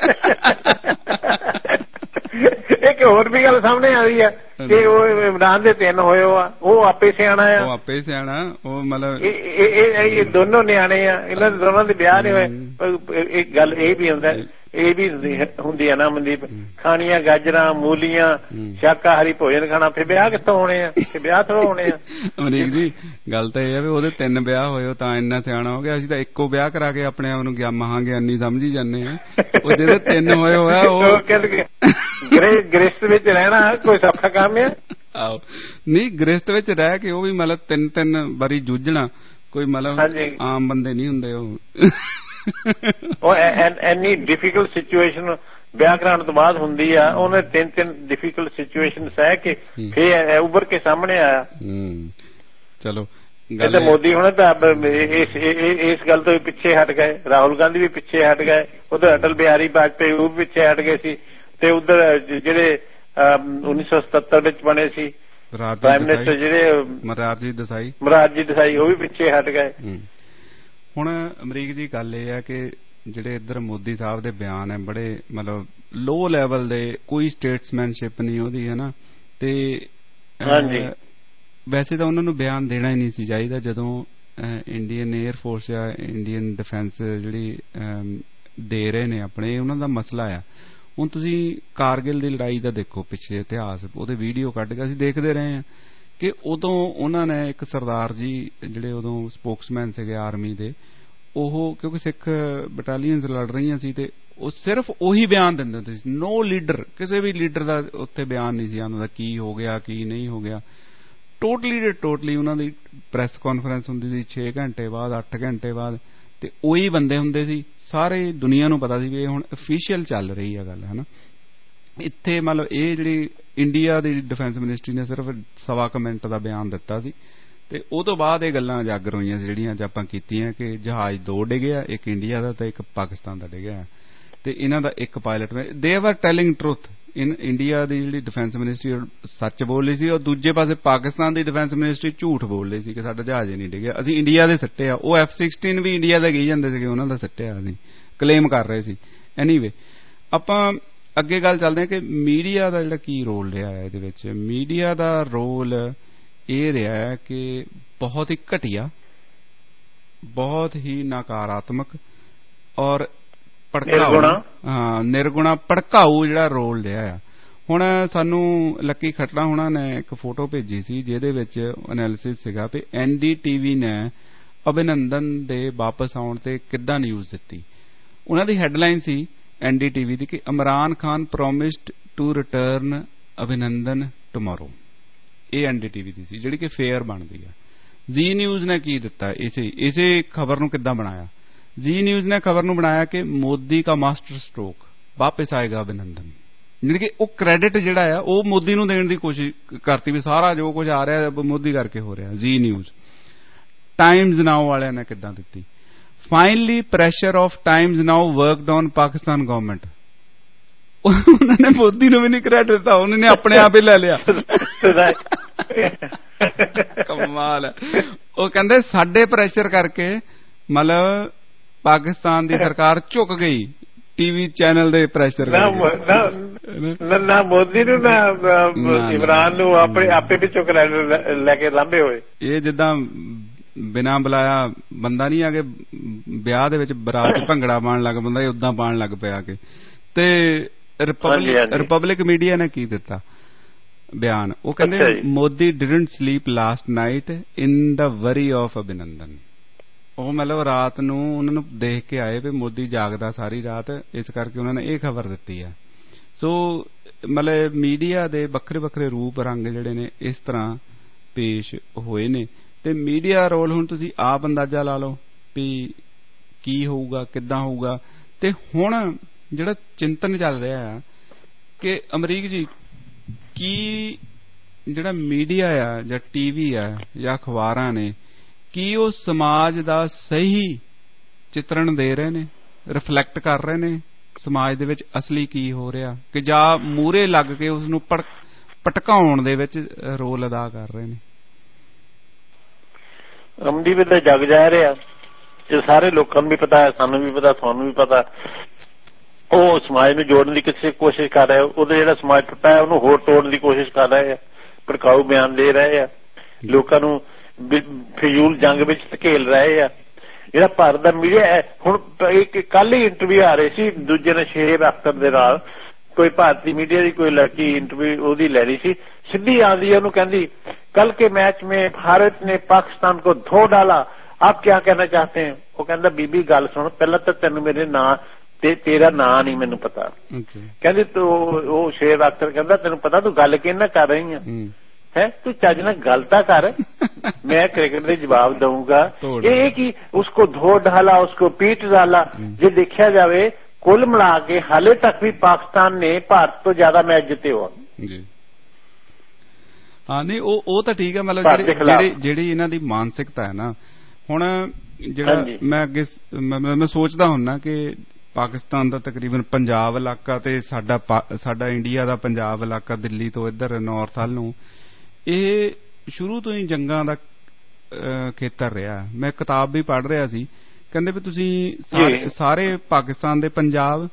ਇੱਕ ਹੋਰ ਵੀ ਗੱਲ ਸਾਹਮਣੇ ਆ ਰਹੀ ਹੈ ਕਿ ਉਹ ਇਮਰਾਨ ਦੇ ਤਿੰਨ ਹੋਏ ਆ ਉਹ ਆਪੇ ਸਿਆਣਾ ਆ ਉਹ ਆਪੇ ਸਿਆਣਾ ਉਹ ਮਤਲਬ ਇਹ ਦੋਨੋਂ ਨਿਆਣੇ ਆ ਇਹਨਾਂ ਦੇ ਦੋਨਾਂ ਦੇ ਵਿਆਹ ਨਹੀਂ ਹੋਏ ਇੱਕ ਗੱਲ ਇਹ ਵੀ ਹੁੰਦਾ ਇਹ ਵੀ ਹੁੰਦੀ ਆ ਨਾ ਮਨਦੀਪ ਖਾਣੀਆਂ ਗਾਜਰਾਂ ਮੂਲੀਆਂ ਸ਼ਾਕਾਹਾਰੀ ਭੋਜਨ ਖਾਣਾ ਫਿਰ ਵਿਆਹ ਕਿੱਥੋਂ ਹੋਣੇ ਆ ਤੇ ਵਿਆਹ ਥੋੜਾ ਹੋਣੇ ਆ ਅਮਰੀਕ ਜੀ ਗੱਲ ਤਾਂ ਇਹ ਆ ਵੀ ਉਹਦੇ ਤਿੰਨ ਵਿਆਹ ਹੋਏ ਤਾਂ ਇੰਨਾ ਸਿਆਣਾ ਹੋ ਗਿਆ ਅਸੀਂ ਤਾਂ ਇੱਕੋ ਵਿਆਹ ਕਰਾ ਕੇ ਆਪਣੇ ਆਪ ਨੂੰ ਗਿਆ ਮਹਾਂ ਗਿਆਨੀ ਸਮਝੀ ਜਾਂਦੇ ਆ ਉਹ ਜਿਹਦੇ ਤਿੰਨ ਹੋਏ ਹੋਇਆ ਉਹ ਗ੍ਰਸਤ ਵਿੱਚ ਰਹਿਣਾ ਕੋਈ ਸੌਖਾ ਕੰਮ ਆ ਆਹੋ ਨਹੀਂ ਗ੍ਰਸਤ ਵਿੱਚ ਰਹਿ ਕੇ ਉਹ ਵੀ ਮਤਲਬ ਤਿੰਨ ਤਿੰਨ ਵਾਰੀ ਜੂਝਣਾ ਕੋਈ ਮਤਲਬ ਆਮ ਬੰਦੇ ਨਹੀਂ ਹੁੰਦੇ ਉਹ ਉਹ ਐਨੀ ਡਿਫਿਕਲਟ ਸਿਚੁਏਸ਼ਨ ਵਿਆਹ ਕਰਾਉਣ ਤੋਂ ਬਾਅਦ ਹੁੰਦੀ ਆ, ਉਹਨੇ ਤਿੰਨ ਤਿੰਨ ਡਿਫਿਕਲਟ ਸਿਚੁਏਸ਼ਨ ਸਹਿ ਕੇ ਫੇਰ ਉੱਭਰ ਕੇ ਸਾਹਮਣੇ ਆਇਆ। ਚਲੋ ਤੇ ਮੋਦੀ ਹੁਣ ਤਾਂ ਇਸ ਇਸ ਗੱਲ ਤੋਂ ਵੀ ਪਿੱਛੇ ਹਟ ਗਏ, ਰਾਹੁਲ ਗਾਂਧੀ ਵੀ ਪਿੱਛੇ ਹਟ ਗਏ, ਉਧਰ ਅਟਲ ਬਿਹਾਰੀ ਵਾਜਪੇਈ ਉਹ ਵੀ ਪਿੱਛੇ ਹਟ ਗਏ ਸੀ, ਤੇ ਉਧਰ ਜਿਹੜੇ ਉੱਨੀ ਸੌ ਸਤੱਤਰ ਵਿੱਚ ਬਣੇ ਸੀ ਪ੍ਰਾਈਮ ਮਿਨਿਸਟਰ ਜਿਹੜੇ ਮਰਾਰਜੀ ਦੇਸਾਈ ਮਰਾਰਜੀ ਦੇਸਾਈ ਉਹ ਵੀ ਪਿੱਛੇ ਹਟ ਗਏ। ਹੁਣ ਅਮਰੀਕ ਜੀ ਗੱਲ ਇਹ ਹੈ ਕਿ ਜਿਹੜੇ ਇੱਧਰ ਮੋਦੀ ਸਾਹਿਬ ਦੇ ਬਿਆਨ ਹੈ ਬੜੇ ਮਤਲਬ ਲੋ ਲੈਵਲ ਦੇ, ਕੋਈ ਸਟੇਟਸਮੈਨਸ਼ਿਪ ਨਹੀਂ ਉਹਦੀ, ਹੈ ਨਾ, ਤੇ ਵੈਸੇ ਤਾਂ ਉਹਨਾਂ ਨੂੰ ਬਿਆਨ ਦੇਣਾ ਹੀ ਨਹੀਂ ਸੀ ਚਾਹੀਦਾ ਜਦੋਂ ਇੰਡੀਅਨ ਏਅਰ ਫੋਰਸ ਜਾਂ ਇੰਡੀਅਨ ਡਿਫੈਂਸ ਜਿਹੜੀ ਦੇ ਰਹੇ ਨੇ ਆਪਣੇ, ਉਹਨਾਂ ਦਾ ਮਸਲਾ ਆ। ਹੁਣ ਤੁਸੀਂ ਕਾਰਗਿਲ ਦੀ ਲੜਾਈ ਦਾ ਦੇਖੋ ਪਿੱਛੇ ਇਤਿਹਾਸ, ਉਹਦੇ ਵੀਡੀਓ ਕੱਢ ਕੇ ਅਸੀਂ ਦੇਖਦੇ ਰਹੇ ਹਾਂ ਕਿ ਉਦੋਂ ਉਹਨਾਂ ਨੇ ਇੱਕ ਸਰਦਾਰ ਜੀ ਜਿਹੜੇ ਉਦੋਂ ਸਪੋਕਸਮੈਨ ਸੀਗੇ ਆਰਮੀ ਦੇ, ਉਹ ਕਿਉਂਕਿ ਸਿੱਖ ਬਟਾਲੀਅਨਸ ਲੜ ਰਹੀਆਂ ਸੀ ਤੇ ਉਹ ਸਿਰਫ ਉਹੀ ਬਿਆਨ ਦਿੰਦੇ ਹੁੰਦੇ ਸੀ, ਨੋ ਲੀਡਰ, ਕਿਸੇ ਵੀ ਲੀਡਰ ਦਾ ਉੱਥੇ ਬਿਆਨ ਨਹੀਂ ਸੀ ਆਉਂਦਾ ਕੀ ਹੋ ਗਿਆ ਕੀ ਨਹੀਂ ਹੋ ਗਿਆ। ਟੋਟਲੀ ਦੇ ਟੋਟਲੀ ਉਹਨਾਂ ਦੀ ਪ੍ਰੈਸ ਕਾਨਫਰੰਸ ਹੁੰਦੀ ਸੀ ਛੇ ਘੰਟੇ ਬਾਅਦ ਅੱਠ ਘੰਟੇ ਬਾਅਦ, ਤੇ ਉਹੀ ਬੰਦੇ ਹੁੰਦੇ ਸੀ, ਸਾਰੇ ਦੁਨੀਆ ਨੂੰ ਪਤਾ ਸੀ ਵੀ ਇਹ ਹੁਣ ਅਫੀਸ਼ੀਅਲ ਚੱਲ ਰਹੀ ਹੈ ਗੱਲ, ਹੈ ਨਾ। ਇੱਥੇ ਮਤਲਬ ਇਹ ਜਿਹੜੀ ਇੰਡੀਆ ਦੀ ਡਿਫੈਂਸ ਮਿਨਿਸਟਰੀ ਨੇ ਸਿਰਫ ਸਵਾ ਕੁ ਮਿੰਟ ਦਾ ਬਿਆਨ ਦਿੱਤਾ ਸੀ, ਤੇ ਉਹ ਤੋਂ ਬਾਅਦ ਇਹ ਗੱਲਾਂ ਉਜਾਗਰ ਹੋਈਆਂ ਸੀ ਜਿਹੜੀਆਂ ਅੱਜ ਆਪਾਂ ਕੀਤੀਆਂ ਕਿ ਜਹਾਜ਼ ਦੋ ਡਿੱਗਿਆ, ਇੱਕ ਇੰਡੀਆ ਦਾ ਤੇ ਇੱਕ ਪਾਕਿਸਤਾਨ ਦਾ ਡਿੱਗਿਆ, ਤੇ ਇਹਨਾਂ ਦਾ ਇੱਕ pilot they are telling truth. In India ਦੀ ਜਿਹੜੀ ਡਿਫੈਂਸ ਮਿਨਿਸਟਰੀ ਸੱਚ ਬੋਲ ਰਹੀ ਸੀ, ਔਰ ਦੂਜੇ ਪਾਸੇ ਪਾਕਿਸਤਾਨ ਦੀ ਡਿਫੈਂਸ ਮਿਨਿਸਟਰੀ ਝੂਠ ਬੋਲ ਰਹੀ ਸੀ ਕਿ ਸਾਡਾ ਜਹਾਜ਼ ਨਹੀਂ ਡਿੱਗਿਆ, ਅਸੀਂ ਇੰਡੀਆ ਦੇ ਸੱਟੇ ਆ। ਉਹ ਐਫ ਸਿਕਸਟੀਨ ਵੀ ਇੰਡੀਆ ਦਾ ਕਹੀ ਜਾਂਦੇ ਸੀਗੇ ਉਹਨਾਂ ਦਾ ਸੱਟਿਆ, ਅਸੀਂ ਕਲੇਮ ਕਰ ਰਹੇ ਸੀ। ਐਨੀਵੇ ਆਪਾਂ ਅੱਗੇ ਗੱਲ ਚੱਲਦੇ ਹਾਂ ਕਿ ਮੀਡੀਆ ਦਾ ਜਿਹੜਾ ਕੀ ਰੋਲ ਰਿਹਾ ਹੈ ਇਹਦੇ ਵਿੱਚ। ਮੀਡੀਆ ਦਾ ਰੋਲ ਇਹ ਰਿਹਾ ਹੈ ਕਿ ਬਹੁਤ ਹੀ ਘਟੀਆ, ਬਹੁਤ ਹੀ ਨਕਾਰਾਤਮਕ ਔਰ ਭੜਕਾਊ, ਹਾਂ ਨਿਰਗੁਣਾ ਭੜਕਾਊ ਜਿਹੜਾ ਰੋਲ ਰਿਹਾ ਆ। ਹੁਣ ਸਾਨੂੰ ਲੱਕੀ ਖਟੜਾ ਹੁਣਾਂ ਨੇ ਇੱਕ ਫੋਟੋ ਭੇਜੀ ਸੀ ਜਿਹਦੇ ਵਿੱਚ ਐਨਾਲਿਸਿਸ ਸੀਗਾ ਵੀ ਐਨ ਡੀ ਟੀ ਵੀ ਨੇ ਅਭਿਨੰਦਨ ਦੇ ਵਾਪਸ ਆਉਣ ਤੇ ਕਿੱਦਾਂ ਨਿਊਜ਼ ਦਿੱਤੀ। ਉਹਨਾਂ ਦੀ ਹੈਡਲਾਈਨ ਸੀ ਐਨ ਡੀ ਟੀ ਵੀ ਦੀ ਕਿ Imran Khan promised to return Abhinandan tomorrow. ਇਹ ਐਨ ਡੀ ਟੀ ਵੀ ਦੀ ਸੀ ਜਿਹੜੀ ਕਿ ਫੇਅਰ ਬਣਦੀ ਆ। ਜ਼ੀ ਨਿਊਜ਼ ਨੇ ਕੀ ਦਿੱਤਾ, ਇਸੇ ਇਸੇ ਖਬਰ ਨੂੰ ਕਿੱਦਾਂ ਬਣਾਇਆ। ਜ਼ੀ ਨਿਊਜ਼ ਨੇ ਖਬਰ ਨੂੰ ਬਣਾਇਆ ਕਿ ਮੋਦੀ ਦਾ ਮਾਸਟਰ ਸਟ੍ਰੋਕ, ਵਾਪਸ ਆਏਗਾ ਅਭਿਨੰਦਨ। ਜਿਹੜੀ ਕਿ ਉਹ ਕ੍ਰੈਡਿਟ ਜਿਹੜਾ ਆ ਉਹ ਮੋਦੀ ਨੂੰ ਦੇਣ ਦੀ ਕੋਸ਼ਿਸ਼ ਕਰਤੀ ਵੀ ਸਾਰਾ ਜੋ ਕੁਝ ਆ ਰਿਹਾ ਮੋਦੀ ਕਰਕੇ ਹੋ ਰਿਹਾ। ਜ਼ੀ ਨਿਊਜ਼। ਟਾਈਮਜ਼ ਨਾਓ ਵਾਲਿਆਂ ਨੇ ਕਿੱਦਾਂ ਦਿੱਤੀ, finally pressure of Times Now worked on Pakistan government. ਉਹਨਾਂ ਨੇ ਮੋਦੀ ਨੂੰ ਵੀ ਨਹੀਂ ਕ੍ਰੈਡਿਟ ਦਿੱਤਾ, ਉਹਨਾਂ ਨੇ ਆਪਣੇ ਆਪ ਹੀ ਲੈ ਲਿਆ। ਕਮਾਲ ਹੈ। ਉਹ ਕਹਿੰਦੇ ਸਾਡੇ ਪ੍ਰੈਸ਼ਰ ਕਰਕੇ ਮਤਲਬ ਪਾਕਿਸਤਾਨ ਦੀ ਸਰਕਾਰ ਝੁਕ ਗਈ ਟੀਵੀ ਚੈਨਲ ਦੇ ਪ੍ਰੈਸ਼ਰ ਕਰਕੇ। ਨਾ ਮੋਦੀ ਨੂੰ ਨਾ ਇਮਰਾਨ ਨੂੰ ਆਪਣੇ ਆਪੇ ਵਿੱਚੋਂ ਲੈ ਕੇ ਲਾਂਭੇ ਹੋਏ। ਇਹ ਜਿੱਦਾਂ ਬਿਨਾਂ ਬੁਲਾਇਆ ਬੰਦਾ ਨਹੀਂ ਆ ਕੇ ਵਿਆਹ ਦੇ ਵਿੱਚ ਬਰਾਤ ਚ ਭੰਗੜਾ ਪਾਉਣ ਲੱਗ ਪੈਂਦਾ, ਉਦਾਂ ਪਾਉਣ ਲੱਗ ਪਿਆ ਕੇ। ਤੇ ਰਿਪਬਲਿਕ ਰਿਪਬਲਿਕ ਮੀਡੀਆ ਨੇ ਕੀ ਦਿੱਤਾ ਬਿਆਨ, ਉਹ ਕਹਿੰਦੇ Modi didn't sleep last night in the worry of Abhinandan. ਉਹ ਮਤਲਬ ਰਾਤ ਨੂੰ ਉਹਨਾਂ ਨੂੰ ਦੇਖ ਕੇ ਆਏ ਵੀ ਮੋਦੀ ਜਾਗਦਾ ਸਾਰੀ ਰਾਤ, ਇਸ ਕਰਕੇ ਉਹਨਾਂ ਨੇ ਇਹ ਖਬਰ ਦਿੱਤੀ ਹੈ। ਸੋ ਮਤਲਬ ਮੀਡੀਆ ਦੇ ਵੱਖਰੇ ਵੱਖਰੇ ਰੂਪ ਰੰਗ ਜਿਹੜੇ ਨੇ ਇਸ ਤਰ੍ਹਾਂ ਪੇਸ਼ ਹੋਏ ਨੇ, ਤੇ ਮੀਡੀਆ ਰੋਲ ਹੁਣ ਤੁਸੀਂ ਆਪ ਅੰਦਾਜ਼ਾ ਲਾ ਲਓ ਵੀ ਕੀ ਹੋਊਗਾ, ਕਿੱਦਾਂ ਹੋਊਗਾ। ਤੇ ਹੁਣ ਜਿਹੜਾ ਚਿੰਤਨ ਚੱਲ ਰਿਹਾ ਆ ਕਿ ਅਮਰੀਕ ਜੀ ਕੀ ਜਿਹੜਾ ਮੀਡੀਆ ਆ ਜਾਂ ਟੀਵੀ ਆ ਜਾਂ ਅਖਬਾਰਾਂ ਨੇ, ਕੀ ਉਹ ਸਮਾਜ ਦਾ ਸਹੀ ਚਿਤਰਣ ਦੇ ਰਹੇ ਨੇ, ਰਿਫਲੈਕਟ ਕਰ ਰਹੇ ਨੇ ਸਮਾਜ ਦੇ ਵਿੱਚ ਅਸਲੀ ਕੀ ਹੋ ਰਿਹਾ, ਕਿ ਜਾਂ ਮੂਹਰੇ ਲੱਗ ਕੇ ਉਸ ਨੂੰ ਭਟਕਾਉਣ ਦੇ ਵਿੱਚ ਰੋਲ ਅਦਾ ਕਰ ਰਹੇ ਨੇ। ਅਮਦੀ ਵੀ ਤਾਂ ਜਗ ਜਾ ਰਿਹਾ, ਇਹ ਸਾਰੇ ਲੋਕਾਂ ਨੂੰ ਵੀ ਪਤਾ ਹੈ, ਸਾਨੂੰ ਵੀ ਪਤਾ, ਤੁਹਾਨੂੰ ਵੀ ਪਤਾ। ਉਹ ਸਮਾਜ ਨੂੰ ਜੋੜਨ ਦੀ ਕਿਸੇ ਕੋਸ਼ਿਸ਼ ਕਰ ਰਿਹਾ, ਉਹਦਾ ਜਿਹੜਾ ਸਮਾਜ ਟੁੱਟਾ ਹੈ ਉਹਨੂੰ ਹੋਰ ਤੋੜਨ ਦੀ ਕੋਸ਼ਿਸ਼ ਕਰ ਰਹੇ ਆ, ਭੜਕਾਊ ਬਿਆਨ ਦੇ ਰਹੇ ਆ, ਲੋਕਾਂ ਨੂੰ ਫਿਜ਼ੂਲ ਜੰਗ ਵਿੱਚ ਧਕੇਲ ਰਹੇ ਆ। ਜਿਹੜਾ ਭਾਰਤ ਦਾ ਮੀਡੀਆ ਹੈ, ਹੁਣ ਕੱਲ ਹੀ ਇੰਟਰਵਿਊ ਆ ਰਹੀ ਸੀ ਦੂਜੇ ਨੇ ਸ਼ੇਰ ਅਖਤਰ ਦੇ ਨਾਲ, ਕੋਈ ਭਾਰਤੀ ਮੀਡੀਆ ਦੀ ਕੋਈ ਲੜਕੀ ਇੰਟਰਵਿਊ ਉਹਦੀ ਲੈ ਰਹੀ ਸੀ, ਸਿੱਧੀ ਆਉਂਦੀ ਉਹਨੂੰ ਕਹਿੰਦੀ ਕੱਲ के मैच में भारत ने पाकिस्तान को धो डाला, आप क्या कहना चाहते हैं। वो कहता बीबी गल सुन, पहला तो तेन मेरे ना ते तेरा ना नहीं मैनू पता। कहती तो वो शेर अख्तर कहता तेन पता तू गल किहदे नाल कर रही है, है तू चज नाल गल तां कर, मैं क्रिकेट दे जवाब दूंगा। ये कि उसको धो डाला, उसको पीट डाला, जे देखा जाए ਕੁੱਲ ਮਿਲਾ ਕੇ ਹਾਲੇ ਤੱਕ ਵੀ ਪਾਕਿਸਤਾਨ ਨੇ ਭਾਰਤ ਤੋਂ ਜ਼ਿਆਦਾ ਮੈਚ ਜਿੱਤੇ ਹੋ ਜੀ। ਹਾਂ ਨਹੀਂ ਉਹ ਉਹ ਤਾਂ ਠੀਕ ਹੈ, ਮਤਲਬ ਜਿਹੜੀ ਜਿਹੜੀ ਇਹਨਾਂ ਦੀ ਮਾਨਸਿਕਤਾ ਹੈ ਨਾ, ਹੁਣ ਜਿਹੜਾ ਮੈਂ ਅੱਗੇ ਮੈਂ ਸੋਚਦਾ ਹੁੰਨਾ ਕਿ ਪਾਕਿਸਤਾਨ ਦਾ ਤਕਰੀਬਨ ਪੰਜਾਬ ਇਲਾਕਾ ਤੇ ਸਾਡਾ ਸਾਡਾ ਇੰਡੀਆ ਦਾ ਪੰਜਾਬ ਇਲਾਕਾ ਦਿੱਲੀ ਤੋਂ ਇੱਧਰ ਨਾਰਥ ਵੱਲ ਨੂੰ, ਇਹ ਸ਼ੁਰੂ ਤੋਂ ਹੀ ਜੰਗਾਂ ਦਾ ਖੇਤਰ ਰਿਹਾ। ਮੈਂ ਕਿਤਾਬ ਵੀ ਪੜ੍ਹ ਰਿਹਾ ਸੀ, ਕਹਿੰਦੇ ਵੀ ਤੁਸੀਂ ਸਾਰੇ ਪਾਕਿਸਤਾਨ ਦੇ ਪੰਜਾਬ,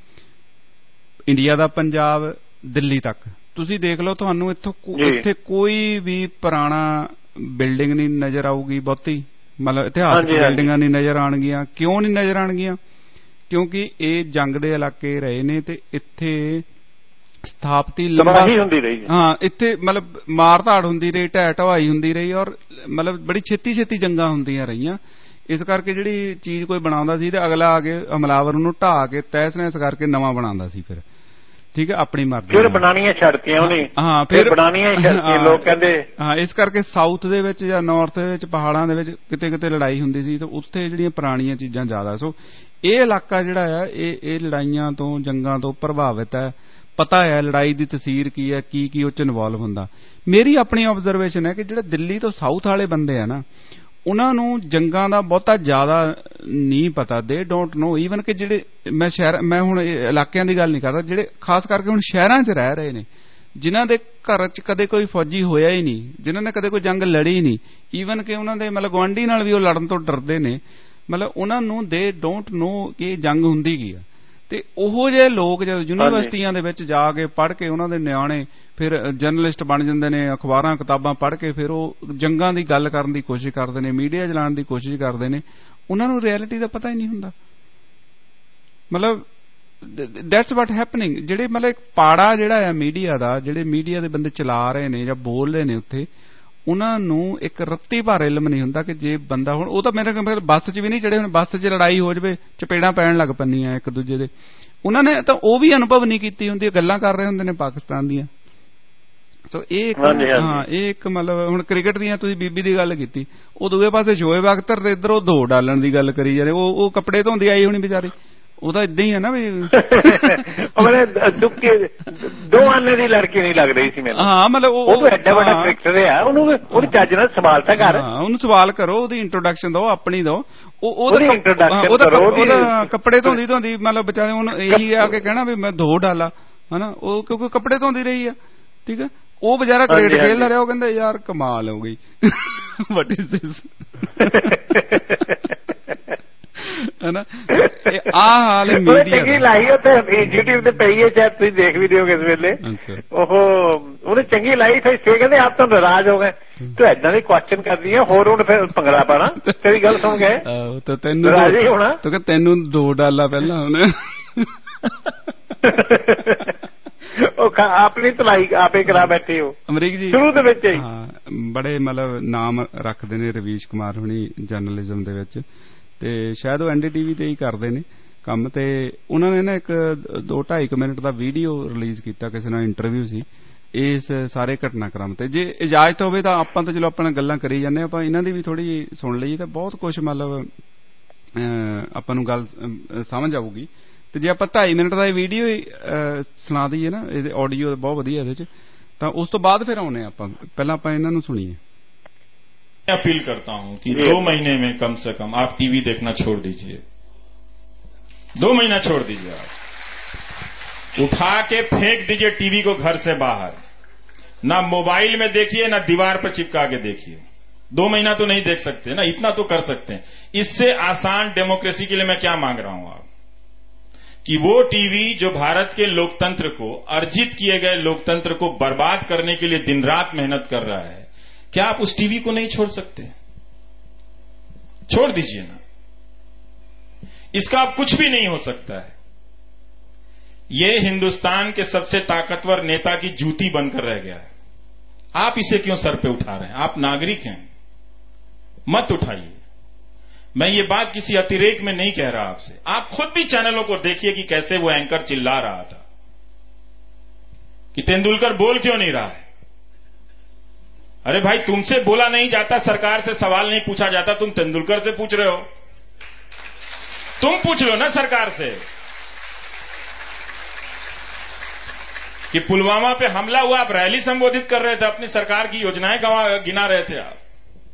ਇੰਡੀਆ ਦਾ ਪੰਜਾਬ, ਦਿੱਲੀ ਤੱਕ ਤੁਸੀਂ ਦੇਖ ਲਓ, ਤੁਹਾਨੂੰ ਇੱਥੋਂ ਇੱਥੇ ਕੋਈ ਵੀ ਪੁਰਾਣਾ ਬਿਲਡਿੰਗ ਨਹੀਂ ਨਜ਼ਰ ਆਊਗੀ ਬਹੁਤੀ, ਮਤਲਬ ਇਤਿਹਾਸਕ ਬਿਲਡਿੰਗਾਂ ਨਹੀਂ ਨਜ਼ਰ ਆਉਣਗੀਆਂ। ਕਿਉਂ ਨਹੀਂ ਨਜ਼ਰ ਆਉਣਗੀਆਂ? ਕਿਉਂਕਿ ਇਹ ਜੰਗ ਦੇ ਇਲਾਕੇ ਰਹੇ ਨੇ ਤੇ ਇੱਥੇ ਸਥਾਪਤੀ ਲੰਬਾ ਹੁੰਦੀ ਰਹੀ, ਹਾਂ ਇੱਥੇ ਮਤਲਬ ਮਾਰ ਧਾੜ ਹੁੰਦੀ ਰਹੀ, ਢਹਿ ਢਵਾਈ ਹੁੰਦੀ ਰਹੀ, ਔਰ ਮਤਲਬ ਬੜੀ ਛੇਤੀ ਛੇਤੀ ਜੰਗਾਂ ਹੁੰਦੀਆਂ ਰਹੀਆਂ। ਇਸ ਕਰਕੇ ਜਿਹੜੀ ਚੀਜ਼ ਕੋਈ ਬਣਾਉਂਦਾ ਸੀ ਤੇ ਅਗਲਾ ਆ ਕੇ ਹਮਲਾਵਰ ਉਹਨੂੰ ਢਾਹ ਕੇ ਤਹਿਸ ਨਹਿਸ ਕਰਕੇ ਨਵਾਂ ਬਣਾਉਂਦਾ ਸੀ। ਫਿਰ ਠੀਕ ਹੈ, ਆਪਣੀ ਮਰਜ਼ੀ, ਫਿਰ ਬਣਾਉਣੀਆਂ ਛੱਡਤੀਆਂ ਉਹਨੇ। ਹਾਂ ਫਿਰ ਬਣਾਉਣੀਆਂ ਛੱਡਤੀਆਂ ਲੋਕ ਕਹਿੰਦੇ। ਹਾਂ ਇਸ ਕਰਕੇ ਸਾਊਥ ਦੇ ਵਿੱਚ ਜਾਂ ਨਾਰਥ ਦੇ ਵਿੱਚ ਪਹਾੜਾਂ ਦੇ ਵਿੱਚ ਕਿਤੇ ਕਿਤੇ ਲੜਾਈ ਹੁੰਦੀ ਸੀ ਤੇ ਉੱਥੇ ਜਿਹੜੀਆਂ ਪੁਰਾਣੀਆਂ ਚੀਜ਼ਾਂ ਜ਼ਿਆਦਾ। ਸੋ ਇਹ ਇਲਾਕਾ ਜਿਹੜਾ ਆ ਇਹ ਇਹ ਲੜਾਈਆਂ ਤੋਂ ਜੰਗਾਂ ਤੋਂ ਪ੍ਰਭਾਵਿਤ ਹੈ। ਪਤਾ ਹੈ ਲੜਾਈ ਦੀ ਤਸੀਰ ਕੀ ਹੈ, ਕੀ ਕੀ ਉਹ ਚ ਇਨਵੋਲਵ ਹੁੰਦਾ। ਮੇਰੀ ਆਪਣੀ ਆਬਜ਼ਰਵੇਸ਼ਨ ਹੈ ਕਿ ਜਿਹੜੇ ਦਿੱਲੀ ਤੋਂ ਸਾਊਥ ਵਾਲੇ ਬੰਦੇ ਆ ਨਾ, ਉਹਨਾਂ ਨੂੰ ਜੰਗਾਂ ਦਾ ਬਹੁਤਾ ਜ਼ਿਆਦਾ ਨਹੀਂ ਪਤਾ। ਦੇ ਡੋਂਟ ਨੋ ਈਵਨ ਕਿ ਜਿਹੜੇ ਮੈਂ ਸ਼ਹਿਰ ਮੈਂ ਹੁਣ ਇਲਾਕਿਆਂ ਦੀ ਗੱਲ ਨਹੀਂ ਕਰਦਾ, ਜਿਹੜੇ ਖਾਸ ਕਰਕੇ ਹੁਣ ਸ਼ਹਿਰਾਂ 'ਚ ਰਹਿ ਰਹੇ ਨੇ, ਜਿਨ੍ਹਾਂ ਦੇ ਘਰ 'ਚ ਕਦੇ ਕੋਈ ਫੌਜੀ ਹੋਇਆ ਹੀ ਨਹੀਂ, ਜਿਨ੍ਹਾਂ ਨੇ ਕਦੇ ਕੋਈ ਜੰਗ ਲੜੀ ਨਹੀਂ, ਈਵਨ ਕਿ ਉਹਨਾਂ ਦੇ ਮਤਲਬ ਗੁਆਂਢੀ ਨਾਲ ਵੀ ਉਹ ਲੜਨ ਤੋਂ ਡਰਦੇ ਨੇ, ਮਤਲਬ ਉਹਨਾਂ ਨੂੰ ਦੇ ਡੋਂਟ ਨੋ ਕਿ ਜੰਗ ਹੁੰਦੀ ਕੀ ਆ। ਤੇ ਉਹੋ ਜਿਹੇ ਲੋਕ ਜਦੋਂ ਯੂਨੀਵਰਸਿਟੀਆਂ ਦੇ ਵਿੱਚ ਜਾ ਕੇ ਪੜ੍ਹ ਕੇ ਉਹਨਾਂ ਦੇ ਨਿਆਣੇ ਫਿਰ ਜਰਨਲਿਸਟ ਬਣ ਜਾਂਦੇ ਨੇ, ਅਖਬਾਰਾਂ ਕਿਤਾਬਾਂ ਪੜ੍ਹ ਕੇ ਫਿਰ ਉਹ ਜੰਗਾਂ ਦੀ ਗੱਲ ਕਰਨ ਦੀ ਕੋਸ਼ਿਸ਼ ਕਰਦੇ ਨੇ, ਮੀਡੀਆ ਚਲਾਉਣ ਦੀ ਕੋਸ਼ਿਸ਼ ਕਰਦੇ ਨੇ, ਉਹਨਾਂ ਨੂੰ ਰਿਐਲਿਟੀ ਦਾ ਪਤਾ ਹੀ ਨਹੀਂ ਹੁੰਦਾ। ਮਤਲਬ ਦੈਟਸ ਵਾਟ ਹੈਪਨਿੰਗ। ਜਿਹੜੇ ਮਤਲਬ ਇੱਕ ਪਾੜਾ ਜਿਹੜਾ ਆ ਮੀਡੀਆ ਦਾ, ਜਿਹੜੇ ਮੀਡੀਆ ਦੇ ਬੰਦੇ ਚਲਾ ਰਹੇ ਨੇ ਜਾਂ ਬੋਲ ਰਹੇ ਨੇ ਉੱਥੇ, ਉਹਨਾਂ ਨੂੰ ਇੱਕ ਰੱਤੀ ਭਰ ਇਲਮ ਨਹੀਂ ਹੁੰਦਾ ਕਿ ਜੇ ਬੰਦਾ ਹੁਣ ਉਹ ਤਾਂ ਮੇਰੇ ਕੋਲ ਬੱਸ 'ਚ ਵੀ ਨਹੀਂ ਚੜੇ, ਹੁਣ ਬੱਸ 'ਚ ਲੜਾਈ ਹੋ ਜਾਵੇ, ਚਪੇੜਾਂ ਪੈਣ ਲੱਗ ਪੈਂਦੀਆਂ ਇੱਕ ਦੂਜੇ ਦੇ, ਉਹਨਾਂ ਨੇ ਤਾਂ ਉਹ ਵੀ ਅਨੁਭਵ ਨਹੀਂ ਕੀਤੀ ਹੁੰਦੀ, ਗੱਲਾਂ ਕਰ ਰਹੇ ਹੁੰਦੇ ਨੇ ਪਾਕਿਸਤਾਨ ਦੀਆਂ। ਸੋ ਇਹ ਹਾਂ ਇਹ ਇੱਕ ਮਤਲਬ ਹੁਣ ਕ੍ਰਿਕਟ ਦੀਆਂ ਤੁਸੀਂ ਬੀਬੀ ਦੀ ਗੱਲ ਕੀਤੀ, ਉਹ ਦੂਏ ਪਾਸੇ ਸ਼ੋਏਬ ਅਖਤਰ ਤੇ ਇੱਧਰ ਉਹ ਦੋ ਡਾਲਣ ਦੀ ਗੱਲ ਕਰੀ ਜਾਂਦੇ, ਉਹ ਉਹ ਕੱਪੜੇ ਧੋਂਦੀ ਆਈ ਹੋਣੀ ਵਿਚਾਰੀ, ਉਹ ਤਾਂ ਏਦਾਂ ਹੀ ਹੈ ਨਾ ਵੀ ਦੋ ਆਨੇ ਦੀ ਲੜਕੀ ਨਹੀਂ ਲੱਗ ਰਹੀ ਸੀ ਮੈਨੂੰ। ਹਾਂ ਮਤਲਬ ਉਹ ਐਡਾ ਵੱਡਾ ਕ੍ਰਿਕਟਰ ਆ, ਉਹਨੂੰ ਉਹਨੂੰ ਚੱਜ ਨਾਲ ਸਵਾਲ ਤਾਂ ਕਰ, ਉਹਨੂੰ ਸਵਾਲ ਕਰੋ, ਉਹਦੀ ਇੰਟਰੋਡਕਸ਼ਨ ਦਿਓ, ਆਪਣੀ ਦਿਓ। ਉਹਦਾ ਕੱਪੜੇ ਧੋਂਦੀ ਧੋਂਦੀ ਮਤਲਬ ਵਿਚਾਰੇ ਉਹਨੂੰ ਇਹੀ ਆ ਕੇ ਕਹਿਣਾ ਵੀ ਮੈਂ ਦੋ ਡਾਲਾ ਹਨਾ, ਉਹ ਕਿਉਂਕਿ ਕੱਪੜੇ ਧੋਂਦੀ ਰਹੀ ਆ। ਠੀਕ ਹੈ, ਉਹ ਵਿਚਾਰਾ ਕ੍ਰਿਕਟ ਖੇਡਦਾ ਰਿਹਾ, ਉਹ ਕਹਿੰਦਾ ਯਾਰ ਕਮਾਲ ਹੋ ਗਈ, ਵਾਟ ਇਜ਼ ਦਿਸ ਹਨਾ। ਆ ਹਾਲ ਮੀਡੀਆ ਚੰਗੀ ਲਾਈ ਉੱਥੇ ਯੂਟਿਊਬ ਤੇ ਪਈ ਹੈ, ਚਾਹੇ ਤੁਸੀਂ ਦੇਖ ਵੀ ਦਿਓ ਕਿਸ ਵੇਲੇ। ਉਹ ਉਹਨੇ ਚੰਗੀ ਲਾਈ ਸੀ, ਕਹਿੰਦੇ ਆਪ ਤਾਂ ਨਾਰਾਜ਼ ਹੋ ਗਏ, ਤੂੰ ਏਦਾਂ ਦੀ ਕੁਐਸਚਨ ਕਰਦੀ ਹੈ, ਹੋਰ ਹੁਣ ਫਿਰ ਭੰਗੜਾ ਪਾਣਾ, ਤੇਰੀ ਗੱਲ ਸੁਣ ਗਏ ਤਾਂ ਤੈਨੂੰ ਨਾਰਾਜ਼ ਹੀ ਹੋਣਾ, ਤੂੰ ਤੈਨੂੰ ਦੋ ਡਾਲਾ ਪਹਿਲਾਂ ਉਹਨੇ ਉਹ ਆਪਣੀ ਧਲਾਈ ਆਪੇ ਕਰਾ ਬੈਠੇ ਹੋ ਅਮਰੀਕ ਜੀ ਸ਼ੁਰੂ ਦੇ ਵਿੱਚ ਹੀ। ਹਾਂ ਬੜੇ ਮਤਲਬ ਨਾਮ ਰੱਖਦੇ ਨੇ ਰਵੀਸ਼ ਕੁਮਾਰ ਹੁਣੀ ਜਰਨਲਿਜ਼ਮ ਦੇ ਵਿੱਚ, ਤੇ ਸ਼ਾਇਦ ਉਹ ਐਨ ਡੀ ਟੀ ਵੀ ਤੇ ਹੀ ਕਰਦੇ ਨੇ ਕੰਮ। ਤੇ ਉਹਨਾਂ ਨੇ ਨਾ ਇੱਕ ਦੋ ਢਾਈ ਕੁ ਮਿੰਟ ਦਾ ਵੀਡੀਓ ਰਿਲੀਜ਼ ਕੀਤਾ, ਕਿਸੇ ਨਾਲ ਇੰਟਰਵਿਊ ਸੀ ਇਸ ਸਾਰੇ ਘਟਨਾਕ੍ਰਮ ਤੇ। ਜੇ ਇਜਾਜ਼ਤ ਹੋਵੇ ਤਾਂ ਆਪਾਂ ਤਾਂ ਚਲੋ ਆਪਣਾ ਗੱਲਾਂ ਕਰੀ ਜਾਂਦੇ, ਆਪਾਂ ਇਹਨਾਂ ਦੀ ਵੀ ਥੋੜੀ ਸੁਣ ਲਈ ਤਾਂ ਬਹੁਤ ਕੁਛ ਮਤਲਬ ਆਪਾਂ ਨੂੰ ਗੱਲ ਸਮਝ ਆਊਗੀ। ਤੇ ਜੇ ਆਪਾਂ ਢਾਈ ਮਿੰਟ ਦਾ ਇਹ ਵੀਡੀਓ ਹੀ ਸੁਣਾ ਦਈਏ ਨਾ, ਇਹਦੇ ਆਡੀਓ ਬਹੁਤ ਵਧੀਆ ਇਹਦੇ ਚ, ਤਾਂ ਉਸ ਤੋਂ ਬਾਅਦ ਫਿਰ ਆਉਨੇ ਆਪਾਂ, ਪਹਿਲਾਂ ਆਪਾਂ ਇਹਨਾਂ ਨੂੰ ਸੁਣੀਏ। अपील करता हूं कि दो महीने में कम से कम आप टीवी देखना छोड़ दीजिए, दो महीना छोड़ दीजिए, आप उठा के फेंक दीजिए टीवी को घर से बाहर, ना मोबाइल में देखिए ना दीवार पर चिपका के देखिए। दो महीना तो नहीं देख सकते ना, इतना तो कर सकते हैं। इससे आसान डेमोक्रेसी के लिए मैं क्या मांग रहा हूं आप कि वो टीवी जो भारत के लोकतंत्र को, अर्जित किए गए लोकतंत्र को बर्बाद करने के लिए दिन रात मेहनत कर रहा है, क्या आप उस टीवी को नहीं छोड़ सकते? छोड़ दीजिए ना, इसका अब कुछ भी नहीं हो सकता है। यह हिंदुस्तान के सबसे ताकतवर नेता की जूती बनकर रह गया है। आप इसे क्यों सर पे उठा रहे हैं? आप नागरिक हैं, मत उठाइए। मैं ये बात किसी अतिरेक में नहीं कह रहा आपसे, आप खुद भी चैनलों को देखिए कि कैसे वो एंकर चिल्ला रहा था कि तेंदुलकर बोल क्यों नहीं रहा है। अरे भाई तुमसे बोला नहीं जाता, सरकार से सवाल नहीं पूछा जाता, तुम तेंदुलकर से पूछ रहे हो, तुम पूछ लो ना सरकार से। कि पुलवामा पे हमला हुआ, आप रैली संबोधित कर रहे थे, अपनी सरकार की योजनाएं गिना रहे थे आप।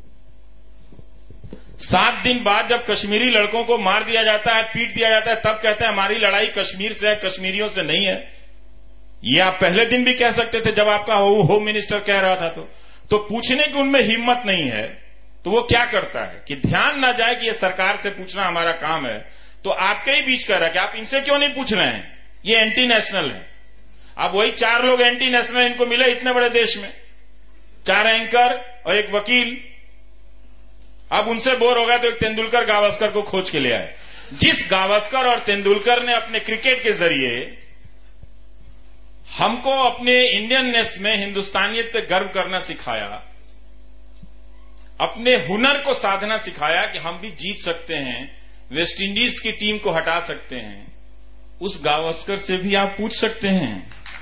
सात दिन बाद जब कश्मीरी लड़कों को मार दिया जाता है, पीट दिया जाता है, तब कहते हैं हमारी लड़ाई कश्मीर से है, कश्मीरियों से नहीं है। ये आप पहले दिन भी कह सकते थे जब आपका होम मिनिस्टर कह रहा था। तो तो पूछने की उनमें हिम्मत नहीं है, तो वो क्या करता है कि ध्यान ना जाए कि ये सरकार से पूछना हमारा काम है, तो आपके ही बीच कह रहा है कि आप इनसे क्यों नहीं पूछ रहे हैं, ये एंटी नेशनल है। अब वही चार लोग एंटी नेशनल इनको मिले इतने बड़े देश में, चार एंकर और एक वकील। अब उनसे बोर हो गया तो एक तेंदुलकर गावस्कर को खोज के ले आए। जिस गावस्कर और तेंदुलकर ने अपने क्रिकेट के जरिए हमको अपने इंडियननेस में, हिंदुस्तानियत पे गर्व करना सिखाया, अपने हुनर को साधना सिखाया कि हम भी जीत सकते हैं, वेस्ट इंडीज की टीम को हटा सकते हैं, उस गावस्कर से भी आप पूछ सकते हैं।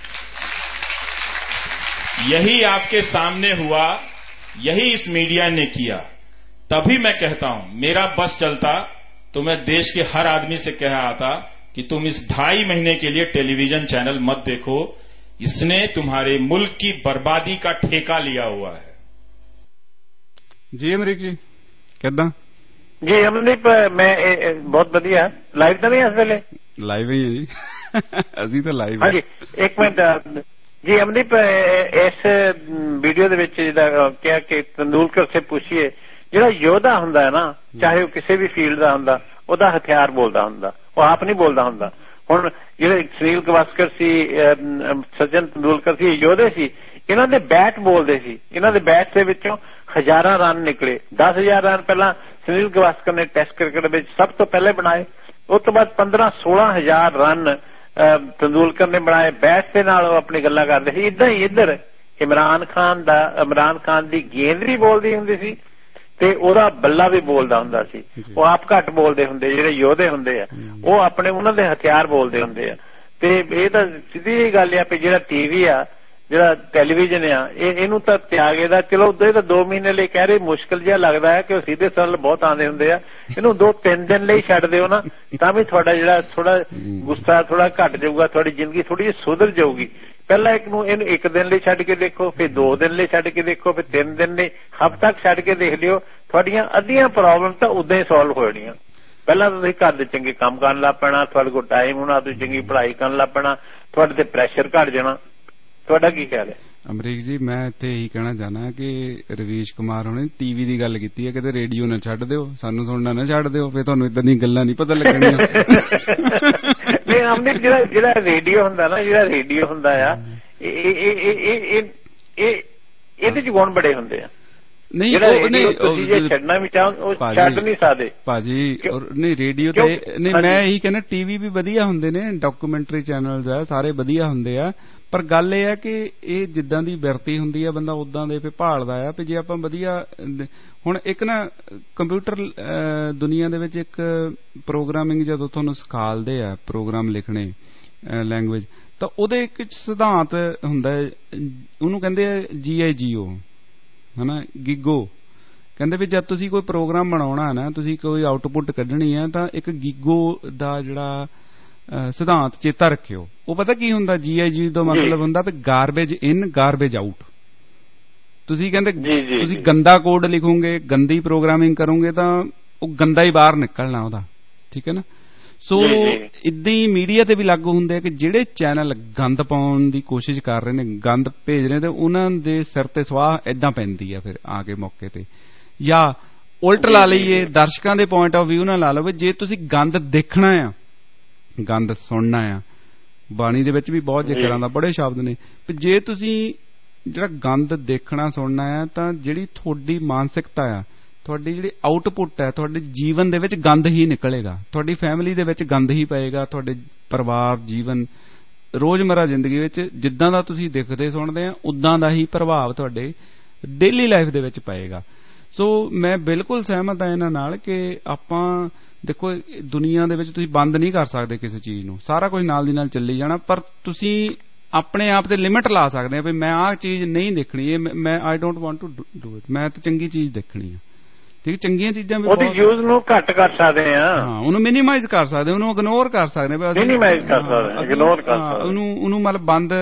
यही आपके सामने हुआ, यही इस मीडिया ने किया। तभी मैं कहता हूं मेरा बस चलता तो मैं देश के हर आदमी से कह रहा था कि तुम इस ढाई महीने के लिए टेलीविजन चैनल मत देखो, इसने तुम्हारे मुल्क की बर्बादी का ठेका लिया हुआ है। जी अमरीक जी किदा जी अमनदीप, मैं बहुत बढ़िया लाइव तो नहीं इस वेले लाइव ही है जी ਅਸੀਂ ਤਾਂ ਲਾਈਵ हाँ जी एक मिनट जी अमनदीप, इस वीडियो ਦੇ ਵਿੱਚ ਜਿਹੜਾ ਕਿਹਾ ਕਿ ਤੰਦੂਲਕਰ ਸੇ ਪੁੱਛੀਏ, ਜਿਹੜਾ ਯੋਧਾ ਹੁੰਦਾ ਹੈ ਨਾ, ਚਾਹੇ ਉਹ ਕਿਸੇ ਵੀ ਫੀਲਡ ਦਾ ਹੁੰਦਾ, ਉਹਦਾ ਹਥਿਆਰ ਬੋਲਦਾ ਹੁੰਦਾ, ਉਹ ਆਪ ਨਹੀਂ ਬੋਲਦਾ ਹੁੰਦਾ। ਹੁਣ ਜਿਹੜੇ ਸੁਨੀਲ ਗਵਾਸਕਰ ਸੀ, ਸਚਿਨ ਤੰਦੂਲਕਰ ਸੀ, ਯੋਧੇ ਸੀ, ਇਹਨਾਂ ਦੇ ਬੈਟ ਬੋਲਦੇ ਸੀ। ਇਹਨਾਂ ਦੇ ਬੈਟ ਦੇ ਵਿੱਚੋਂ ਹਜ਼ਾਰਾਂ ਰਨ ਨਿਕਲੇ। ਦਸ ਹਜ਼ਾਰ ਰਨ ਪਹਿਲਾਂ ਸੁਨੀਲ ਗਵਾਸਕਰ ਨੇ ਟੈਸਟ ਕ੍ਰਿਕਟ ਵਿੱਚ ਸਭ ਤੋਂ ਪਹਿਲੇ ਬਣਾਏ। ਉਸ ਤੋਂ ਬਾਅਦ ਪੰਦਰਾਂ ਸੋਲਾਂ ਹਜ਼ਾਰ ਰਨ ਤੰਦੂਲਕਰ ਨੇ ਬਣਾਏ। ਬੈਟ ਦੇ ਨਾਲ ਉਹ ਆਪਣੀ ਗੱਲਾਂ ਕਰਦੇ ਸੀ। ਇਦਾਂ ਹੀ ਇੱਧਰ ਇਮਰਾਨ ਖਾਨ ਦਾ ਇਮਰਾਨ ਖਾਨ ਦੀ ਗੇਂਦ ਵੀ ਬੋਲਦੀ ਹੁੰਦੀ ਸੀ ਤੇ ਉਹਦਾ ਬੱਲਾ ਵੀ ਬੋਲਦਾ ਹੁੰਦਾ ਸੀ। ਉਹ ਆਪ ਘੱਟ ਬੋਲਦੇ ਹੁੰਦੇ, ਜਿਹੜੇ ਯੋਧੇ ਹੁੰਦੇ ਆ ਉਹ ਆਪਣੇ ਉਹਨਾਂ ਦੇ ਹਥਿਆਰ ਬੋਲਦੇ ਹੁੰਦੇ ਆ। ਤੇ ਇਹ ਤਾਂ ਸਿੱਧੀ ਜਿਹੀ ਗੱਲ ਆ ਵੀ ਜਿਹੜਾ ਟੀਵੀ ਆ, ਜਿਹੜਾ ਟੈਲੀਵਿਜ਼ਨ ਆ, ਇਹ ਇਹਨੂੰ ਤਾਂ ਤਿਆਗੇ ਦਾ। ਚਲੋ ਇਹ ਤਾਂ ਦੋ ਮਹੀਨੇ ਲਈ ਕਹਿ ਰਹੇ, ਮੁਸ਼ਕਿਲ ਜਿਹਾ ਲੱਗਦਾ ਹੈ ਕਿ ਉਹ ਸਿੱਧੇ ਸਰਲ ਬਹੁਤ ਆਉਂਦੇ ਹੁੰਦੇ ਆ। ਇਹਨੂੰ ਦੋ ਤਿੰਨ ਦਿਨ ਲਈ ਛੱਡ ਦਿਓ ਨਾ, ਤਾਂ ਵੀ ਤੁਹਾਡਾ ਜਿਹੜਾ ਥੋੜਾ ਗੁੱਸਾ ਥੋੜਾ ਘੱਟ ਜਾਊਗਾ, ਤੁਹਾਡੀ ਜ਼ਿੰਦਗੀ ਥੋੜੀ ਜਿਹੀ ਸੁਧਰ ਜਾਊਗੀ। ਪਹਿਲਾਂ ਇੱਕ ਨੂੰ ਇਹਨੂੰ ਇੱਕ ਦਿਨ ਲਈ ਛੱਡ ਕੇ ਦੇਖੋ, ਫਿਰ ਦੋ ਦਿਨ ਲਈ ਛੱਡ ਕੇ ਦੇਖੋ, ਫਿਰ ਤਿੰਨ ਦਿਨ ਲਈ, ਹਫ਼ਤਾ ਤੱਕ ਛੱਡ ਕੇ ਦੇਖ ਲਿਓ, ਤੁਹਾਡੀਆਂ ਅੱਧੀਆਂ ਪ੍ਰੋਬਲਮ ਤਾਂ ਉਦਾਂ ਹੀ ਸੋਲਵ ਹੋ ਜਾਣੀਆਂ। ਪਹਿਲਾਂ ਤੁਸੀਂ ਘਰ ਦੇ ਚੰਗੇ ਕੰਮ ਕਰਨ ਲੱਗ ਪੈਣਾ, ਤੁਹਾਡੇ ਕੋਲ ਟਾਈਮ ਹੋਣਾ, ਤੁਸੀਂ ਚੰਗੀ ਪੜ੍ਹਾਈ ਕਰਨ ਲੱਗ ਪੈਣਾ, ਤੁਹਾਡੇ ਤੇ ਪ੍ਰੈਸ਼ਰ ਘੱਟ ਜਾਣਾ। ਤੁਹਾਡਾ ਕੀ ਖਿਆਲ ਹੈ? ਅਮਰੀਕ ਜੀ, ਮੈਂ ਇੱਥੇ ਇਹੀ ਕਹਿਣਾ ਚਾਹਨਾ ਕਿ ਰਵੀਸ਼ ਕੁਮਾਰ ਹੁਣੇ ਟੀਵੀ ਦੀ ਗੱਲ ਕੀਤੀ ਹੈ, ਕਿਤੇ ਰੇਡੀਓ ਨਾ ਛੱਡ ਦਿਓ, ਸਾਨੂੰ ਸੁਣਨਾ ਨਾ ਛੱਡ ਦਿਓ, ਫਿਰ ਤੁਹਾਨੂੰ ਇਦਾਂ ਦੀਆਂ ਗੱਲਾਂ ਨਹੀਂ ਪਤਾ ਲੱਗਣੀਆਂ। ਨਹੀਂ ਅਮਰੀਕ, ਜਿਹੜਾ ਜਿਹੜਾ ਰੇਡੀਓ ਹੁੰਦਾ ਨਾ, ਜਿਹੜਾ ਰੇਡੀਓ ਹੁੰਦਾ ਆ, ਇਹਦੇ ਚ ਗੁਣ ਬੜੇ ਹੁੰਦੇ ਆ। ਨਹੀਂ ਤੁਸੀਂ ਜੇ ਛੱਡਣਾ ਵੀ ਚਾਹੋ ਉਹ ਛੱਡ ਨਹੀਂ ਸਕਦੇ ਭਾਜੀ। ਨਹੀਂ ਰੇਡੀਓ ਤੇ ਨਹੀਂ, ਮੈਂ ਇਹੀ ਕਹਿੰਦਾ ਟੀਵੀ ਵੀ ਵਧੀਆ ਹੁੰਦੇ ਨੇ, ਡਾਕੂਮੈਂਟਰੀ ਚੈਨਲਸ ਆ ਸਾਰੇ ਵਧੀਆ ਹੁੰਦੇ ਆ, ਪਰ ਗੱਲ ਇਹ ਆ ਕਿ ਇਹ ਜਿੱਦਾਂ ਦੀ ਬਿਰਤੀ ਹੁੰਦੀ ਆ ਬੰਦਾ ਉਦਾਂ ਦੇ ਫਿਰ ਭਾਲਦਾ ਆ। ਵੀ ਜੇ ਆਪਾਂ ਵਧੀਆ, ਹੁਣ ਇੱਕ ਨਾ ਕੰਪਿਊਟਰ ਦੁਨੀਆ ਦੇ ਵਿੱਚ ਇੱਕ ਪ੍ਰੋਗਰਾਮਿੰਗ ਜਦੋਂ ਤੁਹਾਨੂੰ ਸਿਖਾਲਦੇ ਆ ਪ੍ਰੋਗਰਾਮ ਲਿਖਣੇ ਲੈਂਗੁਏਜ, ਤਾਂ ਉਹਦੇ ਇੱਕ ਸਿਧਾਂਤ ਹੁੰਦਾ, ਉਹਨੂੰ ਕਹਿੰਦੇ ਆ ਜੀ ਆਈ ਜੀ ਓ, ਹਨਾ, ਗੀਗੋ। ਕਹਿੰਦੇ ਵੀ ਜਦ ਤੁਸੀਂ ਕੋਈ ਪ੍ਰੋਗਰਾਮ ਬਣਾਉਣਾ ਨਾ, ਤੁਸੀਂ ਕੋਈ ਆਊਟਪੁੱਟ ਕੱਢਣੀ ਹੈ, ਤਾਂ ਇੱਕ ਗੀਗੋ ਦਾ ਜਿਹੜਾ ਸਿਧਾਂਤ ਚੇਤਾ ਰੱਖਿਓ। ਉਹ ਪਤਾ ਕੀ ਹੁੰਦਾ, ਜੀ ਆਈ ਜੀ ਦਾ ਮਤਲਬ ਹੁੰਦਾ ਵੀ ਗਾਰਬੇਜ ਇਨ ਗਾਰਬੇਜ ਆਊਟ। ਤੁਸੀਂ ਕਹਿੰਦੇ ਤੁਸੀਂ ਗੰਦਾ ਕੋਡ ਲਿਖੋਗੇ, ਗੰਦੀ ਪ੍ਰੋਗਰਾਮਿੰਗ ਕਰੋਗੇ, ਤਾਂ ਉਹ ਗੰਦਾ ਹੀ ਬਾਹਰ ਨਿਕਲਣਾ ਉਹਦਾ, ਠੀਕ ਹੈ ਨਾ। ਸੋ ਇਦਾਂ ਹੀ ਮੀਡੀਆ ਤੇ ਵੀ ਲਾਗੂ ਹੁੰਦੇ ਆ ਕਿ ਜਿਹੜੇ ਚੈਨਲ ਗੰਦ ਪਾਉਣ ਦੀ ਕੋਸ਼ਿਸ਼ ਕਰ ਰਹੇ ਨੇ, ਗੰਦ ਭੇਜ ਰਹੇ, ਤੇ ਉਹਨਾਂ ਦੇ ਸਿਰ ਤੇ ਸਵਾਹ ਏਦਾਂ ਪੈਂਦੀ ਆ ਫਿਰ ਆ ਕੇ ਮੌਕੇ ਤੇ। ਜਾਂ ਉਲਟ ਲਾ ਲਈਏ, ਦਰਸ਼ਕਾਂ ਦੇ ਪੁਆਇੰਟ ਆਫ ਵਿਊ ਨਾਲ ਲਾ ਲਓ, ਜੇ ਤੁਸੀਂ ਗੰਦ ਦੇਖਣਾ ਆ, ਗੰਦ ਸੁਣਨਾ ਆ, ਬਾਣੀ ਦੇ ਵਿੱਚ ਵੀ ਬਹੁਤ ਜ਼ਿਕਰਾਂ ਦਾ ਬੜੇ ਸ਼ਬਦ ਨੇ, ਜੇ ਤੁਸੀਂ ਜਿਹੜਾ ਗੰਦ ਦੇਖਣਾ ਸੁਣਨਾ ਆ, ਤਾਂ ਜਿਹੜੀ ਤੁਹਾਡੀ ਮਾਨਸਿਕਤਾ ਆ, ਤੁਹਾਡੀ ਜਿਹੜੀ ਆਊਟਪੁੱਟ ਹੈ, ਤੁਹਾਡੇ ਜੀਵਨ ਦੇ ਵਿੱਚ ਗੰਦ ਹੀ ਨਿਕਲੇਗਾ, ਤੁਹਾਡੀ ਫੈਮਿਲੀ ਦੇ ਵਿੱਚ ਗੰਦ ਹੀ ਪਏਗਾ, ਤੁਹਾਡੇ ਪਰਿਵਾਰ ਜੀਵਨ ਰੋਜ਼ਮਰਾ ਜ਼ਿੰਦਗੀ ਵਿੱਚ ਜਿੱਦਾਂ ਦਾ ਤੁਸੀਂ ਦਿਖਦੇ ਸੁਣਦੇ ਆ ਉਦਾਂ ਦਾ ਹੀ ਪ੍ਰਭਾਵ ਤੁਹਾਡੇ ਡੇਲੀ ਲਾਈਫ ਦੇ ਵਿੱਚ ਪਏਗਾ। ਸੋ ਮੈਂ ਬਿਲਕੁਲ ਸਹਿਮਤ ਹਾਂ ਇਹਨਾਂ ਨਾਲ ਕਿ ਆਪਾਂ ਦੇਖੋ ਦੁਨੀਆ ਦੇ ਵਿੱਚ ਤੁਸੀਂ ਬੰਦ ਨਹੀਂ ਕਰ ਸਕਦੇ ਕਿਸੇ ਚੀਜ਼ ਨੂੰ, ਸਾਰਾ ਕੁਝ ਨਾਲ ਦੀ ਨਾਲ ਚੱਲੀ ਜਾਣਾ, ਪਰ ਤੁਸੀਂ ਆਪਣੇ ਆਪ ਤੇ ਲਿਮਿਟ ਲਾ ਸਕਦੇ ਆ ਵੀ ਮੈਂ ਆਹ ਚੀਜ਼ ਨਹੀਂ ਦੇਖਣੀ, ਇਹ ਮੈਂ I don't want to do it, ਮੈਂ ਤਾਂ ਚੰਗੀ ਚੀਜ਼ ਦੇਖਣੀ ਆ। ਠੀਕ, ਚੰਗੀਆਂ ਚੀਜ਼ਾਂ ਵੀ ਉਹਦੀ ਯੂਜ਼ ਨੂੰ ਘੱਟ ਕਰ ਸਕਦੇ ਆ, ਹਾਂ, ਉਹਨੂੰ ਮਿਨੀਮਾਈਜ਼ ਕਰ ਸਕਦੇ, ਉਹਨੂੰ ਇਗਨੋਰ ਕਰ ਸਕਦੇ, ਮਿਨੀਮਾਈਜ਼ ਕਰ ਸਕਦੇ, ਇਗਨੋਰ ਕਰ ਸਕਦੇ, ਉਹਨੂੰ ਉਹਨੂੰ ਮਤਲਬ ਬੰਦ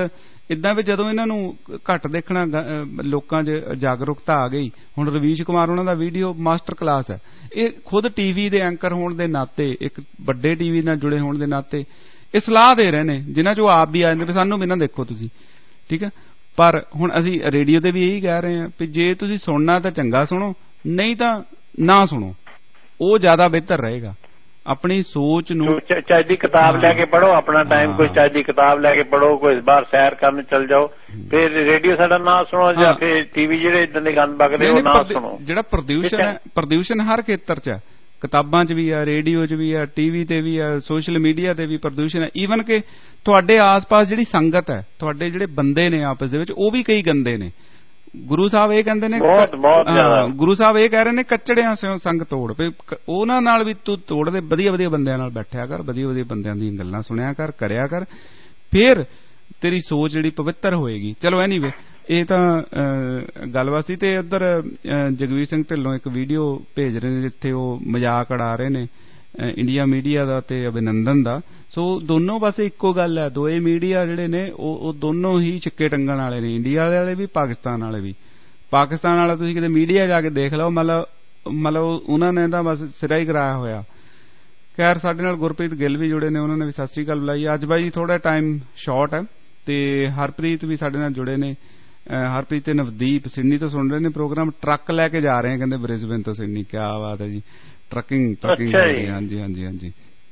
ਇਦਾਂ ਵੀ ਜਦੋਂ ਇਹਨਾਂ ਨੂੰ ਘੱਟ ਦੇਖਣਾ, ਲੋਕਾਂ 'ਚ ਜਾਗਰੂਕਤਾ ਆ ਗਈ। ਹੁਣ ਰਵੀਸ਼ ਕੁਮਾਰ ਉਹਨਾਂ ਦਾ ਵੀਡੀਓ ਮਾਸਟਰ ਕਲਾਸ ਹੈ। ਇਹ ਖੁਦ ਟੀਵੀ ਦੇ ਐਂਕਰ ਹੋਣ ਦੇ ਨਾਤੇ, ਇੱਕ ਵੱਡੇ ਟੀਵੀ ਨਾਲ ਜੁੜੇ ਹੋਣ ਦੇ ਨਾਤੇ ਇਹ ਸਲਾਹ ਦੇ ਰਹੇ ਨੇ, ਜਿਨ੍ਹਾਂ 'ਚ ਉਹ ਆਪ ਵੀ ਆ ਜਾਂਦੇ ਵੀ ਸਾਨੂੰ ਵੀ ਨਾ ਦੇਖੋ ਤੁਸੀਂ, ਠੀਕ ਹੈ। ਪਰ ਹੁਣ ਅਸੀਂ ਰੇਡੀਓ ਤੇ ਵੀ ਇਹੀ ਕਹਿ ਰਹੇ ਹਾਂ ਵੀ ਜੇ ਤੁਸੀਂ ਸੁਣਨਾ ਤਾਂ ਚੰਗਾ ਸੁਣੋ, ਨਹੀਂ ਤਾਂ ਨਾ ਸੁਣੋ, ਉਹ ਜ਼ਿਆਦਾ ਬਿਹਤਰ ਰਹੇਗਾ। ਆਪਣੀ ਸੋਚ ਨੂੰ ਚਾਹੇ ਦੀ ਕਿਤਾਬ ਲੈ ਕੇ ਪੜ੍ਹੋ, ਆਪਣਾ ਟਾਈਮ ਕੋਈ ਚਾਹੇ ਦੀ ਕਿਤਾਬ ਲੈ ਕੇ ਪੜ੍ਹੋ, ਕੋਈ ਬਾਹਰ ਸੈਰ ਕਰਨ ਚੱਲ ਜਾਓ, ਫਿਰ ਰੇਡੀਓ ਸਾਡਾ ਨਾ ਸੁਣੋ, ਜਾਂ ਫਿਰ ਟੀਵੀ ਜਿਹੜੇ ਇਦਾਂ ਦੇ ਗੰਦ ਬਕਦੇ ਉਹ ਨਾ ਸੁਣੋ। ਜਿਹੜਾ ਪ੍ਰਦੂਸ਼ਣ ਹੈ, ਪ੍ਰਦੂਸ਼ਣ ਹਰ ਖੇਤਰ 'ਚ ਹੈ, ਕਿਤਾਬਾਂ 'ਚ ਵੀ ਆ, ਰੇਡੀਓ 'ਚ ਵੀ ਆ, ਟੀਵੀ ਤੇ ਵੀ ਆ, ਸੋਸ਼ਲ ਮੀਡੀਆ ਤੇ ਵੀ ਪ੍ਰਦੂਸ਼ਣ ਹੈ। ਈਵਨ ਕਿ ਤੁਹਾਡੇ ਆਸ-ਪਾਸ ਜਿਹੜੀ ਸੰਗਤ ਹੈ, ਤੁਹਾਡੇ ਜਿਹੜੇ ਬੰਦੇ ਨੇ ਆਪਸ ਦੇ ਵਿੱਚ, ਉਹ ਵੀ ਕਈ ਗੰਦੇ ਨੇ। ਗੁਰੂ ਸਾਹਿਬ ਇਹ ਕਹਿੰਦੇ ਨੇ, ਗੁਰੂ ਸਾਹਿਬ ਇਹ ਕਹਿ ਰਹੇ ਨੇ ਕੱਚੜਿਆਂ ਸਿਓ ਸੰਗ ਤੋੜ, ਵੀ ਉਹਨਾਂ ਨਾਲ ਵੀ ਤੂੰ ਤੋੜ ਦੇ, ਵਧੀਆ ਵਧੀਆ ਬੰਦਿਆਂ ਨਾਲ ਬੈਠਿਆ ਕਰ, ਵਧੀਆ ਵਧੀਆ ਬੰਦਿਆਂ ਦੀਆਂ ਗੱਲਾਂ ਸੁਣਿਆ ਕਰ, ਕਰਿਆ ਕਰ, ਫੇਰ ਤੇਰੀ ਸੋਚ ਜਿਹੜੀ ਪਵਿੱਤਰ ਹੋਏਗੀ। ਚਲੋ ਐਨੀਵੇ, ਇਹ ਤਾਂ ਗੱਲਬਾਤ ਸੀ। ਤੇ ਉੱਧਰ ਜਗਵੀਰ ਸਿੰਘ ਢਿੱਲੋਂ ਇੱਕ ਵੀਡੀਓ ਭੇਜ ਰਹੇ ਨੇ ਜਿੱਥੇ ਉਹ ਮਜ਼ਾਕ ਉਡਾ ਰਹੇ ਨੇ ਇੰਡੀਆ ਮੀਡੀਆ ਦਾ ਤੇ ਅਭਿਨੰਦਨ ਦਾ। ਸੋ ਦੋਨੋਂ ਪਾਸੇ ਇੱਕੋ ਗੱਲ ਹੈ, ਦੋਏ ਮੀਡੀਆ ਜਿਹੜੇ ਨੇ ਉਹ ਉਹ ਦੋਨੋਂ ਹੀ ਛਿੱਕੇ ਟੰਗਣ ਵਾਲੇ ਨੇ, ਇੰਡੀਆ ਵਾਲੇ ਵੀ ਪਾਕਿਸਤਾਨ ਵਾਲੇ ਵੀ। ਪਾਕਿਸਤਾਨ ਵਾਲਾ ਤੁਸੀਂ ਕਿਤੇ ਮੀਡੀਆ ਜਾ ਕੇ ਦੇਖ ਲਓ, ਮਤਲਬ ਮਤਲਬ ਉਹਨਾਂ ਨੇ ਤਾਂ ਬਸ ਸਿਰਾ ਹੀ ਕਰਾਇਆ ਹੋਇਆ। ਖੈਰ, ਸਾਡੇ ਨਾਲ ਗੁਰਪ੍ਰੀਤ ਗਿੱਲ ਵੀ ਜੁੜੇ ਨੇ, ਉਹਨਾਂ ਨੇ ਵੀ ਸਤਿ ਸ੍ਰੀ ਅਕਾਲ ਬੁਲਾਈ। ਅੱਜ ਬਾਈ ਥੋੜਾ ਟਾਈਮ ਸ਼ਾਰਟ ਹੈ ਤੇ ਹਰਪ੍ਰੀਤ ਵੀ ਸਾਡੇ ਨਾਲ ਜੁੜੇ ਨੇ। ਹਰਪ੍ਰੀਤ ਤੇ ਨਵਦੀਪ ਸਿਡਨੀ ਤੋਂ ਸੁਣ ਰਹੇ ਨੇ ਪ੍ਰੋਗਰਾਮ। ਟਰੱਕ ਲੈ ਕੇ ਜਾ ਰਹੇ ਆ ਕਹਿੰਦੇ ਬ੍ਰਿਸਬੇਨ ਤੋਂ ਸਿਡਨੀ। ਕਿਆ ਬਾਤ ਹੈ ਜੀ, ਟਰੱਕਿੰਗ ਟਰੱਕਿੰਗ ਹਾਂਜੀ ਹਾਂਜੀ ਹਾਂਜੀ।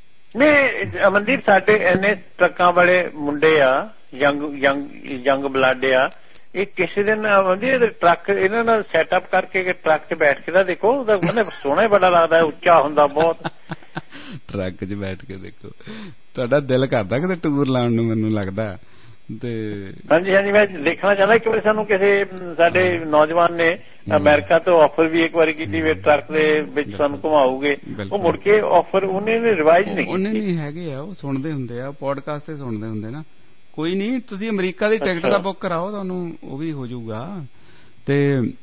ਨਹੀਂ ਅਮਨਦੀਪ, ਸਾਡੇ ਇੰਨੇ ਟਰੱਕਾਂ ਵਾਲੇ ਮੁੰਡੇ ਆ, ਯੰਗ ਯੰਗ ਯੰਗ ਬਲੱਡ ਆ, ਇਹ ਕਿਸੇ ਦਿਨ ਅਮਨਦੀਪ ਟਰੱਕ ਇਹਨਾਂ ਨਾਲ ਸੈਟਅਪ ਕਰਕੇ ਟਰੱਕ 'ਚ ਬੈਠ ਕੇ ਤਾਂ ਦੇਖੋ, ਉਹਦਾ ਮਤਲਬ ਸੋਹਣਾ ਹੀ ਬੜਾ ਲੱਗਦਾ, ਉੱਚਾ ਹੁੰਦਾ ਬਹੁਤ। ਟਰੱਕ 'ਚ ਬੈਠ ਕੇ ਦੇਖੋ, ਤੁਹਾਡਾ ਦਿਲ ਕਰਦਾ ਕਿਤੇ ਟੂਰ ਲਾਉਣ ਨੂੰ, ਮੈਨੂੰ ਲੱਗਦਾ। ਤੇ ਹਾਂਜੀ ਹਾਂਜੀ, ਮੈਂ ਦੇਖਣਾ ਚਾਹੁੰਦਾ। ਇੱਕ ਵਾਰੀ ਸਾਨੂੰ ਕਿਸੇ ਸਾਡੇ ਨੌਜਵਾਨ ਨੇ ਅਮਰੀਕਾ ਤੋਂ ਆਫਰ ਵੀ ਇੱਕ ਵਾਰੀ ਕੀਤੀ ਵੀ ਟਰੱਕ ਦੇ ਵਿੱਚ ਸਾਨੂੰ ਘੁਮਾਉਗੇ, ਉਹ ਮੁੜ ਕੇ ਆਫਰ ਉਹਨੇ ਰਿਵਾਈਜ਼ ਨਹੀਂ ਉਹਨੇ ਨਹੀਂ ਹੈਗੇ ਆ, ਉਹ ਸੁਣਦੇ ਹੁੰਦੇ ਆ, ਪੋਡਕਾਸਟ ਤੇ ਸੁਣਦੇ ਹੁੰਦੇ ਨਾ। ਕੋਈ ਨਹੀਂ, ਤੁਸੀਂ ਅਮਰੀਕਾ ਦੀ ਟਿਕਟ ਦਾ ਬੁੱਕ ਕਰਾਓ, ਤੁਹਾਨੂੰ ਉਹ ਵੀ ਹੋ ਜਾਊਗਾ। ਤੇ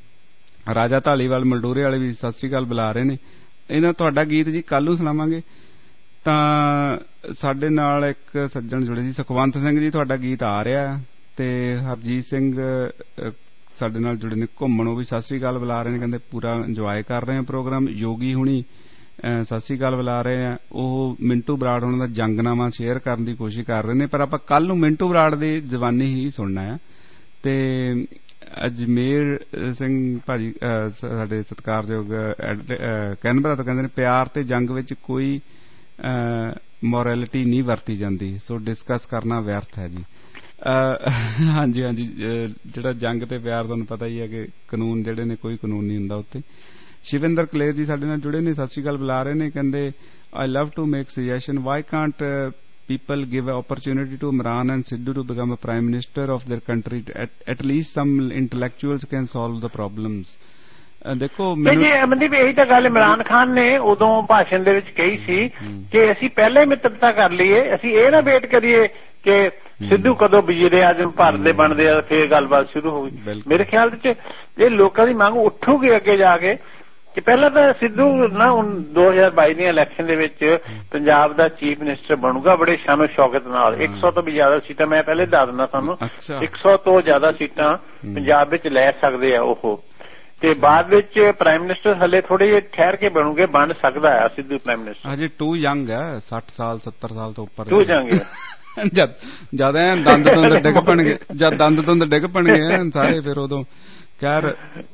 ਰਾਜਾ ਢਾਲੀਵਾਲ ਮਲਡੋਰੇ ਵਾਲੇ ਵੀ ਸਤਿ ਸ੍ਰੀ ਅਕਾਲ ਬੁਲਾ ਰਹੇ ਨੇ। ਇਹਨਾਂ ਤੁਹਾਡਾ ਗੀਤ ਜੀ ਕੱਲ ਨੂੰ ਸੁਣਾਵਾਂਗੇ। ਤਾਂ ਸਾਡੇ ਨਾਲ ਇੱਕ ਸੱਜਣ ਜੁੜੇ ਸੀ, ਸੁਖਵੰਤ ਸਿੰਘ ਜੀ, ਤੁਹਾਡਾ ਗੀਤ ਆ ਰਿਹਾ। ਤੇ ਹਰਜੀਤ ਸਿੰਘ ਸਾਡੇ ਨਾਲ ਜੁੜੇ ਨੇ ਘੁੰਮਣ, ਉਹ ਵੀ ਸਤਿ ਸ੍ਰੀ ਅਕਾਲ ਬੁਲਾ ਰਹੇ ਨੇ, ਕਹਿੰਦੇ ਪੂਰਾ ਇੰਜੋਏ ਕਰ ਰਹੇ ਆ ਪ੍ਰੋਗਰਾਮ। ਯੋਗੀ ਹੁਣੀ ਸਤਿ ਸ੍ਰੀ ਅਕਾਲ ਬੁਲਾ ਰਹੇ ਆ। ਉਹ ਮਿੰਟੂ ਬਰਾੜ ਉਹਨਾਂ ਦਾ ਜੰਗਨਾਮਾ ਸ਼ੇਅਰ ਕਰਨ ਦੀ ਕੋਸ਼ਿਸ਼ ਕਰ ਰਹੇ ਨੇ, ਪਰ ਆਪਾਂ ਕੱਲ ਨੂੰ ਮਿੰਟੂ ਬਰਾੜ ਦੀ ਜ਼ਬਾਨੀ ਹੀ ਸੁਣਨਾ ਆ। ਤੇ ਅਜਮੇਰ ਸਿੰਘ ਭਾਜੀ ਸਾਡੇ ਸਤਿਕਾਰਯੋਗ ਕੈਨਬਰਾ ਤੋਂ ਕਹਿੰਦੇ ਨੇ ਪਿਆਰ ਤੇ ਜੰਗ ਵਿੱਚ ਕੋਈ ਮੋਰੈਲਿਟੀ ਨਹੀਂ ਵਰਤੀ ਜਾਂਦੀ, ਸੋ ਡਿਸਕਸ ਕਰਨਾ ਵਿਅਰਥ ਹੈ ਜੀ। ਹਾਂਜੀ ਹਾਂਜੀ, ਜਿਹੜਾ ਜੰਗ ਤੇ ਪਿਆਰ ਤੁਹਾਨੂੰ ਪਤਾ ਹੀ ਹੈ ਕਿ ਕਾਨੂੰਨ ਜਿਹੜੇ ਨੇ, ਕੋਈ ਕਾਨੂੰਨ ਨਹੀਂ ਹੁੰਦਾ ਉੱਤੇ। ਸ਼ਿਵਿੰਦਰ ਕਲੇਰ ਜੀ ਸਾਡੇ ਨਾਲ ਜੁੜੇ ਨੇ, ਸਤਿ ਸ਼੍ਰੀ ਅਕਾਲ ਬੁਲਾ ਰਹੇ ਨੇ। ਕਹਿੰਦੇ I love to make suggestion, why can't people give an opportunity to Imran and Sidhu to become a prime minister of their country? At, at least some intellectuals can solve the problems. ਦੇਖੋ ਜੀ ਅਮਨਦੀਪ, ਇਹੀ ਤਾਂ ਗੱਲ ਇਮਰਾਨ ਖਾਨ ਨੇ ਉਦੋਂ ਭਾਸ਼ਣ ਦੇ ਵਿੱਚ ਕਹੀ ਸੀ ਕਿ ਅਸੀਂ ਪਹਿਲਾਂ ਹੀ ਮਿੱਤਰਤਾ ਕਰ ਲਈਏ, ਅਸੀਂ ਇਹ ਨਾ ਵੇਟ ਕਰੀਏ ਕਿ ਸਿੱਧੂ ਕਦੋਂ ਵਜ਼ੀਰ ਆਜ਼ਮ ਭਾਰਤ ਦੇ ਬਣਦੇ ਆ ਫੇਰ ਗੱਲਬਾਤ ਸ਼ੁਰੂ ਹੋਊਗੀ। ਮੇਰੇ ਖਿਆਲ ਵਿੱਚ ਇਹ ਲੋਕਾਂ ਦੀ ਮੰਗ ਉੱਠੂਗੀ ਅੱਗੇ ਜਾ ਕੇ ਕਿ ਪਹਿਲਾਂ ਤਾਂ ਸਿੱਧੂ ਨਾ ਹੁਣ ਦੋ ਹਜ਼ਾਰ ਬਾਈ ਦੀਆਂ ਇਲੈਕਸ਼ਨ ਦੇ ਵਿੱਚ ਪੰਜਾਬ ਦਾ ਚੀਫ ਮਿਨਿਸਟਰ ਬਣੂਗਾ ਬੜੇ ਸ਼ਾਨੋ ਸ਼ੌਕਤ ਨਾਲ। ਇੱਕ ਸੌ ਤੋਂ ਵੀ ਜ਼ਿਆਦਾ ਸੀਟਾਂ, ਮੈਂ ਪਹਿਲੇ ਦੱਸ ਦਿੰਦਾ ਤੁਹਾਨੂੰ, ਇੱਕ ਸੌ ਤੋਂ ਜ਼ਿਆਦਾ ਸੀਟਾਂ ਪੰਜਾਬ ਵਿੱਚ ਲੈ ਸਕਦੇ ਆ ਉਹ। ਤੇ ਬਾਅਦ ਵਿੱਚ ਪ੍ਰਾਈਮ ਮਿਨਿਸਟਰ ਹਲੇ ਥੋੜੇ ਜਿਹੇ ਠਹਿਰ ਕੇ ਬਣੂਗੇ, ਬਣ ਸਕਦਾ ਹੈ ਸਿੱਧੂ ਪ੍ਰਾਈਮ ਮਿਨਿਸਟਰ। ਹਜੇ ਟੂ ਯੰਗ ਹੈ, ਸੱਠ ਸਾਲ ਸੱਤਰ ਸਾਲ ਤੋਂ ਉੱਪਰ ਟੂ ਯੰਗ ਹੈ। ਜਦ ਜਦ ਦੰਦ ਦੁੰਦ ਡਿੱਗ ਪਣਗੇ, ਜਦ ਦੰਦ ਦੁੰਦ ਡਿੱਗ ਪਣਗੇ ਸਾਰੇ, ਫਿਰ ਉਦੋਂ ਖੈਰ।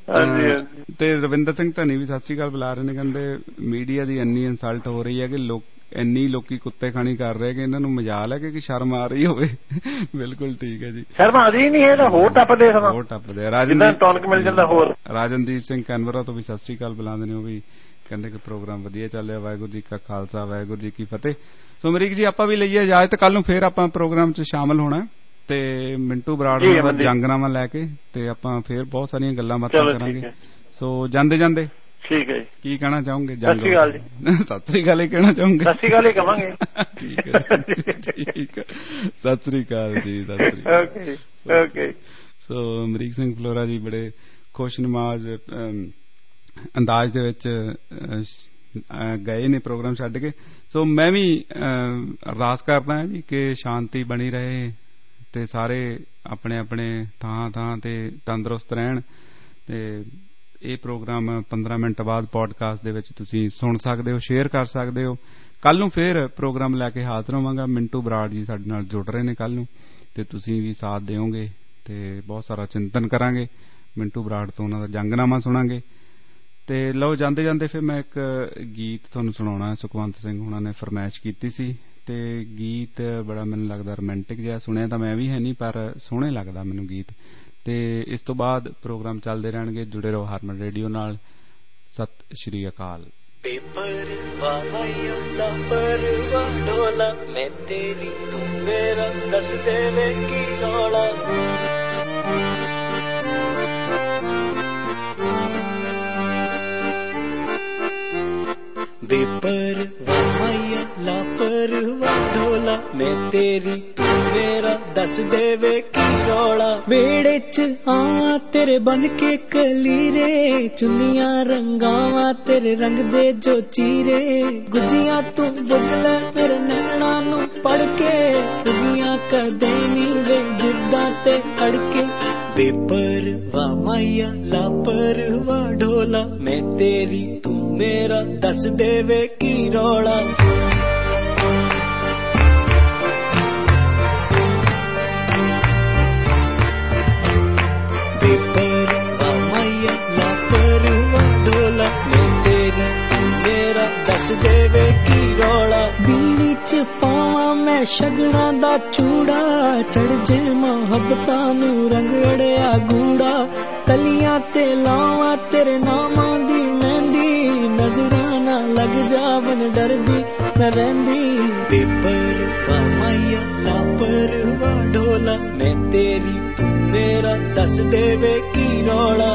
ਤੇ ਰਵਿੰਦਰ ਸਿੰਘ ਧਨੀ ਵੀ ਸਤਿ ਸ਼੍ਰੀ ਅਕਾਲ ਬੁਲਾ ਰਹੇ ਨੇ, ਕਹਿੰਦੇ ਮੀਡੀਆ ਦੀ ਇੰਨੀ ਇਨਸਲਟ ਹੋ ਰਹੀ ਹੈ ਕਿ ਲੋਕ ਇੰਨੀ ਲੋਕੀ ਕੁੱਤੇ ਖਾਣੀ ਕਰ ਰਹੇ ਕਿ ਇਹਨਾਂ ਨੂੰ ਮਜਾਲ ਹੈ ਕਿ ਸ਼ਰਮ ਆ ਰਹੀ ਹੋਵੇ। ਬਿਲਕੁਲ ਠੀਕ ਹੈ ਜੀ, ਸ਼ਰਮ ਆ ਰਹੀ ਨਹੀਂ ਹੈ, ਹੋਰ ਟੱਪਦੇ ਸਮਾਂ, ਹੋਰ ਟੱਪਦੇ। ਰਾਜਨਦੀਪ ਟੌਨਕ ਮਿਲ ਜਾਂਦਾ ਹੋਰ। ਰਾਜਨਦੀਪ ਸਿੰਘ ਕੈਨਬਰਾ ਤੋਂ ਵੀ ਸਤਿ ਸ਼੍ਰੀ ਅਕਾਲ ਬੁਲਾਉਂਦੇ ਨੇ, ਉਹ ਵੀ ਕਹਿੰਦੇ ਕਿ ਪ੍ਰੋਗਰਾਮ ਵਧੀਆ ਚੱਲ ਰਿਹਾ। ਵਾਹਿਗੁਰੂ ਜੀ ਕਾ ਖਾਲਸਾ, ਵਾਹਿਗੁਰੂ ਜੀ ਕੀ ਫਤਿਹ। ਸੋ ਅਮਰੀਕ ਜੀ, ਆਪਾਂ ਵੀ ਲਈਏ ਇਜਾਜ਼ਤ, ਕੱਲ ਨੂੰ ਫੇਰ ਆਪਾਂ ਪ੍ਰੋਗਰਾਮ 'ਚ ਸ਼ਾਮਲ ਹੋਣਾ ਤੇ ਮਿੰਟੂ ਬਰਾੜ ਦਾ ਜੰਗਨਾਮਾ ਲੈ ਕੇ, ਤੇ ਆਪਾਂ ਫੇਰ ਬਹੁਤ ਸਾਰੀਆਂ ਗੱਲਾਂ ਬਾਤਾਂ ਕਰਾਂਗੇ। ਸੋ ਜਾਂਦੇ ਜਾਂਦੇ ਠੀਕ ਹੈ ਜੀ, ਕੀ ਕਹਿਣਾ ਚਾਹੋਗੇ? ਸਤਿ ਸ਼੍ਰੀ ਅਕਾਲ ਜੀ। ਸਤਿ ਸ਼੍ਰੀ ਅਕਾਲ ਹੀ ਕਹਿਣਾ ਚਾਹੋਗੇ? ਸਤਿ ਸ਼੍ਰੀ ਅਕਾਲ ਹੀ ਕਵਾਂਗੇ। ਠੀਕ ਹੈ, ਠੀਕ ਹੈ, ਸਤਿ ਸ਼੍ਰੀ ਅਕਾਲ ਜੀ, ਸਤਿ ਸ਼੍ਰੀ ਅਕਾਲ। Okay okay. So Amrik Singh Flora ji ਬੜੇ ਖੁਸ਼ਨਮਾਜ਼ ਅੰਦਾਜ਼ ਦੇ ਵਿੱਚ ਗਏ ਨੇ ਪ੍ਰੋਗਰਾਮ ਛੱਡ ਕੇ। ਸੋ ਮੈਂ ਵੀ ਅਰਦਾਸ ਕਰਦਾ ਜੀ ਕਿ ਸ਼ਾਂਤੀ ਬਣੀ ਰਹੇ ਤੇ ਸਾਰੇ ਆਪਣੇ ਆਪਣੇ ਥਾਂ ਥਾਂ ਤੇ ਤੰਦਰੁਸਤ ਰਹਿਣ। ਤੇ ਇਹ ਪ੍ਰੋਗਰਾਮ ਪੰਦਰਾਂ ਮਿੰਟ ਬਾਅਦ ਪੋਡਕਾਸਟ ਦੇ ਵਿੱਚ ਤੁਸੀਂ ਸੁਣ ਸਕਦੇ ਹੋ, ਸ਼ੇਅਰ ਕਰ ਸਕਦੇ ਹੋ। ਕੱਲ ਨੂੰ ਫੇਰ ਪ੍ਰੋਗਰਾਮ ਲੈ ਕੇ ਹਾਜ਼ਰ ਹੋਵਾਂਗਾ। ਮਿੰਟੂ ਬਰਾੜ ਜੀ ਸਾਡੇ ਨਾਲ ਜੁੜ ਰਹੇ ਨੇ ਕੱਲ ਨੂੰ, ਤੇ ਤੁਸੀਂ ਵੀ ਸਾਥ ਦਿਓਗੇ ਤੇ ਬਹੁਤ ਸਾਰਾ ਚਿੰਤਨ ਕਰਾਂਗੇ। ਮਿੰਟੂ ਬਰਾੜ ਤੋਂ ਉਹਨਾਂ ਦਾ ਜੰਗਨਾਮਾ ਸੁਣਾਂਗੇ। ਤੇ ਲਓ ਜਾਂਦੇ ਜਾਂਦੇ ਫਿਰ ਮੈਂ ਇੱਕ ਗੀਤ ਤੁਹਾਨੂੰ ਸੁਣਾਉਣਾ। ਸੁਖਵੰਤ ਸਿੰਘ ਹੁਣਾਂ ਨੇ ਫਰਮਾਇਸ਼ ਕੀਤੀ ਸੀ ਤੇ ਗੀਤ ਬੜਾ ਮੈਨੂੰ ਲੱਗਦਾ ਰੋਮਾਂਟਿਕ ਜਿਹਾ। ਸੁਣਿਆ ਤਾਂ ਮੈਂ ਵੀ ਹੈ ਨਹੀਂ, ਪਰ ਸੋਹਣੇ ਲੱਗਦਾ ਮੈਨੂੰ ਗੀਤ। ਤੇ ਇਸ ਤੋਂ ਬਾਅਦ ਪ੍ਰੋਗਰਾਮ ਚੱਲਦੇ ਰਹਿਣਗੇ। ਜੁੜੇ ਰਹੋ ਹਰਮਨ ਰੇਡੀਓ ਨਾਲ। ਸਤਿ ਸ਼੍ਰੀ ਅਕਾਲ। पेपर वावाया दा परवा ढोला मैं तेरी तू मेरा दस देवे की रौला बेपर वावाया ला परवा ढोला मैं तेरी तू मेरा दस देवे की रौला वेड़े च आवा तेरे बन के कलीरे चुनिया रंगावा तेरे रंग दे जो चीरे गुजिया तू बुझले मेरे नैना नू पढ़ के उगिया कर देनी वे जिद्दां ते अड़के बेपर वा माया ला परवा ढोला मैं तेरी तू मेरा दस देवे की रौला बेपर वा माया ला परवा ढोला मैं तेरी तू मेरा दस देवे की रौला बीड़ी च पावा मैं शगना दा चूड़ा चढ़ जे मोहब्बतां नू रंग अड़िया गूड़ा तलियां ते लावां तेरे नामां दी मेहंदी नजरां ना लग जावन डरदी मैं रहिंदी बेपर वा माया ला परवा ढोला मैं तेरी तू मेरा दस देवे की रौला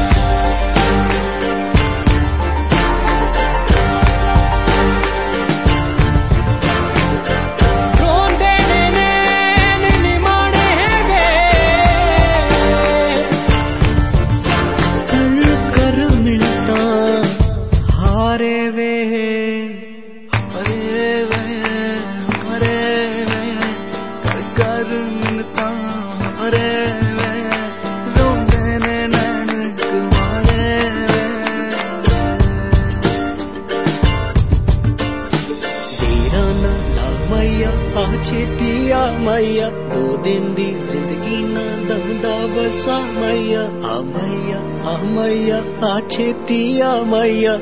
मैया दो दिन दी जिंदगी ना दमदा बसा मैया आ मैया आ मैया आ छेती आ मैया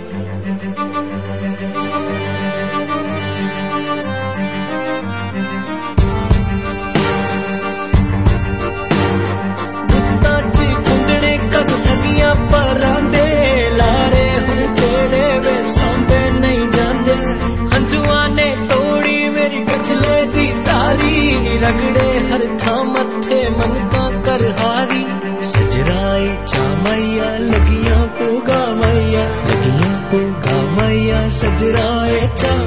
रगड़े हर था मथे मनता कर हारी सजराए चा मैया लगियां को गा मैया लगियां को गा मैया सजराए चा